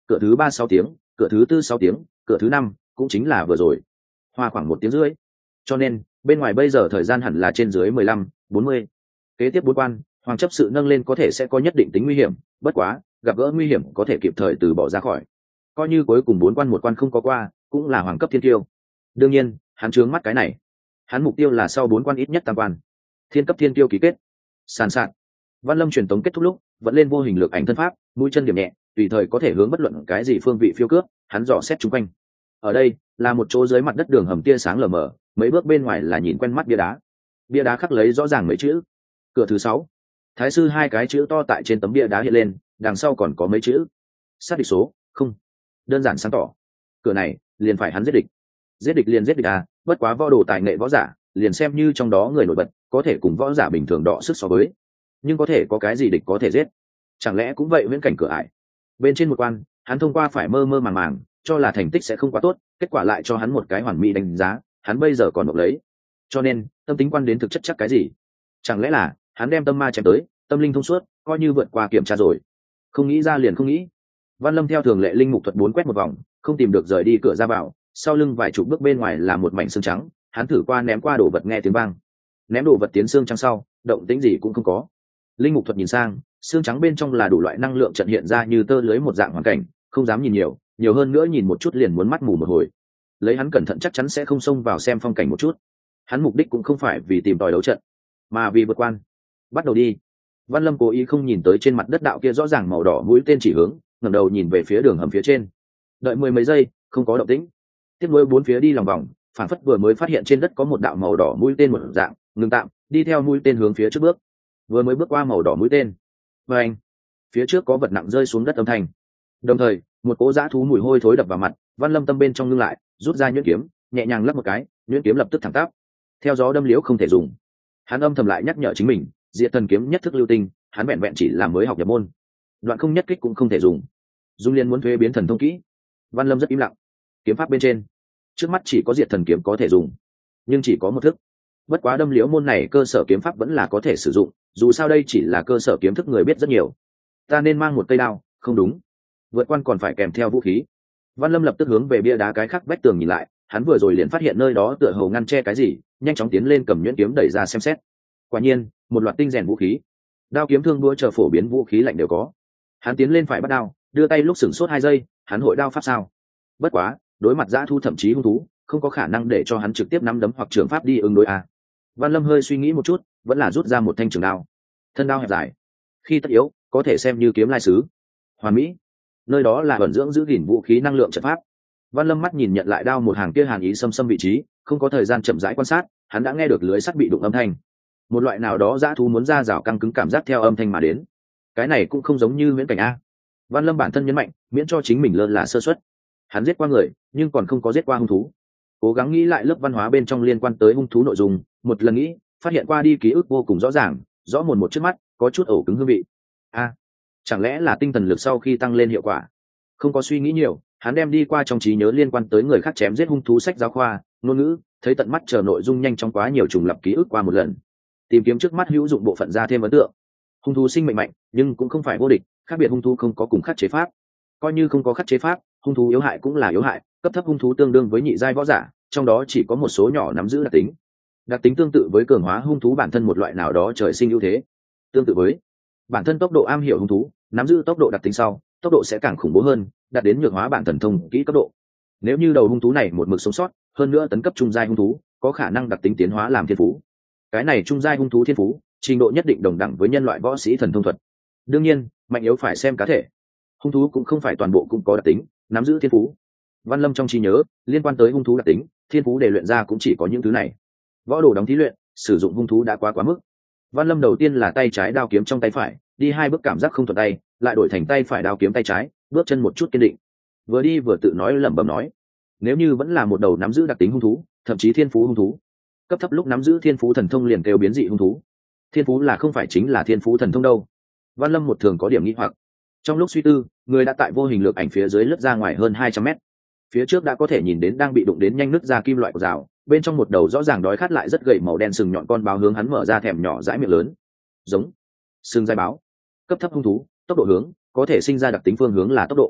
cửa thứ ba sáu tiếng, cửa thứ tư sáu tiếng, cửa thứ năm cũng chính là vừa rồi hoa khoảng một tiếng rưỡi, cho nên bên ngoài bây giờ thời gian hẳn là trên dưới mười lăm bốn mươi. Kế tiếp bốn quan hoàng chấp sự nâng lên có thể sẽ có nhất định tính nguy hiểm, bất quá gặp gỡ nguy hiểm có thể kịp thời từ bỏ ra khỏi, coi như cuối cùng bốn quan một quan không có qua cũng là hoàng cấp thiên tiêu. Đương nhiên hắn trướng mắt cái này, hắn mục tiêu là sau bốn quan ít nhất tam quan thiên cấp thiên tiêu ký kết. Sàn sạt Văn Lâm truyền tống kết thúc lúc vẫn lên vô hình lực ảnh thân pháp, mũi chân điểm nhẹ tùy thời có thể hướng bất luận cái gì phương vị phiêu cướp. Hắn dò xét chung quanh, ở đây là một chỗ dưới mặt đất đường hầm tia sáng lờ mờ, mấy bước bên ngoài là nhìn quen mắt bia đá, bia đá khắc lấy rõ ràng mấy chữ. Cửa thứ sáu, thái sư hai cái chữ to tại trên tấm bia đá hiện lên, đằng sau còn có mấy chữ sát địch số không. Đơn giản sáng tỏ, cửa này liền phải hắn giết địch. Giết địch liền giết địch à, bất quá võ đồ tài nghệ võ giả liền xem như trong đó người nổi bật có thể cùng võ giả bình thường đọ sức so với, nhưng có thể có cái gì địch có thể giết? Chẳng lẽ cũng vậy viễn cảnh cửa ải? Bên trên một quan hắn thông qua phải mơ mơ màng màng cho là thành tích sẽ không quá tốt, kết quả lại cho hắn một cái hoàn mỹ đánh giá, hắn bây giờ còn nộp lấy. Cho nên tâm tính quan đến thực chất chắc cái gì? Chẳng lẽ là hắn đem tâm ma chém tới, tâm linh thông suốt, coi như vượt qua kiểm tra rồi? Không nghĩ ra liền không nghĩ. Văn Lâm theo thường lệ linh mục thuật bốn quét một vòng, không tìm được rời đi cửa ra vào, sau lưng vài chục bước bên ngoài là một mảnh xương trắng. Hắn thử qua ném qua đồ vật nghe tiếng vang, ném đồ vật tiến xương trắng sau động tĩnh gì cũng không có. Linh mục thuật nhìn sang, xương trắng bên trong là đủ loại năng lượng trận hiện ra như tơ lưới một dạng hoàn cảnh, không dám nhìn nhiều, nhiều hơn nữa nhìn một chút liền muốn mắt mù một hồi. Lấy hắn cẩn thận chắc chắn sẽ không xông vào xem phong cảnh một chút. Hắn mục đích cũng không phải vì tìm tòi đấu trận, mà vì vượt quan. Bắt đầu đi. Văn Lâm cố ý không nhìn tới trên mặt đất đạo kia rõ ràng màu đỏ mũi tên chỉ hướng, ngẩng đầu nhìn về phía đường hầm phía trên. Đợi mười mấy giây, không có động tĩnh. Tiếp nối bốn phía đi lòng vòng, phản phất vừa mới phát hiện trên đất có một đạo màu đỏ mũi tên một dạng, ngừng tạm, đi theo mũi tên hướng phía trước bước. Vừa mới bước qua màu đỏ mũi tên, và anh, phía trước có vật nặng rơi xuống đất âm thanh. Đồng thời, một cỗ dã thú mùi hôi thối đập vào mặt, Văn Lâm tâm bên trong ngưng lại, rút ra nhuyễn kiếm, nhẹ nhàng lắp một cái, nhuyễn kiếm lập tức thẳng tắp. Theo gió đâm liễu không thể dùng. Hắn âm thầm lại nhắc nhở chính mình, Diệt Thần kiếm nhất thức lưu tinh, hắn vẹn vẹn chỉ là mới học nhập môn, đoạn không nhất kích cũng không thể dùng. Dung Liên muốn thuế biến thần thông kỹ. Văn Lâm rất im lặng. Kiếm pháp bên trên, trước mắt chỉ có Diệt Thần kiếm có thể dùng, nhưng chỉ có một thức. Bất quá đâm liễu môn này cơ sở kiếm pháp vẫn là có thể sử dụng, dù sao đây chỉ là cơ sở kiếm thức người biết rất nhiều. Ta nên mang một cây đao, không đúng, vượt quan còn phải kèm theo vũ khí. Văn Lâm lập tức hướng về bia đá cái khắc vách tường nhìn lại, hắn vừa rồi liền phát hiện nơi đó tựa hồ ngăn che cái gì, nhanh chóng tiến lên cầm nhuyễn kiếm đẩy ra xem xét. Quả nhiên, một loạt tinh rèn vũ khí, đao kiếm thương đũa chờ phổ biến vũ khí lạnh đều có. Hắn tiến lên phải bắt đao, đưa tay lúc sửng sốt hai giây, hắn hội đao pháp sao? Bất quá, đối mặt dã thu thậm chí hung thú, không có khả năng để cho hắn trực tiếp nắm đấm hoặc trường pháp đi ứng đối a. Văn Lâm hơi suy nghĩ một chút, vẫn là rút ra một thanh trường đao, thân đao hẹp dài, khi tất yếu có thể xem như kiếm lai sứ. Hoàn mỹ. Nơi đó là vận dưỡng giữ gìn vũ khí năng lượng trận pháp. Văn Lâm mắt nhìn nhận lại đao một hàng kia hàn ý xâm xâm vị trí, không có thời gian chậm rãi quan sát, hắn đã nghe được lưới sắt bị đụng âm thanh. Một loại nào đó dã thú muốn ra rào căng cứng cảm giác theo âm thanh mà đến. Cái này cũng không giống như viễn cảnh a. Văn Lâm bản thân nhấn mạnh, miễn cho chính mình lơ là sơ suất. Hắn giết qua người, nhưng còn không có giết qua hung thú. Cố gắng nghĩ lại lớp văn hóa bên trong liên quan tới hung thú nội dung, một lần nghĩ, phát hiện qua đi ký ức vô cùng rõ ràng, rõ mồn một trước mắt, có chút ổ cứng hương vị. A, chẳng lẽ là tinh thần lực sau khi tăng lên hiệu quả? Không có suy nghĩ nhiều, hắn đem đi qua trong trí nhớ liên quan tới người khác chém giết hung thú sách giáo khoa, ngôn ngữ, thấy tận mắt chờ nội dung nhanh chóng quá nhiều trùng lập ký ức qua một lần. Tìm kiếm trước mắt hữu dụng bộ phận ra thêm ấn tượng. Hung thú sinh mệnh mạnh, nhưng cũng không phải vô địch, khác biệt hung thú không có cùng khắc chế pháp. Coi như không có khắc chế pháp, hung thú yếu hại cũng là yếu hại, cấp thấp hung thú tương đương với nhị giai võ giả, trong đó chỉ có một số nhỏ nắm giữ đặc tính. Đặc tính tương tự với cường hóa hung thú bản thân một loại nào đó trời sinh ưu thế. Tương tự với bản thân tốc độ am hiểu hung thú, nắm giữ tốc độ đặc tính sau, tốc độ sẽ càng khủng bố hơn, đạt đến nhược hóa bản thần thông kỹ cấp độ. Nếu như đầu hung thú này một mực sống sót, hơn nữa tấn cấp trung giai hung thú, có khả năng đặc tính tiến hóa làm thiên phú. Cái này trung giai hung thú thiên phú, trình độ nhất định đồng đẳng với nhân loại võ sĩ thần thông thuật. Đương nhiên, mạnh yếu phải xem cá thể. Hung thú cũng không phải toàn bộ cũng có đặc tính, nắm giữ thiên phú. Văn Lâm trong trí nhớ, liên quan tới hung thú đặc tính, thiên phú để luyện ra cũng chỉ có những thứ này. Võ đồ đóng thí luyện, sử dụng hung thú đã quá quá mức. Văn Lâm đầu tiên là tay trái đao kiếm trong tay phải, đi hai bước cảm giác không thuận tay, lại đổi thành tay phải đao kiếm tay trái, bước chân một chút kiên định. Vừa đi vừa tự nói lẩm bẩm nói, nếu như vẫn là một đầu nắm giữ đặc tính hung thú, thậm chí thiên phú hung thú, cấp thấp lúc nắm giữ thiên phú thần thông liền kêu biến dị hung thú. Thiên phú là không phải chính là thiên phú thần thông đâu? Văn Lâm một thường có điểm nghi hoặc. Trong lúc suy tư, người đã tại vô hình lược ảnh phía dưới lướt ra ngoài hơn hai trăm mét. Phía trước đã có thể nhìn đến đang bị đụng đến nhanh nứt ra kim loại của rào, bên trong một đầu rõ ràng đói khát lại rất gầy màu đen sừng nhọn con báo hướng hắn mở ra thèm nhỏ dãi miệng lớn. Giống sừng dai báo, cấp thấp hung thú, tốc độ hướng, có thể sinh ra đặc tính phương hướng là tốc độ.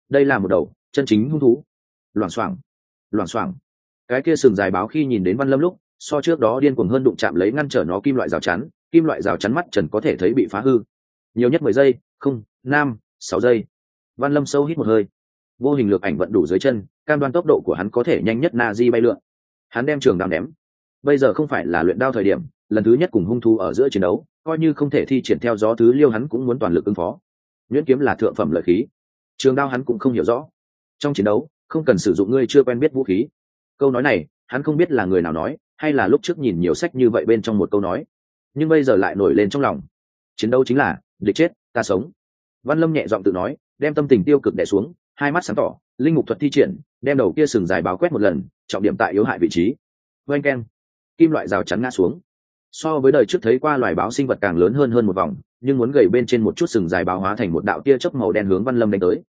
đây là một đầu chân chính hung thú. Loảng xoảng, loảng xoảng, cái kia sừng dài báo khi nhìn đến Văn Lâm lúc so trước đó điên cuồng hơn, đụng chạm lấy ngăn trở nó kim loại rào chắn. Kim loại rào chắn mắt trần có thể thấy bị phá hư, nhiều nhất mười giây, không, năm, sáu giây. Văn Lâm sâu hít một hơi, vô hình lược ảnh vận đủ dưới chân, cam đoan tốc độ của hắn có thể nhanh nhất na di bay lượn. Hắn đem trường đao ném. Bây giờ không phải là luyện đao thời điểm, lần thứ nhất cùng hung thú ở giữa chiến đấu, coi như không thể thi triển theo gió thứ liêu, hắn cũng muốn toàn lực ứng phó. Nhuyễn kiếm là thượng phẩm lợi khí, trường đao hắn cũng không hiểu rõ. Trong chiến đấu không cần sử dụng ngươi chưa quen biết vũ khí. Câu nói này hắn không biết là người nào nói, hay là lúc trước nhìn nhiều sách như vậy bên trong một câu nói, nhưng bây giờ lại nổi lên trong lòng. Chiến đấu chính là địch chết ta sống. Văn Lâm nhẹ giọng tự nói, đem tâm tình tiêu cực đè xuống, hai mắt sáng tỏ, linh mục thuật thi triển, đem đầu kia sừng dài báo quét một lần, trọng điểm tại yếu hại vị trí. Oanh keng, kim loại rào chắn ngã xuống. So với đời trước thấy qua loài báo sinh vật càng lớn hơn hơn một vòng, nhưng muốn gầy bên trên một chút, sừng dài báo hóa thành một đạo tia chớp màu đen hướng Văn Lâm đánh tới.